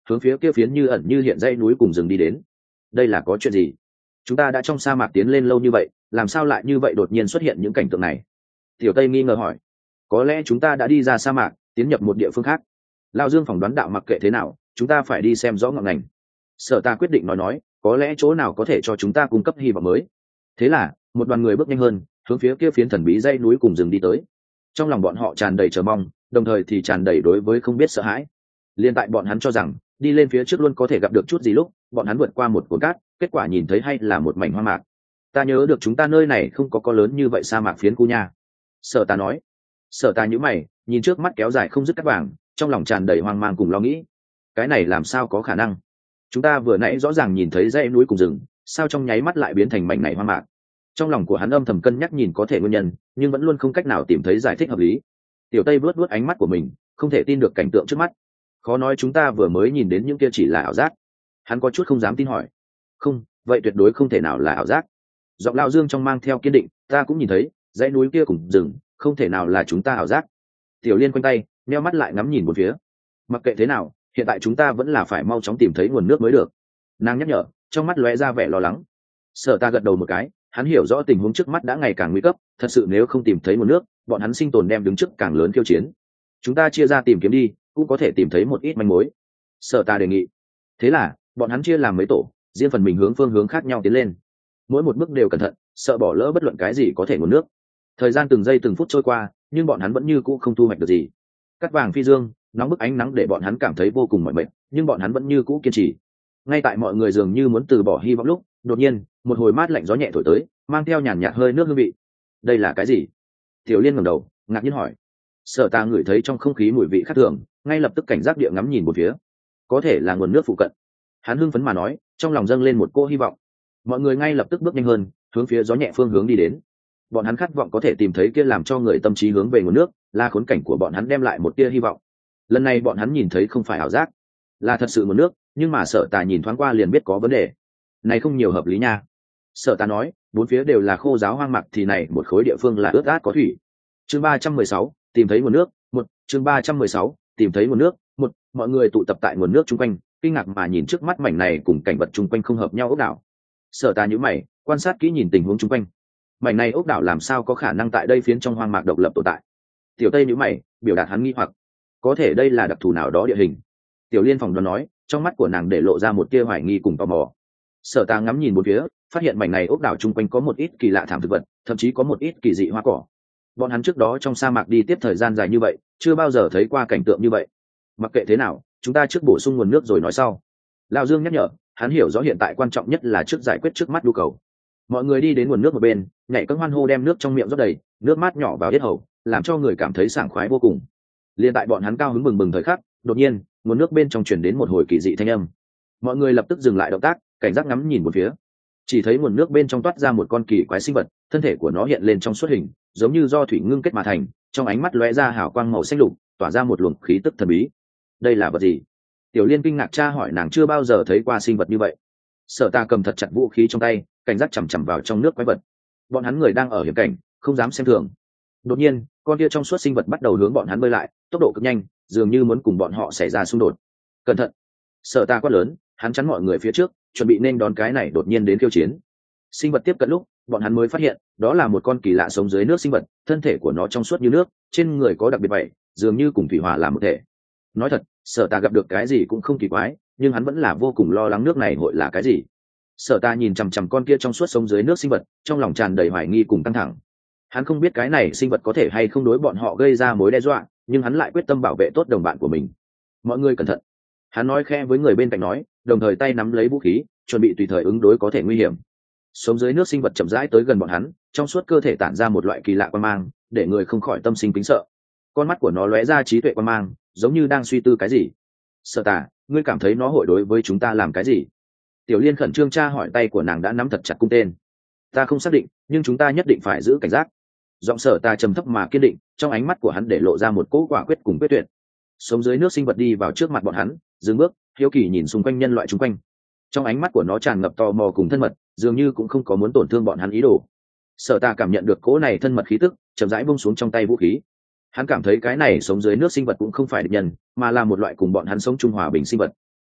[SPEAKER 1] hướng phía kia phiến như ẩn như hiện dãy núi cùng rừng đi đến. Đây là có chuyện gì? Chúng ta đã trong sa mạc tiến lên lâu như vậy, làm sao lại như vậy đột nhiên xuất hiện những cảnh tượng này? Tiểu Tây nghi ngờ hỏi. Có lẽ chúng ta đã đi ra sa mạc, tiến nhập một địa phương khác. Lão Dương phỏng đoán đạo mặc kệ thế nào, chúng ta phải đi xem rõ ngọn ngành. Sở Ta quyết định nói nói, có lẽ chỗ nào có thể cho chúng ta cung cấp hy vọng mới. Thế là, một đoàn người bước nhanh hơn, hướng phía kia phiến thần bí dãy núi cùng rừng đi tới. Trong lòng bọn họ tràn đầy chờ mong, đồng thời thì tràn đầy đối với không biết sợ hãi. Liên tại bọn hắn cho rằng, đi lên phía trước luôn có thể gặp được chút gì lúc, bọn hắn vượt qua một cồn cát, kết quả nhìn thấy hay là một mảnh hoang mạc. Ta nhớ được chúng ta nơi này không có có lớn như vậy sa mạc phiến khu nha. Sở Ta nói. Sở Ta nhíu mày, nhìn trước mắt kéo dài không dứt cát vàng, trong lòng tràn đầy hoang mang cùng lo nghĩ. Cái này làm sao có khả năng? Chúng ta vừa nãy rõ ràng nhìn thấy dãy núi cùng rừng, sao trong nháy mắt lại biến thành mảnh này hoang mạc? Trong lòng của hắn âm thầm cân nhắc nhìn có thể nguyên nhân, nhưng vẫn luôn không cách nào tìm thấy giải thích hợp lý. Tiểu Tây vuốt vuốt ánh mắt của mình, không thể tin được cảnh tượng trước mắt. Khó nói chúng ta vừa mới nhìn đến những kia chỉ là ảo giác. Hắn có chút không dám tin hỏi. Không, vậy tuyệt đối không thể nào là ảo giác. Giọng Lão Dương trong mang theo kiên định, ta cũng nhìn thấy, dãy núi kia cùng rừng, không thể nào là chúng ta ảo giác. Tiểu Liên quanh tay, nheo mắt lại ngắm nhìn một phía. Mặc kệ thế nào, hiện tại chúng ta vẫn là phải mau chóng tìm thấy nguồn nước mới được. Nàng nhắc nhở, trong mắt lóe ra vẻ lo lắng. Sở Ta gật đầu một cái, hắn hiểu rõ tình huống trước mắt đã ngày càng nguy cấp, thật sự nếu không tìm thấy nguồn nước, bọn hắn sinh tồn đem đứng trước càng lớn khiêu chiến. Chúng ta chia ra tìm kiếm đi, cũng có thể tìm thấy một ít manh mối. Sở Ta đề nghị. Thế là, bọn hắn chia làm mấy tổ, riêng phần mình hướng phương hướng khác nhau tiến lên. Mỗi một bước đều cẩn thận, sợ bỏ lỡ bất luận cái gì có thể nguồn nước. Thời gian từng giây từng phút trôi qua, nhưng bọn hắn vẫn như cũ không thu hoạch được gì. Cát vàng phi dương, nóng bức ánh nắng để bọn hắn cảm thấy vô cùng mỏi mệt, nhưng bọn hắn vẫn như cũ kiên trì. Ngay tại mọi người dường như muốn từ bỏ hy vọng lúc, đột nhiên, một hồi mát lạnh gió nhẹ thổi tới, mang theo nhàn nhạt hơi nước hương vị. Đây là cái gì? Tiểu Liên ngẩng đầu, ngạc nhiên hỏi. Sở Ta ngửi thấy trong không khí mùi vị khác thường, ngay lập tức cảnh giác địa ngắm nhìn một phía. Có thể là nguồn nước phụ cận. Hắn hưng phấn mà nói, trong lòng dâng lên một cô hy vọng. Mọi người ngay lập tức bước nhanh hơn, hướng phía gió nhẹ phương hướng đi đến. Bọn hắn khát vọng có thể tìm thấy kia làm cho người tâm trí hướng về nguồn nước, là khốn cảnh của bọn hắn đem lại một tia hy vọng. Lần này bọn hắn nhìn thấy không phải ảo giác, là thật sự nguồn nước, nhưng mà Sở Ta nhìn thoáng qua liền biết có vấn đề. Này không nhiều hợp lý nha. Sở Ta nói, bốn phía đều là khô giáo hoang mạc thì này một khối địa phương là ướt át có thủy. Chương ba trăm mười sáu, tìm thấy nguồn nước, một, chương ba trăm mười sáu, tìm thấy nguồn nước, một, mọi người tụ tập tại nguồn nước chung quanh, kinh ngạc mà nhìn trước mắt mảnh này cùng cảnh vật chung quanh không hợp nhau ốc đảo. Sở Ta nhíu mày, quan sát kỹ nhìn tình huống chung quanh. Mảnh này ốc đảo làm sao có khả năng tại đây phiến trong hoang mạc độc lập tồn tại? Tiểu Tây nhíu mày, biểu đạt hắn nghi hoặc. Có thể đây là đặc thù nào đó địa hình. Tiểu Liên phỏng đoán nói, trong mắt của nàng để lộ ra một tia hoài nghi cùng tò mò. Sở Ta ngắm nhìn một phía, phát hiện mảnh này ốc đảo chung quanh có một ít kỳ lạ thảm thực vật, thậm chí có một ít kỳ dị hoa cỏ. Bọn hắn trước đó trong sa mạc đi tiếp thời gian dài như vậy, chưa bao giờ thấy qua cảnh tượng như vậy. Mặc kệ thế nào, chúng ta trước bổ sung nguồn nước rồi nói sau. Lão Dương nhắc nhở, hắn hiểu rõ hiện tại quan trọng nhất là trước giải quyết trước mắt nhu cầu. Mọi người đi đến nguồn nước một bên, nhảy cẫng hoan hô đem nước trong miệng rót đầy, nước mát nhỏ vào yết hầu, làm cho người cảm thấy sảng khoái vô cùng. Liên tại bọn hắn cao hứng bừng bừng thời khắc, đột nhiên, nguồn nước bên trong truyền đến một hồi kỳ dị thanh âm. Mọi người lập tức dừng lại động tác, cảnh giác ngắm nhìn một phía. Chỉ thấy nguồn nước bên trong toát ra một con kỳ quái sinh vật, thân thể của nó hiện lên trong suốt hình, giống như do thủy ngưng kết mà thành, trong ánh mắt lóe ra hào quang màu xanh lục, tỏa ra một luồng khí tức thần bí. Đây là vật gì? Tiểu Liên kinh ngạc tra hỏi, nàng chưa bao giờ thấy qua sinh vật như vậy. Sở Ta cầm thật chặt vũ khí trong tay, cảnh giác chằm chằm vào trong nước quái vật. Bọn hắn người đang ở hiểm cảnh, không dám xem thường. Đột nhiên, con kia trong suốt sinh vật bắt đầu hướng bọn hắn bơi lại, tốc độ cực nhanh, dường như muốn cùng bọn họ xảy ra xung đột. Cẩn thận! Sở Ta quát lớn, hắn chắn mọi người phía trước, chuẩn bị nên đón cái này đột nhiên đến khiêu chiến. Sinh vật tiếp cận lúc, bọn hắn mới phát hiện, đó là một con kỳ lạ sống dưới nước sinh vật, thân thể của nó trong suốt như nước, trên người có đặc biệt vậy, dường như cùng thủy hỏa làm một thể. Nói thật, Sở Ta gặp được cái gì cũng không kỳ quái, nhưng hắn vẫn là vô cùng lo lắng nước này hội là cái gì. Sở Ta nhìn chằm chằm con kia trong suốt sống dưới nước sinh vật, trong lòng tràn đầy hoài nghi cùng căng thẳng. Hắn không biết cái này sinh vật có thể hay không đối bọn họ gây ra mối đe dọa, nhưng hắn lại quyết tâm bảo vệ tốt đồng bạn của mình. Mọi người cẩn thận! Hắn nói khẽ với người bên cạnh nói, đồng thời tay nắm lấy vũ khí, chuẩn bị tùy thời ứng đối có thể nguy hiểm. Sống dưới nước sinh vật chậm rãi tới gần bọn hắn, trong suốt cơ thể tản ra một loại kỳ lạ quang mang, để người không khỏi tâm sinh kính sợ. Con mắt của nó lóe ra trí tuệ quang mang, giống như đang suy tư cái gì. Sở Ta, ngươi cảm thấy nó hội đối với chúng ta làm cái gì? Tiểu Liên khẩn trương tra hỏi, tay của nàng đã nắm thật chặt cung tên. Ta không xác định, nhưng chúng ta nhất định phải giữ cảnh giác. Giọng Sở Ta trầm thấp mà kiên định, trong ánh mắt của hắn để lộ ra một cỗ quả quyết cùng quyết tuyệt. Sống dưới nước sinh vật đi vào trước mặt bọn hắn, dừng bước, hiếu kỳ nhìn xung quanh nhân loại chung quanh. Trong ánh mắt của nó tràn ngập tò mò cùng thân mật, dường như cũng không có muốn tổn thương bọn hắn ý đồ. Sở Ta cảm nhận được cỗ này thân mật khí tức, chậm rãi buông xuống trong tay vũ khí. Hắn cảm thấy cái này sống dưới nước sinh vật cũng không phải địch nhân, mà là một loại cùng bọn hắn sống chung hòa bình sinh vật.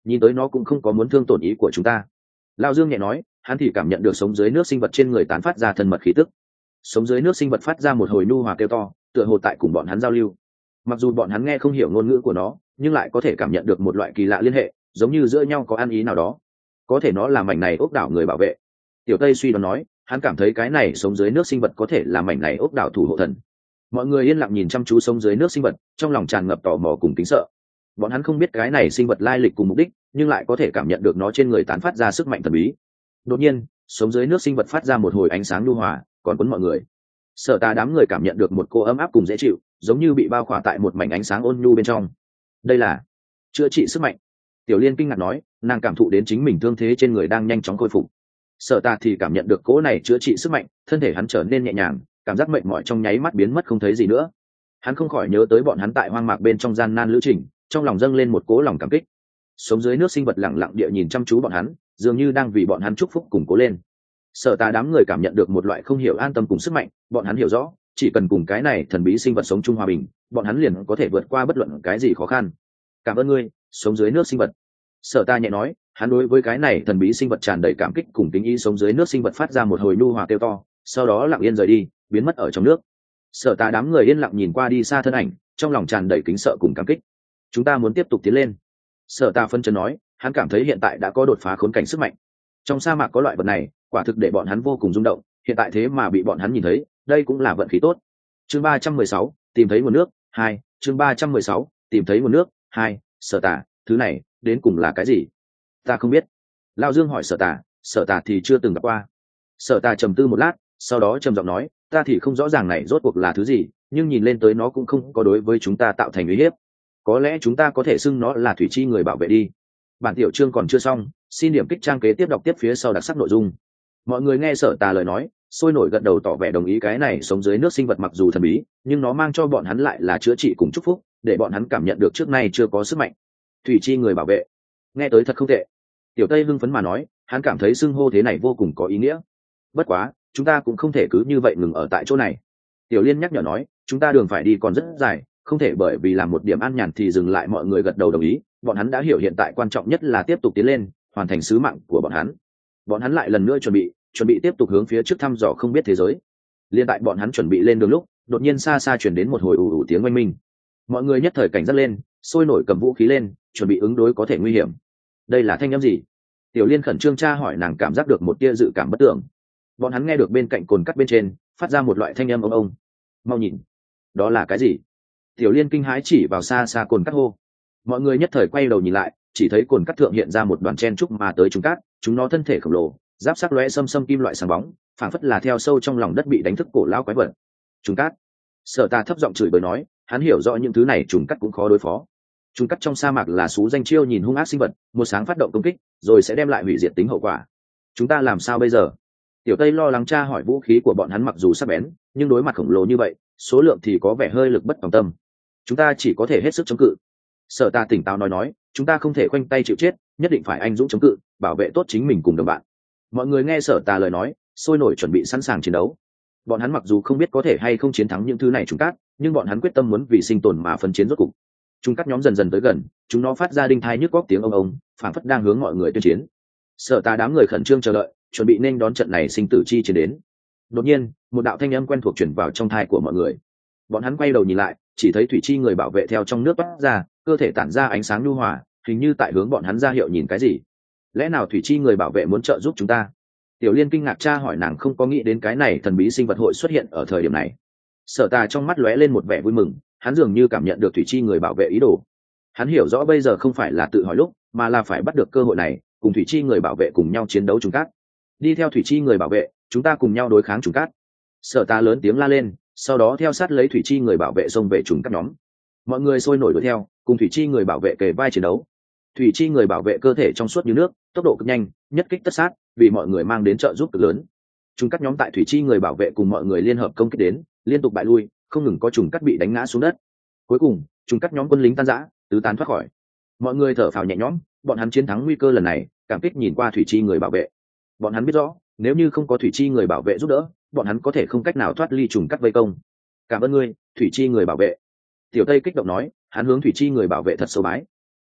[SPEAKER 1] nhìn tới nó cũng không có muốn thương tổn ý của chúng ta. Lao Dương nhẹ nói, hắn thì cảm nhận được sống dưới nước sinh vật trên người tán phát ra thân mật khí tức. Sống dưới nước sinh vật phát ra một hồi nhu hòa kêu to, tựa hồ tại cùng bọn hắn giao lưu. Mặc dù bọn hắn nghe không hiểu ngôn ngữ của nó, nhưng lại có thể cảm nhận được một loại kỳ lạ liên hệ, giống như giữa nhau có ăn ý nào đó. Có thể nó là mảnh này ốc đảo người bảo vệ. Tiểu Tây suy đoán nói, hắn cảm thấy cái này sống dưới nước sinh vật có thể là mảnh này ốc đảo thủ hộ thần. Mọi người yên lặng nhìn chăm chú sống dưới nước sinh vật, trong lòng tràn ngập tò mò cùng kính sợ. Bọn hắn không biết cái này sinh vật lai lịch cùng mục đích, nhưng lại có thể cảm nhận được nó trên người tán phát ra sức mạnh thần bí. Đột nhiên, sống dưới nước sinh vật phát ra một hồi ánh sáng nhu hòa, còn cuốn mọi người. Sở Tà đám người cảm nhận được một cô ấm áp cùng dễ chịu, giống như bị bao khỏa tại một mảnh ánh sáng ôn nhu bên trong. Đây là chữa trị sức mạnh. Tiểu Liên kinh ngạc nói, nàng cảm thụ đến chính mình thương thế trên người đang nhanh chóng khôi phục. Sở Tà thì cảm nhận được cỗ này chữa trị sức mạnh, thân thể hắn trở nên nhẹ nhàng, cảm giác mệt mỏi trong nháy mắt biến mất không thấy gì nữa. Hắn không khỏi nhớ tới bọn hắn tại hoang mạc bên trong gian nan lữ trình, trong lòng dâng lên một cỗ lòng cảm kích. Sống dưới nước sinh vật lặng lặng địa nhìn chăm chú bọn hắn, dường như đang vì bọn hắn chúc phúc cùng cố lên. Sở Tà đám người cảm nhận được một loại không hiểu an tâm cùng sức mạnh, bọn hắn hiểu rõ, chỉ cần cùng cái này thần bí sinh vật sống chung hòa bình, bọn hắn liền có thể vượt qua bất luận cái gì khó khăn. Cảm ơn ngươi, sống dưới nước sinh vật. Sở Tà nhẹ nói, hắn đối với cái này thần bí sinh vật tràn đầy cảm kích cùng kính ý. Sống dưới nước sinh vật phát ra một hồi nhu hòa kêu to, sau đó lặng yên rời đi, biến mất ở trong nước. Sở Tà đám người yên lặng nhìn qua đi xa thân ảnh, trong lòng tràn đầy kính sợ cùng cảm kích. Chúng ta muốn tiếp tục tiến lên. Sở Tà phân chấn nói, hắn cảm thấy hiện tại đã có đột phá khốn cảnh sức mạnh. Trong sa mạc có loại vật này, quả thực để bọn hắn vô cùng rung động, hiện tại thế mà bị bọn hắn nhìn thấy, đây cũng là vận khí tốt. Chương ba trăm mười sáu, tìm thấy nguồn nước hai. Chương ba trăm mười sáu, tìm thấy nguồn nước hai. Sở Tà, thứ này đến cùng là cái gì? Ta không biết. Lão Dương hỏi Sở Tà, Sở Tà thì chưa từng gặp qua. Sở Tà trầm tư một lát, sau đó trầm giọng nói, ta thì không rõ ràng này rốt cuộc là thứ gì, nhưng nhìn lên tới nó cũng không có đối với chúng ta tạo thành uy hiếp. Có lẽ chúng ta có thể xưng nó là thủy chi người bảo vệ đi. Bản tiểu chương còn chưa xong, xin điểm kích trang kế tiếp đọc tiếp phía sau đặc sắc nội dung. Mọi người nghe Sở Tà lời nói, sôi nổi gật đầu tỏ vẻ đồng ý. Cái này sống dưới nước sinh vật mặc dù thần bí, nhưng nó mang cho bọn hắn lại là chữa trị cùng chúc phúc, để bọn hắn cảm nhận được trước nay chưa có sức mạnh. Thủy chi người bảo vệ, nghe tới thật không tệ. Tiểu Tây hưng phấn mà nói, hắn cảm thấy xưng hô thế này vô cùng có ý nghĩa. Bất quá, chúng ta cũng không thể cứ như vậy ngừng ở tại chỗ này. Tiểu Liên nhắc nhở nói, chúng ta đường phải đi còn rất dài, không thể bởi vì làm một điểm an nhàn thì dừng lại. Mọi người gật đầu đồng ý, bọn hắn đã hiểu hiện tại quan trọng nhất là tiếp tục tiến lên, hoàn thành sứ mạng của bọn hắn. Bọn hắn lại lần nữa chuẩn bị, chuẩn bị tiếp tục hướng phía trước thăm dò không biết thế giới. Liên tại bọn hắn chuẩn bị lên đường lúc, đột nhiên xa xa truyền đến một hồi ù ù tiếng oanh minh. Mọi người nhất thời cảnh giác lên, sôi nổi cầm vũ khí lên, chuẩn bị ứng đối có thể nguy hiểm. Đây là thanh âm gì? Tiểu Liên khẩn trương tra hỏi, nàng cảm giác được một tia dự cảm bất tưởng. Bọn hắn nghe được bên cạnh cồn cắt bên trên phát ra một loại thanh âm ông ông. Mau nhìn, đó là cái gì? Tiểu Liên kinh hãi chỉ vào xa xa cồn cắt hô. Mọi người nhất thời quay đầu nhìn lại, chỉ thấy cồn cắt thượng hiện ra một đoàn chen trúc mà tới chúng cát, chúng nó thân thể khổng lồ, giáp sắc lóe xâm xâm kim loại sáng bóng, phảng phất là theo sâu trong lòng đất bị đánh thức cổ lao quái vật. Chúng cát. Sở Tà thấp giọng chửi bới nói, hắn hiểu rõ những thứ này trùng cắt cũng khó đối phó. Trùng cắt trong sa mạc là xú danh chiêu nhìn hung ác sinh vật, một sáng phát động công kích, rồi sẽ đem lại hủy diệt tính hậu quả. Chúng ta làm sao bây giờ? Tiểu Tây lo lắng tra hỏi. Vũ khí của bọn hắn mặc dù sắc bén, nhưng đối mặt khổng lồ như vậy, số lượng thì có vẻ hơi lực bất tòng tâm. Chúng ta chỉ có thể hết sức chống cự. Sở Tà tỉnh táo nói nói, chúng ta không thể khoanh tay chịu chết, nhất định phải anh dũng chống cự, bảo vệ tốt chính mình cùng đồng bạn. Mọi người nghe Sở Tà lời nói, sôi nổi chuẩn bị sẵn sàng chiến đấu. Bọn hắn mặc dù không biết có thể hay không chiến thắng những thứ này trùng cát, nhưng bọn hắn quyết tâm muốn vì sinh tồn mà phấn chiến rốt cục. Trùng cát nhóm dần dần tới gần, chúng nó phát ra đinh thai nhức góc tiếng ông ông, phảng phất đang hướng mọi người tuyên chiến. Sở Tà đám người khẩn trương chờ đợi, chuẩn bị nên đón trận này sinh tử chi chiến đến. Đột nhiên, một đạo thanh âm quen thuộc truyền vào trong tai của mọi người. Bọn hắn quay đầu nhìn lại, chỉ thấy thủy chi người bảo vệ theo trong nước toát ra, cơ thể tản ra ánh sáng nhu hòa, hình như tại hướng bọn hắn ra hiệu nhìn cái gì. Lẽ nào thủy chi người bảo vệ muốn trợ giúp chúng ta? Tiểu Liên kinh ngạc tra hỏi, nàng không có nghĩ đến cái này thần bí sinh vật hội xuất hiện ở thời điểm này. Sở Tà trong mắt lóe lên một vẻ vui mừng, hắn dường như cảm nhận được thủy chi người bảo vệ ý đồ. Hắn hiểu rõ bây giờ không phải là tự hỏi lúc, mà là phải bắt được cơ hội này, cùng thủy chi người bảo vệ cùng nhau chiến đấu trùng cát. Đi theo thủy chi người bảo vệ, chúng ta cùng nhau đối kháng trùng cát. Sở Tà lớn tiếng la lên, sau đó theo sát lấy thủy chi người bảo vệ xông về trùng cát nhóm. Mọi người sôi nổi đuổi theo, cùng thủy chi người bảo vệ kề vai chiến đấu. Thủy chi người bảo vệ cơ thể trong suốt như nước, tốc độ cực nhanh, nhất kích tất sát, vì mọi người mang đến trợ giúp cực lớn. Trùng cát nhóm tại thủy chi người bảo vệ cùng mọi người liên hợp công kích đến, liên tục bại lui, không ngừng có trùng cát bị đánh ngã xuống đất. Cuối cùng, trùng cát nhóm quân lính tan rã, tứ tán thoát khỏi. Mọi người thở phào nhẹ nhõm, bọn hắn chiến thắng nguy cơ lần này, cảm kích nhìn qua thủy chi người bảo vệ. Bọn hắn biết rõ, nếu như không có thủy chi người bảo vệ giúp đỡ, bọn hắn có thể không cách nào thoát ly trùng cát vây công. Cảm ơn ngươi, thủy chi người bảo vệ. Tiểu Tây kích động nói, hắn hướng thủy chi người bảo vệ thật sâu bái.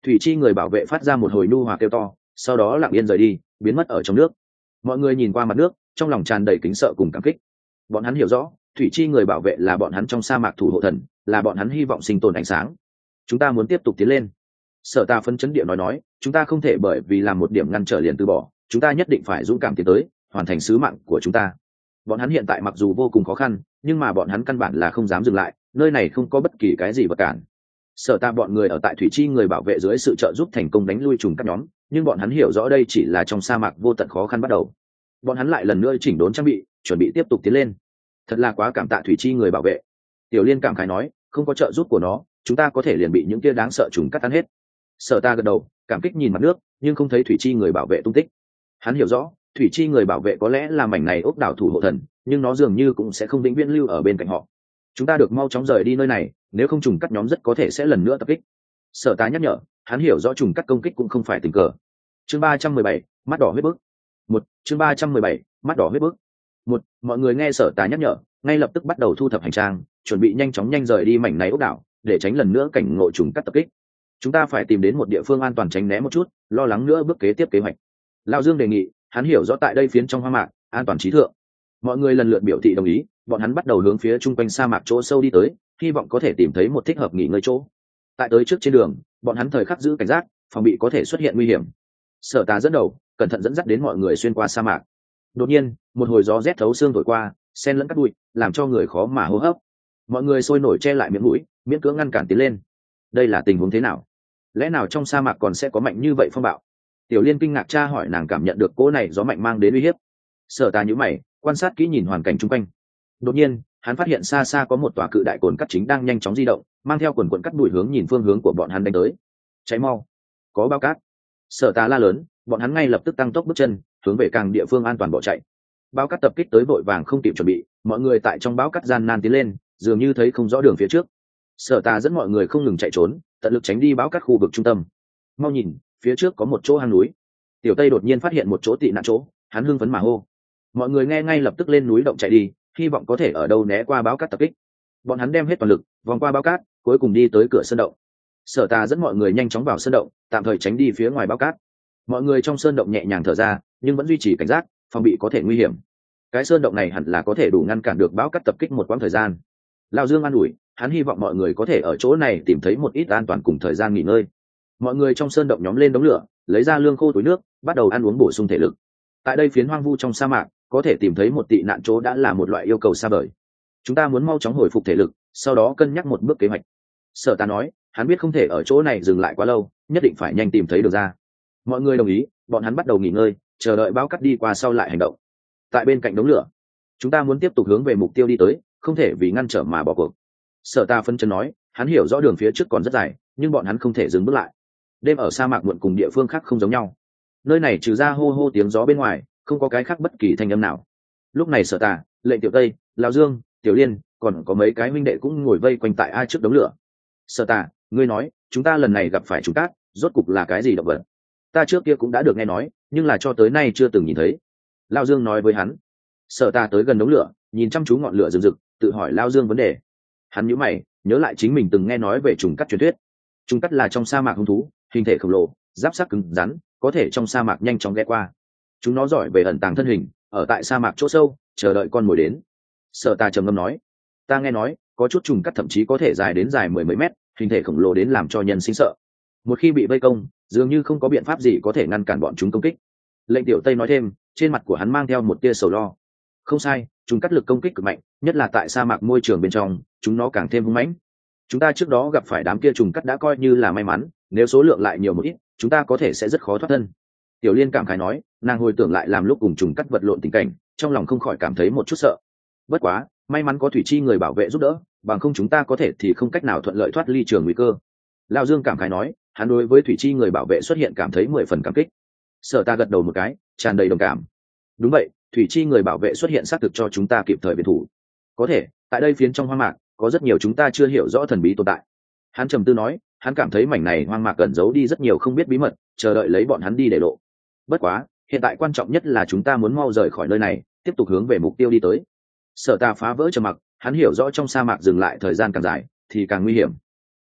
[SPEAKER 1] thủy chi người bảo vệ phát ra một hồi nu hòa kêu to, sau đó lặng yên rời đi, biến mất ở trong nước. Mọi người nhìn qua mặt nước, trong lòng tràn đầy kính sợ cùng cảm kích. Bọn hắn hiểu rõ, thủy chi người bảo vệ là bọn hắn trong sa mạc thủ hộ thần, là bọn hắn hy vọng sinh tồn ánh sáng. Chúng ta muốn tiếp tục tiến lên. Sở Ta phân chấn địa nói nói, chúng ta không thể bởi vì làm một điểm ngăn trở liền từ bỏ, chúng ta nhất định phải dũng cảm tiến tới, hoàn thành sứ mạng của chúng ta. Bọn hắn hiện tại mặc dù vô cùng khó khăn, nhưng mà bọn hắn căn bản là không dám dừng lại, nơi này không có bất kỳ cái gì vật cản. Sở Ta bọn người ở tại thủy chi người bảo vệ dưới sự trợ giúp thành công đánh lui trùng các nhóm, nhưng bọn hắn hiểu rõ đây chỉ là trong sa mạc vô tận khó khăn bắt đầu. Bọn hắn lại lần nữa chỉnh đốn trang bị, chuẩn bị tiếp tục tiến lên. Thật là quá cảm tạ thủy chi người bảo vệ. Tiểu Liên cảm khái nói, không có trợ giúp của nó, chúng ta có thể liền bị những kia đáng sợ trùng cắt tan hết. Sở Ta gật đầu, cảm kích nhìn mặt nước, nhưng không thấy thủy chi người bảo vệ tung tích. Hắn hiểu rõ, thủy chi người bảo vệ có lẽ là mảnh này ốc đảo thủ hộ thần, nhưng nó dường như cũng sẽ không vĩnh viễn lưu ở bên cạnh họ. Chúng ta được mau chóng rời đi nơi này, nếu không trùng cắt nhóm rất có thể sẽ lần nữa tập kích. Sở Ta nhắc nhở, hắn hiểu rõ trùng cắt công kích cũng không phải tình cờ. Chương ba trăm mười bảy, mắt đỏ huyết bức. Một, chương ba trăm mười bảy, mắt đỏ huyết bức. Một, mọi người nghe Sở Ta nhắc nhở, ngay lập tức bắt đầu thu thập hành trang, chuẩn bị nhanh chóng nhanh rời đi mảnh này ốc đảo, để tránh lần nữa cảnh ngộ trùng cắt tập kích. Chúng ta phải tìm đến một địa phương an toàn tránh né một chút, lo lắng nữa bước kế tiếp kế hoạch. Lão Dương đề nghị, hắn hiểu rõ tại đây phiến trong hoang mạc, an toàn trí thượng. Mọi người lần lượt biểu thị đồng ý, bọn hắn bắt đầu hướng phía trung quanh sa mạc chỗ sâu đi tới, hy vọng có thể tìm thấy một thích hợp nghỉ ngơi chỗ. Tại tới trước trên đường, bọn hắn thời khắc giữ cảnh giác, phòng bị có thể xuất hiện nguy hiểm. Sở Ta dẫn đầu, cẩn thận dẫn dắt đến mọi người xuyên qua sa mạc. Đột nhiên, một hồi gió rét thấu xương thổi qua, xen lẫn cát bụi, làm cho người khó mà hô hấp. Mọi người sôi nổi che lại miệng mũi, miễn cưỡng ngăn cản tiến lên. Đây là tình huống thế nào? Lẽ nào trong sa mạc còn sẽ có mạnh như vậy phong bạo? Tiểu Liên kinh ngạc tra hỏi, nàng cảm nhận được cỗ này gió mạnh mang đến uy hiếp. Sở Ta nhíu mày, quan sát kỹ nhìn hoàn cảnh xung quanh. Đột nhiên, hắn phát hiện xa xa có một tòa cự đại cồn cắt chính đang nhanh chóng di động, mang theo quần quần cắt đuổi hướng nhìn phương hướng của bọn hắn đánh tới. Cháy mau, có bao cát! Sở Ta la lớn, bọn hắn ngay lập tức tăng tốc bước chân, hướng về càng địa phương an toàn bỏ chạy. Bao cát tập kích tới vội vàng không kịp chuẩn bị, mọi người tại trong bão cát gian nan tiến lên, dường như thấy không rõ đường phía trước. Sở Ta dẫn mọi người không ngừng chạy trốn, tận lực tránh đi bão cát khu vực trung tâm. Mau nhìn, phía trước có một chỗ hang núi. Tiểu Tây đột nhiên phát hiện một chỗ tị nạn chỗ, hắn hưng phấn mà hô. Mọi người nghe ngay lập tức lên núi động chạy đi, hy vọng có thể ở đâu né qua bão cát tập kích. Bọn hắn đem hết toàn lực vòng qua bão cát, cuối cùng đi tới cửa sơn động. Sở Ta dẫn mọi người nhanh chóng vào sơn động, tạm thời tránh đi phía ngoài bão cát. Mọi người trong sơn động nhẹ nhàng thở ra, nhưng vẫn duy trì cảnh giác, phòng bị có thể nguy hiểm. Cái sơn động này hẳn là có thể đủ ngăn cản được bão cát tập kích một quãng thời gian. Lão Dương an ủi, hắn hy vọng mọi người có thể ở chỗ này tìm thấy một ít an toàn cùng thời gian nghỉ ngơi. Mọi người trong sơn động nhóm lên đống lửa, lấy ra lương khô túi nước, bắt đầu ăn uống bổ sung thể lực. Tại đây phiến hoang vu trong sa mạc, có thể tìm thấy một tị nạn chỗ đã là một loại yêu cầu xa vời. Chúng ta muốn mau chóng hồi phục thể lực, sau đó cân nhắc một bước kế hoạch. Sở Ta nói, hắn biết không thể ở chỗ này dừng lại quá lâu, nhất định phải nhanh tìm thấy được ra. Mọi người đồng ý, bọn hắn bắt đầu nghỉ ngơi, chờ đợi bão cát đi qua sau lại hành động. Tại bên cạnh đống lửa, chúng ta muốn tiếp tục hướng về mục tiêu đi tới, không thể vì ngăn trở mà bỏ cuộc. Sở Ta phân chân nói, hắn hiểu rõ đường phía trước còn rất dài, nhưng bọn hắn không thể dừng bước lại. Đêm ở sa mạc muộn cùng địa phương khác không giống nhau, nơi này trừ ra hô hô tiếng gió bên ngoài, không có cái khác bất kỳ thanh âm nào. Lúc này Sở Ta, Lệnh Tiểu Tây, Lão Dương, Tiểu Liên, còn có mấy cái huynh đệ cũng ngồi vây quanh tại ai trước đống lửa. Sở Ta, ngươi nói, chúng ta lần này gặp phải trùng cát, rốt cục là cái gì động vật? Ta trước kia cũng đã được nghe nói, nhưng là cho tới nay chưa từng nhìn thấy. Lão Dương nói với hắn. Sở Ta tới gần đống lửa, nhìn chăm chú ngọn lửa rực rực, tự hỏi Lão Dương vấn đề. Hắn nhíu mày, nhớ lại chính mình từng nghe nói về trùng cát truyền thuyết. Trùng cát là trong sa mạc hung thú, hình thể khổng lồ, giáp sắc cứng rắn, có thể trong sa mạc nhanh chóng ghé qua. Chúng nó giỏi về ẩn tàng thân hình, ở tại sa mạc chỗ sâu, chờ đợi con mồi đến. Sở Ta trầm ngâm nói, ta nghe nói có chút trùng cát thậm chí có thể dài đến dài mười mấy mét, hình thể khổng lồ đến làm cho nhân sinh sợ. Một khi bị vây công, dường như không có biện pháp gì có thể ngăn cản bọn chúng công kích. Lệnh Tiểu Tây nói thêm, trên mặt của hắn mang theo một tia sầu lo. Không sai, trùng cát lực công kích cực mạnh, nhất là tại sa mạc môi trường bên trong, chúng nó càng thêm hung mãnh. Chúng ta trước đó gặp phải đám kia trùng cát đã coi như là may mắn, nếu số lượng lại nhiều một ít, chúng ta có thể sẽ rất khó thoát thân. Tiểu Liên cảm khái nói, nàng hồi tưởng lại làm lúc cùng trùng cát vật lộn tình cảnh, trong lòng không khỏi cảm thấy một chút sợ. Bất quá, may mắn có thủy chi người bảo vệ giúp đỡ, bằng không chúng ta có thể thì không cách nào thuận lợi thoát ly trường nguy cơ. Lão Dương cảm khái nói, hắn đối với thủy chi người bảo vệ xuất hiện cảm thấy mười phần cảm kích. Sở Ta gật đầu một cái, tràn đầy đồng cảm. Đúng vậy, thủy chi người bảo vệ xuất hiện xác thực cho chúng ta kịp thời viện thủ. Có thể, tại đây phiến trong hoang mạc, có rất nhiều chúng ta chưa hiểu rõ thần bí tồn tại. Hắn trầm tư nói, hắn cảm thấy mảnh này hoang mạc cẩn giấu đi rất nhiều không biết bí mật, chờ đợi lấy bọn hắn đi để lộ. Bất quá, hiện tại quan trọng nhất là chúng ta muốn mau rời khỏi nơi này, tiếp tục hướng về mục tiêu đi tới. Sở Ta phá vỡ trầm mặc, hắn hiểu rõ trong sa mạc dừng lại thời gian càng dài thì càng nguy hiểm.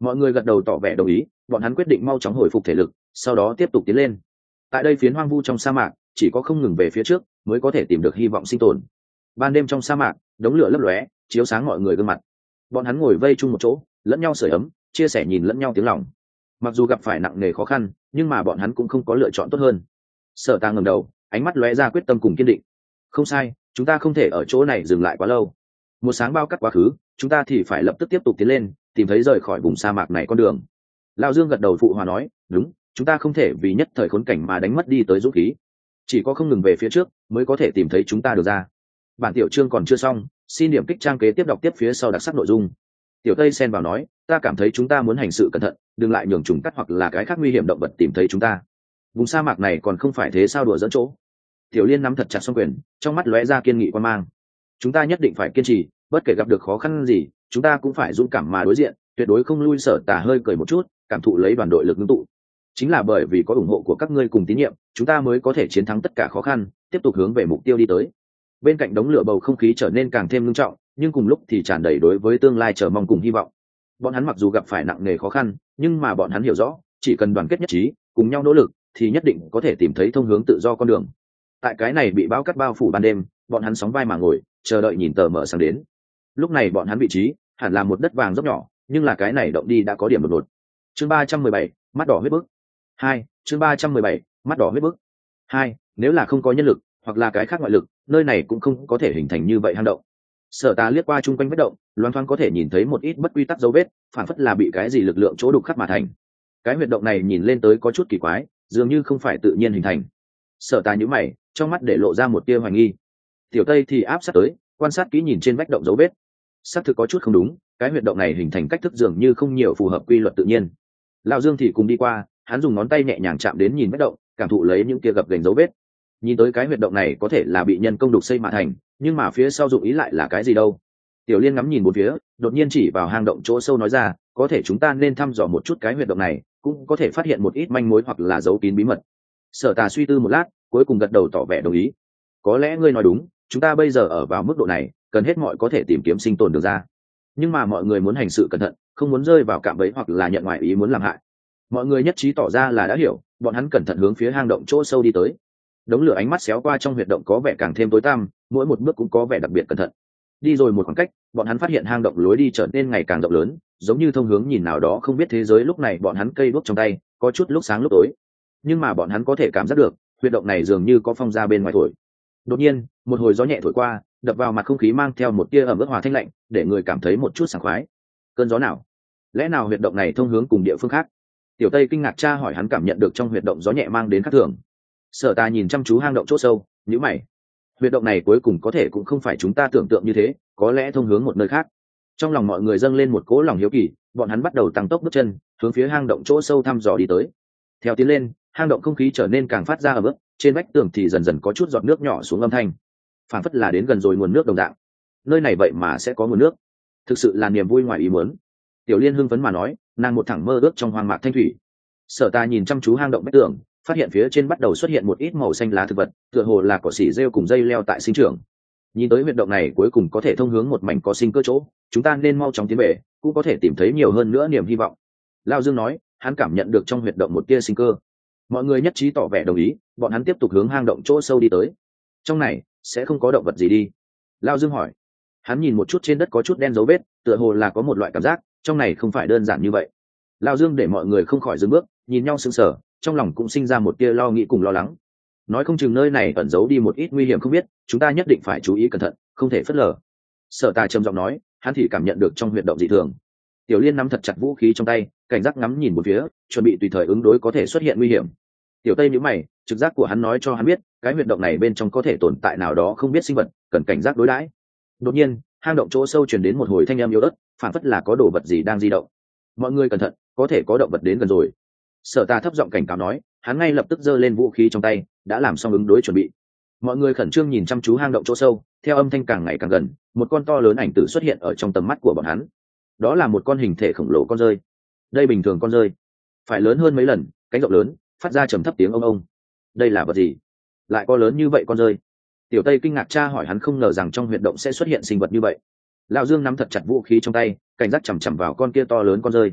[SPEAKER 1] Mọi người gật đầu tỏ vẻ đồng ý, bọn hắn quyết định mau chóng hồi phục thể lực, sau đó tiếp tục tiến lên. Tại đây phiến hoang vu trong sa mạc, chỉ có không ngừng về phía trước mới có thể tìm được hy vọng sinh tồn. Ban đêm trong sa mạc, đống lửa lấp lóe chiếu sáng mọi người gương mặt. Bọn hắn ngồi vây chung một chỗ, lẫn nhau sưởi ấm, chia sẻ nhìn lẫn nhau tiếng lòng. Mặc dù gặp phải nặng nề khó khăn, nhưng mà bọn hắn cũng không có lựa chọn tốt hơn. Sở Ta ngẩng đầu, ánh mắt lóe ra quyết tâm cùng kiên định. Không sai, chúng ta không thể ở chỗ này dừng lại quá lâu. Một sáng bao cắt quá khứ, chúng ta thì phải lập tức tiếp tục tiến lên, tìm thấy rời khỏi vùng sa mạc này con đường. Lão Dương gật đầu phụ hòa nói, đúng, chúng ta không thể vì nhất thời khốn cảnh mà đánh mất đi tới dũng khí. Chỉ có không ngừng về phía trước mới có thể tìm thấy chúng ta được ra. Bản tiểu chương còn chưa xong, xin điểm kích trang kế tiếp đọc tiếp phía sau đặc sắc nội dung. Tiểu Tây xen vào nói, ta cảm thấy chúng ta muốn hành sự cẩn thận, đừng lại nhường trùng cắt hoặc là cái khác nguy hiểm động vật tìm thấy chúng ta. Vùng sa mạc này còn không phải thế sao đùa dẫn chỗ. Tiểu Liên nắm thật chặt song quyền, trong mắt lóe ra kiên nghị quan mang. Chúng ta nhất định phải kiên trì, bất kể gặp được khó khăn gì, chúng ta cũng phải dũng cảm mà đối diện, tuyệt đối không lui. Sở Tà hơi cười một chút, cảm thụ lấy đoàn đội lực ngưng tụ. Chính là bởi vì có ủng hộ của các ngươi cùng tín nhiệm, chúng ta mới có thể chiến thắng tất cả khó khăn, tiếp tục hướng về mục tiêu đi tới. Bên cạnh đống lửa bầu không khí trở nên càng thêm nghiêm trọng, nhưng cùng lúc thì tràn đầy đối với tương lai chờ mong cùng hy vọng. Bọn hắn mặc dù gặp phải nặng nề khó khăn, nhưng mà bọn hắn hiểu rõ, chỉ cần đoàn kết nhất trí, cùng nhau nỗ lực, thì nhất định có thể tìm thấy thông hướng tự do con đường. Tại cái này bị bão cắt bao phủ ban đêm, bọn hắn sóng vai mà ngồi, chờ đợi nhìn tờ mở sáng đến. Lúc này bọn hắn vị trí hẳn là một đất vàng dốc nhỏ, nhưng là cái này động đi đã có điểm đột ngột. Chương ba trăm mười bảy, mắt đỏ huyết bức. Hai, chương ba trăm mười bảy, mắt đỏ huyết bức. Hai, nếu là không có nhân lực hoặc là cái khác ngoại lực, nơi này cũng không có thể hình thành như vậy hang động. Sở Ta liếc qua chung quanh vết động, loáng thoáng có thể nhìn thấy một ít bất quy tắc dấu vết, phản phất là bị cái gì lực lượng chỗ đục khắc mà thành. Cái huyệt động này nhìn lên tới có chút kỳ quái, dường như không phải tự nhiên hình thành. Sở Ta nhíu mày, trong mắt để lộ ra một tia hoài nghi. Tiểu Tây thì áp sát tới, quan sát kỹ nhìn trên vách động dấu vết. Xác thực có chút không đúng, cái huyệt động này hình thành cách thức dường như không nhiều phù hợp quy luật tự nhiên. Lão Dương thì cùng đi qua, hắn dùng ngón tay nhẹ nhàng chạm đến nhìn vách động, cảm thụ lấy những kia gập ghềnh dấu vết. Nhìn tới cái huyệt động này có thể là bị nhân công đục xây mà thành, nhưng mà phía sau dụng ý lại là cái gì đâu? Tiểu Liên ngắm nhìn bốn phía, đột nhiên chỉ vào hang động chỗ sâu nói ra, có thể chúng ta nên thăm dò một chút cái huyệt động này, cũng có thể phát hiện một ít manh mối hoặc là dấu kín bí mật. Sở Tà suy tư một lát, cuối cùng gật đầu tỏ vẻ đồng ý. Có lẽ ngươi nói đúng, chúng ta bây giờ ở vào mức độ này, cần hết mọi có thể tìm kiếm sinh tồn được ra. Nhưng mà mọi người muốn hành sự cẩn thận, không muốn rơi vào cạm bẫy hoặc là nhận ngoại ý muốn làm hại. Mọi người nhất trí tỏ ra là đã hiểu, bọn hắn cẩn thận hướng phía hang động chỗ sâu đi tới. Đống lửa ánh mắt xéo qua trong huyệt động có vẻ càng thêm tối tăm, mỗi một bước cũng có vẻ đặc biệt cẩn thận. Đi rồi một khoảng cách, bọn hắn phát hiện hang động lối đi trở nên ngày càng rộng lớn, giống như thông hướng nhìn nào đó không biết thế giới. Lúc này bọn hắn cây đuốc trong tay, có chút lúc sáng lúc tối, nhưng mà bọn hắn có thể cảm giác được, huyệt động này dường như có phong ra bên ngoài thổi. Đột nhiên, một hồi gió nhẹ thổi qua, đập vào mặt không khí mang theo một tia ẩm ướt hòa thanh lạnh, để người cảm thấy một chút sảng khoái. Cơn gió nào? Lẽ nào huyệt động này thông hướng cùng địa phương khác? Tiểu Tây kinh ngạc tra hỏi, hắn cảm nhận được trong huyệt động gió nhẹ mang đến khác thường. Sở Ta nhìn chăm chú hang động chỗ sâu, nhíu mày. Huyệt động này cuối cùng có thể cũng không phải chúng ta tưởng tượng như thế, có lẽ thông hướng một nơi khác. Trong lòng mọi người dâng lên một cỗ lòng hiếu kỳ, bọn hắn bắt đầu tăng tốc bước chân, hướng phía hang động chỗ sâu thăm dò đi tới. Theo tiến lên, hang động không khí trở nên càng phát ra ẩm ướt, trên vách tường thì dần dần có chút giọt nước nhỏ xuống âm thanh, phản phất là đến gần rồi nguồn nước đồng dạng. Nơi này vậy mà sẽ có nguồn nước, thực sự là niềm vui ngoài ý muốn. Tiểu Liên hưng phấn mà nói, nàng một thẳng mơ ước trong hoang mạc thanh thủy. Sở Ta nhìn chăm chú hang động vách tường, phát hiện phía trên bắt đầu xuất hiện một ít màu xanh lá thực vật, tựa hồ là cỏ xỉ rêu cùng dây leo tại sinh trưởng. Nhìn tới huyệt động này cuối cùng có thể thông hướng một mảnh có sinh cơ chỗ, chúng ta nên mau chóng tiến về, cũng có thể tìm thấy nhiều hơn nữa niềm hy vọng. Lão Dương nói, hắn cảm nhận được trong huyệt động một tia sinh cơ. Mọi người nhất trí tỏ vẻ đồng ý, bọn hắn tiếp tục hướng hang động chỗ sâu đi tới. Trong này sẽ không có động vật gì đi? Lão Dương hỏi. Hắn nhìn một chút trên đất có chút đen dấu vết, tựa hồ là có một loại cảm giác trong này không phải đơn giản như vậy. Lão Dương để mọi người không khỏi dừng bước, nhìn nhau sững sờ, trong lòng cũng sinh ra một tia lo nghĩ cùng lo lắng. Nói không chừng nơi này ẩn giấu đi một ít nguy hiểm không biết, chúng ta nhất định phải chú ý cẩn thận, không thể phớt lờ. Sở Ta trầm giọng nói, hắn thì cảm nhận được trong huyệt động dị thường. Tiểu Liên nắm thật chặt vũ khí trong tay, cảnh giác ngắm nhìn một phía, chuẩn bị tùy thời ứng đối có thể xuất hiện nguy hiểm. Tiểu Tây nhíu mày, trực giác của hắn nói cho hắn biết, cái huyệt động này bên trong có thể tồn tại nào đó không biết sinh vật, cần cảnh giác đối đãi. Đột nhiên, hang động chỗ sâu truyền đến một hồi thanh âm yếu ớt, phản phất là có đồ vật gì đang di động. Mọi người cẩn thận, có thể có động vật đến gần rồi. Sở Ta thấp giọng cảnh cáo nói, hắn ngay lập tức giơ lên vũ khí trong tay, đã làm xong ứng đối chuẩn bị. Mọi người khẩn trương nhìn chăm chú hang động chỗ sâu, theo âm thanh càng ngày càng gần, một con to lớn ảnh tử xuất hiện ở trong tầm mắt của bọn hắn. Đó là một con hình thể khổng lồ con rơi. Đây bình thường con rơi phải lớn hơn mấy lần, cánh rộng lớn, phát ra trầm thấp tiếng ông ông. Đây là vật gì? Lại có lớn như vậy con rơi? Tiểu Tây kinh ngạc tra hỏi, hắn không ngờ rằng trong huyệt động sẽ xuất hiện sinh vật như vậy. Lão Dương nắm thật chặt vũ khí trong tay, cảnh giác chằm chằm vào con kia to lớn con rơi.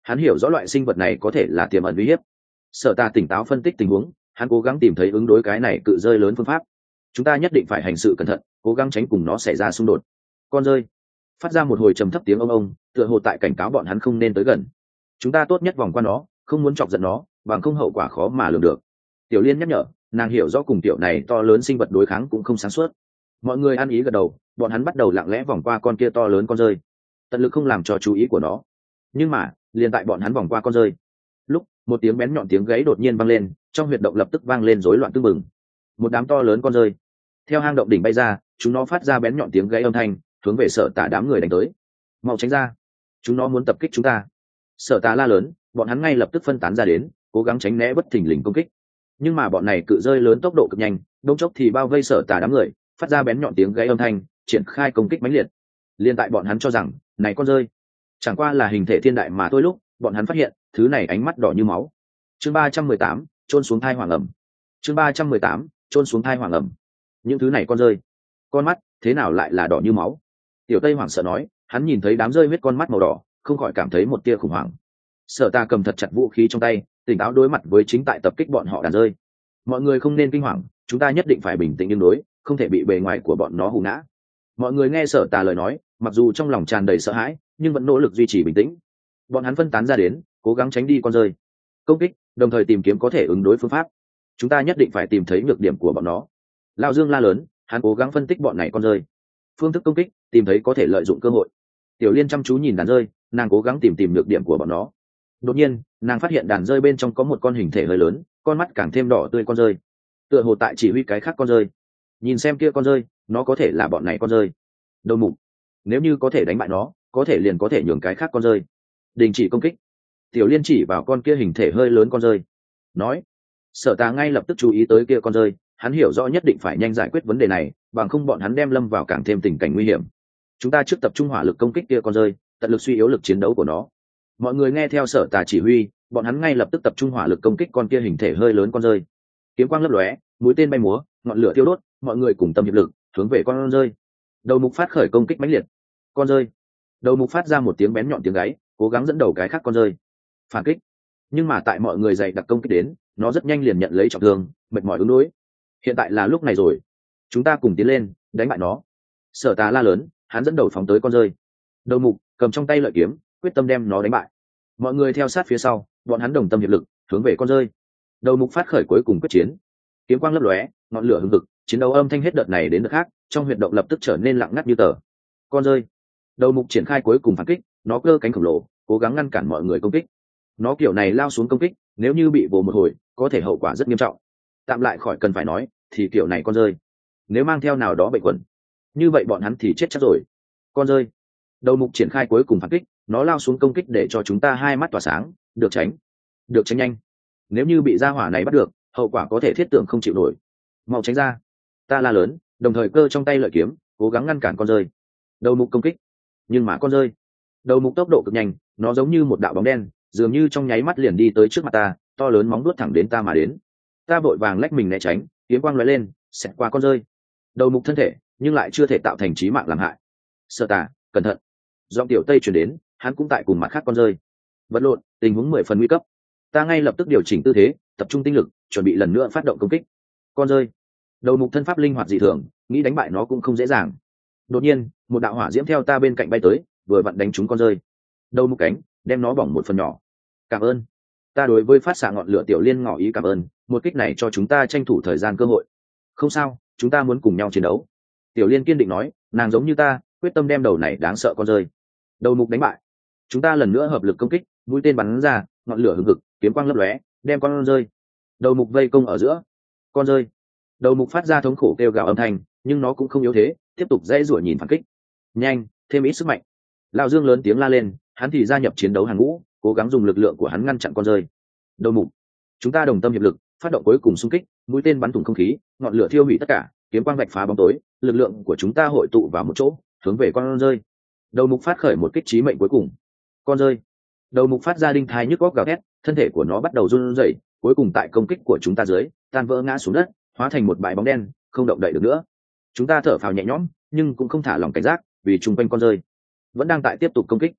[SPEAKER 1] Hắn hiểu rõ loại sinh vật này có thể là tiềm ẩn uy hiếp. Sở ta tỉnh táo phân tích tình huống, hắn cố gắng tìm thấy ứng đối cái này cự rơi lớn phương pháp. Chúng ta nhất định phải hành sự cẩn thận, cố gắng tránh cùng nó xảy ra xung đột. Con rơi phát ra một hồi trầm thấp tiếng ông ông, tựa hồ tại cảnh cáo bọn hắn không nên tới gần. Chúng ta tốt nhất vòng qua nó, không muốn chọc giận nó, bằng không hậu quả khó mà lường được. Tiểu Liên nhắc nhở, nàng hiểu rõ cùng tiểu này to lớn sinh vật đối kháng cũng không sáng suốt. Mọi người ăn ý gật đầu, bọn hắn bắt đầu lặng lẽ vòng qua con kia to lớn con rơi, tận lực không làm cho chú ý của nó. Nhưng mà liền tại bọn hắn vòng qua con rơi lúc, một tiếng bén nhọn tiếng gáy đột nhiên vang lên, trong huyệt động lập tức vang lên rối loạn tưng bừng. Một đám to lớn con rơi theo hang động đỉnh bay ra, chúng nó phát ra bén nhọn tiếng gáy âm thanh, hướng về Sở Tà đám người đánh tới. Mau tránh ra, chúng nó muốn tập kích chúng ta. Sở Tà la lớn, bọn hắn ngay lập tức phân tán ra đến, cố gắng tránh né bất thình lình công kích. Nhưng mà bọn này cự rơi lớn tốc độ cực nhanh, đông chốc thì bao vây Sở Tà đám người, phát ra bén nhọn tiếng gáy âm thanh, triển khai công kích mãnh liệt. Liên tại bọn hắn cho rằng này con rơi chẳng qua là hình thể thiên đại mà thôi lúc, bọn hắn phát hiện thứ này ánh mắt đỏ như máu. Chương ba trăm mười tám, chôn xuống thai hoàng ẩm. Chương ba trăm mười tám, chôn xuống thai hoàng ẩm. Những thứ này con rơi, con mắt thế nào lại là đỏ như máu? Tiểu Tây hoảng sợ nói, hắn nhìn thấy đám rơi huyết con mắt màu đỏ, không khỏi cảm thấy một tia khủng hoảng. Sở Ta cầm thật chặt vũ khí trong tay, tỉnh táo đối mặt với chính tại tập kích bọn họ đàn rơi. Mọi người không nên kinh hoàng, chúng ta nhất định phải bình tĩnh ứng đối, không thể bị bề ngoài của bọn nó hù ngã. Mọi người nghe Sở Ta lời nói, mặc dù trong lòng tràn đầy sợ hãi, nhưng vẫn nỗ lực duy trì bình tĩnh. Bọn hắn phân tán ra đến, cố gắng tránh đi con rơi công kích, đồng thời tìm kiếm có thể ứng đối phương pháp. Chúng ta nhất định phải tìm thấy nhược điểm của bọn nó. Lão Dương la lớn, hắn cố gắng phân tích bọn này con rơi phương thức công kích, tìm thấy có thể lợi dụng cơ hội. Tiểu Liên chăm chú nhìn đàn rơi, nàng cố gắng tìm tìm nhược điểm của bọn nó. Đột nhiên nàng phát hiện đàn rơi bên trong có một con hình thể hơi lớn, con mắt càng thêm đỏ tươi con rơi, tựa hồ tại chỉ huy cái khác con rơi. Nhìn xem kia con rơi, nó có thể là bọn này con rơi. Đầu mục, nếu như có thể đánh bại nó, có thể liền có thể nhường cái khác con rơi đình chỉ công kích. Tiểu Liên chỉ vào con kia hình thể hơi lớn con rơi nói. Sở Tà ngay lập tức chú ý tới kia con rơi, hắn hiểu rõ nhất định phải nhanh giải quyết vấn đề này, bằng không bọn hắn đem lâm vào càng thêm tình cảnh nguy hiểm. Chúng ta trước tập trung hỏa lực công kích kia con rơi, tận lực suy yếu lực chiến đấu của nó. Mọi người nghe theo Sở Tà chỉ huy, bọn hắn ngay lập tức tập trung hỏa lực công kích con kia hình thể hơi lớn con rơi. Kiếm quang lấp lóe, mũi tên bay múa, ngọn lửa thiêu đốt, mọi người cùng tâm hiệp lực hướng về con rơi. Đầu mục phát khởi công kích mãnh liệt. Con rơi đầu mục phát ra một tiếng bén nhọn tiếng gáy, cố gắng dẫn đầu cái khác con rơi phản kích. Nhưng mà tại mọi người dày đặc công kích đến, nó rất nhanh liền nhận lấy trọng thương, mệt mỏi ứng đối. Hiện tại là lúc này rồi, chúng ta cùng tiến lên đánh bại nó. Sở Tà la lớn, hắn dẫn đầu phóng tới con rơi. Đầu mục cầm trong tay lợi kiếm, quyết tâm đem nó đánh bại. Mọi người theo sát phía sau, bọn hắn đồng tâm hiệp lực hướng về con rơi. Đầu mục phát khởi cuối cùng quyết chiến. Kiếm quang lấp lóe, ngọn lửa hừng hực, chiến đấu âm thanh hết đợt này đến đợt khác, trong huyệt động lập tức trở nên lặng ngắt như tờ. Con rơi đầu mục triển khai cuối cùng phản kích, nó cơ cánh khổng lồ, cố gắng ngăn cản mọi người công kích. Nó kiểu này lao xuống công kích, nếu như bị vồ một hồi, có thể hậu quả rất nghiêm trọng. Tạm lại khỏi cần phải nói, thì kiểu này con rơi nếu mang theo nào đó bệnh quẩn, như vậy bọn hắn thì chết chắc rồi. Con rơi đầu mục triển khai cuối cùng phản kích, nó lao xuống công kích để cho chúng ta hai mắt tỏa sáng, được tránh được tránh nhanh. Nếu như bị gia hỏa này bắt được, hậu quả có thể thiết tưởng không chịu nổi. Mau tránh ra, ta la lớn, đồng thời cơ trong tay lợi kiếm, cố gắng ngăn cản con rơi đầu mục công kích. Nhưng mà con rơi đầu mục tốc độ cực nhanh, nó giống như một đạo bóng đen, dường như trong nháy mắt liền đi tới trước mặt ta, to lớn móng vuốt thẳng đến ta mà đến. Ta vội vàng lách mình né tránh, kiếm quang lóe lên, xẹt qua con rơi đầu mục thân thể, nhưng lại chưa thể tạo thành chí mạng làm hại. Sở Tà, cẩn thận! Giọng Tiểu Tây truyền đến, hắn cũng tại cùng mặt khác con rơi vật lộn, tình huống mười phần nguy cấp. Ta ngay lập tức điều chỉnh tư thế, tập trung tinh lực, chuẩn bị lần nữa phát động công kích. Con rơi đầu mục thân pháp linh hoạt dị thường, nghĩ đánh bại nó cũng không dễ dàng. Đột nhiên một đạo hỏa diễm theo ta bên cạnh bay tới, vừa vặn đánh trúng con rơi đầu mục cánh, đem nó bỏng một phần nhỏ. Cảm ơn. Ta đối với phát xạ ngọn lửa Tiểu Liên ngỏ ý cảm ơn, một kích này cho chúng ta tranh thủ thời gian cơ hội. Không sao, chúng ta muốn cùng nhau chiến đấu. Tiểu Liên kiên định nói, nàng giống như ta, quyết tâm đem đầu này đáng sợ con rơi đầu mục đánh bại. Chúng ta lần nữa hợp lực công kích, mũi tên bắn ra, ngọn lửa hừng hực, kiếm quang lấp lóe, đem con rơi đầu mục vây công ở giữa. Con rơi đầu mục phát ra thống khổ kêu gào âm thanh, nhưng nó cũng không yếu thế, tiếp tục dãy rủa nhìn phản kích. Nhanh, thêm ít sức mạnh. Lão Dương lớn tiếng la lên, hắn thì gia nhập chiến đấu hàng ngũ, cố gắng dùng lực lượng của hắn ngăn chặn con rơi đầu mục. Chúng ta đồng tâm hiệp lực, phát động cuối cùng xung kích, mũi tên bắn thủng không khí, ngọn lửa thiêu hủy tất cả, kiếm quang vạch phá bóng tối, lực lượng của chúng ta hội tụ vào một chỗ, hướng về con rơi đầu mục phát khởi một kích chí mệnh cuối cùng. Con rơi đầu mục phát ra đinh thai nhức góc gào thét, thân thể của nó bắt đầu run rẩy, cuối cùng tại công kích của chúng ta dưới, tan vỡ ngã xuống đất, hóa thành một bãi bóng đen, không động đậy được nữa. Chúng ta thở phào nhẹ nhõm, nhưng cũng không thả lỏng cảnh giác, vì chung quanh con rơi vẫn đang tại tiếp tục công kích.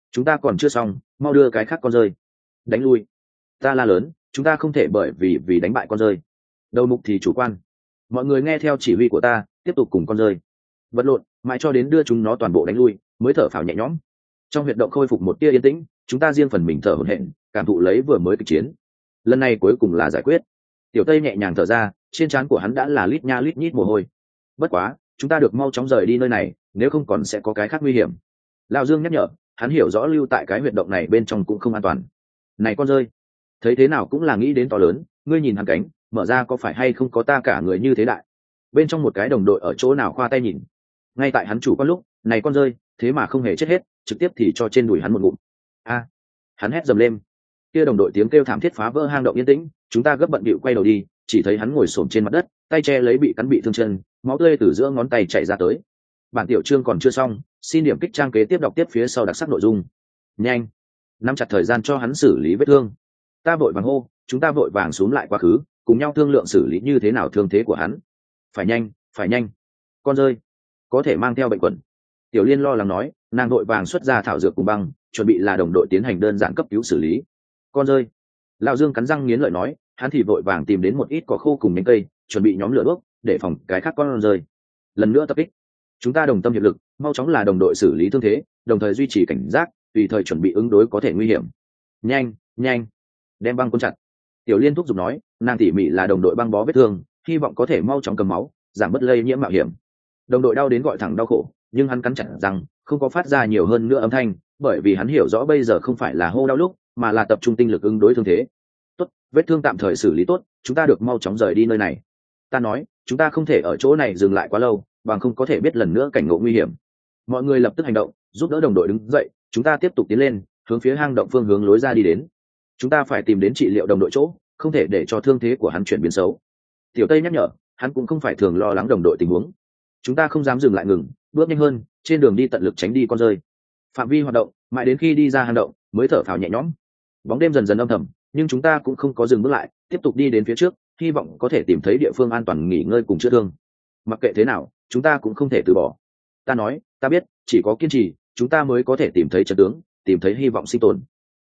[SPEAKER 1] chúng ta còn chưa xong, mau đưa cái khác con rơi đánh lui. Ta la lớn, chúng ta không thể bởi vì vì đánh bại con rơi đầu mục thì chủ quan. Mọi người nghe theo chỉ huy của ta, tiếp tục cùng con rơi vật lộn mãi cho đến đưa chúng nó toàn bộ đánh lui mới thở phào nhẹ nhõm. Trong huyệt động khôi phục một tia yên tĩnh, chúng ta riêng phần mình thở hổn hển, cảm thụ lấy vừa mới kịch chiến. Lần này cuối cùng là giải quyết. Tiểu Tây nhẹ nhàng thở ra, trên trán của hắn đã là lít nha lít nhít mồ hôi. Bất quá, chúng ta được mau chóng rời đi nơi này, nếu không còn sẽ có cái khác nguy hiểm. Lão Dương nhắc nhở, hắn hiểu rõ lưu tại cái huyệt động này bên trong cũng không an toàn. Này con rơi, thấy thế nào cũng là nghĩ đến to lớn, ngươi nhìn hắn cánh mở ra có phải hay không có ta cả người như thế đại. Bên trong một cái đồng đội ở chỗ nào khoa tay nhìn, ngay tại hắn chủ quan lúc này con rơi thế mà không hề chết hết, trực tiếp thì cho trên đùi hắn một ngụm. A, hắn hét dầm lên. Kia đồng đội tiếng kêu thảm thiết phá vỡ hang động yên tĩnh, chúng ta gấp bận bịu quay đầu đi, chỉ thấy hắn ngồi xổm trên mặt đất, tay che lấy bị cắn bị thương chân, máu tươi từ giữa ngón tay chảy ra tới. Bản tiểu chương còn chưa xong, xin điểm kích trang kế tiếp đọc tiếp phía sau đặc sắc nội dung. Nhanh, nắm chặt thời gian cho hắn xử lý vết thương. Ta vội vàng hô, chúng ta vội vàng xuống lại quá khứ, cùng nhau thương lượng xử lý như thế nào thương thế của hắn. Phải nhanh, phải nhanh. Con rơi có thể mang theo bệnh quẩn. Tiểu Liên lo lắng nói, nàng vội vàng xuất ra thảo dược cùng băng, chuẩn bị là đồng đội tiến hành đơn giản cấp cứu xử lý. Con rơi. Lão Dương cắn răng nghiến lợi nói, hắn thì vội vàng tìm đến một ít cỏ khô cùng nhánh cây, chuẩn bị nhóm lửa đuốc để phòng cái khác con rơi lần nữa tập kích. Chúng ta đồng tâm hiệp lực, mau chóng là đồng đội xử lý thương thế, đồng thời duy trì cảnh giác, tùy thời chuẩn bị ứng đối có thể nguy hiểm. Nhanh, nhanh, đem băng cuốn chặt. Tiểu Liên thúc giục nói, nàng tỉ mỉ là đồng đội băng bó vết thương, hy vọng có thể mau chóng cầm máu, giảm bớt lây nhiễm mạo hiểm. Đồng đội đau đến gọi thẳng đau khổ, nhưng hắn cắn chặt răng, không có phát ra nhiều hơn nữa âm thanh, bởi vì hắn hiểu rõ bây giờ không phải là hô đau lúc, mà là tập trung tinh lực ứng đối thương thế. Tốt, vết thương tạm thời xử lý tốt, chúng ta được mau chóng rời đi nơi này. Ta nói, chúng ta không thể ở chỗ này dừng lại quá lâu, bằng không có thể biết lần nữa cảnh ngộ nguy hiểm. Mọi người lập tức hành động, giúp đỡ đồng đội đứng dậy, chúng ta tiếp tục tiến lên, hướng phía hang động phương hướng lối ra đi đến. Chúng ta phải tìm đến trị liệu đồng đội chỗ, không thể để cho thương thế của hắn chuyển biến xấu. Tiểu Tây nhắc nhở, hắn cũng không phải thường lo lắng đồng đội tình huống. Chúng ta không dám dừng lại ngừng, bước nhanh hơn, trên đường đi tận lực tránh đi con rơi. Phạm vi hoạt động, mãi đến khi đi ra hang động, mới thở phào nhẹ nhõm. Bóng đêm dần dần âm thầm, nhưng chúng ta cũng không có dừng bước lại, tiếp tục đi đến phía trước, hy vọng có thể tìm thấy địa phương an toàn nghỉ ngơi cùng chữa thương. Mặc kệ thế nào, chúng ta cũng không thể từ bỏ. Ta nói, ta biết, chỉ có kiên trì, chúng ta mới có thể tìm thấy trận tướng, tìm thấy hy vọng sinh tồn.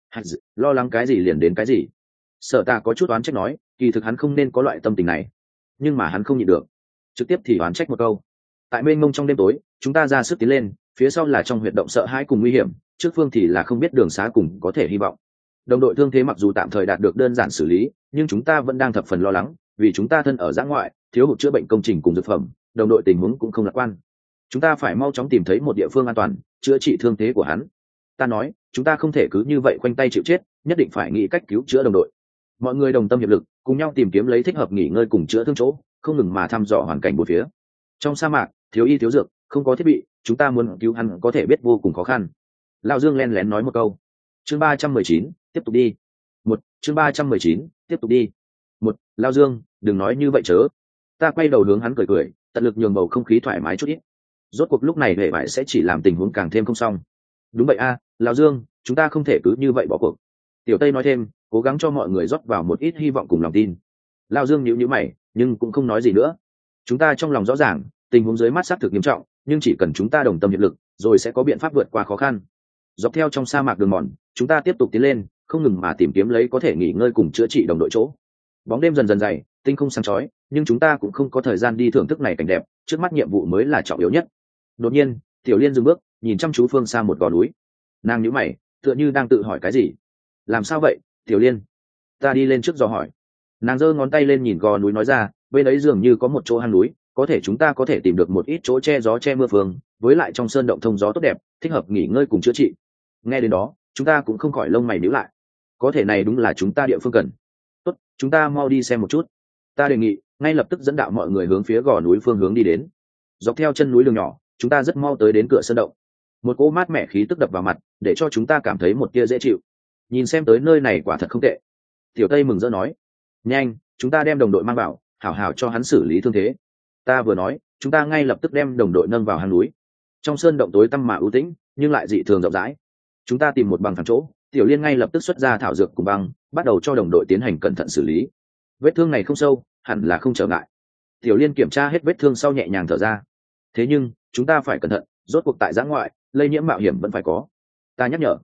[SPEAKER 1] Lo lắng cái gì liền đến cái gì. Sở Ta có chút oán trách nói, kỳ thực hắn không nên có loại tâm tình này, nhưng mà hắn không nhịn được, trực tiếp thì oán trách một câu. Tại mênh mông trong đêm tối, chúng ta ra sức tiến lên, phía sau là trong huyệt động sợ hãi cùng nguy hiểm, trước phương thì là không biết đường xá cùng có thể hy vọng. Đồng đội thương thế mặc dù tạm thời đạt được đơn giản xử lý, nhưng chúng ta vẫn đang thập phần lo lắng, vì chúng ta thân ở dã ngoại, thiếu hụt chữa bệnh công trình cùng dược phẩm, đồng đội tình huống cũng không lạc quan. Chúng ta phải mau chóng tìm thấy một địa phương an toàn, chữa trị thương thế của hắn. Ta nói, chúng ta không thể cứ như vậy khoanh tay chịu chết, nhất định phải nghĩ cách cứu chữa đồng đội. Mọi người đồng tâm hiệp lực, cùng nhau tìm kiếm lấy thích hợp nghỉ ngơi cùng chữa thương chỗ, không ngừng mà thăm dò hoàn cảnh bốn phía. Trong sa mạc, thiếu y thiếu dược, không có thiết bị, chúng ta muốn cứu hắn có thể biết vô cùng khó khăn. Lão Dương len lén nói một câu. Chương ba trăm mười chín, tiếp tục đi. Một, chương ba trăm mười chín, tiếp tục đi. Một, Lão Dương, đừng nói như vậy chớ. Ta quay đầu hướng hắn cười cười, tận lực nhường bầu không khí thoải mái chút ít. Rốt cuộc lúc này hệ vải sẽ chỉ làm tình huống càng thêm không xong. Đúng vậy a, Lão Dương, chúng ta không thể cứ như vậy bỏ cuộc. Tiểu Tây nói thêm, cố gắng cho mọi người rót vào một ít hy vọng cùng lòng tin. Lão Dương nhíu nhíu mày, nhưng cũng không nói gì nữa. Chúng ta trong lòng rõ ràng, tình huống dưới mắt xác thực nghiêm trọng, nhưng chỉ cần chúng ta đồng tâm hiệp lực, rồi sẽ có biện pháp vượt qua khó khăn. Dọc theo trong sa mạc đường mòn, chúng ta tiếp tục tiến lên, không ngừng mà tìm kiếm lấy có thể nghỉ ngơi cùng chữa trị đồng đội chỗ. Bóng đêm dần dần dày, tinh không sáng chói, nhưng chúng ta cũng không có thời gian đi thưởng thức này cảnh đẹp, trước mắt nhiệm vụ mới là trọng yếu nhất. Đột nhiên, Tiểu Liên dừng bước, nhìn chăm chú phương xa một gò núi. Nàng nhíu mày, tựa như đang tự hỏi cái gì. Làm sao vậy, Tiểu Liên? Ta đi lên trước dò hỏi. Nàng giơ ngón tay lên nhìn gò núi nói ra, bên ấy dường như có một chỗ hang núi, có thể chúng ta có thể tìm được một ít chỗ che gió che mưa phương, với lại trong sơn động thông gió tốt đẹp, thích hợp nghỉ ngơi cùng chữa trị. Nghe đến đó, chúng ta cũng không khỏi lông mày nhíu lại. Có thể này đúng là chúng ta địa phương cần. Tốt, chúng ta mau đi xem một chút. Ta đề nghị, ngay lập tức dẫn đạo mọi người hướng phía gò núi phương hướng đi đến. Dọc theo chân núi đường nhỏ, chúng ta rất mau tới đến cửa sơn động. Một cỗ mát mẻ khí tức đập vào mặt, để cho chúng ta cảm thấy một tia dễ chịu. Nhìn xem tới nơi này quả thật không tệ. Tiểu Tây mừng rỡ nói, nhanh, chúng ta đem đồng đội mang vào, hảo hảo cho hắn xử lý thương thế. Ta vừa nói, chúng ta ngay lập tức đem đồng đội nâng vào hang núi. Trong sơn động tối tăm mà ưu tĩnh, nhưng lại dị thường rộng rãi. Chúng ta tìm một bằng phẳng chỗ, Tiểu Liên ngay lập tức xuất ra thảo dược cùng băng, bắt đầu cho đồng đội tiến hành cẩn thận xử lý. Vết thương này không sâu, hẳn là không trở ngại. Tiểu Liên kiểm tra hết vết thương sau nhẹ nhàng thở ra. Thế nhưng, chúng ta phải cẩn thận, rốt cuộc tại giã ngoại, lây nhiễm mạo hiểm vẫn phải có. Ta nhắc nhở,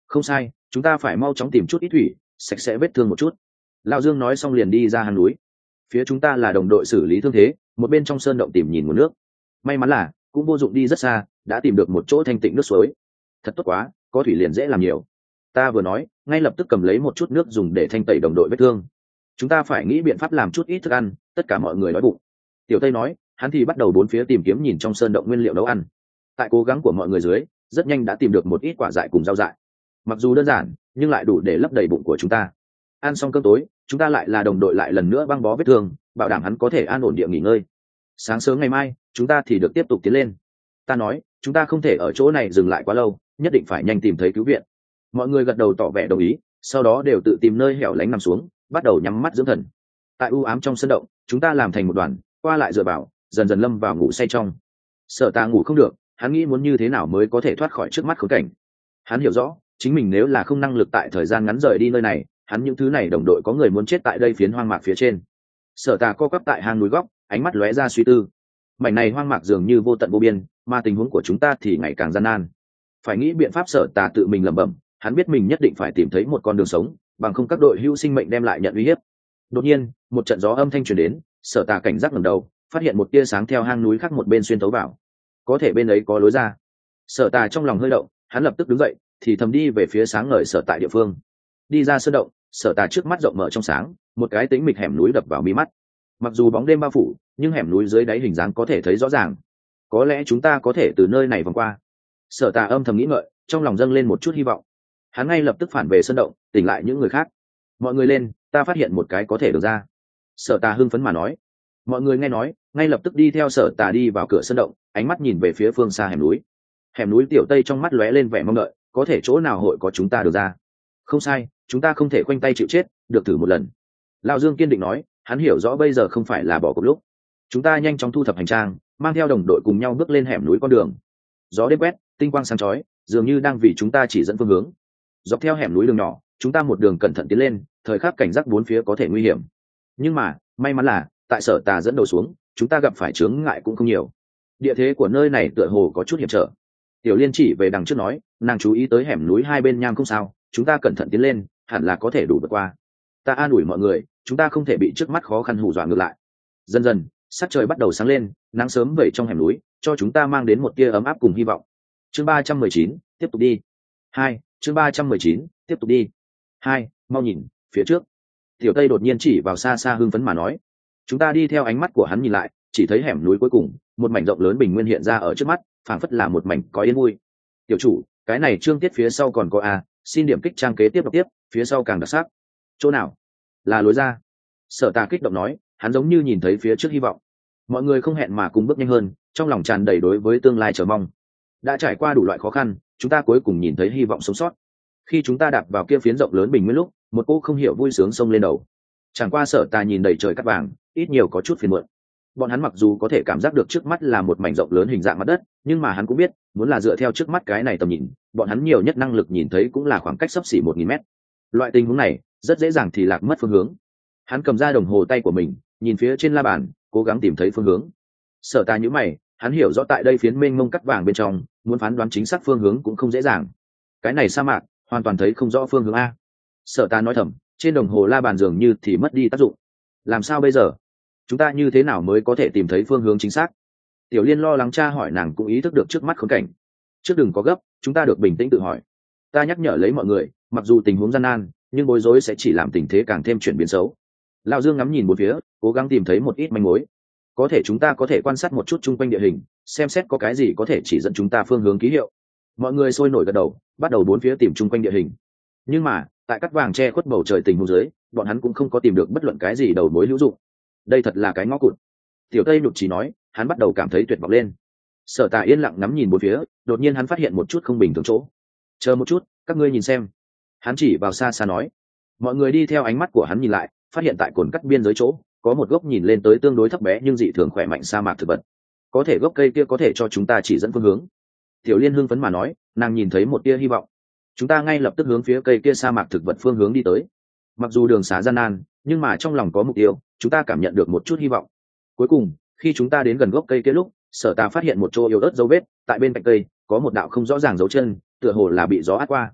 [SPEAKER 1] Không sai, chúng ta phải mau chóng tìm chút ít thủy, sạch sẽ vết thương một chút. Lão Dương nói xong liền đi ra hang núi. Phía chúng ta là đồng đội xử lý thương thế, một bên trong sơn động tìm nhìn nguồn nước. May mắn là cũng vô dụng đi rất xa, đã tìm được một chỗ thanh tịnh nước suối. Thật tốt quá, có thủy liền dễ làm nhiều. Ta vừa nói, ngay lập tức cầm lấy một chút nước dùng để thanh tẩy đồng đội vết thương. Chúng ta phải nghĩ biện pháp làm chút ít thức ăn, tất cả mọi người đói bụng. Tiểu Tây nói, hắn thì bắt đầu bốn phía tìm kiếm nhìn trong sơn động nguyên liệu nấu ăn. Tại cố gắng của mọi người dưới, rất nhanh đã tìm được một ít quả dại cùng rau dại. Mặc dù đơn giản, nhưng lại đủ để lấp đầy bụng của chúng ta. Ăn xong cơm tối, chúng ta lại là đồng đội lại lần nữa băng bó vết thương, bảo đảm hắn có thể an ổn địa nghỉ ngơi. Sáng sớm ngày mai, chúng ta thì được tiếp tục tiến lên. Ta nói, chúng ta không thể ở chỗ này dừng lại quá lâu, nhất định phải nhanh tìm thấy cứu viện. Mọi người gật đầu tỏ vẻ đồng ý, sau đó đều tự tìm nơi hẻo lánh nằm xuống, bắt đầu nhắm mắt dưỡng thần. Tại u ám trong sân động, chúng ta làm thành một đoàn, qua lại dựa vào, dần dần lâm vào ngủ say trong. Sợ ta ngủ không được, hắn nghĩ muốn như thế nào mới có thể thoát khỏi trước mắt khốn cảnh. Hắn hiểu rõ, chính mình nếu là không năng lực tại thời gian ngắn rời đi nơi này, hắn những thứ này đồng đội có người muốn chết tại đây phiến hoang mạc phía trên. Sở Tà co quắp tại hang núi góc, ánh mắt lóe ra suy tư. Mảnh này hoang mạc dường như vô tận vô biên, mà tình huống của chúng ta thì ngày càng gian nan. Phải nghĩ biện pháp. Sở Tà tự mình lẩm bẩm, hắn biết mình nhất định phải tìm thấy một con đường sống, bằng không các đội hữu sinh mệnh đem lại nhận uy hiếp. Đột nhiên, một trận gió âm thanh truyền đến, Sở Tà cảnh giác ngẩng đầu, phát hiện một tia sáng theo hang núi khác một bên xuyên thấu vào. Có thể bên ấy có lối ra. Sở Tà trong lòng hơi động, hắn lập tức đứng dậy, thì thầm đi về phía sáng ngời sở tại địa phương. Đi ra sơn động, Sở Tà trước mắt rộng mở trong sáng, một cái tĩnh mịch hẻm núi đập vào mi mắt. Mặc dù bóng đêm bao phủ, nhưng hẻm núi dưới đáy hình dáng có thể thấy rõ ràng. Có lẽ chúng ta có thể từ nơi này vòng qua. Sở Tà âm thầm nghĩ ngợi, trong lòng dâng lên một chút hy vọng. Hắn ngay lập tức phản về sơn động, tỉnh lại những người khác. Mọi người lên, ta phát hiện một cái có thể được ra. Sở Tà hưng phấn mà nói. Mọi người nghe nói, ngay lập tức đi theo Sở Tà đi vào cửa sơn động, ánh mắt nhìn về phía phương xa hẻm núi. Hẻm núi Tiểu Tây trong mắt lóe lên vẻ mong đợi, có thể chỗ nào hội có chúng ta được ra. Không sai, chúng ta không thể khoanh tay chịu chết, được thử một lần. Lão Dương kiên định nói, hắn hiểu rõ bây giờ không phải là bỏ cuộc lúc. Chúng ta nhanh chóng thu thập hành trang, mang theo đồng đội cùng nhau bước lên hẻm núi con đường. Gió đêm quét, tinh quang sáng chói, dường như đang vì chúng ta chỉ dẫn phương hướng. Dọc theo hẻm núi đường nhỏ, chúng ta một đường cẩn thận tiến lên, thời khắc cảnh giác bốn phía có thể nguy hiểm. Nhưng mà, may mắn là, tại Sở Tà dẫn đầu xuống, chúng ta gặp phải chướng ngại cũng không nhiều. Địa thế của nơi này tựa hồ có chút hiểm trở. Tiểu Liên chỉ về đằng trước nói, nàng chú ý tới hẻm núi hai bên nham không sao, chúng ta cẩn thận tiến lên, hẳn là có thể đủ vượt qua. Ta an ủi mọi người, chúng ta không thể bị trước mắt khó khăn hù dọa ngược lại. Dần dần, sắc trời bắt đầu sáng lên, nắng sớm vẩy trong hẻm núi, cho chúng ta mang đến một tia ấm áp cùng hy vọng. Chương ba trăm mười chín, tiếp tục đi. Hai, chương ba trăm mười chín, tiếp tục đi. Hai, mau nhìn, phía trước. Tiểu Tây đột nhiên chỉ vào xa xa hưng phấn mà nói. Chúng ta đi theo ánh mắt của hắn nhìn lại, chỉ thấy hẻm núi cuối cùng, một mảnh rộng lớn bình nguyên hiện ra ở trước mắt, phảng phất là một mảnh có yên vui. Tiểu chủ, cái này chương tiết phía sau còn có a, xin điểm kích trang kế tiếp đọc tiếp, phía sau càng đặc sắc. Chỗ nào? Là lối ra. Sở Tà kích động nói, hắn giống như nhìn thấy phía trước hy vọng. Mọi người không hẹn mà cùng bước nhanh hơn, trong lòng tràn đầy đối với tương lai chờ mong. Đã trải qua đủ loại khó khăn, chúng ta cuối cùng nhìn thấy hy vọng sống sót. Khi chúng ta đạp vào kia phiến rộng lớn bình nguyên lúc, một cô không hiểu vui sướng xông lên đầu. Chẳng qua Sở Tà nhìn đầy trời cát vàng, ít nhiều có chút phiền muộn. Bọn hắn mặc dù có thể cảm giác được trước mắt là một mảnh rộng lớn hình dạng mặt đất, nhưng mà hắn cũng biết, muốn là dựa theo trước mắt cái này tầm nhìn, bọn hắn nhiều nhất năng lực nhìn thấy cũng là khoảng cách xấp xỉ một nghìn mét. Loại tình huống này, rất dễ dàng thì lạc mất phương hướng. Hắn cầm ra đồng hồ tay của mình, nhìn phía trên la bàn, cố gắng tìm thấy phương hướng. Sở Tà nhíu mày, hắn hiểu rõ tại đây phiến mênh mông cắt vàng bên trong, muốn phán đoán chính xác phương hướng cũng không dễ dàng. Cái này sa mạc, hoàn toàn thấy không rõ phương hướng a. Sở Tà nói thầm, trên đồng hồ la bàn dường như thì mất đi tác dụng. Làm sao bây giờ? Chúng ta như thế nào mới có thể tìm thấy phương hướng chính xác? Tiểu Liên lo lắng tra hỏi, nàng cũng ý thức được trước mắt khốn cảnh. Trước đừng có gấp, chúng ta được bình tĩnh tự hỏi. Ta nhắc nhở lấy mọi người, mặc dù tình huống gian nan, nhưng bối rối sẽ chỉ làm tình thế càng thêm chuyển biến xấu. Lão Dương ngắm nhìn một phía, cố gắng tìm thấy một ít manh mối. Có thể chúng ta có thể quan sát một chút chung quanh địa hình, xem xét có cái gì có thể chỉ dẫn chúng ta phương hướng ký hiệu. Mọi người sôi nổi gật đầu, bắt đầu bốn phía tìm chung quanh địa hình. Nhưng mà, tại cắt vàng che khuất bầu trời tình huống dưới, bọn hắn cũng không có tìm được bất luận cái gì đầu mối hữu dụng. Đây thật là cái ngõ cụt. Tiểu Tây nhục chỉ nói, hắn bắt đầu cảm thấy tuyệt vọng lên. Sở Tà yên lặng ngắm nhìn bốn phía, đột nhiên hắn phát hiện một chút không bình thường chỗ. Chờ một chút, các ngươi nhìn xem. Hắn chỉ vào xa xa nói. Mọi người đi theo ánh mắt của hắn nhìn lại, phát hiện tại cồn cắt biên giới chỗ có một gốc nhìn lên tới tương đối thấp bé nhưng dị thường khỏe mạnh sa mạc thực vật. Có thể gốc cây kia có thể cho chúng ta chỉ dẫn phương hướng. Tiểu Liên hưng phấn mà nói, nàng nhìn thấy một tia hy vọng. Chúng ta ngay lập tức hướng phía cây kia sa mạc thực vật phương hướng đi tới. Mặc dù đường xá gian nan, nhưng mà trong lòng có mục tiêu, chúng ta cảm nhận được một chút hy vọng. Cuối cùng, khi chúng ta đến gần gốc cây kia lúc, Sở Tà phát hiện một chỗ yếu ớt dấu vết, tại bên cạnh cây có một đạo không rõ ràng dấu chân, tựa hồ là bị gió át qua.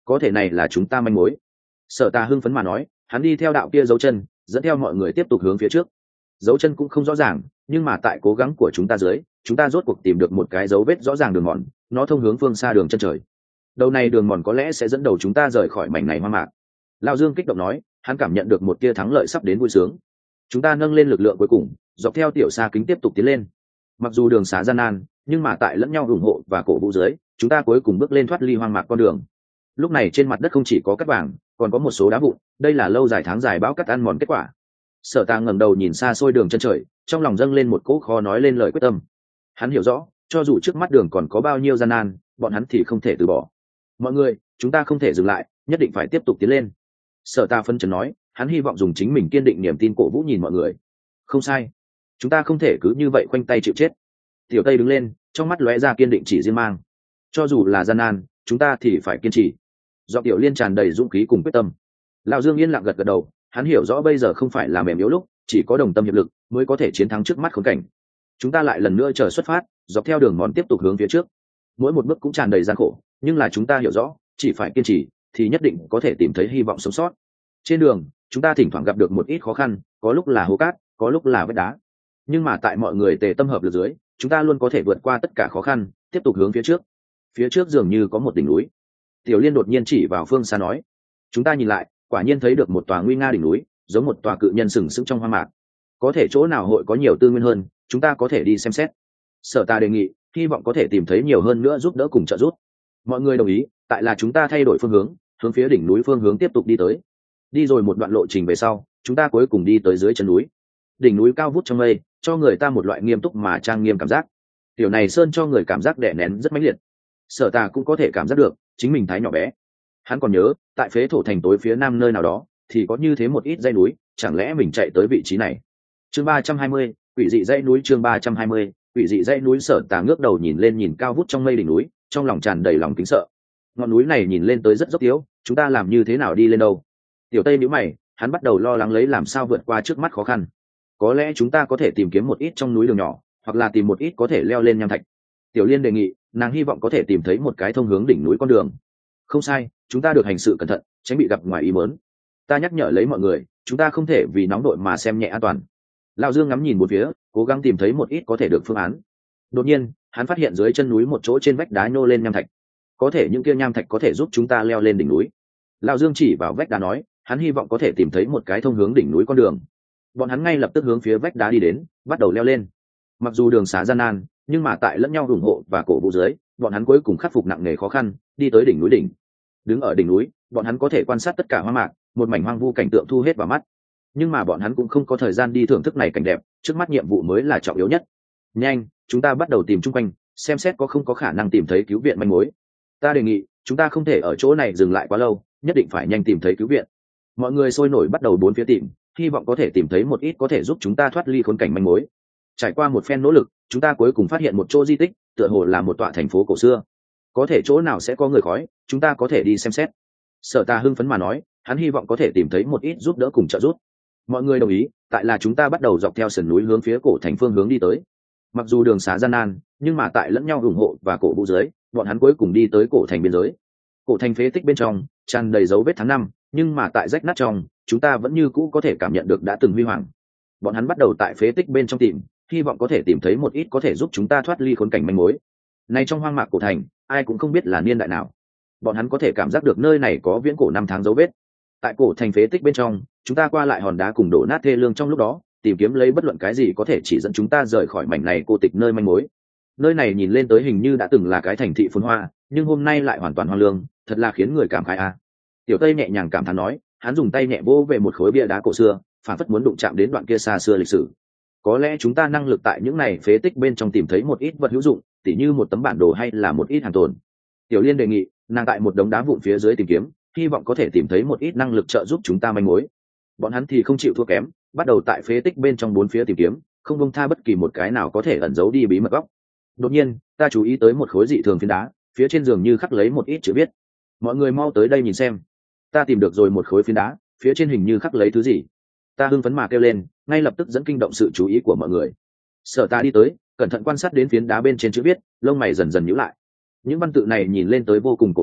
[SPEAKER 1] có thể này là chúng ta manh mối. Sở Tà hưng phấn mà nói, hắn đi theo đạo kia dấu chân, dẫn theo mọi người tiếp tục hướng phía trước. Dấu chân cũng không rõ ràng, nhưng mà tại cố gắng của chúng ta dưới, chúng ta rốt cuộc tìm được một cái dấu vết rõ ràng đường mòn, nó thông hướng phương xa đường chân trời. Đầu này đường mòn có lẽ sẽ dẫn đầu chúng ta rời khỏi mảnh này hoang mạc. Lão Dương kích động nói, hắn cảm nhận được một tia thắng lợi sắp đến vui sướng. Chúng ta nâng lên lực lượng cuối cùng, dọc theo tiểu xa kính tiếp tục tiến lên. Mặc dù đường xá gian nan, nhưng mà tại lẫn nhau ủng hộ và cổ vũ dưới, chúng ta cuối cùng bước lên thoát ly hoang mạc con đường. Lúc này trên mặt đất không chỉ có cát vàng, còn có một số đá vụn, đây là lâu dài tháng dài bão cát ăn mòn kết quả. Sở Tà ngẩng đầu nhìn xa xôi đường chân trời, trong lòng dâng lên một cỗ khó nói lên lời quyết tâm. Hắn hiểu rõ, cho dù trước mắt đường còn có bao nhiêu gian nan, bọn hắn thì không thể từ bỏ. Mọi người, chúng ta không thể dừng lại, nhất định phải tiếp tục tiến lên. Sở Tà phân chấn nói, hắn hy vọng dùng chính mình kiên định niềm tin cổ vũ nhìn mọi người. Không sai, chúng ta không thể cứ như vậy khoanh tay chịu chết. Tiểu Tây đứng lên, trong mắt lóe ra kiên định chỉ riêng mang. Cho dù là gian nan, chúng ta thì phải kiên trì. Do Tiểu Liên tràn đầy dũng khí cùng quyết tâm. Lão Dương yên lặng gật gật đầu, hắn hiểu rõ bây giờ không phải là mềm yếu lúc, chỉ có đồng tâm hiệp lực mới có thể chiến thắng trước mắt khốn cảnh. Chúng ta lại lần nữa chờ xuất phát, dọc theo đường mòn tiếp tục hướng phía trước. Mỗi một bước cũng tràn đầy gian khổ, nhưng là chúng ta hiểu rõ, chỉ phải kiên trì thì nhất định có thể tìm thấy hy vọng sống sót. Trên đường, chúng ta thỉnh thoảng gặp được một ít khó khăn, có lúc là hố cát, có lúc là vách đá. Nhưng mà tại mọi người tề tâm hợp lực dưới, chúng ta luôn có thể vượt qua tất cả khó khăn, tiếp tục hướng phía trước. Phía trước dường như có một đỉnh núi. Tiểu Liên đột nhiên chỉ vào phương xa nói. Chúng ta nhìn lại, quả nhiên thấy được một tòa nguy nga đỉnh núi, giống một tòa cự nhân sừng sững trong hoang mạc. Có thể chỗ nào hội có nhiều tư nguyên hơn, chúng ta có thể đi xem xét. Sở Ta đề nghị, hy vọng có thể tìm thấy nhiều hơn nữa giúp đỡ cùng trợ giúp. Mọi người đồng ý, tại là chúng ta thay đổi phương hướng, hướng phía đỉnh núi phương hướng tiếp tục đi tới. Đi rồi một đoạn lộ trình về sau, chúng ta cuối cùng đi tới dưới chân núi. Đỉnh núi cao vút trong mây, cho người ta một loại nghiêm túc mà trang nghiêm cảm giác. Tiểu này sơn cho người cảm giác đè nén rất mãnh liệt. Sở Ta cũng có thể cảm giác được, chính mình thái nhỏ bé. Hắn còn nhớ, tại phế thổ thành tối phía nam nơi nào đó, thì có như thế một ít dãy núi, chẳng lẽ mình chạy tới vị trí này. Chương ba trăm hai mươi, quỷ dị dãy núi. Chương ba trăm hai mươi, quỷ dị dãy núi. Sở Tà ngước đầu nhìn lên nhìn cao vút trong mây đỉnh núi, trong lòng tràn đầy lòng kính sợ. Ngọn núi này nhìn lên tới rất dốc yếu, chúng ta làm như thế nào đi lên đâu? Tiểu Tây nhíu mày, hắn bắt đầu lo lắng lấy làm sao vượt qua trước mắt khó khăn. Có lẽ chúng ta có thể tìm kiếm một ít trong núi đường nhỏ, hoặc là tìm một ít có thể leo lên nham thạch. Tiểu Liên đề nghị, nàng hy vọng có thể tìm thấy một cái thông hướng đỉnh núi con đường. Không sai, chúng ta được hành sự cẩn thận, tránh bị gặp ngoài ý muốn. Ta nhắc nhở lấy mọi người, chúng ta không thể vì nóng đội mà xem nhẹ an toàn. Lão Dương ngắm nhìn một phía, cố gắng tìm thấy một ít có thể được phương án. Đột nhiên, hắn phát hiện dưới chân núi một chỗ trên vách đá nhô lên nham thạch. Có thể những kia nham thạch có thể giúp chúng ta leo lên đỉnh núi. Lão Dương chỉ vào vách đá nói, hắn hy vọng có thể tìm thấy một cái thông hướng đỉnh núi con đường. Bọn hắn ngay lập tức hướng phía vách đá đi đến, bắt đầu leo lên. Mặc dù đường xá gian nan, nhưng mà tại lẫn nhau ủng hộ và cổ vũ dưới, bọn hắn cuối cùng khắc phục nặng nề khó khăn, đi tới đỉnh núi đỉnh. Đứng ở đỉnh núi, bọn hắn có thể quan sát tất cả hoang mạc, một mảnh hoang vu cảnh tượng thu hết vào mắt. Nhưng mà bọn hắn cũng không có thời gian đi thưởng thức này cảnh đẹp, trước mắt nhiệm vụ mới là trọng yếu nhất. Nhanh, chúng ta bắt đầu tìm chung quanh, xem xét có không có khả năng tìm thấy cứu viện manh mối. Ta đề nghị, chúng ta không thể ở chỗ này dừng lại quá lâu, nhất định phải nhanh tìm thấy cứu viện. Mọi người sôi nổi bắt đầu bốn phía tìm, hy vọng có thể tìm thấy một ít có thể giúp chúng ta thoát ly khốn cảnh manh mối. Trải qua một phen nỗ lực, chúng ta cuối cùng phát hiện một chỗ di tích, tựa hồ là một tọa thành phố cổ xưa. Có thể chỗ nào sẽ có người khói, chúng ta có thể đi xem xét. Sở Ta hưng phấn mà nói, hắn hy vọng có thể tìm thấy một ít giúp đỡ cùng trợ giúp. Mọi người đồng ý, tại là chúng ta bắt đầu dọc theo sườn núi hướng phía cổ thành phương hướng đi tới. Mặc dù đường xá gian nan, nhưng mà tại lẫn nhau ủng hộ và cổ vũ dưới, bọn hắn cuối cùng đi tới cổ thành biên giới. Cổ thành phế tích bên trong tràn đầy dấu vết tháng năm, nhưng mà tại rách nát trong, chúng ta vẫn như cũ có thể cảm nhận được đã từng huy hoàng. Bọn hắn bắt đầu tại phế tích bên trong tìm, hy vọng có thể tìm thấy một ít có thể giúp chúng ta thoát ly khốn cảnh manh mối. Này trong hoang mạc cổ thành, ai cũng không biết là niên đại nào. Bọn hắn có thể cảm giác được nơi này có viễn cổ năm tháng dấu vết. Tại cổ thành phế tích bên trong, chúng ta qua lại hòn đá cùng đổ nát thê lương trong lúc đó, tìm kiếm lấy bất luận cái gì có thể chỉ dẫn chúng ta rời khỏi mảnh này cô tịch nơi manh mối. Nơi này nhìn lên tới hình như đã từng là cái thành thị phồn hoa, nhưng hôm nay lại hoàn toàn hoang lương, thật là khiến người cảm khái a. À. Tiểu Tây nhẹ nhàng cảm thán nói, hắn dùng tay nhẹ vỗ về một khối bia đá cổ xưa, phản phất muốn đụng chạm đến đoạn kia xa xưa lịch sử. Có lẽ chúng ta năng lực tại những này phế tích bên trong tìm thấy một ít vật hữu dụng, tỉ như một tấm bản đồ hay là một ít hàng tồn. Tiểu Liên đề nghị, nàng tại một đống đá vụn phía dưới tìm kiếm, hy vọng có thể tìm thấy một ít năng lực trợ giúp chúng ta manh mối. Bọn hắn thì không chịu thua kém, bắt đầu tại phế tích bên trong bốn phía tìm kiếm, không buông tha bất kỳ một cái nào có thể ẩn giấu đi bí mật góc. Đột nhiên, ta chú ý tới một khối dị thường phiến đá, phía trên giường như khắc lấy một ít chữ viết. Mọi người mau tới đây nhìn xem. Ta tìm được rồi một khối phiến đá, phía trên hình như khắc lấy thứ gì. Ta hưng phấn mà kêu lên, ngay lập tức dẫn kinh động sự chú ý của mọi người. Sở Ta đi tới, cẩn thận quan sát đến phiến đá bên trên chữ viết, lông mày dần dần nhíu lại. Những văn tự này nhìn lên tới vô cùng cổ lão,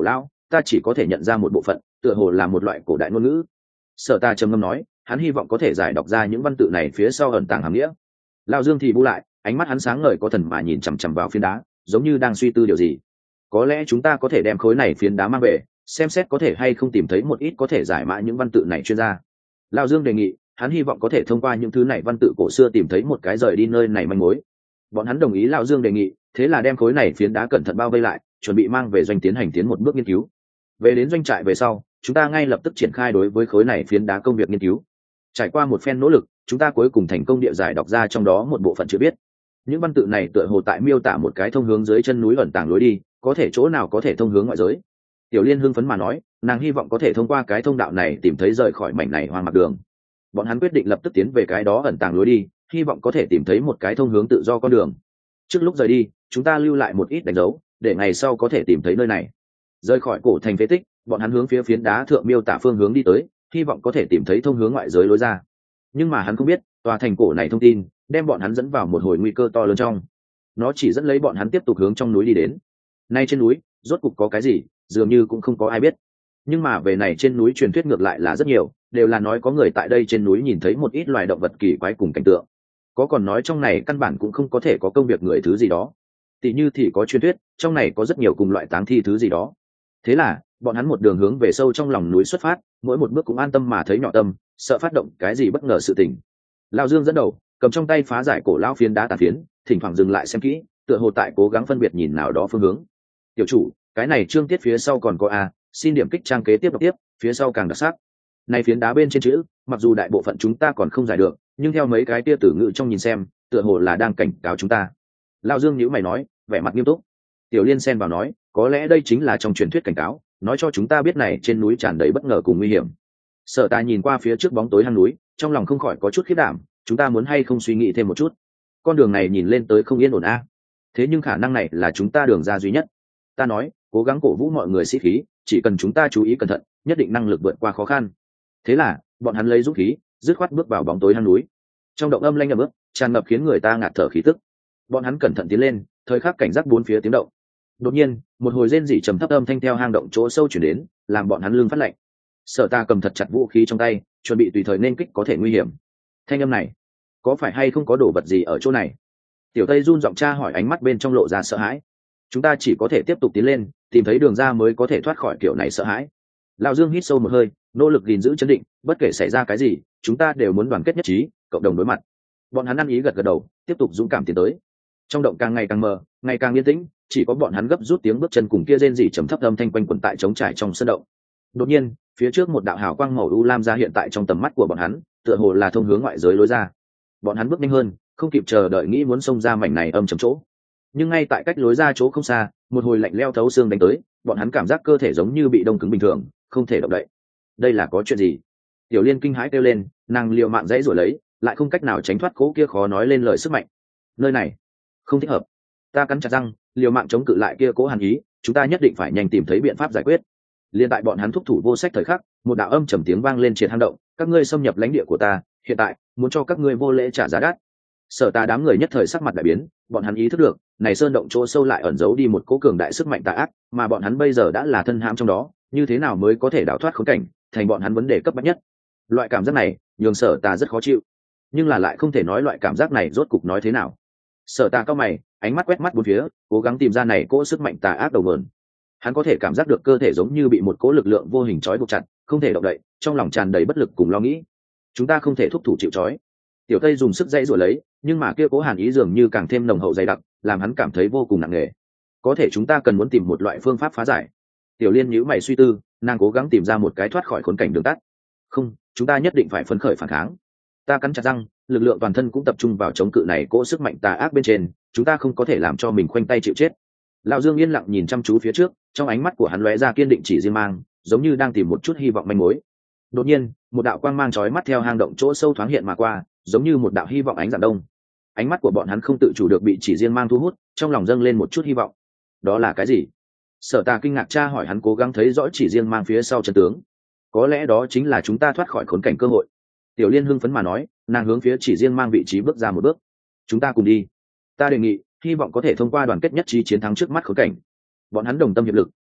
[SPEAKER 1] ta chỉ có thể nhận ra một bộ phận, tựa hồ là một loại cổ đại ngôn ngữ. Sở Ta trầm ngâm nói, hắn hy vọng có thể giải đọc ra những văn tự này phía sau ẩn tàng hàm nghĩa. Lão Dương thì bu lại, ánh mắt hắn sáng ngời có thần mà nhìn chằm chằm vào phiến đá, giống như đang suy tư điều gì. Có lẽ chúng ta có thể đem khối này phiến đá mang về, xem xét có thể hay không tìm thấy một ít có thể giải mã những văn tự này chuyên gia. Lão Dương đề nghị, hắn hy vọng có thể thông qua những thứ này văn tự cổ xưa tìm thấy một cái rời đi nơi này manh mối. Bọn hắn đồng ý Lão Dương đề nghị, thế là đem khối này phiến đá cẩn thận bao vây lại, chuẩn bị mang về doanh tiến hành tiến một bước nghiên cứu. Về đến doanh trại về sau, chúng ta ngay lập tức triển khai đối với khối này phiến đá công việc nghiên cứu. Trải qua một phen nỗ lực, chúng ta cuối cùng thành công địa giải đọc ra trong đó một bộ phận chưa biết. Những văn tự này tựa hồ tại miêu tả một cái thông hướng dưới chân núi ẩn tàng lối đi, có thể chỗ nào có thể thông hướng ngoại giới. Tiểu Liên hưng phấn mà nói, nàng hy vọng có thể thông qua cái thông đạo này tìm thấy rời khỏi mảnh này hoang mạc đường. Bọn hắn quyết định lập tức tiến về cái đó ẩn tàng lối đi, hy vọng có thể tìm thấy một cái thông hướng tự do con đường. Trước lúc rời đi, chúng ta lưu lại một ít đánh dấu, để ngày sau có thể tìm thấy nơi này. Rời khỏi cổ thành phế tích, bọn hắn hướng phía phiến đá thượng miêu tả phương hướng đi tới, hy vọng có thể tìm thấy thông hướng ngoại giới lối ra. Nhưng mà hắn không biết, tòa thành cổ này thông tin đem bọn hắn dẫn vào một hồi nguy cơ to lớn trong. Nó chỉ dẫn lấy bọn hắn tiếp tục hướng trong núi đi đến. Nay trên núi, rốt cục có cái gì, dường như cũng không có ai biết. Nhưng mà về này trên núi truyền thuyết ngược lại là rất nhiều, đều là nói có người tại đây trên núi nhìn thấy một ít loài động vật kỳ quái cùng cảnh tượng. Có còn nói trong này căn bản cũng không có thể có công việc người thứ gì đó. Tỷ như thì có truyền thuyết, trong này có rất nhiều cùng loại táng thi thứ gì đó. Thế là, bọn hắn một đường hướng về sâu trong lòng núi xuất phát, mỗi một bước cũng an tâm mà thấy nhỏ tâm, sợ phát động cái gì bất ngờ sự tình. Lão Dương dẫn đầu, cầm trong tay phá giải cổ lão phiến đá tàn phiến, thỉnh thoảng dừng lại xem kỹ, tựa hồ tại cố gắng phân biệt nhìn nào đó phương hướng. Tiểu chủ, cái này chương tiết phía sau còn có a, xin điểm kích trang kế tiếp đọc tiếp, phía sau càng đặc sắc. Này phiến đá bên trên chữ, mặc dù đại bộ phận chúng ta còn không giải được, nhưng theo mấy cái tia tử ngữ trong nhìn xem, tựa hồ là đang cảnh cáo chúng ta. Lão Dương nhíu mày nói, vẻ mặt nghiêm túc. Tiểu Liên xen vào nói, có lẽ đây chính là trong truyền thuyết cảnh cáo, nói cho chúng ta biết này trên núi tràn đầy bất ngờ cùng nguy hiểm. Sở Ta nhìn qua phía trước bóng tối hang núi, trong lòng không khỏi có chút khiếp đảm, chúng ta muốn hay không suy nghĩ thêm một chút. Con đường này nhìn lên tới không yên ổn a. Thế nhưng khả năng này là chúng ta đường ra duy nhất. Ta nói, cố gắng cổ vũ mọi người sĩ khí, chỉ cần chúng ta chú ý cẩn thận, nhất định năng lực vượt qua khó khăn. Thế là, bọn hắn lấy dũng khí, dứt khoát bước vào bóng tối hang núi. Trong động âm lanh ầm ướt, tràn ngập khiến người ta ngạt thở khí tức. Bọn hắn cẩn thận tiến lên, thời khắc cảnh giác bốn phía tiếng động. Đột nhiên, một hồi rên rỉ trầm thấp âm thanh theo hang động chỗ sâu chuyển đến, làm bọn hắn lưng phát lạnh. Sở Ta cầm thật chặt vũ khí trong tay, chuẩn bị tùy thời nên kích có thể nguy hiểm. Thanh âm này, có phải hay không có đồ vật gì ở chỗ này? Tiểu Tây run giọng tra hỏi, ánh mắt bên trong lộ ra sợ hãi. Chúng ta chỉ có thể tiếp tục tiến lên, tìm thấy đường ra mới có thể thoát khỏi kiểu này sợ hãi. Lão Dương hít sâu một hơi, nỗ lực gìn giữ chấn định, bất kể xảy ra cái gì, chúng ta đều muốn đoàn kết nhất trí, cộng đồng đối mặt. Bọn hắn ăn ý gật gật đầu, tiếp tục dũng cảm tiến tới. Trong động càng ngày càng mờ, ngày càng yên tĩnh, chỉ có bọn hắn gấp rút tiếng bước chân cùng kia rên rỉ trầm thấp âm thanh quanh quẩn tại trống trải trong sân động. Đột nhiên, phía trước một đạo hào quang màu u lam ra hiện tại trong tầm mắt của bọn hắn, tựa hồ là thông hướng ngoại giới lối ra. Bọn hắn bước nhanh hơn, không kịp chờ đợi nghĩ muốn xông ra mảnh này âm trầm chỗ. Nhưng ngay tại cách lối ra chỗ không xa, một hồi lạnh leo thấu xương đánh tới, bọn hắn cảm giác cơ thể giống như bị đông cứng bình thường, không thể động đậy. Đây là có chuyện gì? Tiểu Liên kinh hãi kêu lên, nàng liều mạng dãy rủa lấy, lại không cách nào tránh thoát cỗ kia khó nói lên lời sức mạnh. Nơi này không thích hợp. Ta cắn chặt răng, liều mạng chống cự lại kia cố hàn ý, chúng ta nhất định phải nhanh tìm thấy biện pháp giải quyết. Liên tại bọn hắn thúc thủ vô sách thời khắc, một đạo âm trầm tiếng vang lên triệt hang động, các ngươi xâm nhập lãnh địa của ta, hiện tại muốn cho các ngươi vô lễ trả giá đắt. Sở Ta đám người nhất thời sắc mặt đại biến, bọn hắn ý thức được, này sơn động chỗ sâu lại ẩn giấu đi một cố cường đại sức mạnh tà ác, mà bọn hắn bây giờ đã là thân hãm trong đó, như thế nào mới có thể đào thoát khốn cảnh, thành bọn hắn vấn đề cấp bách nhất. Loại cảm giác này, nhường Sở Ta rất khó chịu, nhưng là lại không thể nói loại cảm giác này rốt cục nói thế nào. Sở Ta cao mày, ánh mắt quét mắt bốn phía, cố gắng tìm ra này cỗ sức mạnh tà ác đầu nguồn. Hắn có thể cảm giác được cơ thể giống như bị một cỗ lực lượng vô hình trói buộc chặt, không thể động đậy, trong lòng tràn đầy bất lực cùng lo nghĩ. Chúng ta không thể thúc thủ chịu trói. Tiểu Tây dùng sức dãy rủa lấy, nhưng mà kia cố hàn ý dường như càng thêm nồng hậu dày đặc, làm hắn cảm thấy vô cùng nặng nề. Có thể chúng ta cần muốn tìm một loại phương pháp phá giải. Tiểu Liên nhíu mày suy tư, nàng cố gắng tìm ra một cái thoát khỏi khốn cảnh đường tắt. Không, chúng ta nhất định phải phấn khởi phản kháng. Ta cắn chặt răng, lực lượng toàn thân cũng tập trung vào chống cự này cỗ sức mạnh tà ác bên trên, chúng ta không có thể làm cho mình khoanh tay chịu chết. Lão Dương yên lặng nhìn chăm chú phía trước, trong ánh mắt của hắn lóe ra kiên định chỉ riêng mang, giống như đang tìm một chút hy vọng manh mối. Đột nhiên, một đạo quang mang chói mắt theo hang động chỗ sâu thoáng hiện mà qua, giống như một đạo hy vọng ánh rạng đông. Ánh mắt của bọn hắn không tự chủ được bị chỉ riêng mang thu hút, trong lòng dâng lên một chút hy vọng. Đó là cái gì? Sở Ta kinh ngạc tra hỏi, hắn cố gắng thấy rõ chỉ riêng mang phía sau chân tướng. Có lẽ đó chính là chúng ta thoát khỏi khốn cảnh cơ hội. Tiểu Liên hưng phấn mà nói, nàng hướng phía chỉ riêng mang vị trí bước ra một bước. Chúng ta cùng đi. Ta đề nghị, hy vọng có thể thông qua đoàn kết nhất trí chiến thắng trước mắt khốn cảnh. Bọn hắn đồng tâm hiệp lực,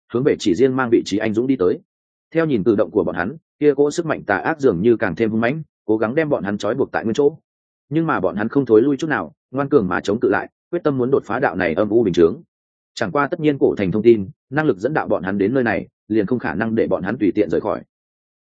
[SPEAKER 1] hướng về chỉ riêng mang vị trí anh dũng đi tới. Theo nhìn cử động của bọn hắn, kia cỗ sức mạnh tà ác dường như càng thêm hung mãnh, cố gắng đem bọn hắn trói buộc tại nguyên chỗ. Nhưng mà bọn hắn không thối lui chút nào, ngoan cường mà chống cự lại, quyết tâm muốn đột phá đạo này âm u bình chướng. Chẳng qua tất nhiên cổ thành thông tin, năng lực dẫn đạo bọn hắn đến nơi này, liền không khả năng để bọn hắn tùy tiện rời khỏi.